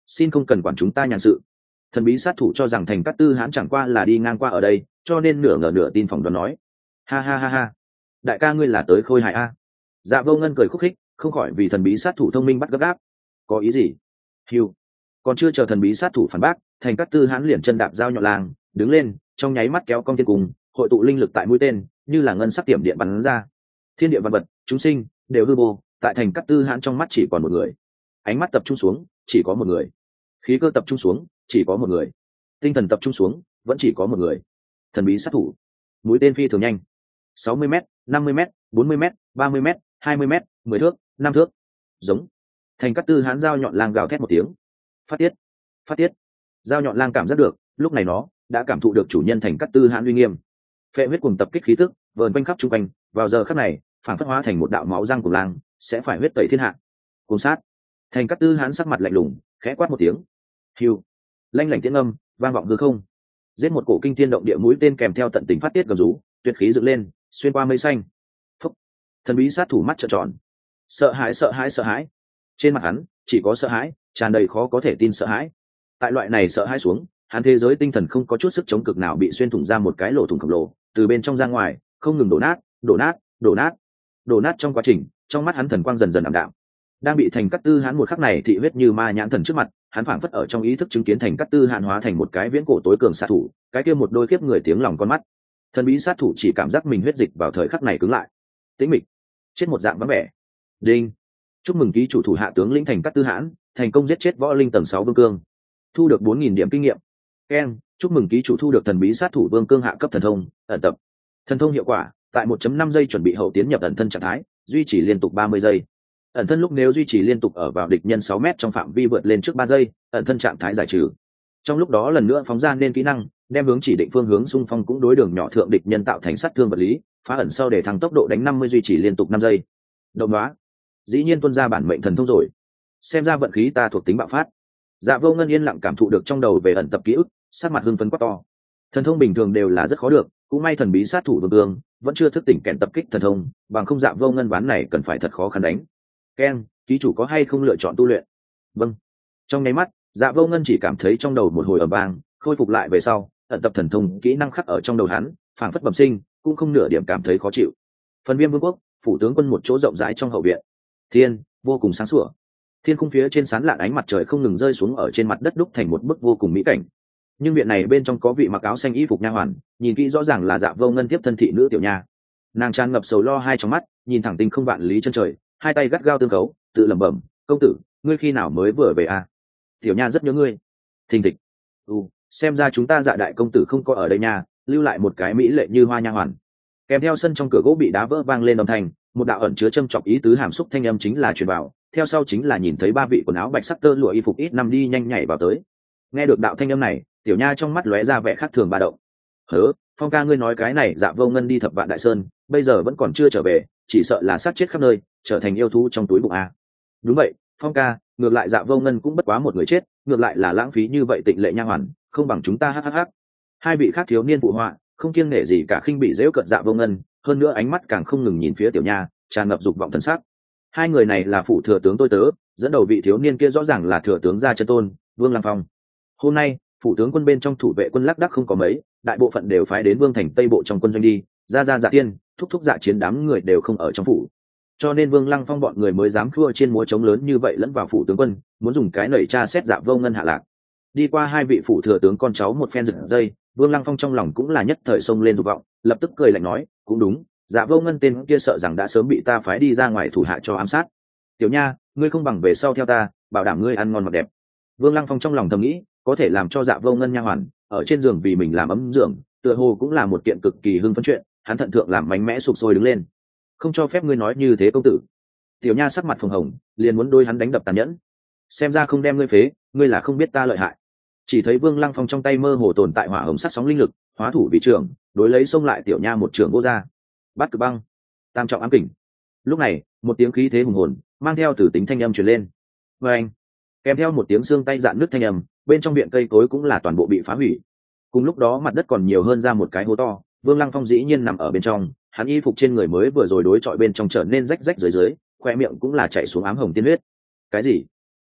Speaker 1: xin không cần quản chúng ta nhàn sự. Thần bí sát thủ cho rằng Thành Cát Tư Hãn chẳng qua là đi ngang qua ở đây, cho nên nửa ngờ nửa tin phỏng đoán nói. Ha ha ha ha, đại ca ngươi là tới khôi hài a. Dạ Vô Ngân cười khúc khích, không khỏi vì thần bí sát thủ thông minh bắt gấp gáp. Có ý gì? Hiu. Còn chưa chờ thần bí sát thủ phản bác, Thành Cát Tư Hãn liền chân đạp dao nhọn lang, đứng lên, trong nháy mắt kéo cong thiên cùng, hội tụ linh lực tại mũi tên, như là ngân sắc tiệm điện bắn ra. Thiên địa văn vật, chúng sinh đều hư vô, tại Thành Cát Tư Hãn trong mắt chỉ còn một người. Ánh mắt tập trung xuống, chỉ có một người. Khí cơ tập trung xuống, chỉ có một người. Tinh thần tập trung xuống, vẫn chỉ có một người. Thần bí sát thủ. Mũi tên phi thường nhanh. sáu mươi mét, năm mươi mét, bốn mươi mét, ba mươi mét, hai mươi mét, mười thước, năm thước. Giống. Thành Cát Tư Hãn dao nhọn lang gào thét một tiếng. Phát tiết, phát tiết. Dao nhọn lang cảm giác được, lúc này nó đã cảm thụ được chủ nhân Thành Cát Tư Hãn uy nghiêm. Phệ huyết cùng tập kích khí tức, vờn quanh khắp trung quanh, vào giờ khắc này, phản phất hóa thành một đạo máu răng của lang, sẽ phải huyết tẩy thiên hạ. Cùng sát. Thành Cát Tư Hãn sắc mặt lạnh lùng, khẽ quát một tiếng. Hiu. Lanh lảnh tiếng âm vang vọng hư không. Giết một cổ kinh thiên động địa mũi tên kèm theo tận tình phát tiết gầm rú, tuyệt khí dựng lên, xuyên qua mây xanh. Phúc. Thần bí sát thủ mắt trợn tròn. Sợ hãi sợ hãi sợ hãi. Trên mặt hắn chỉ có sợ hãi, tràn đầy khó có thể tin sợ hãi. Tại loại này sợ hãi xuống, hắn thế giới tinh thần không có chút sức chống cực nào bị xuyên thủng ra một cái lỗ thủng khổng lồ, từ bên trong ra ngoài, không ngừng đổ nát, đổ nát, đổ nát. Đổ nát trong quá trình, trong mắt hắn thần quang dần dần ảm đạm. Đang bị Thành Cát Tư Hãn một khắc này thị huyết như ma nhãn thần trước mặt, hắn phảng phất ở trong ý thức chứng kiến Thành Cát Tư Hãn hóa thành một cái viễn cổ tối cường sát thủ, cái kia một đôi kiếp người tiếng lòng con mắt. Thần bí sát thủ chỉ cảm giác mình huyết dịch vào thời khắc này cứng lại. Tĩnh mịch, chết một dạng vắng vẻ. Đinh. Chúc mừng ký chủ thủ hạ tướng lĩnh Thành Cát Tư Hãn, thành công giết chết võ linh tầng sáu vương cương, thu được bốn nghìn điểm kinh nghiệm. Ken, chúc mừng ký chủ thu được thần bí sát thủ vương cương hạ cấp thần thông, ẩn tập. Thần thông hiệu quả, tại một phẩy năm giây chuẩn bị hậu tiến nhập ẩn thân trạng thái, duy trì liên tục ba mươi giây. Ẩn thân lúc nếu duy trì liên tục ở vào địch nhân sáu mét trong phạm vi vượt lên trước ba giây, ẩn thân trạng thái giải trừ. Trong lúc đó lần nữa phóng ra nên kỹ năng, đem hướng chỉ định phương hướng xung phong cũng đối đường nhỏ thượng địch nhân tạo thành sát thương vật lý, phá ẩn sau để thăng tốc độ đánh năm mươi duy trì liên tục năm giây. Đồng đó, dĩ nhiên tuân ra bản mệnh thần thông rồi. Xem ra vận khí ta thuộc tính bạo phát. Dạ Vô Ngân yên lặng cảm thụ được trong đầu về ẩn tập ký ức, sắc mặt hưng phấn quá to. Thần thông bình thường đều là rất khó được, cũng may thần bí sát thủ vương cương vẫn chưa thức tỉnh kèn tập kích thần thông, bằng không Dạ Vô Ngân ván này cần phải thật khó khăn đánh. Ken, ký chủ có hay không lựa chọn tu luyện? Vâng. Trong nháy mắt, Dạ Vô Ngân chỉ cảm thấy trong đầu một hồi ầm vang, khôi phục lại về sau, ẩn tập thần thông kỹ năng khắc ở trong đầu hắn, phảng phất bẩm sinh, cũng không nửa điểm cảm thấy khó chịu. Phần Viêm Vương quốc, phủ tướng quân một chỗ rộng rãi trong hậu viện. Thiên, vô cùng sáng sủa. Thiên khung phía trên sán lạn ánh mặt trời không ngừng rơi xuống ở trên mặt đất đúc thành một bức vô cùng mỹ cảnh. Nhưng viện này bên trong có vị mặc áo xanh y phục nha hoàn, nhìn kỹ rõ ràng là Dạ Vô Ngân tiếp thân thị nữ Tiểu Nha. Nàng tràn ngập sầu lo hai trong mắt, nhìn thẳng tinh không vạn lý chân trời, hai tay gắt gao tương cấu, tự lẩm bẩm, công tử, ngươi khi nào mới vừa về à? Tiểu Nha rất nhớ ngươi. Thình thịch. Ừ, xem ra chúng ta Dạ đại công tử không có ở đây nha, lưu lại một cái mỹ lệ như hoa nha hoàn. Kèm theo sân trong cửa gỗ bị đá vỡ vang lên âm thanh, một đạo ẩn chứa châm chọc ý tứ hàm xúc thanh âm chính là truyền vào, theo sau chính là nhìn thấy ba vị quần áo bạch sắc tơ lụa y phục ít năm đi nhanh nhảy vào tới. Nghe được đạo thanh âm này, Tiểu Nha trong mắt lóe ra vẻ khác thường ba động. Hớ, Phong ca ngươi nói cái này Dạ Vô Ngân đi thập vạn đại sơn, bây giờ vẫn còn chưa trở về, chỉ sợ là sát chết khắp nơi, trở thành yêu thú trong túi bụng a. Đúng vậy, Phong ca, ngược lại Dạ Vô Ngân cũng bất quá một người chết, ngược lại là lãng phí như vậy tịnh lệ nha hoàn, không bằng chúng ta hhh. Hai vị khác thiếu niên phụ họa, không kiêng nể gì cả khinh bị giễu cợt Dạ Vô Ngân, hơn nữa ánh mắt càng không ngừng nhìn phía Tiểu Nha, tràn ngập dục vọng thần sắc. Hai người này là phủ thừa tướng tôi tớ, dẫn đầu vị thiếu niên kia rõ ràng là thừa tướng gia chân tôn, Vương Lăng Phong. Hôm nay, phủ tướng quân bên trong thủ vệ quân lác đác không có mấy, đại bộ phận đều phái đến Vương thành Tây bộ trong quân doanh đi, ra ra dạ tiên, thúc thúc dạ chiến đám người đều không ở trong phủ. Cho nên Vương Lăng Phong bọn người mới dám khua trên múa trống lớn như vậy lẫn vào phủ tướng quân, muốn dùng cái nảy tra xét Dạ Vô Ngân hạ lạc. Đi qua hai vị phủ thừa tướng con cháu một phen giật dây, Vương Lăng Phong trong lòng cũng là nhất thời xông lên dục vọng, lập tức cười lạnh nói, cũng đúng, Dạ Vô Ngân tên kia sợ rằng đã sớm bị ta phái đi ra ngoài thủ hạ cho ám sát. Tiểu Nha, ngươi không bằng về sau theo ta, bảo đảm ngươi ăn ngon mặc đẹp. Vương Lăng Phong trong lòng thầm nghĩ, có thể làm cho Dạ Vô Ngân nha hoàn ở trên giường vì mình làm ấm giường, tựa hồ cũng là một kiện cực kỳ hưng phấn chuyện, hắn thận thượng làm mạnh mẽ sụp sôi đứng lên. Không cho phép ngươi nói như thế công tử. Tiểu Nha sắc mặt phồng hồng, liền muốn đôi hắn đánh đập tàn nhẫn. Xem ra không đem ngươi phế, ngươi là không biết ta lợi hại. Chỉ thấy Vương Lăng Phong trong tay mơ hồ tồn tại hỏa hồng sắc sóng linh lực, hóa thủ vị trưởng, đối lấy xông lại Tiểu Nha một trường vô ra. Bắt cực băng, tam trọng ám kình. Lúc này, một tiếng khí thế hùng hồn mang theo từ tính thanh âm truyền lên. Và anh, kèm theo một tiếng xương tay dạn nước thanh âm, bên trong viện cây cối cũng là toàn bộ bị phá hủy. Cùng lúc đó mặt đất còn nhiều hơn ra một cái hố to, Vương Lăng Phong dĩ nhiên nằm ở bên trong, hắn y phục trên người mới vừa rồi đối chọi bên trong trở nên rách rách dưới dưới, khoe miệng cũng là chảy xuống ám hồng tiên huyết. Cái gì?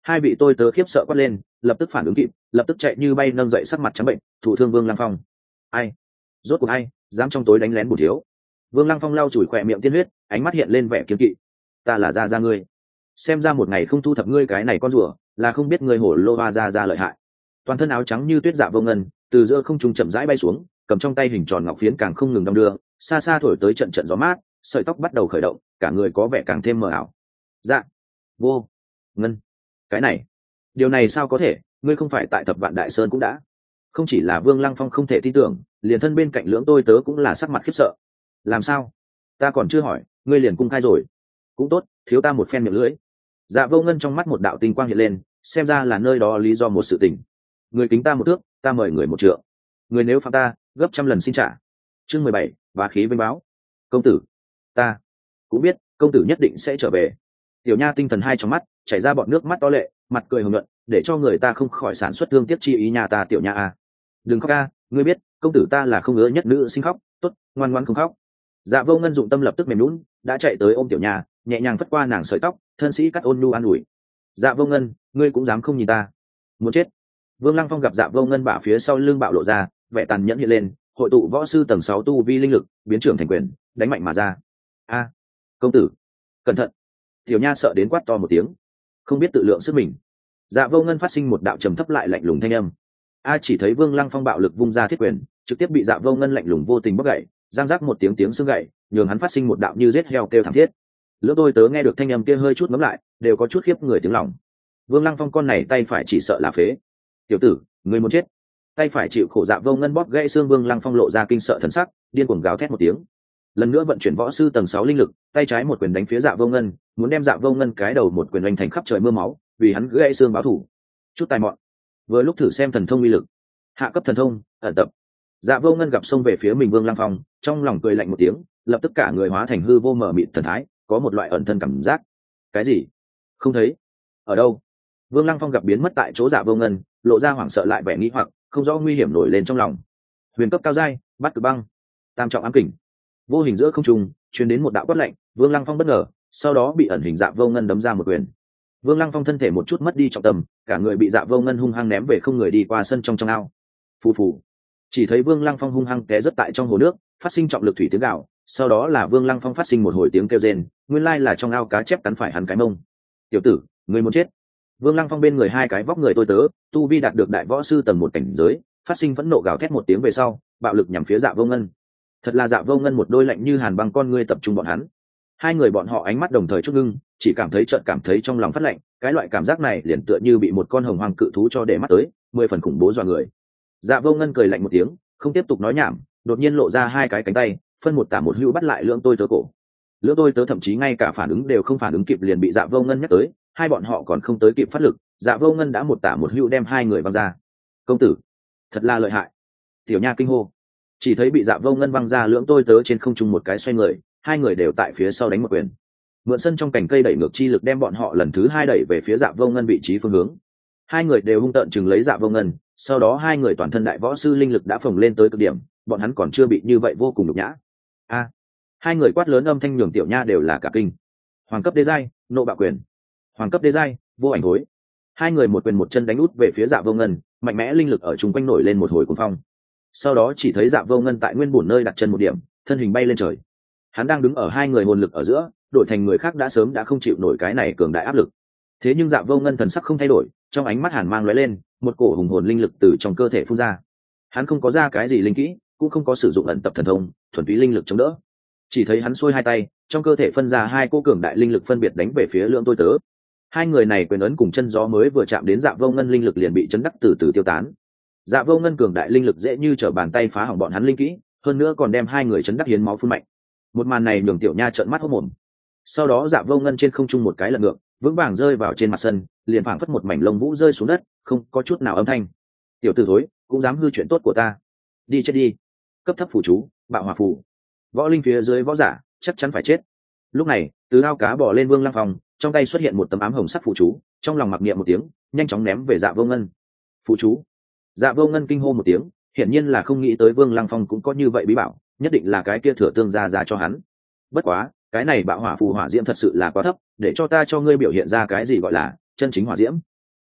Speaker 1: Hai vị tôi tớ khiếp sợ quát lên, lập tức phản ứng kịp, lập tức chạy như bay nâng dậy, sắc mặt trắng bệnh, thủ thương Vương Lăng Phong. Ai? Rốt cuộc ai dám trong tối đánh lén bổn thiếu? Vương Lăng Phong lau chùi khỏe miệng tiên huyết, ánh mắt hiện lên vẻ kiêng kỵ. Ta là gia gia ngươi, xem ra một ngày không thu thập ngươi cái này con rùa, là không biết ngươi hổ lô hoa gia gia lợi hại. Toàn thân áo trắng như tuyết Dạ Vô Ngân từ giữa không trung chậm rãi bay xuống, cầm trong tay hình tròn ngọc phiến càng không ngừng đong đưa, xa xa thổi tới trận trận gió mát, sợi tóc bắt đầu khởi động, cả người có vẻ càng thêm mờ ảo. Dạ Vô Ngân, cái này, điều này sao có thể? Ngươi không phải tại Thập Vạn Đại Sơn cũng đã? Không chỉ là Vương Lăng Phong không thể tin tưởng, liền thân bên cạnh lưỡng tôi tớ cũng là sắc mặt khiếp sợ. Làm sao? Ta còn chưa hỏi, ngươi liền cung khai rồi? Cũng tốt, thiếu ta một phen miệng lưỡi. Dạ Vô Ngân trong mắt một đạo tinh quang hiện lên, xem ra là nơi đó lý do một sự tình. Người kính ta một thước, ta mời người một trượng. Người nếu phạm ta, gấp trăm lần xin trả. Chương mười bảy, bá khí vinh báo. Công tử, ta cũng biết công tử nhất định sẽ trở về. Tiểu Nha tinh thần hai trong mắt chảy ra bọn nước mắt to lệ, mặt cười hồng nhuận, để cho người ta không khỏi sản xuất thương tiếc chi ý. Nhà ta Tiểu Nha à, đừng khóc a, ngươi biết công tử ta là không ngứa nhất nữ sinh khóc, tốt, ngoan ngoãn không khóc. Dạ Vô Ngân dụng tâm lập tức mềm nhũn, đã chạy tới ôm Tiểu Nha, nhẹ nhàng phất qua nàng sợi tóc, thân sĩ cắt ôn nhu an ủi. Dạ Vô Ngân, ngươi cũng dám không nhìn ta? Muốn chết. Vương Lăng Phong gặp Dạ Vô Ngân bả phía sau lưng bạo lộ ra, vẻ tàn nhẫn hiện lên, hội tụ võ sư tầng sáu tu vi linh lực, biến trưởng thành quyền, đánh mạnh mà ra. A, công tử, cẩn thận. Tiểu Nha sợ đến quát to một tiếng, không biết tự lượng sức mình. Dạ Vô Ngân phát sinh một đạo trầm thấp lại lạnh lùng thanh âm. A, chỉ thấy Vương Lăng Phong bạo lực vung ra thiết quyền, trực tiếp bị Dạ Vô Ngân lạnh lùng vô tình bóc gãy, giang rác một tiếng tiếng xương gãy, nhường hắn phát sinh một đạo như giết heo kêu thảm thiết. Lưỡng tôi tớ nghe được thanh âm kia hơi chút ngấm lại, đều có chút khiếp người tiếng lòng. Vương Lăng Phong con này tay phải chỉ sợ là phế. Tiểu tử, ngươi muốn chết. Tay phải chịu khổ Dạ Vô Ngân bóp gãy xương, Vương Lăng Phong lộ ra kinh sợ thần sắc, điên cuồng gào thét một tiếng. Lần nữa vận chuyển võ sư tầng sáu linh lực, tay trái một quyền đánh phía Dạ Vô Ngân, muốn đem Dạ Vô Ngân cái đầu một quyền oanh thành khắp trời mưa máu, vì hắn gãy xương báo thù. Chút tài mọn. Vừa lúc thử xem thần thông uy lực. Hạ cấp thần thông, ẩn tập. Dạ Vô Ngân gặp xông về phía mình Vương Lăng Phong, trong lòng cười lạnh một tiếng, lập tức cả người hóa thành hư vô mở mịt thần thái, có một loại ẩn thân cảm giác. Cái gì? Không thấy? Ở đâu? Vương Lăng Phong gặp biến mất tại chỗ Dạ Vô Ngân, lộ ra hoảng sợ lại vẻ nghi hoặc, không rõ nguy hiểm nổi lên trong lòng. Huyền cấp cao giai, bắt cực băng, tam trọng ám kình. Vô hình giữa không trung truyền đến một đạo quát lạnh, Vương Lăng Phong bất ngờ, sau đó bị ẩn hình Dạ Vô Ngân đấm ra một quyền. Vương Lăng Phong thân thể một chút mất đi trọng tâm, cả người bị Dạ Vô Ngân hung hăng ném về không người đi qua sân trong trong ao. Phù phù. Chỉ thấy Vương Lăng Phong hung hăng té rất tại trong hồ nước, phát sinh trọng lực thủy tiếng gào, sau đó là Vương Lăng Phong phát sinh một hồi tiếng kêu rên, nguyên lai là trong ao cá chép cắn phải hắn cái mông. Tiểu tử, ngươi muốn chết. Vương Lăng Phong bên người hai cái vóc người tôi tớ, tu vi đạt được đại võ sư tầng một cảnh giới, phát sinh phẫn nộ gào thét một tiếng về sau, bạo lực nhằm phía Dạ Vô Ngân. Thật là Dạ Vô Ngân một đôi lạnh như hàn băng con ngươi tập trung bọn hắn. Hai người bọn họ ánh mắt đồng thời chút ngưng, chỉ cảm thấy chợt cảm thấy trong lòng phát lạnh, cái loại cảm giác này liền tựa như bị một con hồng hoang cự thú cho để mắt tới, mười phần khủng bố dọa người. Dạ Vô Ngân cười lạnh một tiếng, không tiếp tục nói nhảm, đột nhiên lộ ra hai cái cánh tay, phân một tả một hữu bắt lại lưỡng tôi tớ cổ. Lưỡng tôi tớ thậm chí ngay cả phản ứng đều không phản ứng kịp liền bị Dạ Vô Ngân nhắc tới, hai bọn họ còn không tới kịp phát lực, Dạ Vô Ngân đã một tả một hữu đem hai người văng ra. Công tử, thật là lợi hại. Tiểu Nha kinh hô. Chỉ thấy bị Dạ Vô Ngân văng ra lưỡng tôi tớ trên không trung một cái xoay người, hai người đều tại phía sau đánh một quyền. Mượn sân trong cành cây đẩy ngược chi lực đem bọn họ lần thứ hai đẩy về phía Dạ Vô Ngân vị trí phương hướng. Hai người đều hung tợn chừng lấy Dạ Vô Ngân, sau đó hai người toàn thân đại võ sư linh lực đã phồng lên tới cực điểm, bọn hắn còn chưa bị như vậy vô cùng nhục nhã. A! Hai người quát lớn âm thanh nhường Tiểu Nha đều là cả kinh. Hoàng cấp đế giai, nộ bạo quyền. Hoàng cấp đế giai, vô ảnh hối. Hai người một quyền một chân đánh út về phía Dạ Vô Ngân, mạnh mẽ linh lực ở chung quanh nổi lên một hồi cuồng phong. Sau đó chỉ thấy Dạ Vô Ngân tại nguyên bổn nơi đặt chân một điểm, thân hình bay lên trời. Hắn đang đứng ở hai người hồn lực ở giữa, đổi thành người khác đã sớm đã không chịu nổi cái này cường đại áp lực. Thế nhưng Dạ Vô Ngân thần sắc không thay đổi, trong ánh mắt hàn mang lóe lên, một cổ hùng hồn linh lực từ trong cơ thể phun ra. Hắn không có ra cái gì linh kỹ, cũng không có sử dụng ẩn tập thần thông, thuần túy linh lực chống đỡ. Chỉ thấy hắn xuôi hai tay, trong cơ thể phân ra hai cô cường đại linh lực phân biệt đánh về phía Lưỡng tôi tớ. Hai người này quyền ấn cùng chân gió mới vừa chạm đến Dạ Vô Ngân linh lực liền bị chấn đắc từ từ tiêu tán. Dạ Vô Ngân cường đại linh lực dễ như trở bàn tay phá hỏng bọn hắn linh kỹ, hơn nữa còn đem hai người chấn đắc hiến máu phun mạnh. Một màn này nhường Tiểu Nha trợn mắt hốt mồm. Sau đó Dạ Vô Ngân trên không trung một cái lật ngược, vững vàng rơi vào trên mặt sân, liền phảng phất một mảnh lông vũ rơi xuống đất, không có chút nào âm thanh. Tiểu tử thối, cũng dám hư chuyện tốt của ta, đi chết đi. Cấp thấp phù chú, bạo hỏa phù. Võ linh phía dưới võ giả chắc chắn phải chết. Lúc này, từ ao cá bò lên Vương Lăng Phong, trong tay xuất hiện một tấm ám hồng sắc phù chú, trong lòng mặc niệm một tiếng, nhanh chóng ném về Dạ Vô Ngân. Phù chú. Dạ Vô Ngân kinh hô một tiếng, hiển nhiên là không nghĩ tới Vương Lăng Phong cũng có như vậy bí bảo, nhất định là cái kia thừa tương ra ra cho hắn. Bất quá, cái này bạo hỏa phù hỏa diễm thật sự là quá thấp, để cho ta cho ngươi biểu hiện ra cái gì gọi là chân chính hỏa diễm,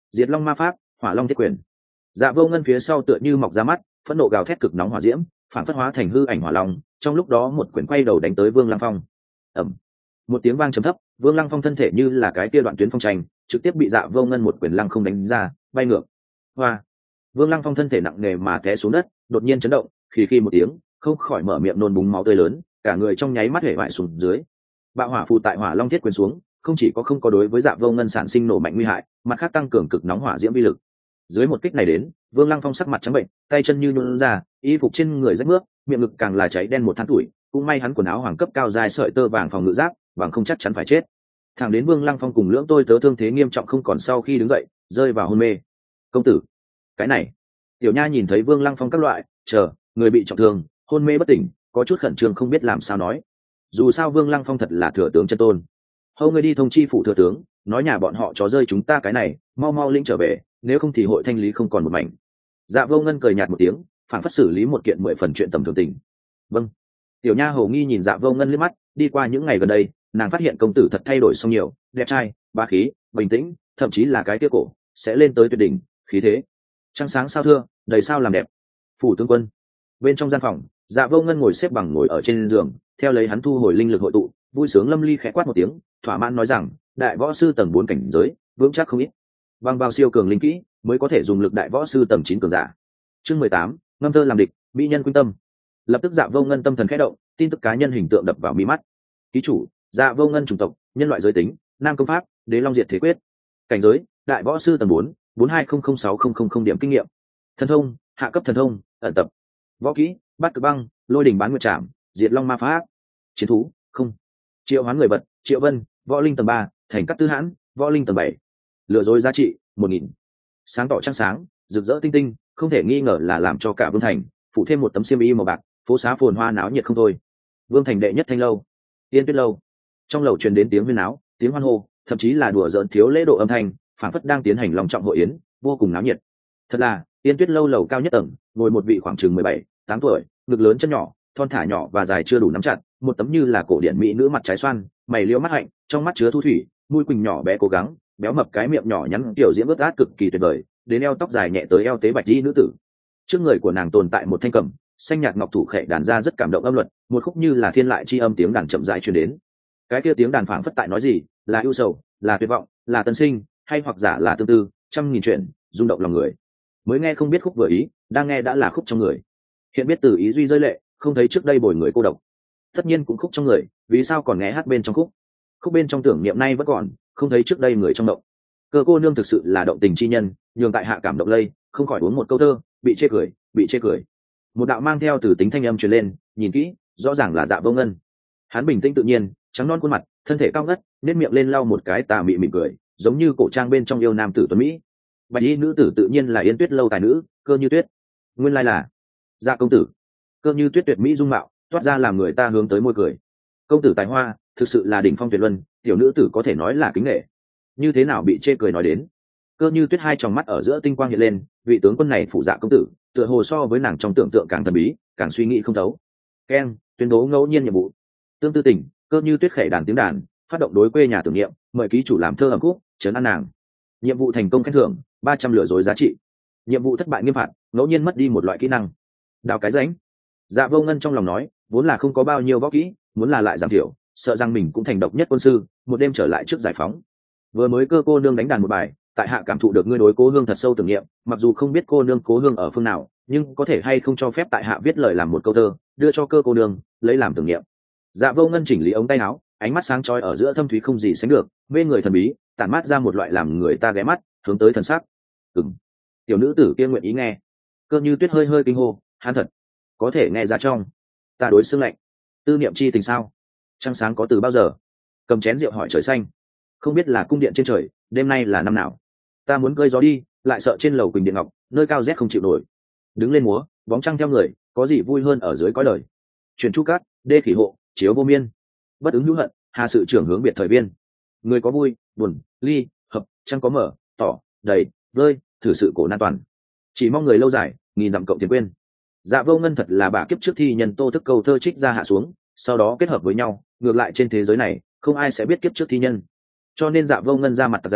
Speaker 1: diệt long ma pháp, hỏa long thiết quyền. Dạ vô ngân phía sau tựa như mọc ra mắt, phẫn nộ gào thét cực nóng hỏa diễm, phản phất hóa thành hư ảnh hỏa long, trong lúc đó một quyền quay đầu đánh tới Vương Lăng Phong. Ầm. Một tiếng vang trầm thấp, Vương Lăng Phong thân thể như là cái kia đoạn tuyến phong tranh, trực tiếp bị Dạ vô ngân một quyền lăng không đánh ra, bay ngược. Hoa. Vương Lăng Phong thân thể nặng nề mà té xuống đất, đột nhiên chấn động, khi khi một tiếng, không khỏi mở miệng nôn búng máu tươi lớn, cả người trong nháy mắt hể bại xuống dưới. Bạo hỏa phù tại hỏa long thiết quyền xuống, không chỉ có không có đối với Dạ vô ngân sản sinh nổ mạnh nguy hại, mặt khác tăng cường cực nóng hỏa diễm vi lực. Dưới một kích này đến, Vương Lăng Phong sắc mặt trắng bệnh, tay chân như nhũn ra, y phục trên người rách mướp, miệng ngực càng là cháy đen một than tuổi, cũng may hắn quần áo hoàng cấp cao dài sợi tơ vàng phòng ngự giáp, bằng không chắc chắn phải chết. Thẳng đến Vương Lăng Phong cùng lưỡng tôi tớ thương thế nghiêm trọng không còn sau khi đứng dậy, rơi vào hôn mê. Công tử, cái này. Tiểu Nha nhìn thấy Vương Lăng Phong các loại, chờ, người bị trọng thương, hôn mê bất tỉnh, có chút khẩn trương không biết làm sao nói. Dù sao Vương Lăng Phong thật là thừa tướng chân tôn. Hâu người đi thông chi phủ thừa tướng, nói nhà bọn họ chó rơi chúng ta cái này, mau mau lĩnh trở về, nếu không thì hội thanh lý không còn một mảnh. Dạ vô ngân cười nhạt một tiếng, phản phất xử lý một kiện mười phần chuyện tầm thường tình. Vâng. Tiểu Nha hầu nghi nhìn Dạ vô ngân liếc mắt, đi qua những ngày gần đây, nàng phát hiện công tử thật thay đổi xong nhiều, đẹp trai, bá khí, bình tĩnh, thậm chí là cái tia cổ sẽ lên tới tuyệt đỉnh, khí thế. Trăng sáng sao thưa, đầy sao làm đẹp. Phủ tướng quân. Bên trong gian phòng, Dạ vô ngân ngồi xếp bằng ngồi ở trên giường, theo lấy hắn thu hồi linh lực hội tụ, vui sướng lâm ly khẽ quát một tiếng, thỏa mãn nói rằng, đại võ sư tầng bốn cảnh giới, vững chắc không ít. Bằng vào siêu cường linh kỹ, mới có thể dùng lực đại võ sư tầng chín cường giả. Chương mười tám, ngâm thơ làm địch, mỹ nhân quynh tâm. Lập tức Dạ vô ngân tâm thần khẽ động, tin tức cá nhân hình tượng đập vào mi mắt. Ký chủ, Dạ vô ngân chủng tộc, nhân loại giới tính, nam công pháp, đế long diệt thế quyết. Cảnh giới, đại võ sư tầng bốn, bốn hai không không sáu không không không điểm kinh nghiệm. Thần thông, hạ cấp thần thông, ẩn tập. Võ kỹ, bát cực băng, lôi đỉnh bán nguyệt trảm, diệt long ma pháp. Chiến thú, không. Triệu hoán người vật, Triệu Vân, võ linh tầng ba, thành cát tư hãn, võ linh tầng bảy. Lừa dối giá trị, một nghìn. Sáng tỏ trăng sáng, rực rỡ tinh tinh, không thể nghi ngờ là làm cho cả Vương Thành phụ thêm một tấm xiêm y màu bạc, phố xá phồn hoa náo nhiệt không thôi. Vương Thành đệ nhất thanh lâu, Yên Tuyết lâu. Trong lầu truyền đến tiếng huyên náo, tiếng hoan hô, thậm chí là đùa giỡn thiếu lễ độ âm thanh, phảng phất đang tiến hành long trọng hội yến, vô cùng náo nhiệt. Thật là, Yên Tuyết lâu lầu cao nhất tầng, ngồi một vị khoảng chừng mười bảy, tám tuổi, ngực lớn chân nhỏ, thon thả nhỏ và dài chưa đủ nắm chặt, một tấm như là cổ điển mỹ nữ mặt trái xoan, mày liễu mắt hạnh, trong mắt chứa thu thủy, mũi quỳnh nhỏ bé cố gắng, béo mập cái miệng nhỏ nhắn tiểu diễm ướt át cực kỳ tuyệt vời, đến eo tóc dài nhẹ tới eo tế bạch y nữ tử. Trước người của nàng tồn tại một thanh cầm, xanh nhạt ngọc thủ khệ đàn ra rất cảm động âm luật, một khúc như là thiên lại chi âm tiếng đàn chậm rãi truyền đến. Cái kia tiếng đàn phảng phất tại nói gì, là ưu sầu, là tuyệt vọng, là tân sinh, hay hoặc giả là tương tư, trăm nghìn chuyện, rung động lòng người. Mới nghe không biết khúc vừa ý, đang nghe đã là khúc trong người. Hiện biết từ ý duy rơi lệ, không thấy trước đây bồi người cô độc. Tất nhiên cũng khúc trong người, vì sao còn nghe hát bên trong khúc? Khúc bên trong tưởng niệm nay vẫn còn, không thấy trước đây người trong động. Cơ cô nương thực sự là động tình chi nhân, nhường tại hạ cảm động lây, không khỏi uống một câu thơ, bị chê cười, bị chê cười. Một đạo mang theo từ tính thanh âm truyền lên, nhìn kỹ, rõ ràng là Dạ vô ngân. Hắn bình tĩnh tự nhiên, trắng non khuôn mặt, thân thể cao ngất, nét miệng lên lau một cái tà mị mỉm cười, giống như cổ trang bên trong yêu nam tử tuấn mỹ. Bạch y nữ tử tự nhiên là Yên Tuyết lâu tài nữ, Cơ Như Tuyết. Nguyên lai là Dạ công tử. Cơ Như Tuyết tuyệt mỹ dung mạo, toát ra làm người ta hướng tới môi cười. Công tử tài hoa, thực sự là đỉnh phong tuyệt luân, tiểu nữ tử có thể nói là kính nể. Như thế nào bị chê cười nói đến? Cơ Như Tuyết hai tròng mắt ở giữa tinh quang hiện lên, vị tướng quân này phụ Dạ công tử, tựa hồ so với nàng trong tưởng tượng càng thần bí, càng suy nghĩ không thấu. Keng, tuyên bố ngẫu nhiên nhiệm vụ. Tương tư tình, Cơ Như Tuyết khẩy đàn tiếng đàn, phát động đối quê nhà tưởng niệm, mời ký chủ làm thơ ẩm khúc, trấn an nàng. Nhiệm vụ thành công khen thưởng ba trăm lừa dối giá trị. Nhiệm vụ thất bại nghiêm phạt, ngẫu nhiên mất đi một loại kỹ năng. Đào cái rãnh. Dạ vô ngân trong lòng nói, vốn là không có bao nhiêu võ kỹ, muốn là lại giảm thiểu, sợ rằng mình cũng thành độc nhất quân sư, một đêm trở lại trước giải phóng. Vừa mới Cơ cô nương đánh đàn một bài, tại hạ cảm thụ được ngươi đối cố hương thật sâu tưởng niệm, mặc dù không biết cô nương cố hương ở phương nào, nhưng có thể hay không cho phép tại hạ viết lời làm một câu thơ, đưa cho Cơ cô nương, lấy làm tưởng niệm. Dạ vô ngân chỉnh lý ống tay áo, ánh mắt sáng chói ở giữa thâm thúy không gì sánh được, mê người thần bí, tản mát ra một loại làm người ta ghé mắt, hướng tới thần sắc. Ừm, tiểu nữ tử kia nguyện ý nghe. Cơ Như Tuyết hơi hơi kinh hô, hắn thật có thể nghe ra trong ta đối xương lạnh, tư niệm chi tình sao? Trăng sáng có từ bao giờ? Cầm chén rượu hỏi trời xanh, không biết là cung điện trên trời, đêm nay là năm nào? Ta muốn cơi gió đi, lại sợ trên lầu quỳnh điện ngọc, nơi cao rét không chịu nổi. Đứng lên múa, bóng trăng theo người, có gì vui hơn ở dưới cõi đời. Truyền chu cát, đê khỉ hộ, chiếu vô miên. Bất ứng hữu hận, hà sự trưởng hướng biệt thời viên. Người có vui, buồn, ly, hợp, trăng có mở, tỏ, đầy, vơi, thử sự cổ nan toàn. Chỉ mong người lâu dài, nghìn dặm cộng tiền quên. Dạ vô ngân thật là bà kiếp trước thi nhân tô thức câu thơ trích ra hạ xuống, sau đó kết hợp với nhau, ngược lại trên thế giới này không ai sẽ biết kiếp trước thi nhân, cho nên Dạ vô ngân ra mặt tặc dày,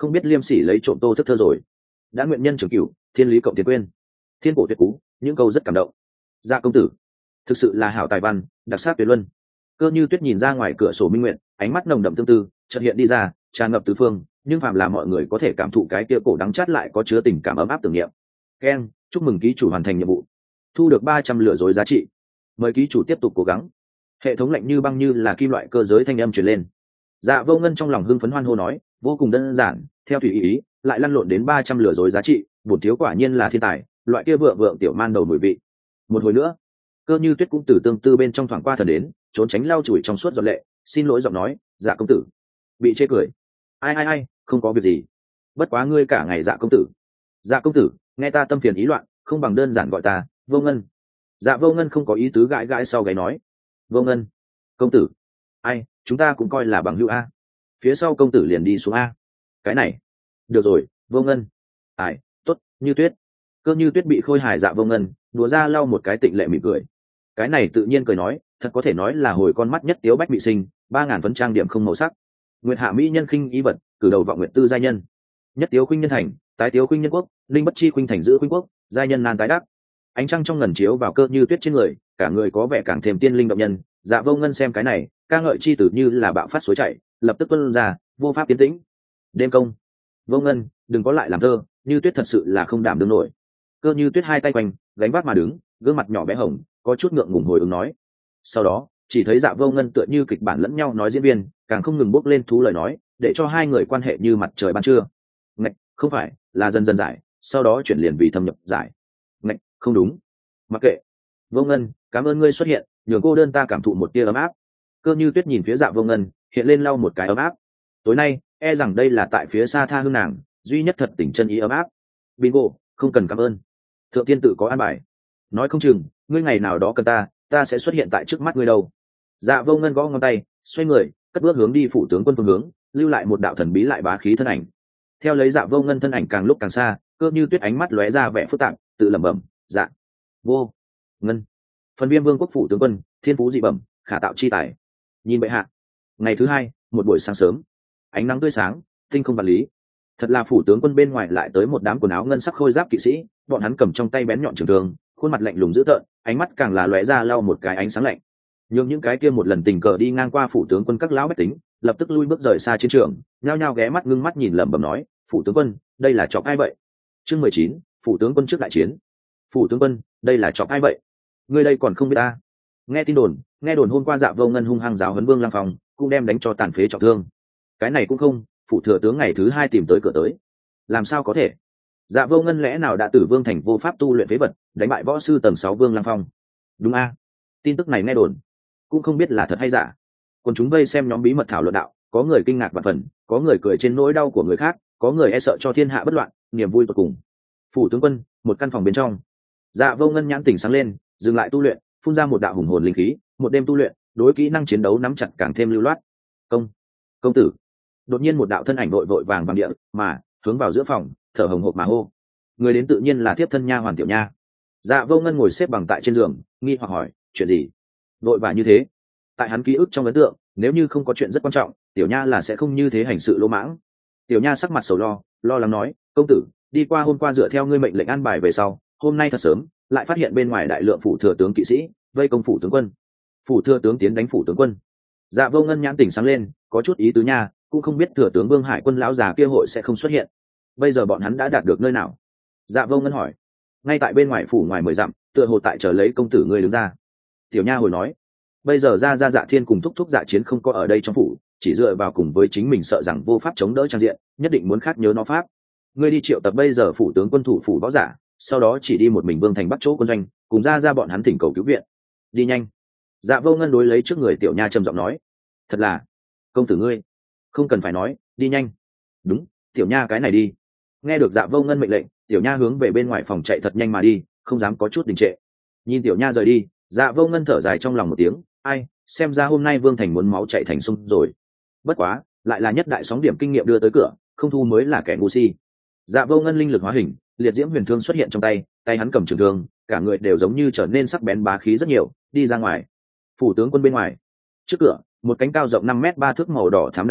Speaker 1: không biết liêm sỉ lấy trộm tô thức thơ rồi. Đã nguyện nhân trường cửu, thiên lý cộng tiền quên, thiên cổ tuyệt cú, những câu rất cảm động. Dạ công tử thực sự là hảo tài văn, đặc sắc tuyệt luân. Cơ Như Tuyết nhìn ra ngoài cửa sổ minh nguyện, ánh mắt nồng đậm tương tư chợt hiện đi ra, tràn ngập tứ phương, nhưng phàm là mọi người có thể cảm thụ cái kia cổ đắng chát lại có chứa tình cảm ấm áp tưởng niệm. Ken, chúc mừng ký chủ hoàn thành nhiệm vụ, thu được ba trăm lừa dối giá trị, mời ký chủ tiếp tục cố gắng. Hệ thống lạnh như băng như là kim loại cơ giới thanh âm truyền lên. Dạ Vô Ngân trong lòng hưng phấn hoan hô nói, vô cùng đơn giản, theo tùy ý, ý lại lăn lộn đến ba trăm lừa dối giá trị, bổn thiếu quả nhiên là thiên tài, loại kia vượng vượng tiểu man đầu mùi vị. Một hồi nữa, Cơ Như Tuyết cũng từ tương tư bên trong thoảng qua thần đến, trốn tránh lau chùi trong suốt giọt lệ, xin lỗi giọng nói, dạ công tử. Bị chê cười. Ai ai ai, không có việc gì. Bất quá ngươi cả ngày dạ công tử. Dạ công tử, nghe ta tâm phiền ý loạn, không bằng đơn giản gọi ta Vô Ngân. Dạ Vô Ngân không có ý tứ gãi gãi sau gáy nói, Vô Ngân công tử. Ai, chúng ta cũng coi là bằng hữu a. Phía sau công tử liền đi xuống a. Cái này được rồi, Vô Ngân. Ai, tốt, Như Tuyết. Cơ Như Tuyết bị khôi hài Dạ Vô Ngân đùa ra lau một cái tịnh lệ mỉm cười. Cái này tự nhiên cười nói, thật có thể nói là hồi con mắt nhất tiếu bách bị sinh, ba ngàn phấn trang điểm không màu sắc. Nguyệt hạ mỹ nhân khinh ý vật, cử đầu vọng nguyện tư giai nhân. Nhất tiếu khuynh nhân thành, tái tiếu khuynh nhân quốc, linh bất chi khuynh thành giữ khuynh quốc, giai nhân nan tái đắc. Ánh trăng trong ngần chiếu vào Cơ Như Tuyết trên người, cả người có vẻ càng thêm tiên linh động nhân. Dạ Vô Ngân xem cái này, ca ngợi chi tử như là bạo phát suối chảy, lập tức tuôn ra, vô pháp tiến tĩnh. Đêm công, Vô Ngân, đừng có lại làm thơ, Như Tuyết thật sự là không đảm đương nổi. Cơ Như Tuyết hai tay quanh, gánh vác mà đứng, gương mặt nhỏ bé hồng, có chút ngượng ngùng hồi ứng nói. Sau đó, chỉ thấy Dạ Vô Ngân tựa như kịch bản lẫn nhau nói diễn viên, càng không ngừng bốc lên thú lời nói, để cho hai người quan hệ như mặt trời ban trưa. Ngạch, không phải, là dần dần giải, sau đó chuyển liền vì thâm nhập giải. Ngạch, không đúng. Mặc kệ. Vô Ngân, cảm ơn ngươi xuất hiện, nhường cô đơn ta cảm thụ một tia ấm áp. Cơ Như Tuyết nhìn phía Dạ Vô Ngân, hiện lên lau một cái ấm áp. Tối nay, e rằng đây là tại phía xa tha hương nàng, duy nhất thật tình chân ý ấm áp. Bingo, không cần cảm ơn. Thượng tiên tự có an bài. Nói không chừng, ngươi ngày nào đó cần ta, ta sẽ xuất hiện tại trước mắt ngươi đâu. Dạ Vô Ngân gõ ngón tay, xoay người, cất bước hướng đi phủ tướng quân phương hướng, lưu lại một đạo thần bí lại bá khí thân ảnh. Theo lấy Dạ Vô Ngân thân ảnh càng lúc càng xa, Cơ Như Tuyết ánh mắt lóe ra vẻ phức tạp, tự lẩm bẩm, dạ vô ngân, phần viêm vương quốc phủ tướng quân, thiên phú dị bẩm, khả tạo chi tài. Nhìn bệ hạ. Ngày thứ hai, một buổi sáng sớm, ánh nắng tươi sáng, tinh không vật lý. Thật là phủ tướng quân bên ngoài lại tới một đám quần áo ngân sắc khôi giáp kỵ sĩ, bọn hắn cầm trong tay bén nhọn trường thương, khuôn mặt lạnh lùng dữ tợn, ánh mắt càng là lóe ra lau một cái ánh sáng lạnh. Nhưng những cái kia một lần tình cờ đi ngang qua phủ tướng quân các lão bách tính, lập tức lui bước rời xa chiến trường, nhao nhao ghé mắt ngưng mắt nhìn lẩm bẩm nói, phủ tướng quân, đây là chọc ai vậy? Chương mười chín, phủ tướng quân trước đại chiến. Phủ tướng quân, đây là chọc ai vậy? Ngươi đây còn không biết ta? Nghe tin đồn, nghe đồn hôm qua Dạ Vô Ngân hung hăng giáo huấn Vương Lăng Phong, cũng đem đánh cho tàn phế trọng thương. Cái này cũng không, phủ thừa tướng ngày thứ hai tìm tới cửa tới. Làm sao có thể? Dạ Vô Ngân lẽ nào đã tử Vương thành vô pháp tu luyện phế vật, đánh bại võ sư tầng sáu Vương Lăng Phong? Đúng a? Tin tức này nghe đồn, cũng không biết là thật hay giả. Còn chúng vây xem nhóm bí mật thảo luận đạo, có người kinh ngạc và phần, có người cười trên nỗi đau của người khác, có người e sợ cho thiên hạ bất loạn, niềm vui tột cùng. Phủ tướng quân, một căn phòng bên trong. Dạ Vô Ngân nhãn tỉnh sáng lên, dừng lại tu luyện, phun ra một đạo hùng hồn linh khí, một đêm tu luyện, đối kỹ năng chiến đấu nắm chặt càng thêm lưu loát. Công, công tử. Đột nhiên một đạo thân ảnh vội vội vàng vàng địa, mà hướng vào giữa phòng, thở hồng hộc mà hô. Người đến tự nhiên là thiếp thân nha hoàn Tiểu Nha. Dạ Vô Ngân ngồi xếp bằng tại trên giường, nghi hoặc hỏi, chuyện gì? Vội vã như thế? Tại hắn ký ức trong ấn tượng, nếu như không có chuyện rất quan trọng, Tiểu Nha là sẽ không như thế hành sự lỗ mãng. Tiểu Nha sắc mặt sầu lo, lo lắng nói, công tử, đi qua hôm qua dựa theo ngươi mệnh lệnh an bài về sau, hôm nay thật sớm, lại phát hiện bên ngoài đại lượng phủ thừa tướng kỵ sĩ vây công phủ tướng quân. Phủ thừa tướng tiến đánh phủ tướng quân. Dạ Vô Ngân nhãn tỉnh sáng lên, có chút ý tứ nha, cũng không biết thừa tướng Vương Hải Quân lão già kia hội sẽ không xuất hiện. Bây giờ bọn hắn đã đạt được nơi nào? Dạ Vô Ngân hỏi. Ngay tại bên ngoài phủ ngoài mười dặm, tựa hồ tại chờ lấy công tử ngươi đứng ra. Tiểu Nha hồi nói. Bây giờ ra ra Dạ Thiên cùng thúc thúc Dạ Chiến không có ở đây trong phủ, chỉ dựa vào cùng với chính mình sợ rằng vô pháp chống đỡ trang diện, nhất định muốn khác nhớ nó pháp. Ngươi đi triệu tập bây giờ phủ tướng quân thủ phủ võ giả, sau đó chỉ đi một mình Vương thành bắt chỗ quân doanh, cùng ra ra bọn hắn thỉnh cầu cứu viện. Đi nhanh. Dạ Vô Ngân đối lấy trước người Tiểu Nha trầm giọng nói. Thật là, công tử ngươi không cần phải nói, đi nhanh. Đúng, Tiểu Nha cái này đi. Nghe được Dạ Vô Ngân mệnh lệnh, Tiểu Nha hướng về bên ngoài phòng chạy thật nhanh mà đi, không dám có chút đình trệ. Nhìn Tiểu Nha rời đi, Dạ Vô Ngân thở dài trong lòng một tiếng, ai, xem ra hôm nay Vương thành muốn máu chạy thành sông rồi. Bất quá, lại là nhất đại sóng điểm kinh nghiệm đưa tới cửa, không thu mới là kẻ ngu si. Dạ Vô Ngân linh lực hóa hình, liệt diễm huyền thương xuất hiện trong tay, tay hắn cầm trường thương, cả người đều giống như trở nên sắc bén bá khí rất nhiều, đi ra ngoài. Phủ tướng quân bên ngoài, trước cửa, một cánh cao rộng năm mét ba thước màu đỏ thắm đại môn,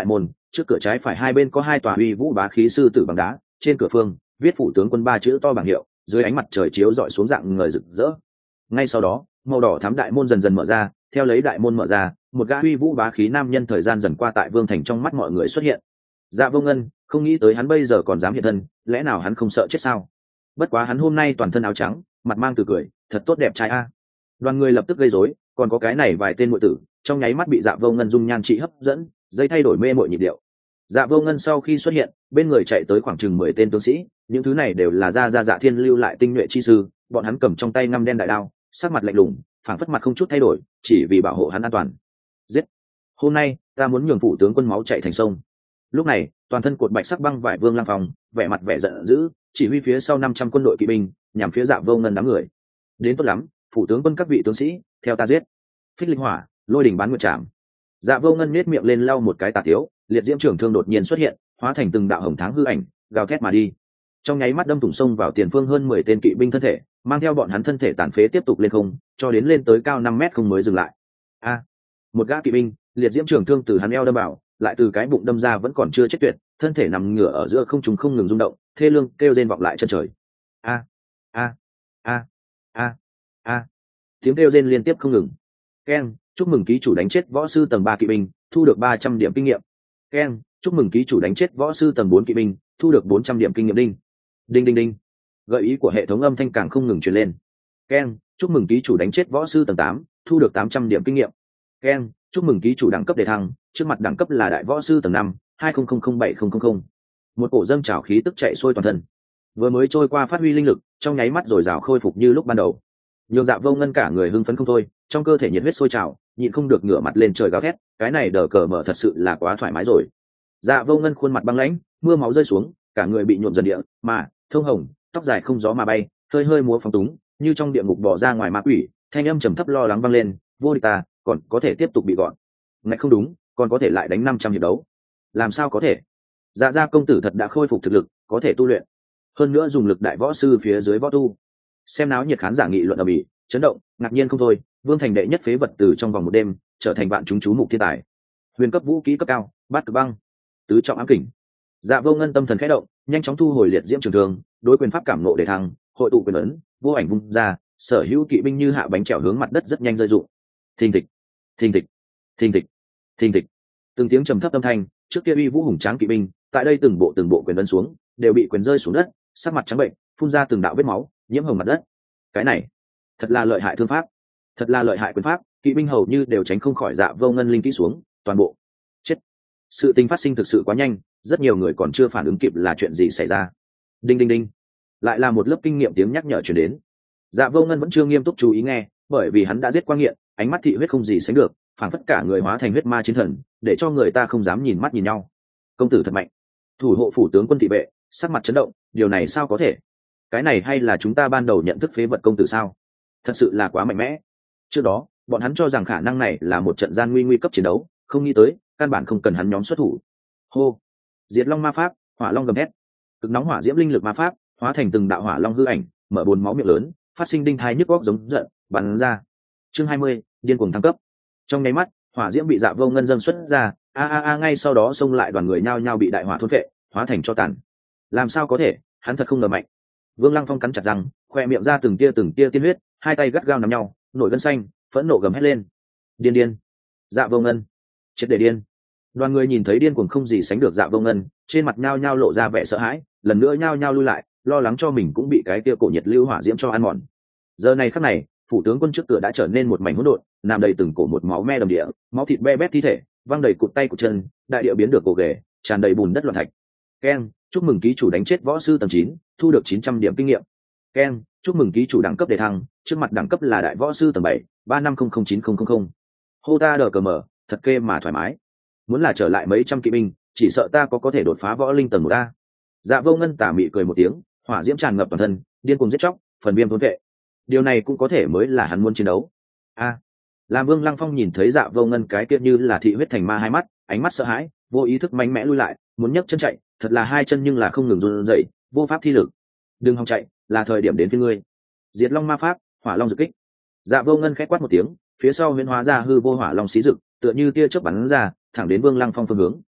Speaker 1: trước cửa trái phải hai bên có hai tòa uy vũ bá khí sư tử bằng đá, trên cửa phương viết phủ tướng quân ba chữ to bảng hiệu, dưới ánh mặt trời chiếu rọi xuống dạng người rực rỡ. Ngay sau đó màu đỏ thắm đại môn dần dần mở ra, theo lấy đại môn mở ra, một gã uy vũ bá khí nam nhân thời gian dần qua tại Vương Thành trong mắt mọi người xuất hiện. Dạ Vô Ngân không nghĩ tới hắn bây giờ còn dám hiện thân, lẽ nào hắn không sợ chết sao? Bất quá hắn hôm nay toàn thân áo trắng, mặt mang từ cười, thật tốt đẹp trai a. Đoàn người lập tức gây rối, còn có cái này vài tên muội tử, trong nháy mắt bị Dạ Vô Ngân dung nhan trị hấp dẫn, dây thay đổi mê mội nhịp điệu. Dạ Vô Ngân sau khi xuất hiện, bên người chạy tới khoảng chừng mười tên tướng sĩ, những thứ này đều là gia gia Dạ Thiên lưu lại tinh nhuệ chi sư, bọn hắn cầm trong tay ngăm đen đại đao, sắc mặt lạnh lùng, phảng phất mặt không chút thay đổi, chỉ vì bảo hộ hắn an toàn. Giết! Hôm nay, ta muốn nhường phủ tướng quân máu chảy thành sông. Lúc này, toàn thân cột bạch sắc băng vải Vương Lăng Phong, vẻ mặt vẻ giận dữ, chỉ huy phía sau năm trăm quân đội kỵ binh, nhằm phía Dạ Vô Ngân đám người. Đến tốt lắm, phủ tướng quân các vị tướng sĩ, theo ta giết. Phích linh hỏa, lôi đỉnh bán nguyệt trảm. Dạ Vô Ngân nhếch miệng lên lau một cái tà tiếu, liệt diễm trưởng thương đột nhiên xuất hiện, hóa thành từng đạo hồng tháng hư ảnh, gào thét mà đi. Trong nháy mắt đâm thủng sông vào tiền phương hơn mười tên kỵ binh thân thể, mang theo bọn hắn thân thể tàn phế tiếp tục lên không, cho đến lên tới cao năm mét không mới dừng lại. A, một gã kỵ binh, liệt diễm trưởng thương từ hắn eo đâm vào, lại từ cái bụng đâm ra vẫn còn chưa chết tuyệt, thân thể nằm ngửa ở giữa không trung không ngừng rung động, thê lương kêu rên vọng lại chân trời. A, a, a, a, a, tiếng kêu rên liên tiếp không ngừng. Keng, chúc mừng ký chủ đánh chết võ sư tầng ba kỵ binh, thu được ba trăm điểm kinh nghiệm. Keng, chúc mừng ký chủ đánh chết võ sư tầng bốn kỵ binh, thu được bốn trăm điểm kinh nghiệm. Đinh đinh đinh đinh, gợi ý của hệ thống âm thanh càng không ngừng truyền lên. Keng, chúc mừng ký chủ đánh chết võ sư tầng tám, thu được tám trăm điểm kinh nghiệm. Keng, chúc mừng ký chủ đẳng cấp đề thăng, trước mặt đẳng cấp là đại võ sư tầng năm, hai không không không bảy không không không. Một cổ dâng trào khí tức chạy xuôi toàn thân, vừa mới trôi qua phát huy linh lực, trong nháy mắt rồi rào khôi phục như lúc ban đầu. Nhường Dạ Vô Ngân cả người hưng phấn không thôi, trong cơ thể nhiệt huyết sôi trào, nhịn không được ngửa mặt lên trời gào thét, cái này đờ cờ mở thật sự là quá thoải mái rồi. Dạ Vô Ngân khuôn mặt băng lãnh, mưa máu rơi xuống, cả người bị nhuộm dần địa, mà thông hồng, tóc dài không gió mà bay, hơi hơi múa phóng túng, như trong địa ngục bỏ ra ngoài ma quỷ, thanh âm trầm thấp lo lắng vang lên, vô địch ta, còn có thể tiếp tục bị gọn. Ngạch không đúng, còn có thể lại đánh năm trăm hiệp đấu. Làm sao có thể? Dạ gia công tử thật đã khôi phục thực lực, có thể tu luyện. Hơn nữa dùng lực đại võ sư phía dưới võ tu. Xem náo nhiệt khán giả nghị luận ở bỉ, chấn động, ngạc nhiên không thôi, Vương Thành đệ nhất phế vật từ trong vòng một đêm, trở thành bạn chúng chú mục thiên tài. Huyền cấp vũ kỹ cấp cao, bát cực băng, tứ trọng ám kình. Dạ Vô Ngân tâm thần khẽ động, nhanh chóng thu hồi liệt diễm trường thương, đối quyền pháp cảm nộ để thăng, hội tụ quyền ấn, vô ảnh vung ra, sở hữu kỵ binh như hạ bánh trèo hướng mặt đất rất nhanh rơi rụng. Thình thịch, thình thịch, thình thịch, thình thịch. Từng tiếng trầm thấp âm thanh, trước kia uy vũ hùng tráng kỵ binh, tại đây từng bộ từng bộ quyền ấn xuống, đều bị quyền rơi xuống đất, sắc mặt trắng bệnh, phun ra từng đạo vết máu, nhiễm hồng mặt đất. Cái này, thật là lợi hại thương pháp, thật là lợi hại quyền pháp, kỵ binh hầu như đều tránh không khỏi Dạ Vô Ngân linh kỹ xuống, toàn bộ chết. Sự tình phát sinh thực sự quá nhanh, rất nhiều người còn chưa phản ứng kịp là chuyện gì xảy ra. Đinh đinh đinh, lại là một lớp kinh nghiệm tiếng nhắc nhở truyền đến. Dạ Vô Ngân vẫn chưa nghiêm túc chú ý nghe, bởi vì hắn đã giết qua nghiện, ánh mắt thị huyết không gì sánh được, phảng phất cả người hóa thành huyết ma chiến thần, để cho người ta không dám nhìn mắt nhìn nhau. Công tử thật mạnh. Thủ hộ phủ tướng quân thị vệ sắc mặt chấn động, điều này sao có thể? Cái này hay là chúng ta ban đầu nhận thức phế vật công tử sao? Thật sự là quá mạnh mẽ. Trước đó bọn hắn cho rằng khả năng này là một trận gian nguy nguy cấp chiến đấu, không nghĩ tới căn bản không cần hắn nhóm xuất thủ. Hô, diệt long ma pháp, hỏa long gầm thét, cực nóng hỏa diễm linh lực ma pháp hóa thành từng đạo hỏa long hư ảnh, mở bồn máu miệng lớn, phát sinh đinh thai nhức góc giống giận bắn ra. Chương hai mươi, điên cuồng thăng cấp. Trong nháy mắt hỏa diễm bị Dạ Vô Ngân dâng xuất ra, a a a ngay sau đó xông lại đoàn người nhao nhao bị đại hỏa thôn phệ, hóa thành cho tàn. Làm sao có thể, hắn thật không ngờ mạnh. Vương Lăng Phong cắn chặt răng, khoe miệng ra từng tia từng tia tiên huyết, hai tay gắt gao nắm nhau, nổi gân xanh, phẫn nộ gầm hét lên. Điên điên, Dạ Vô Ngân, triệt để điên. Đoàn người nhìn thấy điên cuồng không gì sánh được Dạ Vô Ngân, trên mặt nhao nhao lộ ra vẻ sợ hãi, lần nữa nhao nhao lui lại, lo lắng cho mình cũng bị cái tia cổ nhiệt lưu hỏa diễm cho ăn mòn. Giờ này khắc này, phủ tướng quân trước cửa đã trở nên một mảnh hỗn độn, nằm đầy từng cổ một máu me đầm địa, máu thịt be bét thi thể, văng đầy cụt tay cụt chân, đại địa biến được cổ ghề, tràn đầy bùn đất loạn thạch. Keng, chúc mừng ký chủ đánh chết võ sư tầng chín, thu được chín trăm điểm kinh nghiệm. Keng, chúc mừng ký chủ đẳng cấp đề thăng, trước mặt đẳng cấp là đại võ sư tầng bảy, ba năm không không chín không không không. Hô ta đờ cờ mở, thật kê mà thoải mái. Muốn là trở lại mấy trăm kỵ binh, chỉ sợ ta có có thể đột phá võ linh tầng một a. Dạ Vô Ngân tà mị cười một tiếng, hỏa diễm tràn ngập toàn thân, điên cuồng giết chóc, phần viêm thốn vệ. Điều này cũng có thể mới là hắn muốn chiến đấu. A. Làm Vương Lăng Phong nhìn thấy Dạ Vô Ngân cái kia như là thị huyết thành ma hai mắt, ánh mắt sợ hãi, vô ý thức mạnh mẽ lui lại, muốn nhấc chân chạy, thật là hai chân nhưng là không ngừng run rẩy, vô pháp thi lực. Đừng hòng chạy, là thời điểm đến phía ngươi. Diệt Long ma pháp, Hỏa Long dực kích. Dạ Vô Ngân khẽ quát một tiếng, phía sau huyễn hóa ra hư vô hỏa long xí dực, tựa như tia chớp bắn ra, thẳng đến Vương Lăng Phong phương hướng.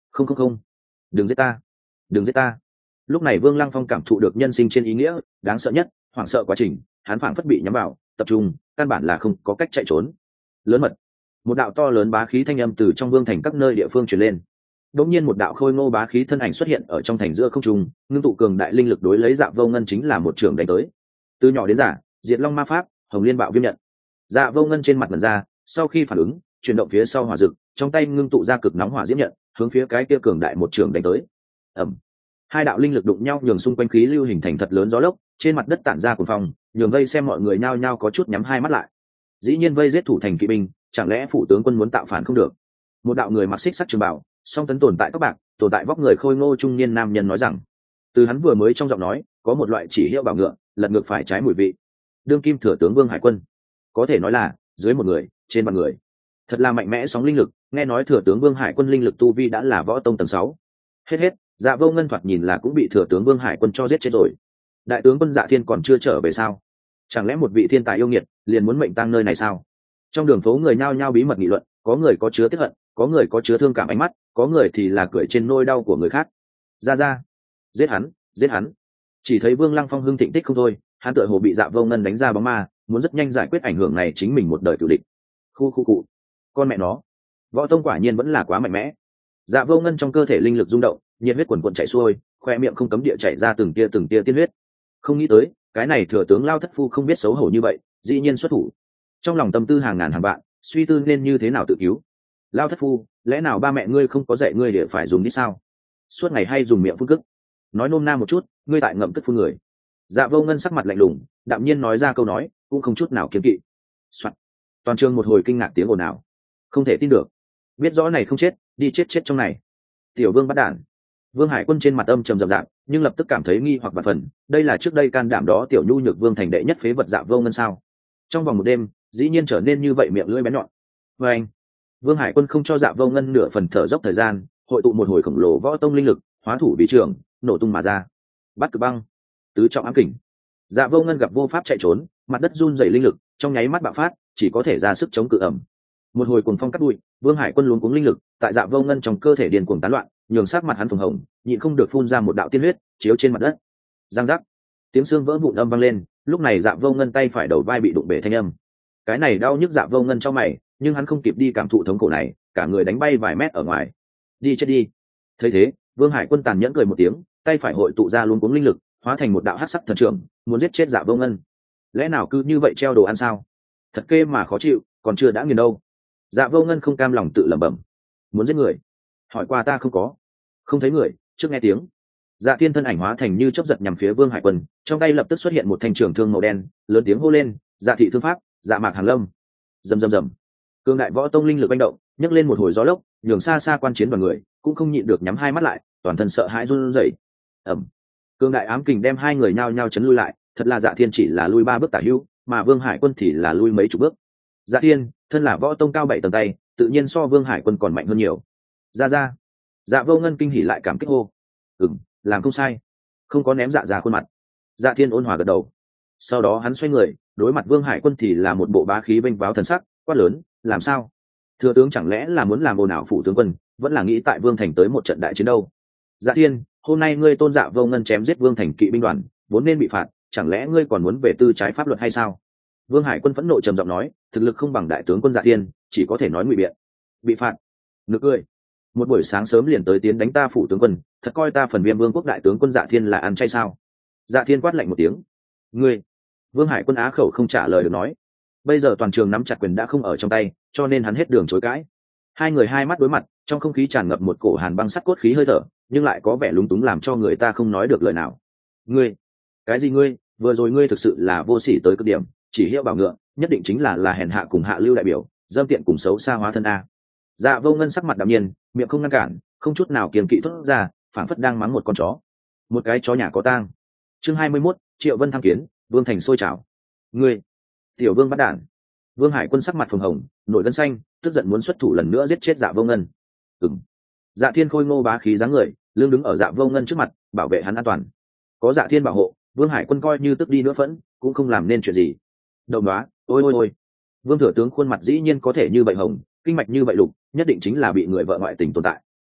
Speaker 1: không không không, đừng giết ta, đừng giết ta. Lúc này Vương Lăng Phong cảm thụ được nhân sinh trên ý nghĩa đáng sợ nhất, hoảng sợ quá trình, hắn phảng phất bị nhắm vào, tập trung, căn bản là không có cách chạy trốn. Lớn mật. Một đạo to lớn bá khí thanh âm từ trong vương thành các nơi địa phương truyền lên. Đống nhiên một đạo khôi ngô bá khí thân ảnh xuất hiện ở trong thành giữa không trung, ngưng tụ cường đại linh lực đối lấy Dạ Vô Ngân chính là một trường đánh tới. Từ nhỏ đến già, Diệt Long ma pháp, Hồng Liên bạo viêm nhận. Dạ Vô Ngân trên mặt mẩn ra, sau khi phản ứng, chuyển động phía sau hỏa dực, trong tay ngưng tụ ra cực nóng hỏa diễm nhận, hướng phía cái kia cường đại một trường đánh tới. Ầm. Hai đạo linh lực đụng nhau nhường xung quanh khí lưu hình thành thật lớn gió lốc, trên mặt đất tản ra cuồng phong, nhường vây xem mọi người nhao nhao có chút nhắm hai mắt lại. Dĩ nhiên vây giết thủ thành kỵ binh, chẳng lẽ phủ tướng quân muốn tạo phản không được? Một đạo người mặc xích sắt trường bào, song tấn tồn tại các bạc, tồn tại vóc người khôi ngô trung niên nam nhân nói rằng, từ hắn vừa mới trong giọng nói có một loại chỉ hiệu bảo ngựa lật ngược phải trái mùi vị. Đương kim thừa tướng Vương Hải Quân, có thể nói là dưới một người trên vạn người, thật là mạnh mẽ sóng linh lực. Nghe nói thừa tướng Vương Hải Quân linh lực tu vi đã là võ tông tầng sáu. Hết hết, Dạ Vô Ngân thoạt nhìn là cũng bị thừa tướng Vương Hải Quân cho giết chết rồi. Đại tướng quân Dạ Thiên còn chưa trở về sao? Chẳng lẽ một vị thiên tài yêu nghiệt liền muốn mệnh tang nơi này sao? Trong đường phố người nhao nhao bí mật nghị luận, có người có chứa tiếc hận, có người có chứa thương cảm ánh mắt, có người thì là cười trên nỗi đau của người khác. Ra ra, giết hắn, giết hắn. Chỉ thấy Vương Lăng Phong hưng thịnh tích không thôi, hắn tựa hồ bị Dạ Vô Ngân đánh ra bóng ma, muốn rất nhanh giải quyết ảnh hưởng này chính mình một đời cửu địch. Khu khu cụ, con mẹ nó, võ tông quả nhiên vẫn là quá mạnh mẽ. Dạ Vô Ngân trong cơ thể linh lực rung động, nhiệt huyết quần quần chảy xuôi, khoe miệng không cấm địa chảy ra từng tia từng tia tiên huyết. Không nghĩ tới, cái này thừa tướng Lao Thất Phu không biết xấu hổ như vậy, dĩ nhiên xuất thủ. Trong lòng tâm tư hàng ngàn hàng vạn, suy tư nên như thế nào tự cứu. Lao Thất Phu, lẽ nào ba mẹ ngươi không có dạy ngươi để phải dùng đi sao? Suốt ngày hay dùng miệng phun cức. Nói nôm na một chút, ngươi tại ngậm cất phun người. Dạ Vô Ngân sắc mặt lạnh lùng, đạm nhiên nói ra câu nói, cũng không chút nào kiêng kỵ. Soạn. Toàn trường một hồi kinh ngạc tiếng ồn ào. Không thể tin được, biết rõ này không chết, đi chết chết trong này. Tiểu Vương bắt đản. Vương Hải Quân trên mặt âm trầm rậm rạp, nhưng lập tức cảm thấy nghi hoặc vạn phần, đây là trước đây can đảm đó tiểu nhu nhược vương thành đệ nhất phế vật Dạ Vô Ngân sao? Trong vòng một đêm, dĩ nhiên trở nên như vậy miệng lưỡi bén nhọn. Và anh, Vương Hải Quân không cho Dạ Vô Ngân nửa phần thở dốc thời gian, hội tụ một hồi khổng lồ võ tông linh lực, hóa thủ bị trưởng, nổ tung mà ra. Bắt Cực Băng, tứ trọng ám kình. Dạ Vô Ngân gặp vô pháp chạy trốn, mặt đất run rẩy linh lực, trong nháy mắt bạo phát, chỉ có thể ra sức chống cự ẩm. Một hồi cuồng phong cắt bụi, Vương Hải Quân luống cuống linh lực, tại Dạ Vô Ngân trong cơ thể điên cuồng tán loạn, nhường sắc mặt hắn phồng hồng, nhịn không được phun ra một đạo tiên huyết, chiếu trên mặt đất. Giang giác, tiếng xương vỡ vụn âm vang lên, lúc này Dạ Vô Ngân tay phải đầu vai bị đụng bể thanh âm. Cái này đau nhức Dạ Vô Ngân trong mày, nhưng hắn không kịp đi cảm thụ thống khổ này, cả người đánh bay vài mét ở ngoài. Đi chết đi. Thấy thế, Vương Hải Quân tàn nhẫn cười một tiếng, tay phải hội tụ ra luống cuống linh lực, hóa thành một đạo hắc sắc thần trường, muốn giết chết Dạ Vô Ngân. Lẽ nào cứ như vậy treo đồ ăn sao? Thật kê mà khó chịu, còn chưa đã nghiền đâu. Dạ Vô Ngân không cam lòng tự lẩm bẩm, muốn giết người, hỏi qua ta không có, không thấy người, trước nghe tiếng. Dạ Thiên thân ảnh hóa thành như chớp giật nhằm phía Vương Hải Quân, trong tay lập tức xuất hiện một thanh trường thương màu đen, lớn tiếng hô lên, Dạ thị thương pháp, Dạ mạc hàng lâm. Rầm rầm rầm, cương đại võ tông linh lực manh động, nhấc lên một hồi gió lốc, nhường xa xa quan chiến đoàn người cũng không nhịn được nhắm hai mắt lại, toàn thân sợ hãi run rẩy. Ầm, cương đại ám kình đem hai người nhao nhao chấn lui lại, thật là Dạ Thiên chỉ là lui ba bước tả hữu, mà Vương Hải Quân thì là lui mấy chục bước. Dạ Thiên thân là võ tông cao bảy tầng tay, tự nhiên so Vương Hải Quân còn mạnh hơn nhiều. Ra ra. Dạ Vô Ngân kinh hỉ lại cảm kích hô, ừm, làm không sai, không có ném Dạ ra khuôn mặt. Dạ Thiên ôn hòa gật đầu. Sau đó hắn xoay người, đối mặt Vương Hải Quân thì là một bộ bá khí vênh váo thần sắc, quát lớn, làm sao? Thừa tướng chẳng lẽ là muốn làm ồn ào phủ tướng quân, vẫn là nghĩ tại Vương thành tới một trận đại chiến đâu? Dạ Thiên, hôm nay ngươi tôn Dạ Vô Ngân chém giết Vương thành kỵ binh đoàn, vốn nên bị phạt, chẳng lẽ ngươi còn muốn về tư trái pháp luật hay sao? Vương Hải Quân phẫn nộ trầm giọng nói, thực lực không bằng đại tướng quân Dạ Thiên, chỉ có thể nói ngụy biện. Bị phạt? Nực cười. Một buổi sáng sớm liền tới tiến đánh ta phủ tướng quân, thật coi ta phần viêm vương quốc đại tướng quân Dạ Thiên là ăn chay sao? Dạ Thiên quát lạnh một tiếng. Ngươi. Vương Hải Quân á khẩu không trả lời được nói. Bây giờ toàn trường nắm chặt quyền đã không ở trong tay, cho nên hắn hết đường chối cãi. Hai người hai mắt đối mặt, trong không khí tràn ngập một cổ hàn băng sắt cốt khí hơi thở, nhưng lại có vẻ lúng túng làm cho người ta không nói được lời nào. Ngươi. Cái gì ngươi? Vừa rồi ngươi thực sự là vô sỉ tới cực điểm, chỉ hiệu bảo ngựa, nhất định chính là là hèn hạ cùng hạ lưu đại biểu, dâm tiện cùng xấu xa hóa thân a. Dạ Vô Ngân sắc mặt đạm nhiên, miệng không ngăn cản, không chút nào kiềm kỵ thốt ra, phảng phất đang mắng một con chó. Một cái chó nhà có tang. Chương hai mươi mốt, Triệu Vân tham kiến, Vương thành sôi trào. Ngươi, tiểu Vương bắt đản. Vương Hải Quân sắc mặt phồng hồng, nổi gân xanh, tức giận muốn xuất thủ lần nữa giết chết Dạ Vô Ngân. Ừm. Dạ Thiên khôi ngô bá khí dáng người, lưng đứng ở Dạ Vô Ngân trước mặt, bảo vệ hắn an toàn. Có Dạ Thiên bảo hộ, Vương Hải Quân coi như tức đi nữa phẫn, cũng không làm nên chuyện gì. Đồng đó, ôi ôi ôi. Vương thừa tướng khuôn mặt dĩ nhiên có thể như vậy hồng, kinh mạch như vậy lục, nhất định chính là bị người vợ ngoại tình tồn tại.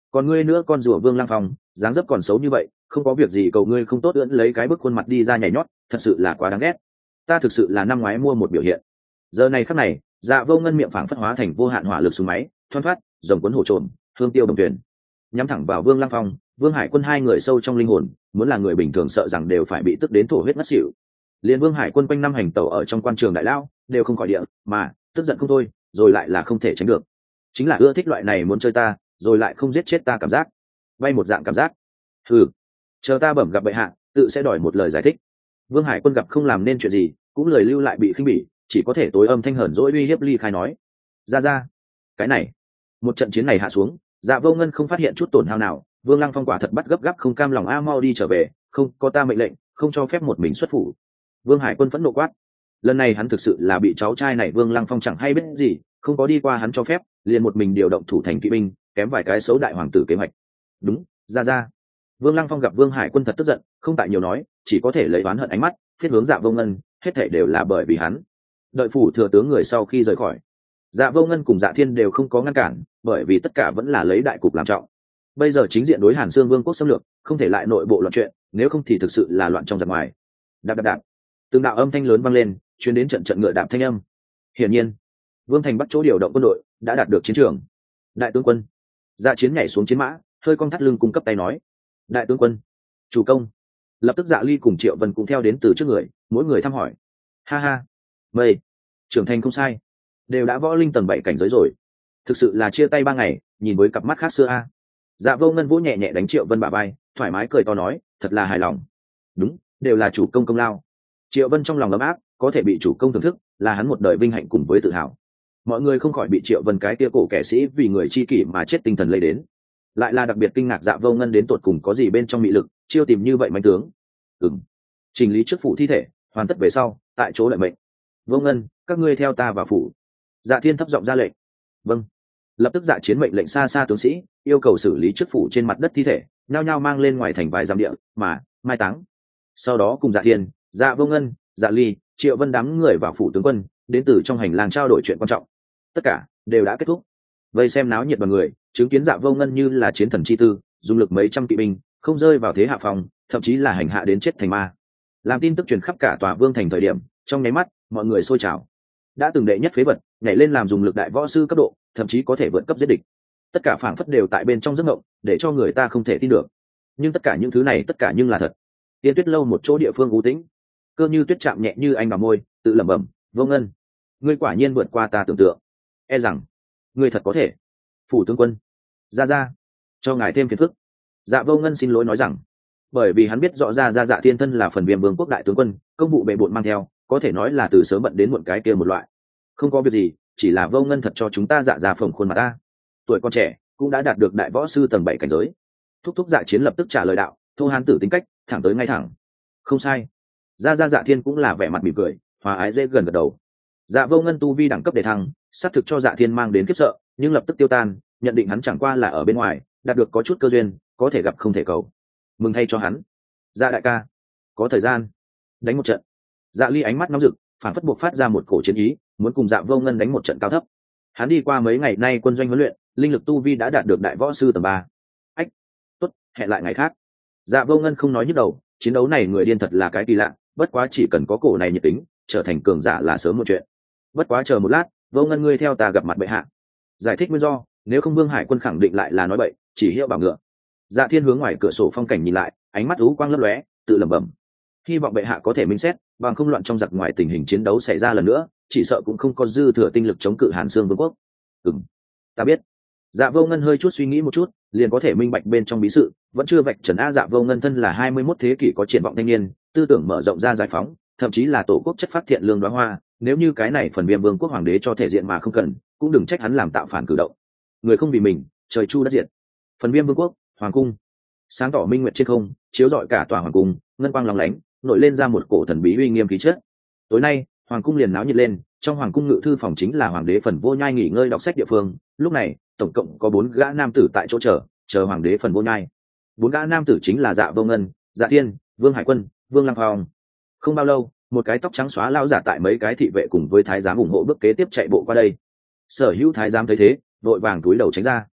Speaker 1: còn ngươi nữa con rùa Vương Lăng Phong, dáng dấp còn xấu như vậy, không có việc gì cầu ngươi không tốt ưỡn lấy cái bức khuôn mặt đi ra nhảy nhót, thật sự là quá đáng ghét. Ta thực sự là năm ngoái mua một biểu hiện. Giờ này khắc này, Dạ Vô Ngân miệng phảng phất hóa thành vô hạn hỏa lực súng máy, thoăn thoắt, rồng cuốn hổ trộm, hương tiêu đồng tuyển, nhắm thẳng vào Vương Lăng Phong, Vương Hải Quân hai người sâu trong linh hồn, muốn là người bình thường sợ rằng đều phải bị tức đến thổ huyết ngất xỉu. Liên Vương Hải Quân quanh năm hành tẩu ở trong quan trường đại lao, đều không khỏi địa, mà tức giận không thôi, rồi lại là không thể tránh được. Chính là ưa thích loại này muốn chơi ta, rồi lại không giết chết ta cảm giác. Vay một dạng cảm giác. Ừ, chờ ta bẩm gặp bệ hạ, tự sẽ đòi một lời giải thích. Vương Hải Quân gặp không làm nên chuyện gì, cũng lời lưu lại bị khinh bỉ, chỉ có thể tối âm thanh hờn dỗi uy hiếp ly khai nói. Ra ra, cái này, một trận chiến này hạ xuống, Dạ Vô Ngân không phát hiện chút tổn hao nào, Vương Lăng Phong quả thật bắt gấp gáp không cam lòng a mau đi trở về, không có ta mệnh lệnh, không cho phép một mình xuất phủ. Vương Hải Quân phẫn nộ quát. Lần này hắn thực sự là bị cháu trai này Vương Lăng Phong chẳng hay biết gì, không có đi qua hắn cho phép, liền một mình điều động thủ thành kỵ binh, kém vài cái xấu đại hoàng tử kế hoạch. Đúng, ra ra. Vương Lăng Phong gặp Vương Hải Quân thật tức giận, không tại nhiều nói, chỉ có thể lấy oán hận ánh mắt, thiết hướng Dạ Vô Ngân, hết thảy đều là bởi vì hắn. Đợi phủ thừa tướng người sau khi rời khỏi, Dạ Vô Ngân cùng Dạ Thiên đều không có ngăn cản, bởi vì tất cả vẫn là lấy đại cục làm trọng. Bây giờ chính diện đối Hàn Xương Vương quốc xâm lược, không thể lại nội bộ loạn chuyện, nếu không thì thực sự là loạn trong giặc ngoài. Đạp đạp đạp, từng đạo âm thanh lớn vang lên, truyền đến trận trận ngựa đạp thanh âm. Hiển nhiên, Vương Thành bắt chỗ điều động quân đội, đã đạt được chiến trường. Đại tướng quân, Dạ Chiến nhảy xuống chiến mã, hơi cong thắt lưng cung cấp tay nói: Đại tướng quân, chủ công. Lập tức Dạ Ly cùng Triệu Vân cũng theo đến từ trước người, mỗi người thăm hỏi. Ha ha, mây, trưởng thành không sai, đều đã võ linh tầng bảy cảnh giới rồi, thực sự là chia tay ba ngày, nhìn với cặp mắt khác xưa a. Dạ Vô Ngân vỗ nhẹ nhẹ đánh Triệu Vân bả vai, thoải mái cười to nói, thật là hài lòng. Đúng, đều là chủ công công lao. Triệu Vân trong lòng ấm áp, có thể bị chủ công thưởng thức, là hắn một đời vinh hạnh cùng với tự hào. Mọi người không khỏi bị Triệu Vân cái kia cổ kẻ sĩ vì người chi kỷ mà chết tinh thần lây đến, lại là đặc biệt kinh ngạc Dạ Vô Ngân đến tột cùng có gì bên trong mị lực, chiêu tìm như vậy manh tướng. Ừm, trình lý trước phủ thi thể, hoàn tất về sau, tại chỗ lợi mệnh. Vô Ngân, các ngươi theo ta vào phủ. Dạ Thiên thấp giọng ra lệnh. Vâng. Lập tức Dạ Chiến mệnh lệnh xa xa tướng sĩ, yêu cầu xử lý trước phủ trên mặt đất thi thể, nhao nhao mang lên ngoài thành vài dặm địa, mà mai táng. Sau đó cùng Dạ Thiên, Dạ Vô Ngân, Dạ Ly, Triệu Vân đám người vào phủ tướng quân, đến từ trong hành lang trao đổi chuyện quan trọng. Tất cả đều đã kết thúc. Vây xem náo nhiệt đoàn người, chứng kiến Dạ Vô Ngân như là chiến thần chi tư, dùng lực mấy trăm kỵ binh, không rơi vào thế hạ phòng, thậm chí là hành hạ đến chết thành ma. Làm tin tức truyền khắp cả tòa vương thành thời điểm, trong nháy mắt, mọi người sôi trào. Đã từng đệ nhất phế vật, nhảy lên làm dùng lực đại võ sư cấp độ, thậm chí có thể vượt cấp giết địch. Tất cả phảng phất đều tại bên trong giấc mộng, để cho người ta không thể tin được. Nhưng tất cả những thứ này tất cả nhưng là thật. Tiên Tuyết lâu một chỗ địa phương u tĩnh, Cơ Như Tuyết chạm nhẹ như anh vào môi, tự lẩm bẩm, Vô Ngân, ngươi quả nhiên vượt qua ta tưởng tượng. E rằng, ngươi thật có thể. Phủ tướng quân, ra ra, cho ngài thêm phiền phức. Dạ Vô Ngân xin lỗi nói rằng, bởi vì hắn biết rõ ra ra Dạ Thiên thân là phần viêm vương quốc đại tướng quân, công vụ bề bộn mang theo, có thể nói là từ sớm bận đến muộn cái kia một loại. Không có việc gì, chỉ là Vô Ngân thật cho chúng ta dạ ra phồng khuôn mặt ta. Tuổi con trẻ cũng đã đạt được đại võ sư tầng bảy cảnh giới. Thúc thúc Dạ Chiến lập tức trả lời đạo, thô hán tử tính cách, thẳng tới ngay thẳng. Không sai. Ra ra Dạ Thiên cũng là vẻ mặt mỉm cười, hòa ái dễ gần gật đầu. Dạ Vô Ngân tu vi đẳng cấp đề thăng, xác thực cho Dạ Thiên mang đến khiếp sợ, nhưng lập tức tiêu tan, nhận định hắn chẳng qua là ở bên ngoài đạt được có chút cơ duyên, có thể gặp không thể cầu. Mừng thay cho hắn. Dạ đại ca, có thời gian đánh một trận. Dạ Ly ánh mắt nóng rực, phản phất buộc phát ra một cổ chiến ý, muốn cùng Dạ Vô Ngân đánh một trận cao thấp. Hắn đi qua mấy ngày nay quân doanh huấn luyện, linh lực tu vi đã đạt được đại võ sư tầng ba. Ách, tốt, hẹn lại ngày khác. Dạ Vô Ngân không nói nhức đầu, chiến đấu này người điên thật là cái kỳ lạ, bất quá chỉ cần có cổ này nhiệt tính, trở thành cường giả là sớm một chuyện. Bất quá chờ một lát, Vô Ngân ngươi theo ta gặp mặt bệ hạ. Giải thích nguyên do, nếu không Vương Hải Quân khẳng định lại là nói bậy, chỉ hiệu bảo ngựa. Dạ Thiên hướng ngoài cửa sổ phong cảnh nhìn lại, ánh mắt u quang lấp lóe, tự lẩm bẩm, hy vọng bệ hạ có thể minh xét, bằng không loạn trong giặc ngoài tình hình chiến đấu xảy ra lần nữa, chỉ sợ cũng không có dư thừa tinh lực chống cự Hàn Xương Vương quốc. Ừm, ta biết. Dạ Vô Ngân hơi chút suy nghĩ một chút, liền có thể minh bạch bên trong bí sự, vẫn chưa vạch trần a. Dạ Vô Ngân thân là hai mươi mốt thế kỷ có triển vọng thanh niên, tư tưởng mở rộng ra giải phóng, thậm chí là tổ quốc chất phát thiện lương đóa hoa, nếu như cái này phần viêm vương quốc hoàng đế cho thể diện mà không cần, cũng đừng trách hắn làm tạo phản cử động. Người không vì mình, trời chu đất diệt. Phần viêm vương quốc, hoàng cung. Sáng tỏ minh nguyệt trên không, chiếu rọi cả tòa hoàng cung, ngân quang lóng lánh, nổi lên ra một cổ thần bí uy nghiêm khí chất. Tối nay, hoàng cung liền náo nhiệt lên, trong hoàng cung ngự thư phòng chính là hoàng đế phần vô nhai nghỉ ngơi đọc sách địa phương. Lúc này, tổng cộng có bốn gã nam tử tại chỗ chờ, chờ hoàng đế phần vô nhai. Bốn gã nam tử chính là Dạ Vô Ngân, Dạ Thiên, Vương Hải Quân, Vương Lăng Phong. Không bao lâu, một cái tóc trắng xóa lao giả tại mấy cái thị vệ cùng với thái giám ủng hộ bước kế tiếp chạy bộ qua đây. Sở hữu thái giám thấy thế, vội vàng túi đầu tránh ra.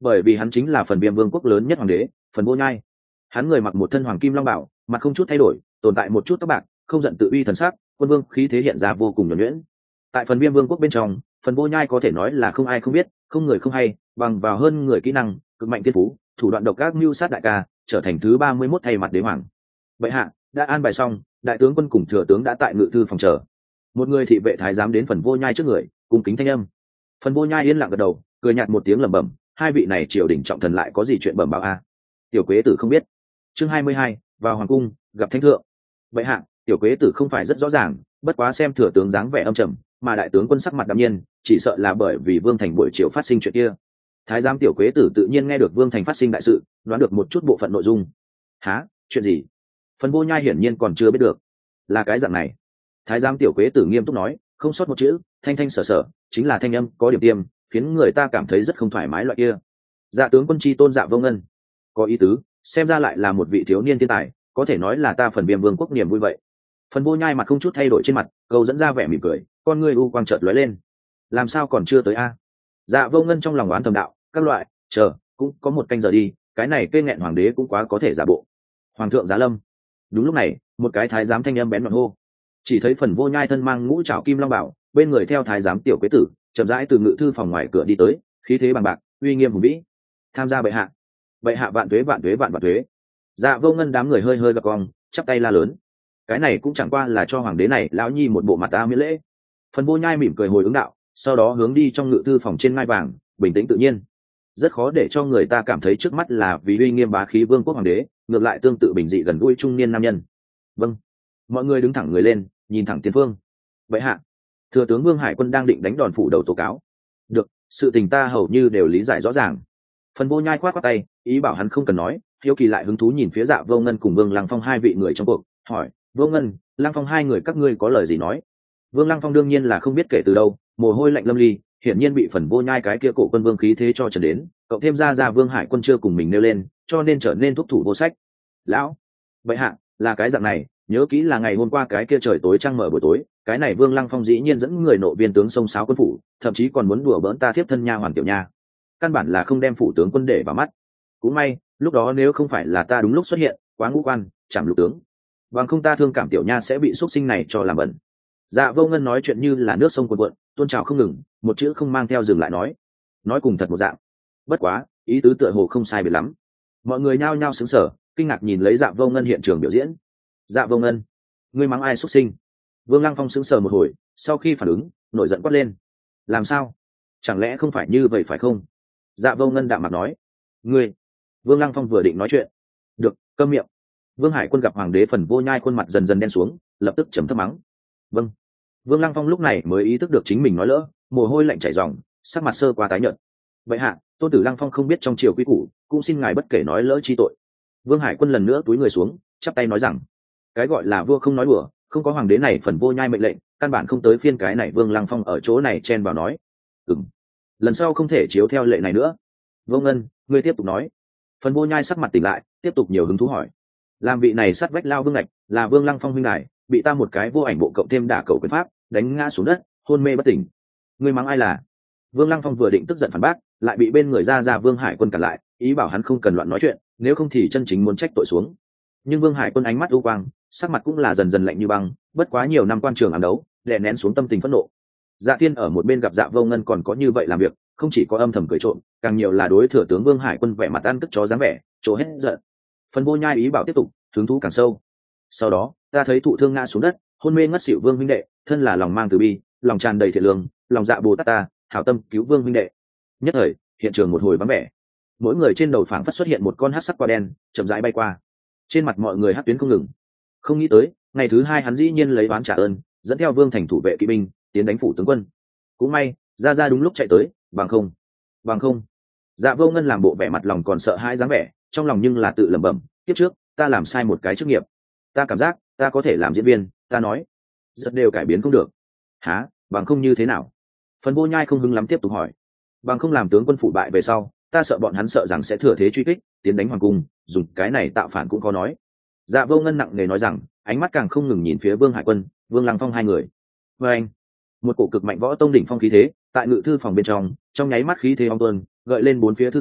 Speaker 1: bởi vì hắn chính là phần viêm vương quốc lớn nhất hoàng đế Phần Vô Nhai. Hắn người mặc một thân hoàng kim long bảo, mặt không chút thay đổi, tồn tại một chút tóc bạc, không giận tự uy thần sắc, quân vương khí thế hiện ra vô cùng nhuần nhuyễn. Tại phần viêm vương quốc bên trong, Phần Vô Nhai có thể nói là không ai không biết, không người không hay, bằng vào hơn người kỹ năng, cực mạnh thiên phú, thủ đoạn độc ác mưu sát đại ca, trở thành thứ ba mươi mốt thay mặt đế hoàng. Vậy hạ đã an bài xong, đại tướng quân cùng thừa tướng đã tại ngự thư phòng chờ. Một người thị vệ thái giám đến Phần Vô Nhai trước người, cung kính thanh âm. Phần Vô Nhai yên lặng gật đầu, cười nhạt một tiếng lẩm bẩm, hai vị này triều đình trọng thần lại có gì chuyện bẩm báo a? Tiểu Quế Tử không biết. Chương hai mươi hai, vào hoàng cung gặp thánh thượng. Vậy hạ Tiểu Quế Tử không phải rất rõ ràng, bất quá xem thừa tướng dáng vẻ âm trầm, mà đại tướng quân sắc mặt đạm nhiên, chỉ sợ là bởi vì Vương Thành buổi chiều phát sinh chuyện kia. Thái giám Tiểu Quế Tử tự nhiên nghe được Vương Thành phát sinh đại sự, đoán được một chút bộ phận nội dung. Hả? Chuyện gì? Phần Vô Nhai hiển nhiên còn chưa biết được. Là cái dạng này. Thái giám Tiểu Quế Tử nghiêm túc nói, không sót một chữ, thanh thanh sở sở, chính là thanh âm có điểm tiêm, khiến người ta cảm thấy rất không thoải mái loại kia. Dạ tướng quân chi tôn Dạ Vô Ngân, có ý tứ, xem ra lại là một vị thiếu niên thiên tài, có thể nói là ta phần viêm vương quốc niềm vui vậy. Phần Vô Nhai mặt không chút thay đổi trên mặt, câu dẫn ra vẻ mỉm cười, con ngươi u quang chợt lóe lên. Làm sao còn chưa tới a? Dạ Vô Ngân trong lòng oán thầm đạo, các loại, chờ, cũng có một canh giờ đi, cái này cây nghẹn hoàng đế cũng quá có thể giả bộ. Hoàng thượng giá lâm. Đúng lúc này, một cái thái giám thanh âm bén nhọn hô. Chỉ thấy Phần Vô Nhai thân mang ngũ trảo kim long bảo, bên người theo thái giám Tiểu Quế Tử, chậm rãi từ ngự thư phòng ngoài cửa đi tới, khí thế bằng bạc, uy nghiêm hùng vĩ. Tham gia bệ hạ. Bệ hạ vạn tuế vạn tuế vạn vạn tuế. Dạ Vô Ngân đám người hơi hơi gật cong, chắp tay la lớn. Cái này cũng chẳng qua là cho hoàng đế này lão nhi một bộ mặt ta miễn lễ. Phần Vô Nhai mỉm cười hồi ứng đạo, sau đó hướng đi trong ngự thư phòng trên ngai vàng, bình tĩnh tự nhiên. Rất khó để cho người ta cảm thấy trước mắt là vì uy nghiêm bá khí vương quốc hoàng đế, ngược lại tương tự bình dị gần gũi trung niên nam nhân. Vâng. Mọi người đứng thẳng người lên, nhìn thẳng tiền phương. Vậy hạ, thừa tướng Vương Hải Quân đang định đánh đòn phủ đầu tố cáo. Được, sự tình ta hầu như đều lý giải rõ ràng. Phần Vô Nhai khoát khoát tay, ý bảo hắn không cần nói, hiếu kỳ lại hứng thú nhìn phía Dạ Vô Ngân cùng Vương Lăng Phong hai vị người trong cuộc, hỏi, Vô Ngân, Lăng Phong hai người các ngươi có lời gì nói? Vương Lăng Phong đương nhiên là không biết kể từ đâu, mồ hôi lạnh lâm ly, hiển nhiên bị Phần Vô Nhai cái kia cổ quân vương khí thế cho trần đến, cộng thêm ra ra Vương Hải Quân chưa cùng mình nêu lên, cho nên trở nên thúc thủ vô sách. Lão, vậy hạ, là cái dạng này, nhớ kỹ là ngày hôm qua cái kia trời tối trăng mở buổi tối, cái này Vương Lăng Phong dĩ nhiên dẫn người nộ viên tướng sông sáo quân phủ, thậm chí còn muốn đùa bỡn ta thiếp thân nha hoàn tiểu nha. Căn bản là không đem phủ tướng quân để vào mắt. Cũng may, lúc đó nếu không phải là ta đúng lúc xuất hiện, quá ngũ quan, chạm lục tướng, bằng không ta thương cảm tiểu nha sẽ bị xuất sinh này cho làm bẩn. Dạ Vô Ngân nói chuyện như là nước sông cuồn cuộn, tuôn trào không ngừng, một chữ không mang theo dừng lại nói, nói cùng thật một dạng. Bất quá, ý tứ tựa hồ không sai biệt lắm. Mọi người nhao nhao sững sờ, kinh ngạc nhìn lấy Dạ Vô Ngân hiện trường biểu diễn. Dạ Vô Ngân, ngươi mắng ai xuất sinh? Vương Lăng Phong sững sờ một hồi, sau khi phản ứng, nổi giận quát lên. Làm sao? Chẳng lẽ không phải như vậy phải không? Dạ Vô Ngân đạm mặt nói. Ngươi. Vương Lăng Phong vừa định nói chuyện. Được, câm miệng. Vương Hải Quân gặp hoàng đế Phần Vô Nhai khuôn mặt dần dần đen xuống, lập tức trầm thấp mắng. Vâng. Vương Lăng Phong lúc này mới ý thức được chính mình nói lỡ, mồ hôi lạnh chảy ròng, sắc mặt sơ qua tái nhợt. Vậy hạ, tôn tử Lăng Phong không biết trong triều quý củ, cũng xin ngài bất kể nói lỡ chi tội. Vương Hải Quân lần nữa túi người xuống, chắp tay nói rằng, cái gọi là vua không nói đùa, không có hoàng đế này Phần Vô Nhai mệnh lệnh, căn bản không tới phiên cái này Vương Lăng Phong ở chỗ này chen vào nói. Ừm, lần sau không thể chiếu theo lệ này nữa. Vô Ngân, ngươi tiếp tục nói. Phần Vô Nhai sắc mặt tỉnh lại, tiếp tục nhiều hứng thú hỏi. Làm vị này sát vách lao vương ngạch, là Vương Lăng Phong huynh đài, bị ta một cái vô ảnh bộ cộng thêm đả cầu quyền pháp, đánh ngã xuống đất, hôn mê bất tỉnh. Ngươi mắng ai là? Vương Lăng Phong vừa định tức giận phản bác, lại bị bên người ra ra Vương Hải Quân cản lại, ý bảo hắn không cần loạn nói chuyện, nếu không thì chân chính muốn trách tội xuống. Nhưng Vương Hải Quân ánh mắt u quang, sắc mặt cũng là dần dần lạnh như băng, bất quá nhiều năm quan trường ám đấu, đè nén xuống tâm tình phẫn nộ. Dạ Thiên ở một bên gặp Dạ Vô Ngân còn có như vậy làm việc, không chỉ có âm thầm cười trộm, càng nhiều là đối thừa tướng Vương Hải Quân vẻ mặt ăn tức chó dáng vẻ, chỗ hết giận. Phần Vô Nhai ý bảo tiếp tục, hứng thú càng sâu. Sau đó, ta thấy thụ thương ngã xuống đất, hôn mê ngất xỉu Vương huynh đệ, thân là lòng mang từ bi, lòng tràn đầy thiện lương, lòng dạ Bồ Tát ta, hảo tâm cứu Vương huynh đệ. Nhất thời, hiện trường một hồi vắng vẻ. Mỗi người trên đầu phảng phất xuất hiện một con hắc sắc quả đen, chậm rãi bay qua. Trên mặt mọi người hắc tuyến không ngừng. Không nghĩ tới, ngày thứ hai hắn dĩ nhiên lấy oán trả ơn, dẫn theo Vương Thành thủ vệ kỵ binh, tiến đánh phủ tướng quân. Cũng may, ra ra đúng lúc chạy tới, bằng không, bằng không. Dạ Vô Ngân làm bộ vẻ mặt lòng còn sợ hãi dáng vẻ, trong lòng nhưng là tự lẩm bẩm, kiếp trước, ta làm sai một cái chức nghiệp. Ta cảm giác, ta có thể làm diễn viên, ta nói, rất đều cải biến không được. Hả, bằng không như thế nào? Phần Vô Nhai không hứng lắm tiếp tục hỏi. Bằng không làm tướng quân phủ bại về sau, ta sợ bọn hắn sợ rằng sẽ thừa thế truy kích, tiến đánh hoàng cung, dùng cái này tạo phản cũng có nói. Dạ Vô Ngân nặng nề nói rằng, ánh mắt càng không ngừng nhìn phía Vương Hải Quân, Vương Lăng Phong hai người. Và anh, một cổ cực mạnh võ tông đỉnh phong khí thế, tại ngự thư phòng bên trong, trong nháy mắt khí thế ong tuần, gợi lên bốn phía thư tịch,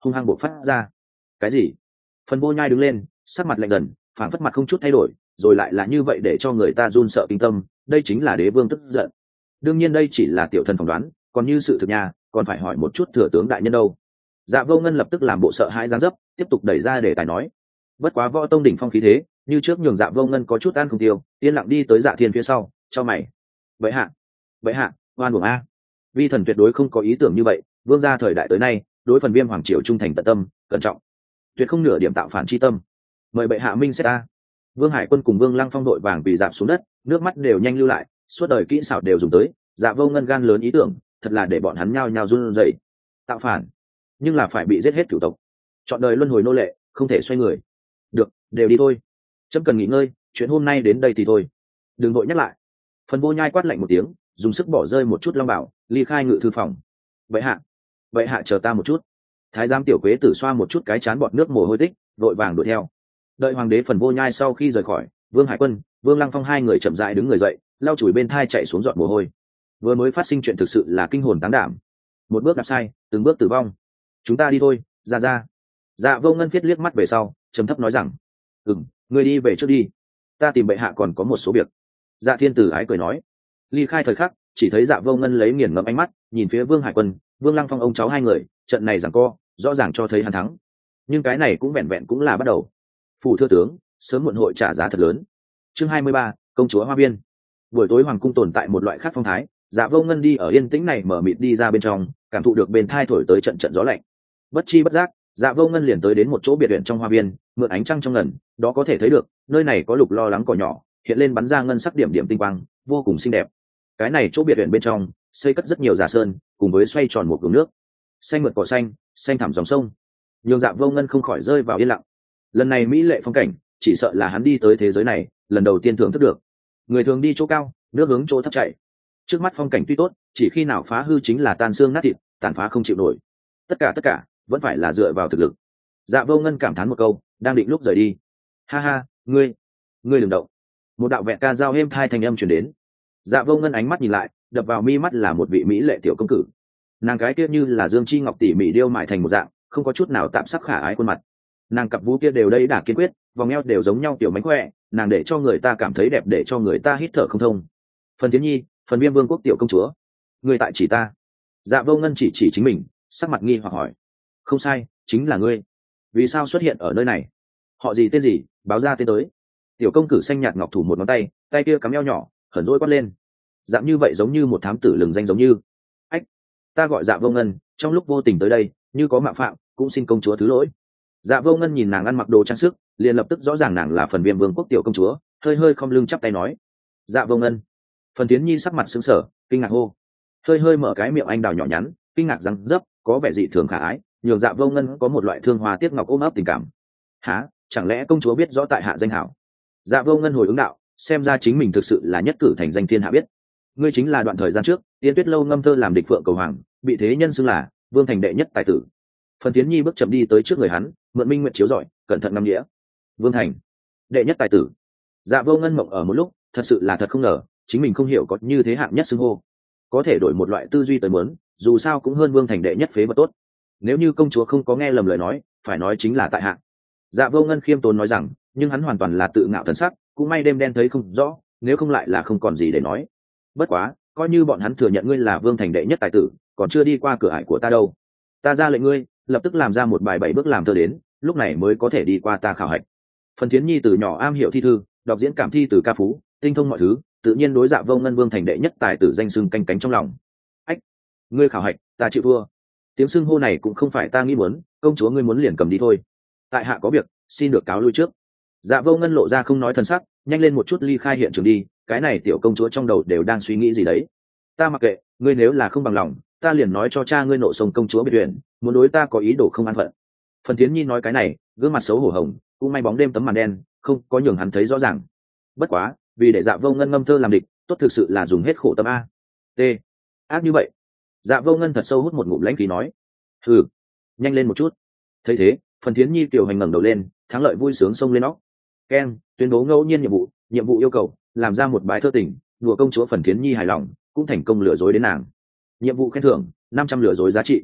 Speaker 1: hung hăng buộc phát ra. Cái gì? Phần Vô Nhai đứng lên, sắc mặt lạnh dần, phản phất mặt không chút thay đổi, rồi lại là như vậy để cho người ta run sợ kinh tâm. Đây chính là đế vương tức giận. Đương nhiên đây chỉ là tiểu thần phỏng đoán, còn như sự thực nhà còn phải hỏi một chút thừa tướng đại nhân đâu. Dạ Vô Ngân lập tức làm bộ sợ hãi giáng dấp, tiếp tục đẩy ra để tài nói. Bất quá võ tông đỉnh phong khí thế, như trước nhường Dạ Vô Ngân có chút ăn không tiêu, yên lặng đi tới Dạ Thiên phía sau, cho mày. Vậy hạ, vậy hạ, oan uổng a. Vi thần tuyệt đối không có ý tưởng như vậy, vương gia thời đại tới nay, đối phần Viêm hoàng triều trung thành tận tâm, cẩn trọng, tuyệt không nửa điểm tạo phản chi tâm. Mời bệ hạ minh xét ta. Vương Hải Quân cùng Vương Lăng Phong đội vàng vì dạp xuống đất, nước mắt đều nhanh lưu lại, suốt đời kỹ xảo đều dùng tới. Dạ Vô Ngân gan lớn ý tưởng, thật là để bọn hắn nhao nhao run rẩy. Tạo phản, nhưng là phải bị giết hết cửu tộc, chọn đời luân hồi nô lệ, không thể xoay người. Được, đều đi thôi. Chấm cần nghỉ ngơi, chuyện hôm nay đến đây thì thôi. Đừng vội nhắc lại. Phần Vô Nhai quát lạnh một tiếng, dùng sức bỏ rơi một chút long bảo, ly khai ngự thư phòng. Vậy hạ, vậy hạ chờ ta một chút. Thái giám tiểu quế tử xoa một chút cái chán bọt nước mồ hôi tích, vội vàng đuổi theo. Đợi hoàng đế Phần Vô Nhai sau khi rời khỏi, Vương Hải Quân, Vương Lăng Phong hai người chậm rãi đứng người dậy, lau chùi bên thai chạy xuống giọt mồ hôi. Vừa mới phát sinh chuyện thực sự là kinh hồn táng đảm. Một bước đạp sai, từng bước tử vong. Chúng ta đi thôi, ra ra. Dạ Vô Ngân viết liếc mắt về sau, trầm thấp nói rằng, ừm, ngươi đi về trước đi, ta tìm bệ hạ còn có một số việc. Dạ Thiên Tử ái cười nói. Ly khai thời khắc, chỉ thấy Dạ Vô Ngân lấy nghiền ngẫm ánh mắt nhìn phía Vương Hải Quân, Vương Lăng Phong ông cháu hai người, trận này giằng co rõ ràng cho thấy hắn thắng, nhưng cái này cũng vẹn vẹn cũng là bắt đầu. Phủ thưa tướng sớm muộn hội trả giá thật lớn. Chương hai mươi ba, công chúa Hoa Viên. Buổi tối hoàng cung tồn tại một loại khác phong thái. Dạ Vô Ngân đi ở yên tĩnh này mở mịt đi ra bên trong, cảm thụ được bên thai thổi tới trận trận gió lạnh. Bất chi bất giác, Dạ Vô Ngân liền tới đến một chỗ biệt viện trong hoa viên, mượn ánh trăng trong ngần, đó có thể thấy được, nơi này có lục lo lắng cỏ nhỏ, hiện lên bắn ra ngân sắc điểm điểm tinh quang, vô cùng xinh đẹp. Cái này chỗ biệt viện bên trong, xây cất rất nhiều giả sơn, cùng với xoay tròn một vùng nước, xanh mượt cỏ xanh, xanh thẳm dòng sông. Nhường Dạ Vô Ngân không khỏi rơi vào yên lặng. Lần này mỹ lệ phong cảnh, chỉ sợ là hắn đi tới thế giới này, lần đầu tiên thưởng thức được. Người thường đi chỗ cao, nước hướng chỗ thấp chảy. Trước mắt phong cảnh tuy tốt, chỉ khi nào phá hư chính là tan xương nát thịt, tàn phá không chịu nổi. Tất cả tất cả vẫn phải là dựa vào thực lực. Dạ Vô Ngân cảm thán một câu, đang định lúc rời đi. Ha ha, ngươi, ngươi đừng động. Một đạo vẹn ca dao êm thai thành âm truyền đến. Dạ Vô Ngân ánh mắt nhìn lại, đập vào mi mắt là một vị mỹ lệ tiểu công tử. Nàng gái kia như là dương chi ngọc tỉ mỉ điêu mại thành một dạng, không có chút nào tạm sắc khả ái khuôn mặt. Nàng cặp vú kia đều đây đã kiên quyết, vòng eo đều giống nhau tiểu mánh khỏe, nàng để cho người ta cảm thấy đẹp, để cho người ta hít thở không thông. Phần Tiến Nhi, Phần Viêm Vương quốc tiểu công chúa, người tại chỉ ta. Dạ Vô Ngân chỉ chỉ chính mình, sắc mặt nghi hoặc hỏi. Không sai, chính là ngươi. Vì sao xuất hiện ở nơi này? Họ gì tên gì, báo ra tên tới. Tiểu công tử xanh nhạt ngọc thủ một ngón tay, tay kia cắm eo nhỏ, hờn dỗi quát lên. Dạng như vậy giống như một thám tử lừng danh giống như. Ách, ta gọi Dạ Vô Ngân, trong lúc vô tình tới đây, như có mạo phạm, cũng xin công chúa thứ lỗi. Dạ Vô Ngân nhìn nàng ăn mặc đồ trang sức, liền lập tức rõ ràng nàng là Phần Viêm Vương quốc tiểu công chúa, hơi hơi không lưng chắp tay nói. Dạ Vô Ngân. Phần Tiến Nhi sắc mặt sững sờ, kinh ngạc hô. Hơi hơi mở cái miệng anh đào nhỏ nhắn, kinh ngạc răng dấp, có vẻ dị thường khả ái, nhường Dạ Vô Ngân có một loại thương hoa tiếc ngọc ôm ấp tình cảm. Hả, chẳng lẽ công chúa biết rõ tại hạ danh hảo? Dạ Vô Ngân hồi ứng đạo, xem ra chính mình thực sự là nhất cử thành danh thiên hạ biết. Ngươi chính là đoạn thời gian trước, Tiên Tuyết lâu ngâm thơ làm địch phượng cầu hoàng, bị thế nhân xưng là vương thành đệ nhất tài tử. Phần Tiến Nhi bước chậm đi tới trước người hắn, mượn minh nguyện chiếu rọi, cẩn thận ngắm nghĩa. Vương thành đệ nhất tài tử. Dạ Vô Ngân mộng ở một lúc, thật sự là thật không ngờ, chính mình không hiểu có như thế hạng nhất xưng hô. Có thể đổi một loại tư duy tới muốn, dù sao cũng hơn vương thành đệ nhất phế vật tốt. Nếu như công chúa không có nghe lầm lời nói, phải nói chính là tại hạ. Dạ Vô Ngân khiêm tốn nói rằng, nhưng hắn hoàn toàn là tự ngạo thần sắc, cũng may đêm đen thấy không rõ, nếu không lại là không còn gì để nói. Bất quá, coi như bọn hắn thừa nhận ngươi là vương thành đệ nhất tài tử, còn chưa đi qua cửa ải của ta đâu. Ta ra lệnh ngươi, lập tức làm ra một bài bảy bước làm thơ đến, lúc này mới có thể đi qua ta khảo hạch. Phần Thiến Nhi từ nhỏ am hiểu thi thư, đọc diễn cảm thi từ ca phú, tinh thông mọi thứ, tự nhiên đối Dạ Vô Ngân vương thành đệ nhất tài tử danh xưng canh cánh trong lòng. Ách, ngươi khảo hạch, ta chịu thua. Tiếng xưng hô này cũng không phải ta nghĩ muốn, công chúa ngươi muốn liền cầm đi thôi. Tại hạ có việc, xin được cáo lui trước. Dạ Vô Ngân lộ ra không nói thần sắc, nhanh lên một chút ly khai hiện trường đi, cái này tiểu công chúa trong đầu đều đang suy nghĩ gì đấy. Ta mặc kệ, ngươi nếu là không bằng lòng, ta liền nói cho cha ngươi nộ sông công chúa biệt uyển, muốn đối ta có ý đồ không an phận. Phần Thiến Nhi nói cái này, gương mặt xấu hổ hồng, cũng may bóng đêm tấm màn đen, không có nhường hắn thấy rõ ràng. Bất quá, vì để Dạ Vô Ngân ngâm thơ làm địch, tốt thực sự là dùng hết khổ tâm a. T. Ác như vậy. Dạ Vô Ngân thật sâu hút một ngụm lãnh khí nói. Hừ, nhanh lên một chút. Thấy thế, Phần Thiến Nhi tiểu hành ngẩng đầu lên, thắng lợi vui sướng xông lên óc. Ken, tuyên bố ngẫu nhiên nhiệm vụ, nhiệm vụ yêu cầu làm ra một bài thơ tình, đùa công chúa Phần Thiến Nhi hài lòng, cũng thành công lừa dối đến nàng. Nhiệm vụ khen thưởng năm trăm lừa dối giá trị.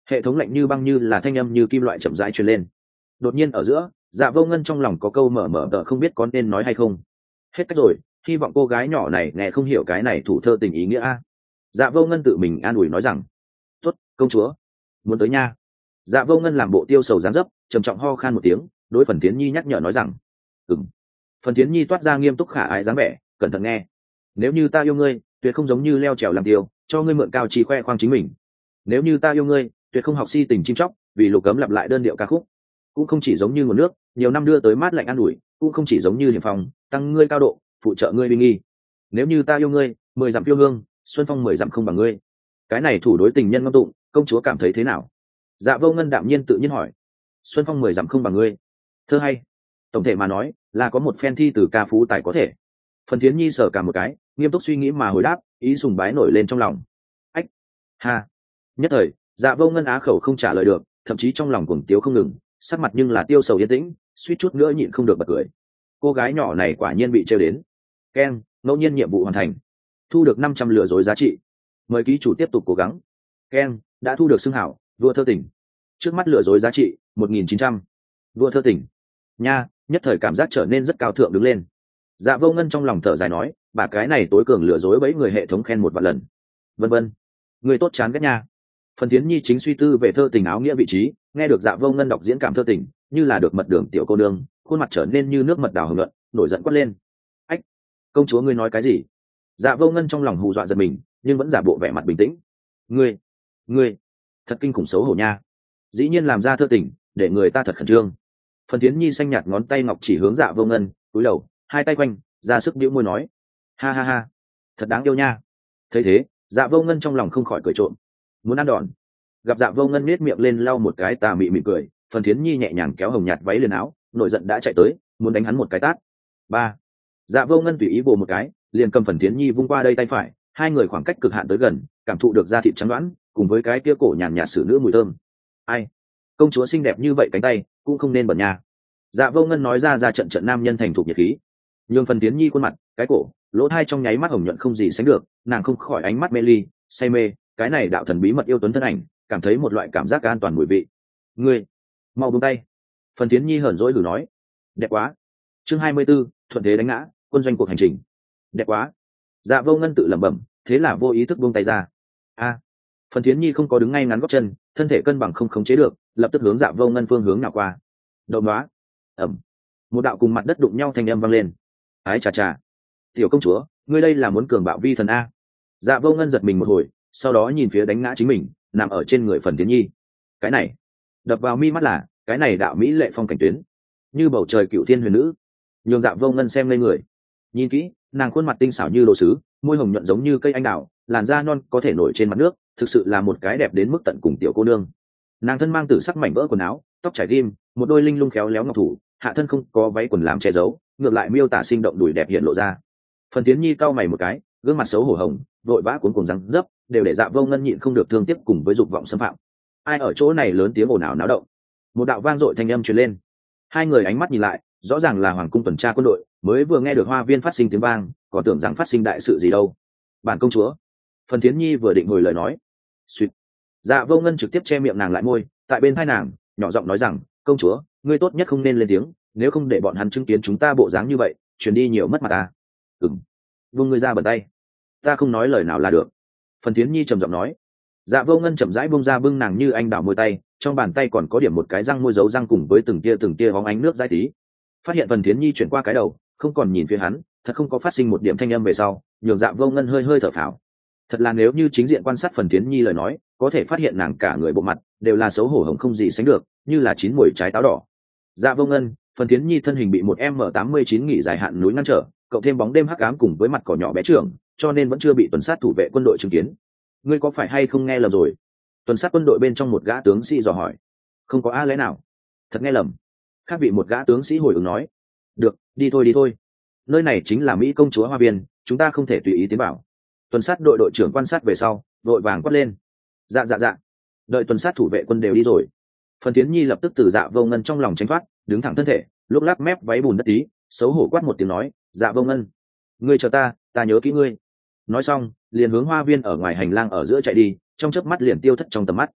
Speaker 1: hệ thống lạnh như băng như là thanh âm như kim loại chậm rãi truyền lên. Đột nhiên ở giữa, Dạ Vô Ngân trong lòng có câu mở mở tờ không biết có nên nói hay không. Hết cách rồi, hy vọng cô gái nhỏ này nghe không hiểu cái này thủ thơ tình ý nghĩa a. Dạ Vô Ngân tự mình an ủi nói rằng, tốt, công chúa, muốn tới nha. Dạ Vô Ngân làm bộ tiêu sầu dáng dấp, trầm trọng ho khan một tiếng, đối Phần Thiến Nhi nhắc nhở nói rằng, ừm. Phần Thiến Nhi toát ra nghiêm túc khả ái dáng vẻ, cẩn thận nghe. Nếu như ta yêu ngươi, tuyệt không giống như leo trèo làm tiêu, cho ngươi mượn cao chỉ khoe khoang chính mình. Nếu như ta yêu ngươi, tuyệt không học si tình chim chóc, vì lục cấm lặp lại đơn điệu ca khúc. Cũng không chỉ giống như nguồn nước, nhiều năm đưa tới mát lạnh an ủi, cũng không chỉ giống như hiểm phòng, tăng ngươi cao độ, phụ trợ ngươi uy nghi. Nếu như ta yêu ngươi, mười dặm phiêu hương, xuân phong mười dặm không bằng ngươi. Cái này thủ đối tình nhân ngâm tụng, công chúa cảm thấy thế nào? Dạ Vô Ngân đạm nhiên tự nhiên hỏi. Xuân phong mười dặm không bằng ngươi, thơ hay. Tổng thể mà nói, là có một phen thi từ ca phú tài có thể. Phần Thiến Nhi sở cả một cái, nghiêm túc suy nghĩ mà hồi đáp, ý sùng bái nổi lên trong lòng. Ách, ha. Nhất thời, Dạ Vô Ngân á khẩu không trả lời được, thậm chí trong lòng cuồng tiếu không ngừng, sắc mặt nhưng là tiêu sầu yên tĩnh, suýt chút nữa nhịn không được bật cười. Cô gái nhỏ này quả nhiên bị trêu đến. Ken, ngẫu nhiên nhiệm vụ hoàn thành, thu được năm trăm lừa dối giá trị. Mời ký chủ tiếp tục cố gắng. Ken, đã thu được xưng hảo, vua thơ tỉnh. Trước mắt lừa dối giá trị một nghìn chín trăm. Vua thơ tỉnh. Nha, nhất thời cảm giác trở nên rất cao thượng đứng lên. Dạ Vô Ngân trong lòng thở dài nói, bà cái này tối cường lừa dối bấy người hệ thống khen một vạn lần. Vân vân. Người tốt chán ghét nha. Phần Thiến Nhi chính suy tư về thơ tình áo nghĩa vị trí, nghe được Dạ Vô Ngân đọc diễn cảm thơ tình, như là được mật đường tiểu cô nương, khuôn mặt trở nên như nước mật đào hồng luận, nổi giận quát lên. Ách, công chúa ngươi nói cái gì? Dạ Vô Ngân trong lòng hù dọa giật mình, nhưng vẫn giả bộ vẻ mặt bình tĩnh. Ngươi, ngươi, thật kinh khủng xấu hổ nha. Dĩ nhiên làm ra thơ tình, để người ta thật khẩn trương. Phần Thiến Nhi xanh nhạt ngón tay ngọc chỉ hướng Dạ Vô Ngân, cúi đầu, hai tay quanh, ra sức bĩu môi nói, ha ha ha, thật đáng yêu nha. Thấy thế, Dạ Vô Ngân trong lòng không khỏi cười trộm, muốn ăn đòn. Gặp Dạ Vô Ngân nết miệng lên lau một cái tà mị mỉm cười, Phần Thiến Nhi nhẹ nhàng kéo hồng nhạt váy liền áo, nổi giận đã chạy tới, muốn đánh hắn một cái tát. Ba. Dạ Vô Ngân tùy ý vồ một cái, liền cầm Phần Thiến Nhi vung qua đây tay phải, hai người khoảng cách cực hạn tới gần, cảm thụ được da thịt trắng đoán, cùng với cái kia cổ nhàn nhạt sử nữ mùi thơm. Ai, công chúa xinh đẹp như vậy cánh tay, cũng không nên bẩn nha. Dạ Vô Ngân nói ra ra trận trận nam nhân thành thục nhiệt khí. Nhưng Phần Thiến Nhi khuôn mặt, cái cổ, lỗ tai trong nháy mắt hồng nhuận không gì sánh được, nàng không khỏi ánh mắt mê ly, say mê, cái này đạo thần bí mật yêu tuấn thân ảnh, cảm thấy một loại cảm giác an toàn mùi vị. Ngươi, mau buông tay. Phần Thiến Nhi hờn dỗi lử nói. Đẹp quá. Chương hai mươi 'bốn, thuận thế đánh ngã, quân doanh cuộc hành trình. Đẹp quá. Dạ Vô Ngân tự lẩm bẩm, thế là vô ý thức buông tay ra. A. Phần Thiến Nhi không có đứng ngay ngắn gót chân, thân thể cân bằng không khống chế được, lập tức hướng Dạ Vô Ngân phương hướng nào qua. Đầu đó. Ẩm. Một đạo cùng mặt đất đụng nhau thanh âm vang lên. Ái chà chà. Tiểu công chúa, ngươi đây là muốn cường bạo vi thần a? Dạ Vô Ngân giật mình một hồi, sau đó nhìn phía đánh ngã chính mình, nằm ở trên người Phần Thiến Nhi. Cái này, đập vào mi mắt là, cái này đạo mỹ lệ phong cảnh tuyến, như bầu trời cựu thiên huyền nữ. Nhường Dạ Vô Ngân xem lên người. Nhìn kỹ, nàng khuôn mặt tinh xảo như đồ sứ, môi hồng nhuận giống như cây anh đào, làn da non có thể nổi trên mặt nước, thực sự là một cái đẹp đến mức tận cùng tiểu cô nương. Nàng thân mang tử sắc mảnh vỡ quần áo, tóc trải ghim, một đôi linh lung khéo léo ngọc thủ, hạ thân không có váy quần làm che giấu, ngược lại miêu tả sinh động đùi đẹp hiện lộ ra. Phần Thiến Nhi cau mày một cái, gương mặt xấu hổ hồng, vội vã cuốn cuồng răng dấp, đều để Dạ Vô Ngân nhịn không được thương tiếc cùng với dục vọng xâm phạm. Ai ở chỗ này lớn tiếng ồn ào náo động? Một đạo vang dội thanh âm truyền lên. Hai người ánh mắt nhìn lại, rõ ràng là hoàng cung tuần tra quân đội, mới vừa nghe được hoa viên phát sinh tiếng vang, còn tưởng rằng phát sinh đại sự gì đâu. Bản công chúa. Phần Thiến Nhi vừa định hồi lời nói, suýt. Dạ Vô Ngân trực tiếp che miệng nàng lại môi, tại bên tai nàng, nhỏ giọng nói rằng, công chúa, ngươi tốt nhất không nên lên tiếng, nếu không để bọn hắn chứng kiến chúng ta bộ dáng như vậy, truyền đi nhiều mất mặt ta. Ừm. Vung ngươi ra bẩn tay. Ta không nói lời nào là được. Phần Thiến Nhi trầm giọng nói. Dạ Vô Ngân chậm rãi bung ra bưng nàng như anh đảo môi tay, trong bàn tay còn có điểm một cái răng môi dấu răng cùng với từng tia từng tia bóng ánh nước dai tí. Phát hiện Phần Thiến Nhi chuyển qua cái đầu, không còn nhìn phía hắn, thật không có phát sinh một điểm thanh âm về sau, nhường Dạ Vô Ngân hơi hơi thở phào. Thật là nếu như chính diện quan sát Phần Thiến Nhi lời nói, có thể phát hiện nàng cả người bộ mặt đều là xấu hổ hồng không gì sánh được, như là chín mùi trái táo đỏ. Dạ Vô Ngân, Phần Thiến Nhi thân hình bị một em tám mươi chín nghỉ dài hạn núi ngăn trở, cậu thêm bóng đêm hắc ám cùng với mặt cỏ nhỏ bé trưởng, cho nên vẫn chưa bị tuần sát thủ vệ quân đội chứng kiến. Ngươi có phải hay không nghe lầm rồi? Tuần sát quân đội bên trong một gã tướng sĩ dò hỏi. Không có á lẽ nào? Thật nghe lầm. Khác vị một gã tướng sĩ hồi ứng nói. Được, đi thôi đi thôi. Nơi này chính là Mỹ công chúa hoa viên, chúng ta không thể tùy ý tiến vào. Tuần sát đội đội trưởng quan sát về sau, đội vàng quát lên. Dạ dạ dạ. Đợi tuần sát thủ vệ quân đều đi rồi. Phần Thiến Nhi lập tức từ Dạ Vô Ngân trong lòng tránh thoát, đứng thẳng thân thể, lúc lắc mép váy bùn đất tí, xấu hổ quát một tiếng nói, Dạ Vô Ngân, ngươi chờ ta, ta nhớ kỹ ngươi. Nói xong, liền hướng hoa viên ở ngoài hành lang ở giữa chạy đi, trong chớp mắt liền tiêu thất trong tầm mắt.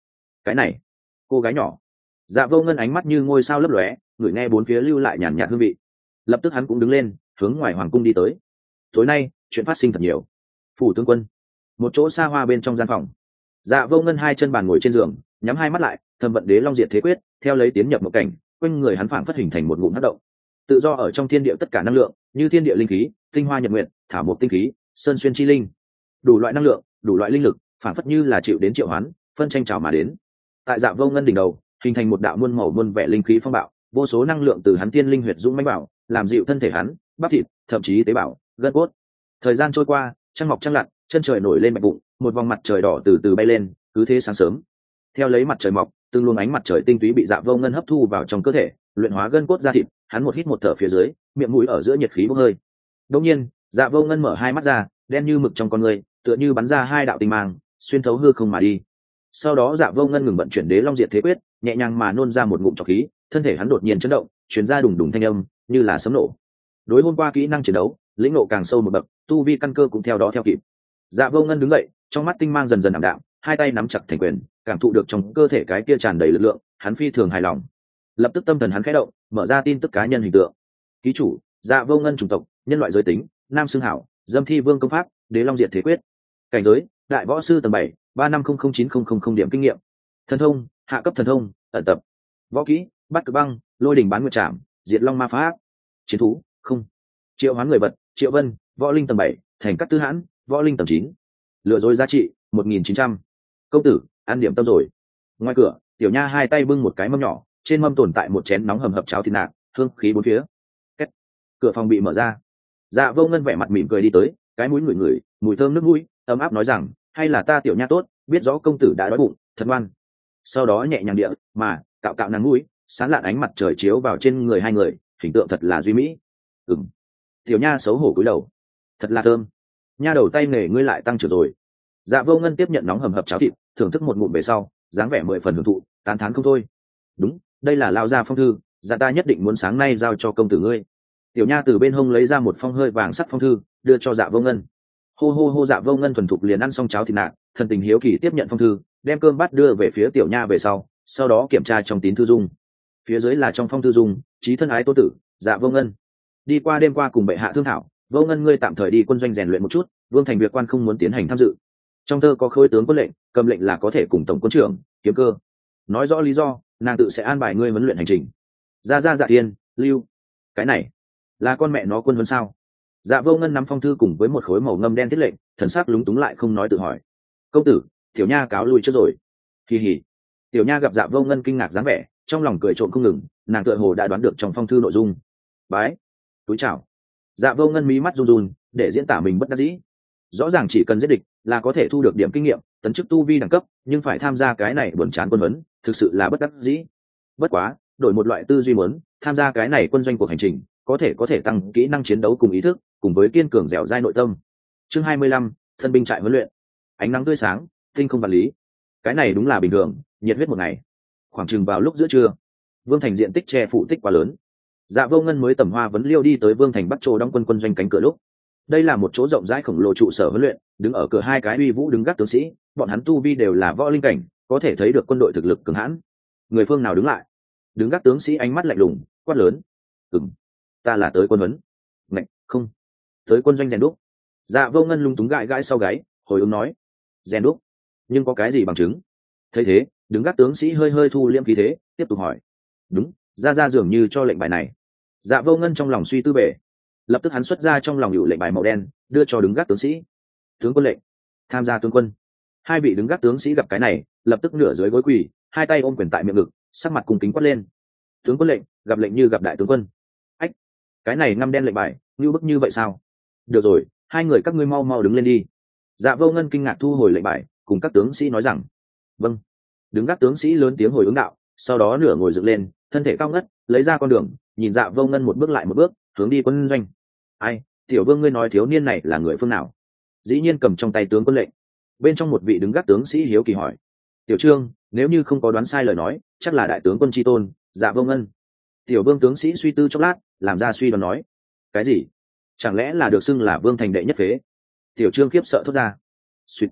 Speaker 1: cái này cô gái nhỏ. Dạ Vô Ngân ánh mắt như ngôi sao lấp lóe, ngửi nghe bốn phía lưu lại nhàn nhạt hương vị. Lập tức hắn cũng đứng lên, hướng ngoài hoàng cung đi tới. Tối nay chuyện phát sinh thật nhiều. Phủ tướng quân, một chỗ xa hoa bên trong gian phòng. Dạ Vô Ngân hai chân bàn ngồi trên giường, nhắm hai mắt lại, thầm vận đế long diệt thế quyết, theo lấy tiến nhập một cảnh, quanh người hắn phảng phất hình thành một ngụm hắc động. Tự do ở trong thiên địa tất cả năng lượng, như thiên địa linh khí, tinh hoa nhật nguyện, thảo mộc tinh khí, sơn xuyên chi linh, đủ loại năng lượng, đủ loại linh lực, phảng phất như là chịu đến triệu hoán, phân tranh trào mà đến. Tại Dạ Vô Ngân đỉnh đầu, hình thành một đạo muôn màu muôn vẻ linh khí phong bạo, vô số năng lượng từ hắn tiên linh huyệt dũng mãnh bảo, làm dịu thân thể hắn, bắp thịt, thậm chí tế bào, gân cốt. Thời gian trôi qua, trăng mọc trăng lặn, chân trời nổi lên bạch bụng, một vòng mặt trời đỏ từ từ bay lên, cứ thế sáng sớm. Theo lấy mặt trời mọc, từng luồng ánh mặt trời tinh túy bị Dạ Vô Ngân hấp thu vào trong cơ thể, luyện hóa gân cốt da thịt, hắn một hít một thở phía dưới, miệng mũi ở giữa nhiệt khí bốc hơi. Đột nhiên, Dạ Vô Ngân mở hai mắt ra, đen như mực trong con người, tựa như bắn ra hai đạo tinh mang, xuyên thấu hư không mà đi. Sau đó Dạ Vô Ngân ngừng vận chuyển đế long diệt thế quyết, nhẹ nhàng mà nôn ra một ngụm trọc khí, thân thể hắn đột nhiên chấn động, truyền ra đùng đùng thanh âm, như là sấm nổ. Đối hôm qua kỹ năng chiến đấu, lĩnh ngộ càng sâu một bậc, tu vi căn cơ cũng theo đó theo kịp. Dạ Vô Ngân đứng dậy, trong mắt tinh mang dần dần ảm đạm, hai tay nắm chặt thành quyền, cảm thụ được trong cơ thể cái kia tràn đầy lực lượng, hắn phi thường hài lòng. Lập tức tâm thần hắn khẽ động, mở ra tin tức cá nhân hình tượng. Ký chủ: Dạ Vô Ngân, chủng tộc nhân loại, giới tính nam, xưng hảo dâm thi vương công pháp đế long diệt thế quyết, cảnh giới đại võ sư tầng bảy, ba năm không không chín không không không điểm kinh nghiệm, thần thông hạ cấp thần thông ẩn tập, võ kỹ bắt cực băng, lôi đỉnh bán nguyệt trảm, diệt long ma phá, chiến thú không, triệu hoán người vật triệu vân, võ linh tầng bảy, thành cát tư hãn, võ linh tầng chín, lừa dối giá trị một nghìn chín trăm. Công tử ăn điểm tâm rồi. Ngoài cửa, tiểu nha hai tay bưng một cái mâm nhỏ, trên mâm tồn tại một chén nóng hầm hập cháo thịt nạc, hương khí bốn phía. Kết. Cửa phòng bị mở ra. Dạ Vô Ngân vẻ mặt mỉm cười đi tới, cái mũi ngửi ngửi mùi thơm nước mũi, ấm áp nói rằng, hay là ta tiểu nha tốt, biết rõ công tử đã đói bụng, thật ngoan. Sau đó nhẹ nhàng địa mà cạo cạo nàng mũi, sáng lạn ánh mặt trời chiếu vào trên người hai người, hình tượng thật là duy mỹ. Ừm. Tiểu nha xấu hổ cúi đầu. Thật là thơm. Nha đầu tay nghề ngươi lại tăng trưởng rồi. Dạ Vô Ngân tiếp nhận nóng hầm hập cháo thịt, thưởng thức một ngụm về sau, dáng vẻ mười phần hưởng thụ, tán thán không thôi. Đúng, đây là lao gia phong thư, dạ ta nhất định muốn sáng nay giao cho công tử ngươi. Tiểu nha từ bên hông lấy ra một phong hơi vàng sắc phong thư, đưa cho Dạ Vô Ngân. Hô hô hô. Dạ Vô Ngân thuần thục liền ăn xong cháo thịt nạc, thần tình hiếu kỳ tiếp nhận phong thư, đem cơm bát đưa về phía tiểu nha về sau, sau đó kiểm tra trong tín thư dung. Phía dưới là trong phong thư dung, chí thân ái tô tử, Dạ Vô Ngân. Đi qua đêm qua cùng bệ hạ thương thảo, Vô Ngân ngươi tạm thời đi quân doanh rèn luyện một chút, vương thành việc quan không muốn tiến hành tham dự. Trong thơ có khôi tướng quân lệnh, cầm lệnh là có thể cùng tổng quân trưởng kiếm cơ nói rõ lý do, nàng tự sẽ an bài ngươi huấn luyện hành trình. Ra ra Dạ Thiên, lưu. Cái này là con mẹ nó quân huấn sao? Dạ Vô Ngân nắm phong thư cùng với một khối màu ngâm đen thiết lệnh, thần sắc lúng túng lại không nói tự hỏi. Công tử, tiểu nha cáo lui trước rồi. Kỳ hỉ. Tiểu nha gặp Dạ Vô Ngân kinh ngạc dáng vẻ, trong lòng cười trộm không ngừng, nàng tựa hồ đã đoán được trong phong thư nội dung. Bái. Túi chào. Dạ Vô Ngân mí mắt run run, để diễn tả mình bất đắc dĩ. Rõ ràng chỉ cần giết địch là có thể thu được điểm kinh nghiệm, tấn chức tu vi đẳng cấp, nhưng phải tham gia cái này buồn chán quân huấn, thực sự là bất đắc dĩ. Bất quá, đổi một loại tư duy muốn, tham gia cái này quân doanh cuộc hành trình, có thể có thể tăng kỹ năng chiến đấu cùng ý thức, cùng với kiên cường dẻo dai nội tâm. Chương hai mươi lăm, thân binh trại huấn luyện. Ánh nắng tươi sáng, tinh không vật lý. Cái này đúng là bình thường, nhiệt huyết một ngày. Khoảng chừng vào lúc giữa trưa, Vương Thành diện tích che phủ tích quá lớn. Dạ Vô Ngân mới tầm hoa vấn liêu đi tới Vương Thành Bắc Trô đóng quân quân doanh cánh cửa lúc. Đây là một chỗ rộng rãi khổng lồ trụ sở huấn luyện, đứng ở cửa hai cái uy vũ đứng gác tướng sĩ, bọn hắn tu vi đều là võ linh cảnh, có thể thấy được quân đội thực lực cường hãn. Người phương nào đứng lại? Đứng gác tướng sĩ ánh mắt lạnh lùng, quát lớn. Ừm, ta là tới quân huấn. Ngạch, không, tới quân doanh rèn đúc. Dạ Vô Ngân lung túng gãi gãi sau gáy, hồi ứng nói. Rèn đúc? Nhưng có cái gì bằng chứng? Thấy thế, đứng gác tướng sĩ hơi hơi thu liễm khí thế, tiếp tục hỏi. Đúng, ra ra dường như cho lệnh bài này. Dạ Vô Ngân trong lòng suy tư bể, lập tức hắn xuất ra trong lòng hữu lệnh bài màu đen, đưa cho đứng gác tướng sĩ. Tướng quân lệnh, tham gia tướng quân. Hai vị đứng gác tướng sĩ gặp cái này, lập tức nửa dưới gối quỳ, hai tay ôm quyền tại miệng ngực, sắc mặt cung kính quát lên. Tướng quân lệnh, gặp lệnh như gặp đại tướng quân. Ách, cái này ngăm đen lệnh bài, như bức như vậy sao? Được rồi, hai người các ngươi mau mau đứng lên đi. Dạ Vô Ngân kinh ngạc thu hồi lệnh bài, cùng các tướng sĩ nói rằng. Vâng. Đứng gác tướng sĩ lớn tiếng hồi ứng đạo, sau đó nửa ngồi dựng lên, thân thể cao ngất, lấy ra con đường, nhìn Dạ Vô Ngân một bước lại một bước, hướng đi quân doanh. Ai, tiểu vương ngươi nói thiếu niên này là người phương nào? Dĩ nhiên cầm trong tay tướng quân lệnh. Bên trong một vị đứng gác tướng sĩ hiếu kỳ hỏi. Tiểu trương, nếu như không có đoán sai lời nói, chắc là đại tướng quân tri tôn, Dạ Vô Ngân. Tiểu vương tướng sĩ suy tư chốc lát, làm ra suy đoán nói. Cái gì? Chẳng lẽ là được xưng là vương thành đệ nhất phế? Tiểu trương khiếp sợ thốt ra. Suýt.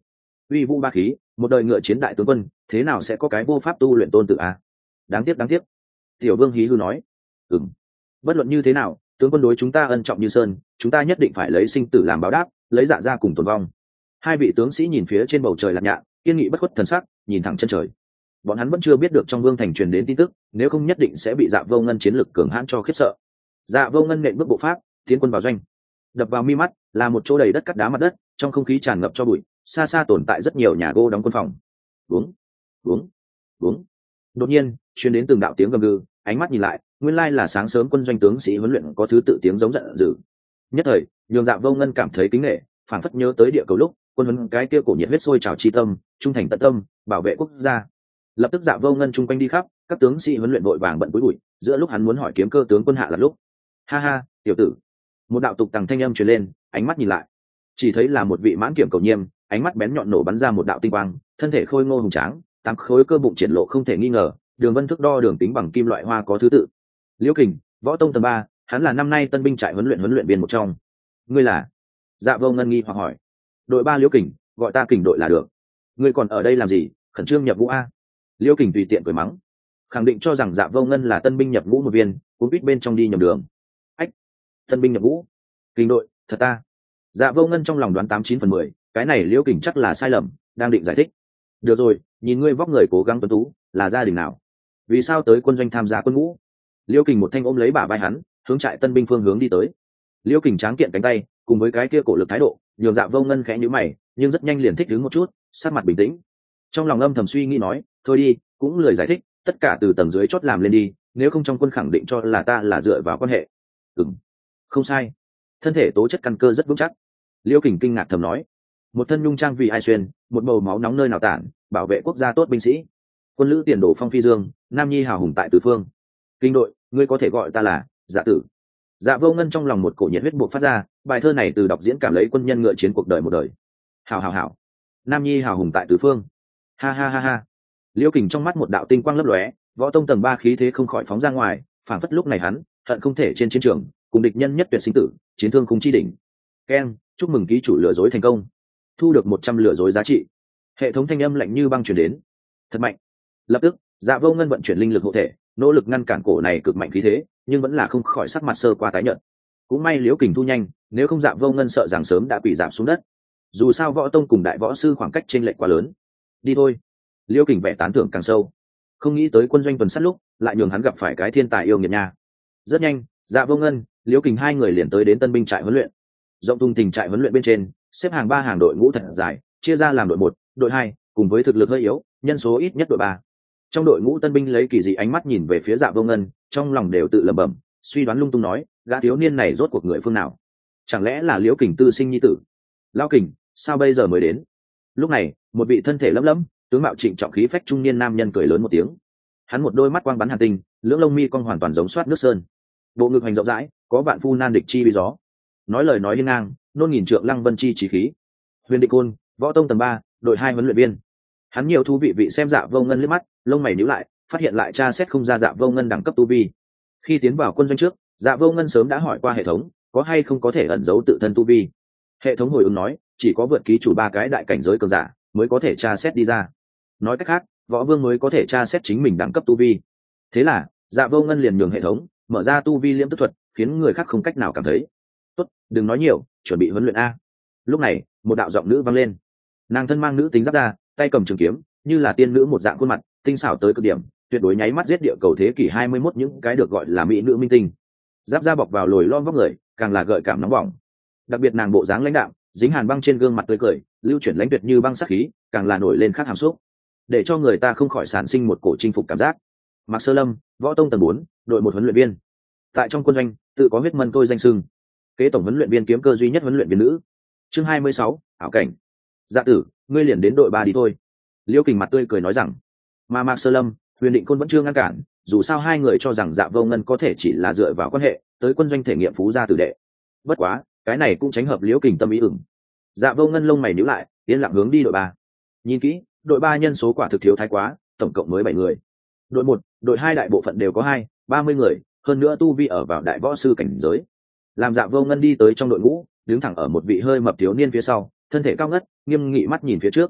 Speaker 1: uy vũ ba khí, một đời ngựa chiến đại tướng quân, thế nào sẽ có cái vô pháp tu luyện tôn tự a? Đáng tiếc đáng tiếc. Tiểu Vương hí hư nói. Ừm. Bất luận như thế nào, tướng quân đối chúng ta ân trọng như sơn, chúng ta nhất định phải lấy sinh tử làm báo đáp, lấy dạ ra cùng tồn vong. Hai vị tướng sĩ nhìn phía trên bầu trời lạc nhạ, kiên nghị bất khuất thần sắc, nhìn thẳng chân trời. Bọn hắn vẫn chưa biết được trong vương thành truyền đến tin tức, nếu không nhất định sẽ bị Dạ Vô Ngân chiến lực cường hãn cho khiếp sợ. Dạ Vô Ngân nện bước bộ pháp, tiến quân vào doanh. Đập vào mi mắt là một chỗ đầy đất cắt đá mặt đất, trong không khí tràn ngập cho bụi, xa xa tồn tại rất nhiều nhà gỗ đóng quân phòng. Uống, uống, uống. Đột nhiên, truyền đến từng đạo tiếng gầm gừ, ánh mắt nhìn lại, nguyên lai là sáng sớm quân doanh tướng sĩ huấn luyện có thứ tự tiếng giống giận dữ. Nhất thời, nhường Dạ Vô Ngân cảm thấy kính nể, phảng phất nhớ tới địa cầu lúc, quân huấn cái kia cổ nhiệt huyết sôi trào chi tâm, trung thành tận tâm, bảo vệ quốc gia. Lập tức Dạ Vô Ngân chung quanh đi khắp, các tướng sĩ huấn luyện vội vàng bận cúi bụi, giữa lúc hắn muốn hỏi kiếm cơ tướng quân hạ là lúc. Ha ha, tiểu tử. Một đạo tục tằng thanh âm truyền lên, ánh mắt nhìn lại, chỉ thấy là một vị mãn kiểm cầu nhiêm, ánh mắt bén nhọn nổ bắn ra một đạo tinh quang, thân thể khôi ngô hùng tráng, tám khối cơ bụng triển lộ không thể nghi ngờ, đường vân thức đo đường tính bằng kim loại hoa có thứ tự. Liễu Kình, võ tông tầng ba, hắn là năm nay tân binh trại huấn luyện huấn luyện viên một trong. Ngươi là? Dạ Vô Ngân nghi hoặc hỏi. Đội ba Liễu Kình, gọi ta Kình đội là được. Ngươi còn ở đây làm gì, khẩn trương nhập ngũ a? Liễu Kình tùy tiện cười mắng, khẳng định cho rằng Dạ Vô Ngân là tân binh nhập ngũ một viên, cũng biết bên trong đi nhầm đường. Ách, tân binh nhập ngũ, Kình đội, thật ta? Dạ Vô Ngân trong lòng đoán tám chín phần mười, cái này Liễu Kình chắc là sai lầm, đang định giải thích. Được rồi, nhìn ngươi vóc người cố gắng tuấn tú, là gia đình nào? Vì sao tới quân doanh tham gia quân ngũ? Liễu Kình một thanh ôm lấy bả vai hắn, hướng trại tân binh phương hướng đi tới. Liễu Kình tráng kiện cánh tay, cùng với cái kia cổ lực thái độ, nhường Dạ Vô Ngân khẽ nhíu mày, nhưng rất nhanh liền thích đứng một chút, sát mặt bình tĩnh. Trong lòng âm thầm suy nghĩ nói, thôi đi, cũng lười giải thích, tất cả từ tầng dưới chót làm lên đi, nếu không trong quân khẳng định cho là ta là dựa vào quan hệ. Ừm, không sai, thân thể tố chất căn cơ rất vững chắc. Liễu Kình kinh ngạc thầm nói, một thân nhung trang vì ai xuyên, một bầu máu nóng nơi nào tản, bảo vệ quốc gia tốt binh sĩ. Quân lữ tiền đồ phong phi dương, nam nhi hào hùng tại tứ phương. Kinh đội, ngươi có thể gọi ta là Dạ tử. Dạ Vô Ngân trong lòng một cổ nhiệt huyết buộc phát ra, bài thơ này từ đọc diễn cảm lấy quân nhân ngựa chiến cuộc đời một đời. Hào hào hào, nam nhi hào hùng tại tứ phương. Ha ha ha ha. Liễu Kình trong mắt một đạo tinh quang lấp lóe, võ tông tầng ba khí thế không khỏi phóng ra ngoài, phảng phất lúc này hắn hận không thể trên chiến trường cùng địch nhân nhất tuyệt sinh tử, chiến thương không chi đỉnh. Ken, chúc mừng ký chủ lừa dối thành công, thu được một trăm lừa dối giá trị. Hệ thống thanh âm lạnh như băng truyền đến. Thật mạnh. Lập tức, Dạ Vô Ngân vận chuyển linh lực hộ thể, nỗ lực ngăn cản cổ này cực mạnh khí thế, nhưng vẫn là không khỏi sắc mặt sơ qua tái nhợt. Cũng may Liễu Kình thu nhanh, nếu không Dạ Vô Ngân sợ rằng sớm đã bị giảm xuống đất. Dù sao võ tông cùng đại võ sư khoảng cách chênh lệch quá lớn. Đi thôi. Liễu Kình vẻ tán thưởng càng sâu. Không nghĩ tới quân doanh tuần sát lúc, lại nhường hắn gặp phải cái thiên tài yêu nghiệt nha. Rất nhanh, Dạ Vô Ngân, Liễu Kình hai người liền tới đến tân binh trại huấn luyện. Rộng tung tình trại huấn luyện bên trên, xếp hàng ba hàng đội ngũ thật dài, chia ra làm đội một, đội hai, cùng với thực lực hơi yếu, nhân số ít nhất đội ba. Trong đội ngũ tân binh lấy kỳ dị ánh mắt nhìn về phía Dạ Vô Ngân, trong lòng đều tự lẩm bẩm, suy đoán lung tung nói, gã thiếu niên này rốt cuộc người phương nào? Chẳng lẽ là Liễu Kình tư sinh nhi tử? Lao Kình, sao bây giờ mới đến? Lúc này, một vị thân thể lấm lấm, tướng mạo trịnh trọng khí phách trung niên nam nhân cười lớn một tiếng. Hắn một đôi mắt quang bắn hàn tinh, lưỡng lông mi cong hoàn toàn giống xoát nước sơn. Bộ ngực hành rộng rãi, có vạn phu nan địch chi bi gió. Nói lời nói hiên ngang, nôn nghìn trượng lăng vân chi chí khí. Huyền Định Côn, võ tông tầng ba, đội hai huấn luyện viên. Hắn nhiều thú vị vị xem Dạ Vô Ngân liếc mắt, lông mày nhíu lại, phát hiện lại tra xét không ra Dạ Vô Ngân đẳng cấp tu vi. Khi tiến vào quân doanh trước, Dạ Vô Ngân sớm đã hỏi qua hệ thống, có hay không có thể ẩn giấu tự thân tu vi. Hệ thống hồi ứng nói, chỉ có vượt ký chủ ba cái đại cảnh giới cường giả mới có thể tra xét đi ra. Nói cách khác, võ vương mới có thể tra xét chính mình đẳng cấp tu vi. Thế là, Dạ Vô Ngân liền nhường hệ thống mở ra tu vi liễm tức thuật, khiến người khác không cách nào cảm thấy. Tốt, đừng nói nhiều, chuẩn bị huấn luyện a. Lúc này, một đạo giọng nữ vang lên. Nàng thân mang nữ tính giáp ra, tay cầm trường kiếm, như là tiên nữ một dạng khuôn mặt, tinh xảo tới cực điểm, tuyệt đối nháy mắt giết địa cầu thế kỷ hai mươi mốt những cái được gọi là mỹ nữ minh tinh. Giáp da bọc vào lồi lom vóc người, càng là gợi cảm nóng bỏng. Đặc biệt nàng bộ dáng lãnh đạm, dính hàn băng trên gương mặt tươi cười, lưu chuyển lãnh tuyệt như băng sắc khí, càng là nổi lên khác hàm xúc, để cho người ta không khỏi sản sinh một cổ chinh phục cảm giác. Mạc Sơ Lâm, võ tông tầng bốn, đội một huấn luyện viên. Tại trong quân doanh, tự có huyết mân tôi danh xưng. Kế tổng huấn luyện viên kiếm cơ duy nhất huấn luyện viên nữ. Chương hai mươi sáu, ảo cảnh. Dạ tử, ngươi liền đến đội ba đi thôi. Liễu Kình mặt tươi cười nói rằng. Mà Mạc Sơ Lâm, Huyền Định Côn vẫn chưa ngăn cản, dù sao hai người cho rằng Dạ Vô Ngân có thể chỉ là dựa vào quan hệ tới quân doanh thể nghiệm phú gia tử đệ. Bất quá, cái này cũng tránh hợp Liễu Kình tâm ý ửng. Dạ Vô Ngân lông mày nhíu lại, yên lặng hướng đi đội ba. Nhìn kỹ, đội ba nhân số quả thực thiếu thái quá, tổng cộng mới bảy người. Đội một, đội hai đại bộ phận đều có hai, ba mươi người, hơn nữa tu vi ở vào đại võ sư cảnh giới. Làm Dạ Vô Ngân đi tới trong đội ngũ, đứng thẳng ở một vị hơi mập thiếu niên phía sau, thân thể cao ngất, nghiêm nghị mắt nhìn phía trước.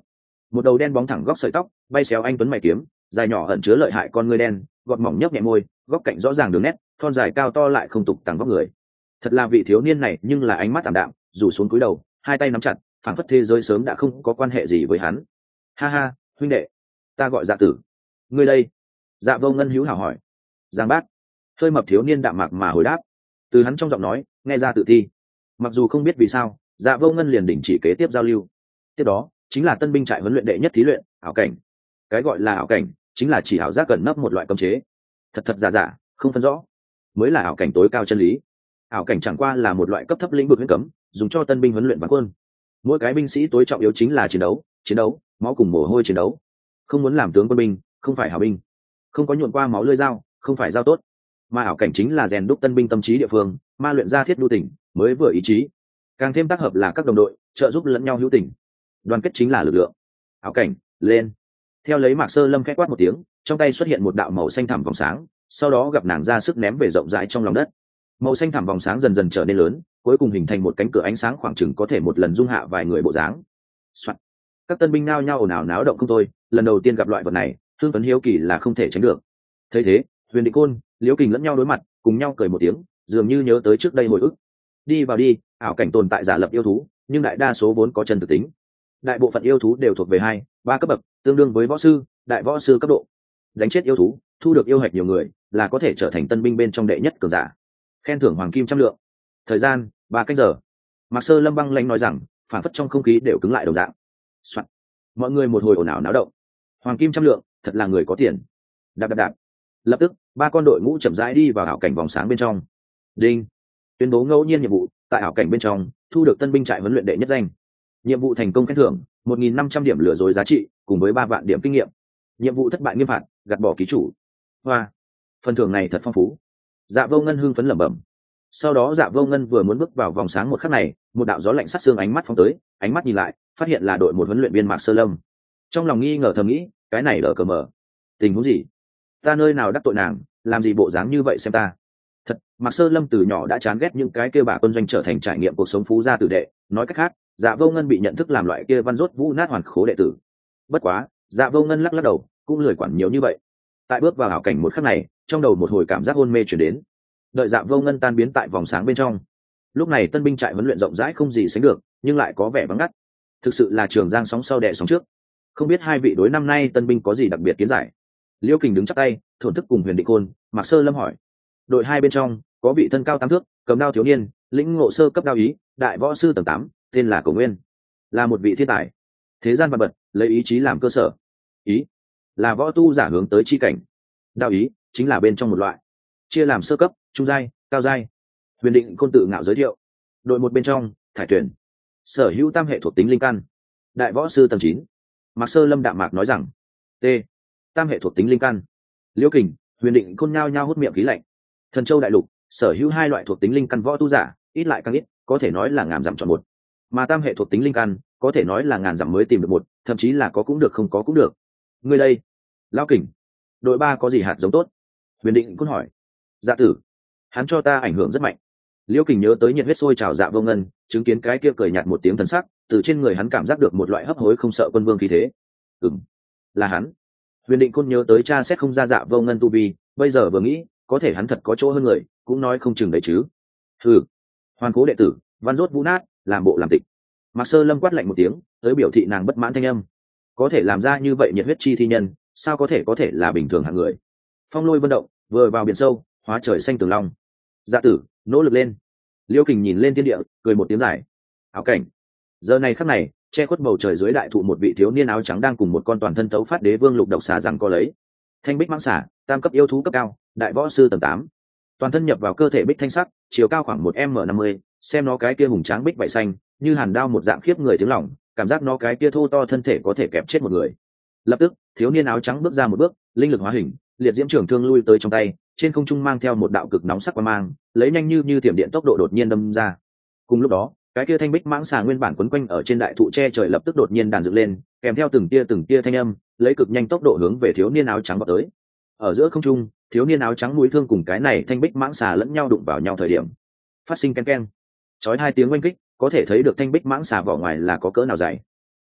Speaker 1: một đầu đen bóng thẳng góc sợi tóc bay xéo anh tuấn mày kiếm, dài nhỏ ẩn chứa lợi hại con ngươi đen, gọt mỏng nhấp nhẹ môi, góc cạnh rõ ràng đường nét, thon dài cao to lại không tục tàng vóc người. Thật là vị thiếu niên này, nhưng là ánh mắt ảm đạm, rủ xuống cúi đầu, hai tay nắm chặt, phảng phất thế giới sớm đã không có quan hệ gì với hắn. Ha ha, huynh đệ, ta gọi Dạ Tử. Ngươi đây? Dạ Vô Ngân hữu hảo hỏi. Giang Bác. Hơi mập thiếu niên đạm mạc mà hồi đáp. Từ hắn trong giọng nói nghe ra tự ti. Mặc dù không biết vì sao, Dạ Vô Ngân liền đình chỉ kế tiếp giao lưu. Tiếp đó chính là tân binh trại huấn luyện đệ nhất thí luyện, ảo cảnh. Cái gọi là ảo cảnh chính là chỉ ảo giác cẩn nấp một loại cấm chế, thật thật giả giả không phân rõ, mới là ảo cảnh tối cao chân lý. Ảo cảnh chẳng qua là một loại cấp thấp lĩnh vực huyễn cấm, dùng cho tân binh huấn luyện vạn quân. Mỗi cái binh sĩ tối trọng yếu chính là chiến đấu, chiến đấu, máu cùng mồ hôi chiến đấu. Không muốn làm tướng quân binh, không phải hảo binh. Không có nhuộn qua máu lưỡi dao, không phải dao tốt. Mà ảo cảnh chính là rèn đúc tân binh tâm trí địa phương, ma luyện ra thiết đu tỉnh, mới vừa ý chí. Càng thêm tác hợp là các đồng đội, trợ giúp lẫn nhau hữu tình. Đoàn kết chính là lực lượng. Ảo cảnh, lên. Theo lấy Mạc Sơ Lâm khẽ quát một tiếng, trong tay xuất hiện một đạo màu xanh thẳm vòng sáng, sau đó gặp nàng ra sức ném về rộng rãi trong lòng đất. Màu xanh thẳm vòng sáng dần dần trở nên lớn, cuối cùng hình thành một cánh cửa ánh sáng khoảng chừng có thể một lần dung hạ vài người bộ dáng. Soạn. Các tân binh nao nhao ồn ào náo động không thôi, lần đầu tiên gặp loại vật này, thương phấn hiếu kỳ là không thể tránh được. Thấy thế, Huyền Định Côn, Liễu Kình lẫn nhau đối mặt, cùng nhau cười một tiếng, dường như nhớ tới trước đây hồi ức. Đi vào đi, ảo cảnh tồn tại giả lập yêu thú, nhưng đại đa số vốn có chân thực tính. Đại bộ phận yêu thú đều thuộc về hai, ba cấp bậc, tương đương với võ sư, đại võ sư cấp độ. Đánh chết yêu thú, thu được yêu hạch nhiều người, là có thể trở thành tân binh bên trong đệ nhất cường giả. Khen thưởng hoàng kim trăm lượng. Thời gian ba cách giờ. Mạc Sơ Lâm băng lãnh nói rằng, phản phất trong không khí đều cứng lại đồng dạng. Soạn. Mọi người một hồi ồn ào náo động. Hoàng kim trăm lượng, thật là người có tiền. Đạp đạp đạp. Lập tức, ba con đội ngũ chậm rãi đi vào ảo cảnh vòng sáng bên trong. Đinh. Tuyên bố ngẫu nhiên nhiệm vụ, tại ảo cảnh bên trong, thu được tân binh trại huấn luyện đệ nhất danh. Nhiệm vụ thành công khen thưởng một nghìn năm trăm điểm lừa dối giá trị, cùng với ba vạn điểm kinh nghiệm. Nhiệm vụ thất bại nghiêm phạt, gạt bỏ ký chủ. Hoa, phần thưởng này thật phong phú. Dạ Vô Ngân hưng phấn lẩm bẩm. Sau đó Dạ Vô Ngân vừa muốn bước vào vòng sáng một khắc này, một đạo gió lạnh sát xương ánh mắt phóng tới, ánh mắt nhìn lại, phát hiện là đội một huấn luyện viên Mạc Sơ Lâm. Trong lòng nghi ngờ thầm nghĩ, cái này đỡ cờ mờ, tình huống gì? Ta nơi nào đắc tội nàng, làm gì bộ dáng như vậy xem ta? Thật, Mạc Sơ Lâm từ nhỏ đã chán ghét những cái kia bà quân doanh trở thành trải nghiệm cuộc sống phú gia tử đệ, nói cách khác, Dạ Vô Ngân bị nhận thức làm loại kia văn rốt vũ nát hoàn khố đệ tử. Bất quá, Dạ Vô Ngân lắc lắc đầu, cũng lười quản nhiều như vậy. Tại bước vào ảo cảnh một khắc này, trong đầu một hồi cảm giác hôn mê chuyển đến. Đợi Dạ Vô Ngân tan biến tại vòng sáng bên trong, lúc này tân binh trại huấn luyện rộng rãi không gì sánh được, nhưng lại có vẻ vắng ngắt. Thực sự là trường giang sóng sau đẻ sóng trước. Không biết hai vị đối năm nay tân binh có gì đặc biệt kiến giải? Liễu Kình đứng chắp tay, thổn thức cùng Huyền Định Côn, Mạc Sơ Lâm hỏi. Đội hai bên trong có vị thân cao tám thước, cầm đao thiếu niên, lĩnh ngộ sơ cấp đao ý, đại võ sư tầng tám, tên là Cổ Nguyên, là một vị thiên tài. Thế gian vật bật, lấy ý chí làm cơ sở. Ý là võ tu giả hướng tới chi cảnh. Đao ý chính là bên trong một loại, chia làm sơ cấp, trung giai, cao giai. Huyền Định Côn tự ngạo giới thiệu. Đội một bên trong, thải tuyển, sở hữu tam hệ thuộc tính linh căn, đại võ sư tầng chín. Mạc Sơ Lâm đạm mạc nói rằng, t tam hệ thuộc tính linh căn. Liễu Kình, Huyền Định Côn nhao nhao hút miệng khí lạnh. Thần Châu đại lục sở hữu hai loại thuộc tính linh căn võ tu giả, ít lại càng ít, có thể nói là ngàn dặm chọn một. Mà tam hệ thuộc tính linh căn, có thể nói là ngàn dặm mới tìm được một, thậm chí là có cũng được không có cũng được. Người đây, Lão Kình, đội ba có gì hạt giống tốt? Huyền Định Côn hỏi. Dạ Tử, hắn cho ta ảnh hưởng rất mạnh. Liễu Kình nhớ tới nhiệt huyết sôi trào Dạ Vô Ngân, chứng kiến cái kia cười nhạt một tiếng thần sắc, từ trên người hắn cảm giác được một loại hấp hối không sợ quân vương khí thế. Ừm, là hắn. Huyền Định Côn nhớ tới cha xét không ra Dạ Vô Ngân tu vi, bây giờ vừa nghĩ, có thể hắn thật có chỗ hơn người, cũng nói không chừng đấy chứ. Hừ, hoàn cố đệ tử, văn rốt vũ nát, làm bộ làm tịch. Mạc Sơ Lâm quát lạnh một tiếng, tới biểu thị nàng bất mãn thanh âm. Có thể làm ra như vậy nhiệt huyết chi thi nhân, sao có thể có thể là bình thường hạng người? Phong lôi vân động, vừa vào biển sâu, hóa trời xanh tường long. Dạ Tử, nỗ lực lên. Liễu Kình nhìn lên thiên địa, cười một tiếng dài. Ảo cảnh. Giờ này khắc này, che khuất bầu trời dưới đại thụ một vị thiếu niên áo trắng đang cùng một con toàn thân tấu phát đế vương lục độc xà rằng co lấy. Thanh bích mãng xà, tam cấp yêu thú cấp cao, đại võ sư tầng tám. Toàn thân nhập vào cơ thể bích thanh sắc, chiều cao khoảng một m năm mươi, xem nó cái kia hùng tráng bích vảy xanh, như hàn đao một dạng khiếp người tiếng lòng, cảm giác nó cái kia thô to thân thể có thể kẹp chết một người. Lập tức, thiếu niên áo trắng bước ra một bước, linh lực hóa hình, liệt diễm trường thương lui tới trong tay, trên không trung mang theo một đạo cực nóng sắc quang mang, lấy nhanh như như tiềm điện tốc độ đột nhiên đâm ra. Cùng lúc đó, cái kia thanh bích mãng xà nguyên bản quấn quanh ở trên đại thụ che trời lập tức đột nhiên đàn dựng lên, kèm theo từng tia từng tia thanh âm, lấy cực nhanh tốc độ hướng về thiếu niên áo trắng vọt tới. Ở giữa không trung, thiếu niên áo trắng mũi thương cùng cái này thanh bích mãng xà lẫn nhau đụng vào nhau thời điểm, phát sinh ken ken, chói hai tiếng oanh kích, có thể thấy được thanh bích mãng xà vỏ ngoài là có cỡ nào dày.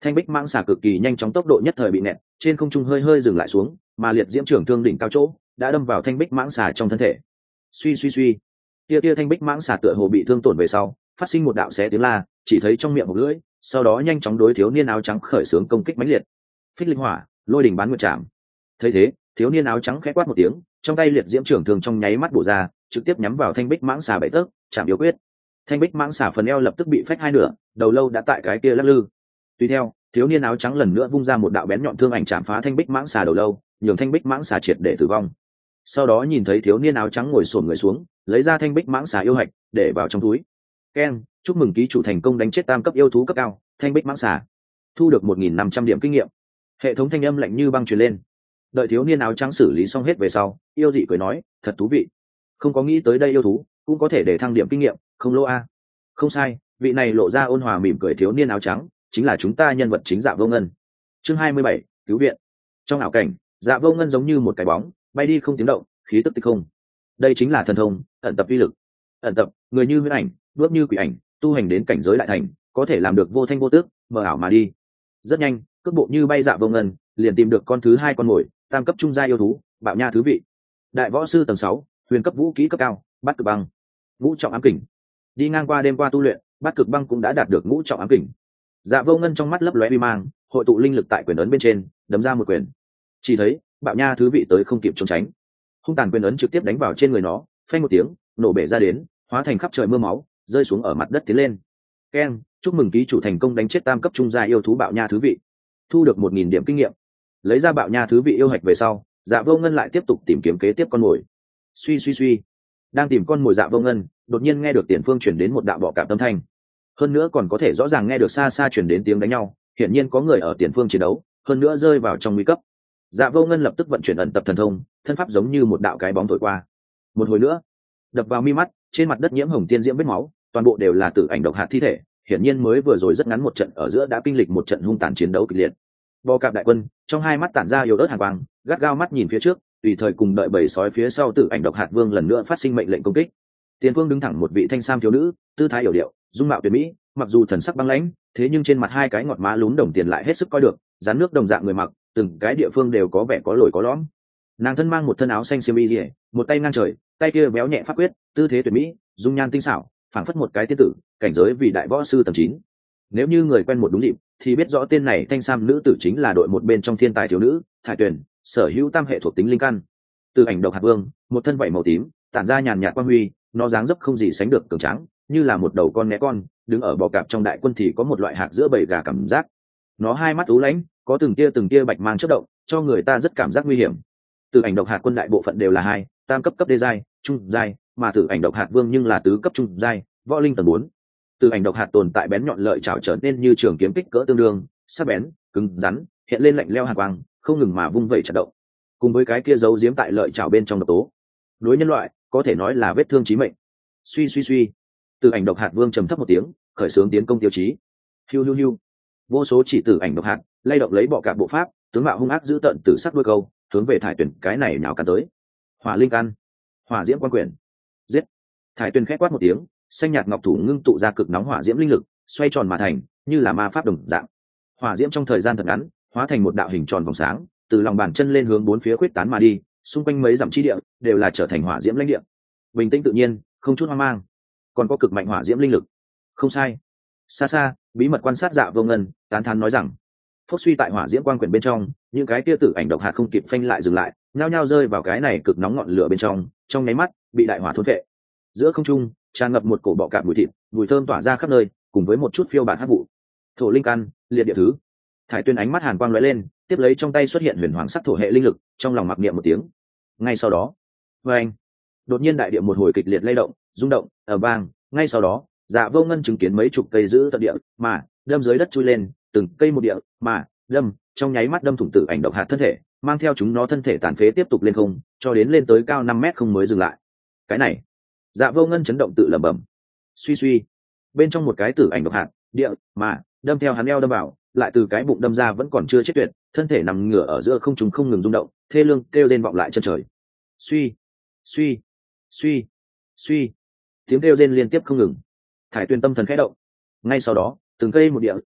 Speaker 1: Thanh bích mãng xà cực kỳ nhanh chóng, tốc độ nhất thời bị nẹt, trên không trung hơi hơi dừng lại xuống, mà liệt diễm trưởng thương đỉnh cao chỗ đã đâm vào thanh bích mãng xà trong thân thể. Suy suy suy, tia tia thanh bích mãng xà tựa hồ bị thương tổn về sau, phát sinh một đạo xé tiếng la, chỉ thấy trong miệng một lưỡi, sau đó nhanh chóng đối thiếu niên áo trắng khởi xướng công kích mãnh liệt. Phích linh hỏa, lôi đỉnh bán nguyệt chạm. Thấy thế, thiếu niên áo trắng khẽ quát một tiếng, trong tay liệt diễm trưởng thương trong nháy mắt bổ ra, trực tiếp nhắm vào thanh bích mãng xà bảy tấc, chạm yếu quyết. Thanh bích mãng xà phần eo lập tức bị phách hai nửa, đầu lâu đã tại cái kia lắc lư. Tùy theo, thiếu niên áo trắng lần nữa vung ra một đạo bén nhọn thương ảnh chạm phá thanh bích mãng xà đầu lâu, nhường thanh bích mãng xà triệt để tử vong. Sau đó nhìn thấy thiếu niên áo trắng ngồi xổm người xuống, lấy ra thanh bích mãng xà yêu hạch để vào trong túi. Keng, chúc mừng ký chủ thành công đánh chết tam cấp yêu thú cấp cao thanh bích mãng xà, thu được một nghìn năm trăm điểm kinh nghiệm. Hệ thống thanh âm lạnh như băng truyền lên. Đợi thiếu niên áo trắng xử lý xong hết về sau, yêu dị cười nói, thật thú vị, không có nghĩ tới đây yêu thú cũng có thể để thăng điểm kinh nghiệm, không lỗ a. Không sai, vị này lộ ra ôn hòa mỉm cười thiếu niên áo trắng chính là chúng ta nhân vật chính Dạ Vô Ngân. Chương hai mươi bảy, cứu viện. Trong ảo cảnh, Dạ Vô Ngân giống như một cái bóng bay đi không tiếng động, khí tức tịch không. Đây chính là thần thông ẩn tập uy lực. Ẩn tập, người như huyễn ảnh, bước như quỷ ảnh, tu hành đến cảnh giới đại thành, có thể làm được vô thanh vô tước, mờ ảo mà đi. Rất nhanh, cước bộ như bay Dạ Vô Ngân liền tìm được con thứ hai con mồi, tam cấp trung gia yêu thú bạo nha thứ vị. Đại võ sư tầng sáu, huyền cấp vũ kỹ cấp cao, bát cực băng, ngũ trọng ám kình. Đi ngang qua đêm qua tu luyện, bát cực băng cũng đã đạt được ngũ trọng ám kình. Dạ Vô Ngân trong mắt lấp lóe uy mang, hội tụ linh lực tại quyền ấn bên trên, đấm ra một quyền. Chỉ thấy bạo nha thứ vị tới không kịp trốn tránh, hung tàn quyền ấn trực tiếp đánh vào trên người nó, phanh một tiếng, nổ bể ra đến, hóa thành khắp trời mưa máu, rơi xuống ở mặt đất tiến lên. Keng, chúc mừng ký chủ thành công đánh chết tam cấp trung gia yêu thú bạo nha thứ vị, thu được một nghìn điểm kinh nghiệm. Lấy ra bạo nha thứ vị yêu hạch về sau, Dạ Vô Ngân lại tiếp tục tìm kiếm kế tiếp con mồi. Suy suy suy, đang tìm con mồi Dạ Vô Ngân đột nhiên nghe được tiền phương chuyển đến một đạo bọ cạp tâm thanh, hơn nữa còn có thể rõ ràng nghe được xa xa chuyển đến tiếng đánh nhau, hiển nhiên có người ở tiền phương chiến đấu, hơn nữa rơi vào trong nguy cấp. Dạ Vô Ngân lập tức vận chuyển ẩn tập thần thông, thân pháp giống như một đạo cái bóng thổi qua. Một hồi nữa, đập vào mi mắt, trên mặt đất nhiễm hồng tiên diễm vết máu, toàn bộ đều là tử ảnh độc hạt thi thể, hiển nhiên mới vừa rồi rất ngắn một trận ở giữa đã kinh lịch một trận hung tàn chiến đấu kịch liệt. Bò cạp đại quân trong hai mắt tản ra yếu ớt hàn quang, gắt gao mắt nhìn phía trước, tùy thời cùng đợi bầy sói phía sau tử ảnh độc hạt vương lần nữa phát sinh mệnh lệnh công kích. Tiền phương đứng thẳng một vị thanh sam thiếu nữ, tư thái yểu điệu, dung mạo tuyệt mỹ, mặc dù thần sắc băng lãnh, thế nhưng trên mặt hai cái ngọt má lún đồng tiền lại hết sức coi được, dán nước đồng dạng người mặc, từng cái địa phương đều có vẻ có lồi có lõm. Nàng thân mang một thân áo xanh xiêm y liễu, một tay ngang trời, tay kia béo nhẹ pháp quyết, tư thế tuyệt mỹ, dung nhan tinh xảo, phảng phất một cái tiên tử, cảnh giới vì đại võ sư tầng chín. Nếu như người quen một đúng dịp, thì biết rõ tên này thanh sam nữ tử chính là đội một bên trong thiên tài thiếu nữ, Thải Tuyền, sở hữu tam hệ thuộc tính linh căn. Từ ảnh độc hạt vương, một thân vảy màu tím, tản ra nhàn nhạt quang huy, nó dáng dấp không gì sánh được cường tráng, như là một đầu con né con, đứng ở bò cạp trong đại quân thì có một loại hạc giữa bầy gà cảm giác. Nó hai mắt u lãnh, có từng tia từng tia bạch mang chớp động, cho người ta rất cảm giác nguy hiểm. Từ ảnh độc hạt quân đại bộ phận đều là hai, tam cấp cấp đê giai, trung giai, mà tử ảnh độc hạt vương nhưng là tứ cấp trung giai, võ linh tầng bốn. Từ ảnh độc hạt tồn tại bén nhọn lợi chảo trở nên như trường kiếm kích cỡ tương đương, sắc bén, cứng rắn, hiện lên lạnh leo hàn quang, không ngừng mà vung vẩy chặt động. Cùng với cái kia giấu giếm tại lợi chảo bên trong độc tố, đối nhân loại có thể nói là vết thương chí mệnh. Suy suy suy, từ ảnh độc hạt vương trầm thấp một tiếng, khởi xướng tiến công tiêu chí. Hiu hiu hiu, vô số chỉ tử ảnh độc hạt lay động lấy bọ cạp bộ pháp, tướng mạo hung ác dữ tợn tử sắc đuôi câu, hướng về Thải Tuyền cái này nhào cắn tới. Hỏa linh căn, hỏa diễm quan quyền, giết. Thải Tuyền khẽ quát một tiếng, xanh nhạt ngọc thủ ngưng tụ ra cực nóng hỏa diễm linh lực, xoay tròn mà thành, như là ma pháp đồng dạng. Hỏa diễm trong thời gian thật ngắn, hóa thành một đạo hình tròn vòng sáng, từ lòng bàn chân lên hướng bốn phía khuếch tán mà đi, xung quanh mấy dặm chi địa đều là trở thành hỏa diễm lãnh địa. Bình tĩnh tự nhiên, không chút hoang mang, còn có cực mạnh hỏa diễm linh lực. Không sai. Xa xa, bí mật quan sát Dạ Vô Ngân, tán thán nói rằng, phốc suy tại hỏa diễm quang quyển bên trong, những cái tia tử ảnh độc hạt không kịp phanh lại dừng lại, nhao nhao rơi vào cái này cực nóng ngọn lửa bên trong, trong nháy mắt bị đại hỏa thôn phệ. Giữa không trung tràn ngập một cổ bọ cạp mùi thịt, mùi thơm tỏa ra khắp nơi, cùng với một chút phiêu bạt hắc vụ. Thổ linh căn, liệt địa thứ. Thải Tuyên ánh mắt hàn quang lóe lên, tiếp lấy trong tay xuất hiện huyền hoàng sắc thổ hệ linh lực, trong lòng mặc niệm một tiếng. Ngay sau đó, vê anh, đột nhiên đại địa một hồi kịch liệt lay động, rung động, ở bang. Ngay sau đó, Dạ Vô Ngân chứng kiến mấy chục cây giữ tận địa mà đâm dưới đất chui lên, từng cây một địa mà đâm, trong nháy mắt đâm thủng tử ảnh độc hạt thân thể, mang theo chúng nó thân thể tàn phế tiếp tục lên không, cho đến lên tới cao năm mét không mới dừng lại. Cái này, Dạ Vô Ngân chấn động tự lẩm bẩm. Suy suy, bên trong một cái tử ảnh độc hạt địa mà đâm theo hắn eo đâm vào, lại từ cái bụng đâm ra vẫn còn chưa chết tuyệt, thân thể nằm ngửa ở giữa không trung không ngừng rung động, thê lương kêu rên vọng lại chân trời. Suy, suy, suy, suy, tiếng kêu rên liên tiếp không ngừng. Thải Tuyên tâm thần khẽ động. Ngay sau đó, từng cây một địa mà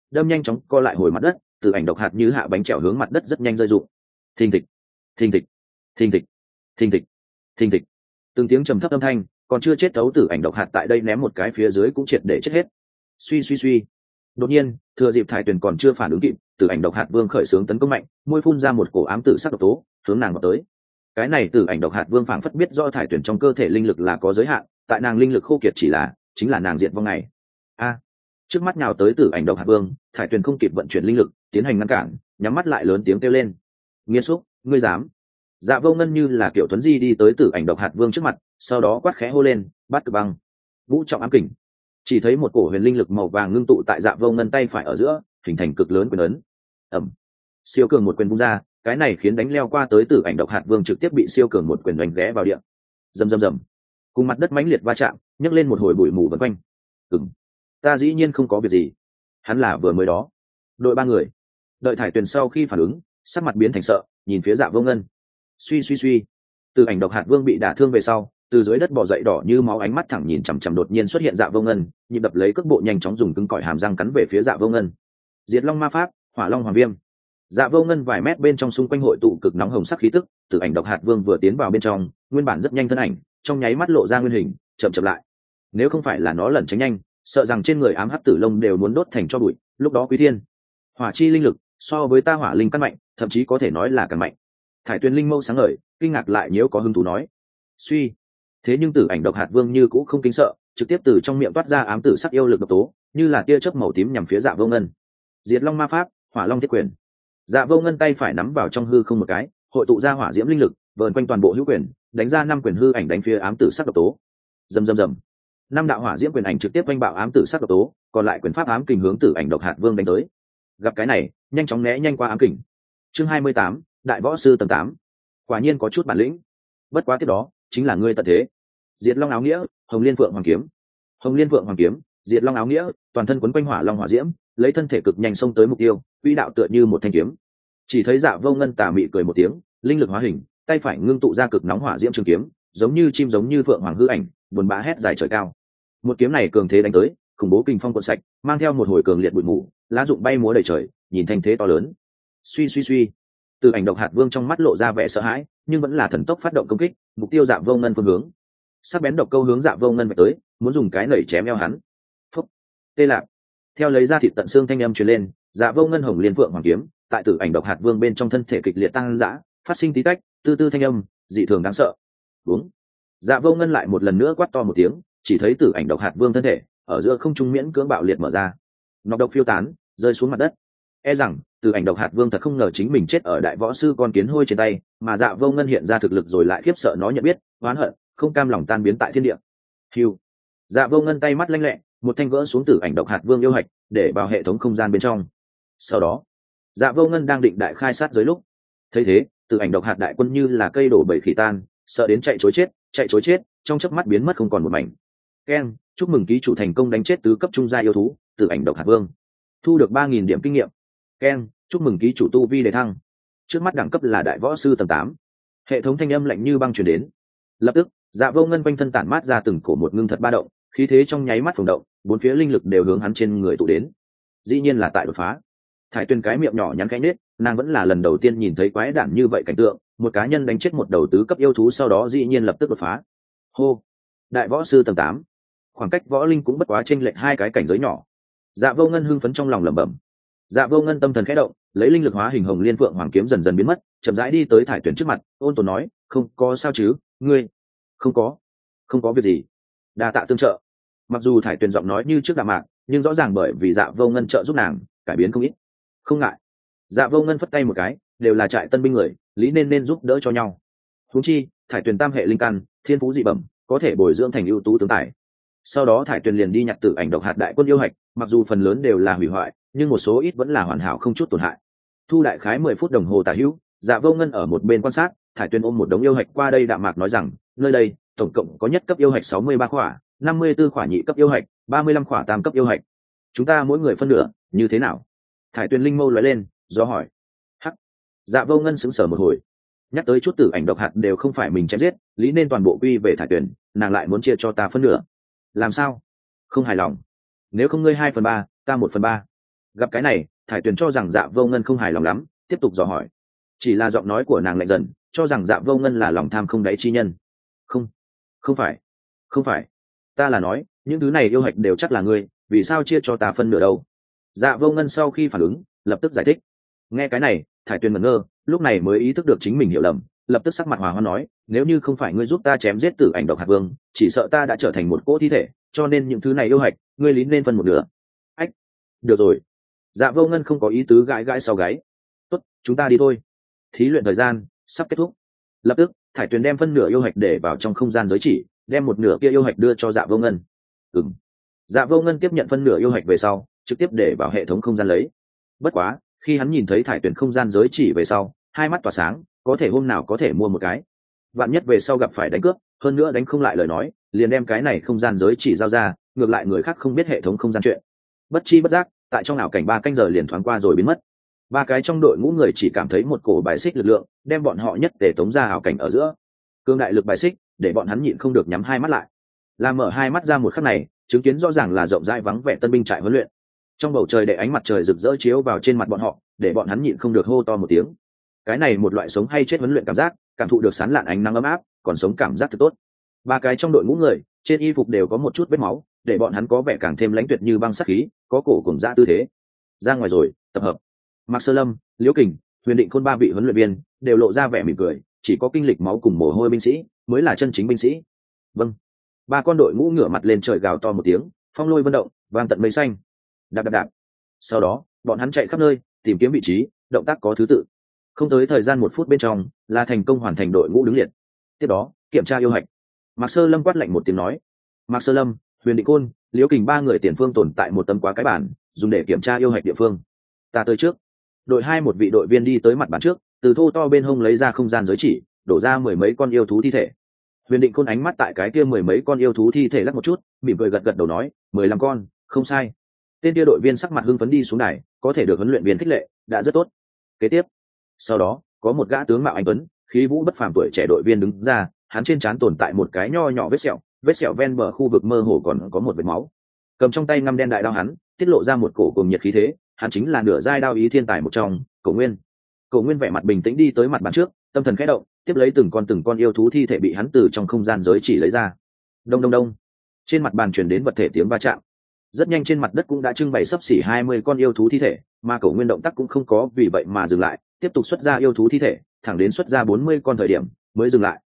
Speaker 1: đâm nhanh chóng co lại hồi mặt đất, từ ảnh độc hạt như hạ bánh trèo hướng mặt đất rất nhanh rơi rụng. Thình thịch, thình thịch, thình thịch, thình thịch, thình thịch. Từng tiếng trầm thấp âm thanh, còn chưa chết thấu tử ảnh độc hạt tại đây ném một cái phía dưới cũng triệt để chết hết. Suy suy suy. Đột nhiên, thừa dịp Thải Tuyền còn chưa phản ứng kịp, tử ảnh độc hạt vương khởi xướng tấn công mạnh, môi phun ra một cổ ám tử sắc độc tố, hướng nàng vào tới. Cái này tử ảnh độc hạt vương phảng phất biết do Thải Tuyền trong cơ thể linh lực là có giới hạn, tại nàng linh lực khô kiệt chỉ là chính là nàng diệt vong này. A! Trước mắt nhào tới tử ảnh độc hạt vương, Thải Tuyền không kịp vận chuyển linh lực, tiến hành ngăn cản, nhắm mắt lại lớn tiếng kêu lên: "Nghiệt xúc, ngươi dám!" Dạ Vô Ngân như là kiểu Tuấn Di đi tới tử ảnh độc hạt vương trước mặt, sau đó quát khẽ hô lên: "Bắt Cực Băng, Vũ Trọng Ám Kình!" Chỉ thấy một cổ huyền linh lực màu vàng ngưng tụ tại Dạ Vô Ngân tay phải ở giữa, hình thành cực lớn quyền ấn. Ầm! Siêu cường một quyền vung ra, cái này khiến đánh leo qua tới tử ảnh độc hạt vương trực tiếp bị siêu cường một quyền đánh ghé vào địa. Rầm rầm rầm. Cùng mặt đất mãnh liệt va chạm, nhấc lên một hồi bụi mù vần quanh. Ừm, ta dĩ nhiên không có việc gì. Hắn là vừa mới đó. Đội ba người. Đợi Thải Tuyền sau khi phản ứng, sắc mặt biến thành sợ, nhìn phía Dạ Vô Ngân. Suy suy suy. Tử ảnh độc hạt vương bị đả thương về sau, từ dưới đất bò dậy đỏ như máu, ánh mắt thẳng nhìn chằm chằm đột nhiên xuất hiện Dạ Vô Ngân, nhịp đập lấy cước bộ nhanh chóng dùng cứng cỏi hàm răng cắn về phía Dạ Vô Ngân. Diệt Long Ma Pháp, Hỏa Long Hoàng Viêm. Dạ Vô Ngân vài mét bên trong xung quanh hội tụ cực nóng hồng sắc khí tức, Tử ảnh độc hạt vương vừa tiến vào bên trong, nguyên bản rất nhanh thân ảnh, trong nháy mắt lộ ra nguyên hình, chậm chậm lại. Nếu không phải là nó lẩn tránh nhanh, sợ rằng trên người ám hắc tử lông đều muốn đốt thành tro bụi. Lúc đó Quý Thiên, hỏa chi linh lực so với ta hỏa linh căn mạnh, thậm chí có thể nói là càng mạnh. Thải Tuyền linh mâu sáng ngời, kinh ngạc lại nhiễu có hứng thú nói: "Suy." Thế nhưng tử ảnh độc hạt vương như cũng không kính sợ, trực tiếp từ trong miệng toát ra ám tử sắc yêu lực độc tố, như là tia chớp màu tím nhằm phía Dạ Vô Ngân. Diệt Long Ma Pháp, Hỏa Long Thiết Quyền. Dạ Vô Ngân tay phải nắm vào trong hư không một cái, hội tụ ra hỏa diễm linh lực, vờn quanh toàn bộ hữu quyền, đánh ra năm quyền hư ảnh đánh phía ám tử sắc độc tố. Rầm rầm rầm. Năm đạo hỏa diễm quyền ảnh trực tiếp quanh bạo ám tử sắc độc tố, còn lại quyền pháp ám kình hướng tử ảnh độc hạt vương đánh tới. Gặp cái này, nhanh chóng né nhanh qua ám kình. Chương hai mươi tám, Đại võ sư tầng tám. Quả nhiên có chút bản lĩnh. Bất quá tiếp đó, chính là ngươi tận thế. Diệt Long áo nghĩa, Hồng Liên Phượng Hoàng kiếm. Hồng Liên Phượng Hoàng kiếm, Diệt Long áo nghĩa, toàn thân quấn quanh hỏa long hỏa diễm, lấy thân thể cực nhanh xông tới mục tiêu, quỹ đạo tựa như một thanh kiếm. Chỉ thấy Dạ Vô Ngân tà mị cười một tiếng, linh lực hóa hình, tay phải ngưng tụ ra cực nóng hỏa diễm trường kiếm, giống như chim giống như phượng hoàng hư ảnh, buồn bã hét dài trời cao. Một kiếm này cường thế đánh tới, khủng bố kinh phong cuộn sạch, mang theo một hồi cường liệt bụi mù, lá rụng bay múa đầy trời, nhìn thanh thế to lớn. Suy suy suy. Từ ảnh độc hạt vương trong mắt lộ ra vẻ sợ hãi, nhưng vẫn là thần tốc phát động công kích, mục tiêu Dạ Vô Ngân phương hướng. Sắc bén độc câu hướng Dạ Vô Ngân vạch tới, muốn dùng cái nẩy chém eo hắn. Phúc. Tê lạc. Theo lấy ra thịt tận xương thanh âm truyền lên, Dạ Vô Ngân Hồng Liên Phượng Hoàng kiếm, tại tử ảnh độc hạt vương bên trong thân thể kịch liệt tăng dã, phát sinh tí tách, tư tư thanh âm, dị thường đáng sợ. Đúng. Dạ Vô Ngân lại một lần nữa quát to một tiếng, chỉ thấy tử ảnh độc hạt vương thân thể ở giữa không trung miễn cưỡng bạo liệt mở ra, nọc độc phiêu tán, rơi xuống mặt đất. E rằng tử ảnh độc hạt vương thật không ngờ chính mình chết ở đại võ sư con kiến hôi trên tay, mà Dạ Vô Ngân hiện ra thực lực rồi lại khiếp sợ nó nhận biết, oán hận, không cam lòng tan biến tại thiên địa. Hưu. Dạ Vô Ngân tay mắt lanh lẹ, một thanh gỡ xuống tử ảnh độc hạt vương yêu hạch, để vào hệ thống không gian bên trong. Sau đó, Dạ Vô Ngân đang định đại khai sát giới lúc, thấy thế, tử ảnh độc hạt đại quân như là cây đổ bầy khỉ tan, sợ đến chạy trối chết, chạy trối chết, trong chớp mắt biến mất không còn một mảnh. Keng, chúc mừng ký chủ thành công đánh chết tứ cấp trung gia yêu thú, tử ảnh độc hạt vương. Thu được ba nghìn điểm kinh nghiệm. Keng, chúc mừng ký chủ tu vi đề thăng. Trước mắt đẳng cấp là đại võ sư tầng tám. Hệ thống thanh âm lạnh như băng truyền đến. Lập tức, Dạ Vô Ngân quanh thân tản mát ra từng cổ một ngưng thật ba động, khí thế trong nháy mắt phồng động, bốn phía linh lực đều hướng hắn trên người tụ đến. Dĩ nhiên là tại đột phá. Thải Tuyền cái miệng nhỏ nhắn khẽ nết, nàng vẫn là lần đầu tiên nhìn thấy quái đản như vậy cảnh tượng, một cá nhân đánh chết một đầu tứ cấp yêu thú sau đó dĩ nhiên lập tức đột phá. Hô, đại võ sư tầng tám. Khoảng cách võ linh cũng bất quá chênh lệch hai cái cảnh giới nhỏ. Dạ Vô Ngân hưng phấn trong lòng lẩm bẩm. Dạ Vô Ngân tâm thần khẽ động, lấy linh lực hóa hình Hồng Liên Phượng Hoàng kiếm dần dần biến mất, chậm rãi đi tới Thải Tuyền trước mặt, ôn tồn nói, "Không có sao chứ, ngươi?" "Không có, không có việc gì." Đa tạ tương trợ. Mặc dù Thải Tuyền giọng nói như trước đạm mạc, nhưng rõ ràng bởi vì Dạ Vô Ngân trợ giúp nàng, cải biến không ít. "Không ngại." Dạ Vô Ngân phất tay một cái, đều là trại tân binh người, lý nên nên giúp đỡ cho nhau. Huống chi, Thải Tuyền tam hệ linh căn, thiên phú dị bẩm, có thể bồi dưỡng thành ưu tú tướng tài. Sau đó Thải Tuyền liền đi nhặt tử ảnh độc hạt đại quân yêu hạch, mặc dù phần lớn đều là hủy hoại, nhưng một số ít vẫn là hoàn hảo không chút tổn hại. Thu đại khái mười phút đồng hồ tả hữu, Dạ Vô Ngân ở một bên quan sát, Thải Tuyền ôm một đống yêu hạch qua đây đạm mạc nói rằng, nơi đây tổng cộng có nhất cấp yêu hạch sáu mươi ba khỏa, năm mươi tư khỏa nhị cấp yêu hạch, ba mươi lăm khỏa tam cấp yêu hạch. Chúng ta mỗi người phân nửa, như thế nào? Thải Tuyền linh mâu lóe lên, do hỏi. Hắc. Dạ Vô Ngân sững sờ một hồi. Nhắc tới chút tử ảnh độc hạt đều không phải mình chém giết, lý nên toàn bộ quy về Thải Tuyền, nàng lại muốn chia cho ta phân nửa. Làm sao? Không hài lòng. Nếu không ngươi hai phần ba, ta một phần ba. Gặp cái này, Thải Tuyền cho rằng Dạ Vô Ngân không hài lòng lắm, tiếp tục dò hỏi. Chỉ là giọng nói của nàng lạnh dần, cho rằng Dạ Vô Ngân là lòng tham không đáy chi nhân. Không, không phải, không phải, ta là nói, những thứ này yêu hạch đều chắc là ngươi, vì sao chia cho ta phân nửa đâu? Dạ Vô Ngân sau khi phản ứng, lập tức giải thích. Nghe cái này, Thải Tuyền ngẩn ngơ, lúc này mới ý thức được chính mình hiểu lầm, lập tức sắc mặt hòa hoãn nói, nếu như không phải ngươi giúp ta chém giết Tử Ảnh Độc Hạt Vương, chỉ sợ ta đã trở thành một cỗ thi thể, cho nên những thứ này yêu hạch, ngươi lín nên phân một nửa. Ách, được rồi. Dạ Vô Ngân không có ý tứ gãi gãi sau gáy. Tốt, chúng ta đi thôi. Thí luyện thời gian sắp kết thúc. Lập tức, Thải Tuyền đem phân nửa yêu hạch để vào trong không gian giới chỉ, đem một nửa kia yêu hạch đưa cho Dạ Vô Ngân. Ừm. Dạ Vô Ngân tiếp nhận phân nửa yêu hạch về sau, trực tiếp để vào hệ thống không gian lấy. Bất quá, khi hắn nhìn thấy Thải Tuyền không gian giới chỉ về sau, hai mắt tỏa sáng, có thể hôm nào có thể mua một cái. Vạn nhất về sau gặp phải đánh cướp, hơn nữa đánh không lại lời nói, liền đem cái này không gian giới chỉ giao ra, ngược lại người khác không biết hệ thống không gian chuyện. Bất chi bất giác, tại trong ảo cảnh ba canh giờ liền thoáng qua rồi biến mất. Ba cái trong đội ngũ người chỉ cảm thấy một cổ bài xích lực lượng, đem bọn họ nhất để tống ra ảo cảnh ở giữa. Cương đại lực bài xích, để bọn hắn nhịn không được nhắm hai mắt lại. Làm mở hai mắt ra một khắc này, chứng kiến rõ ràng là rộng rãi vắng vẻ tân binh trại huấn luyện. Trong bầu trời để ánh mặt trời rực rỡ chiếu vào trên mặt bọn họ, để bọn hắn nhịn không được hô to một tiếng. Cái này một loại sống hay chết huấn luyện cảm giác, cảm thụ được sán lạn ánh nắng ấm áp, còn sống cảm giác thật tốt. Ba cái trong đội ngũ người, trên y phục đều có một chút vết máu, để bọn hắn có vẻ càng thêm lãnh tuyệt như băng sắc khí, có cổ cùng dã tư thế. Ra ngoài rồi, tập hợp. Mạc Sơ Lâm, Liễu Kình, Huyền Định Khôn ba vị huấn luyện viên đều lộ ra vẻ mỉm cười, chỉ có kinh lịch máu cùng mồ hôi binh sĩ mới là chân chính binh sĩ. Vâng. Ba con đội ngũ ngửa mặt lên trời gào to một tiếng, phong lôi vân động, vang tận mây xanh. Đạp đạp đạp. Sau đó, bọn hắn chạy khắp nơi, tìm kiếm vị trí, động tác có thứ tự. Không tới thời gian một phút bên trong, là thành công hoàn thành đội ngũ đứng liệt. Tiếp đó, kiểm tra yêu hạch. Mạc Sơ Lâm quát lạnh một tiếng nói. Mạc Sơ Lâm, Huyền Định Khôn, Liễu Kình ba người tiền phương tồn tại một tấm quá cái bản, dùng để kiểm tra yêu hạch địa phương. Ta tới trước. Đội hai một vị đội viên đi tới mặt bàn trước, từ thô to bên hông lấy ra không gian giới chỉ, đổ ra mười mấy con yêu thú thi thể. Huyền Định Khôn ánh mắt tại cái kia mười mấy con yêu thú thi thể lắc một chút, mỉm cười gật gật đầu nói, mười lăm con, không sai. Tên kia đội viên sắc mặt hưng phấn đi xuống đài, có thể được huấn luyện viên khích lệ, đã rất tốt. Kế tiếp, sau đó, có một gã tướng mạo anh tuấn, khí vũ bất phàm tuổi trẻ đội viên đứng ra, hắn trên trán tồn tại một cái nho nhỏ vết sẹo, vết sẹo ven bờ khu vực mơ hồ còn có một vệt máu. Cầm trong tay ngăm đen đại đao hắn, tiết lộ ra một cổ cùng nhiệt khí thế, hắn chính là nửa giai đao ý thiên tài một trong, Cổ Nguyên. Cổ Nguyên vẻ mặt bình tĩnh đi tới mặt bàn trước, tâm thần khẽ động, tiếp lấy từng con từng con yêu thú thi thể bị hắn từ trong không gian giới chỉ lấy ra. Đông đông đông. Trên mặt bàn truyền đến vật thể tiếng va chạm. Rất nhanh trên mặt đất cũng đã trưng bày sấp xỉ hai mươi con yêu thú thi thể, mà Cổ Nguyên động tác cũng không có vì vậy mà dừng lại, tiếp tục xuất ra yêu thú thi thể, thẳng đến xuất ra bốn mươi con thời điểm mới dừng lại.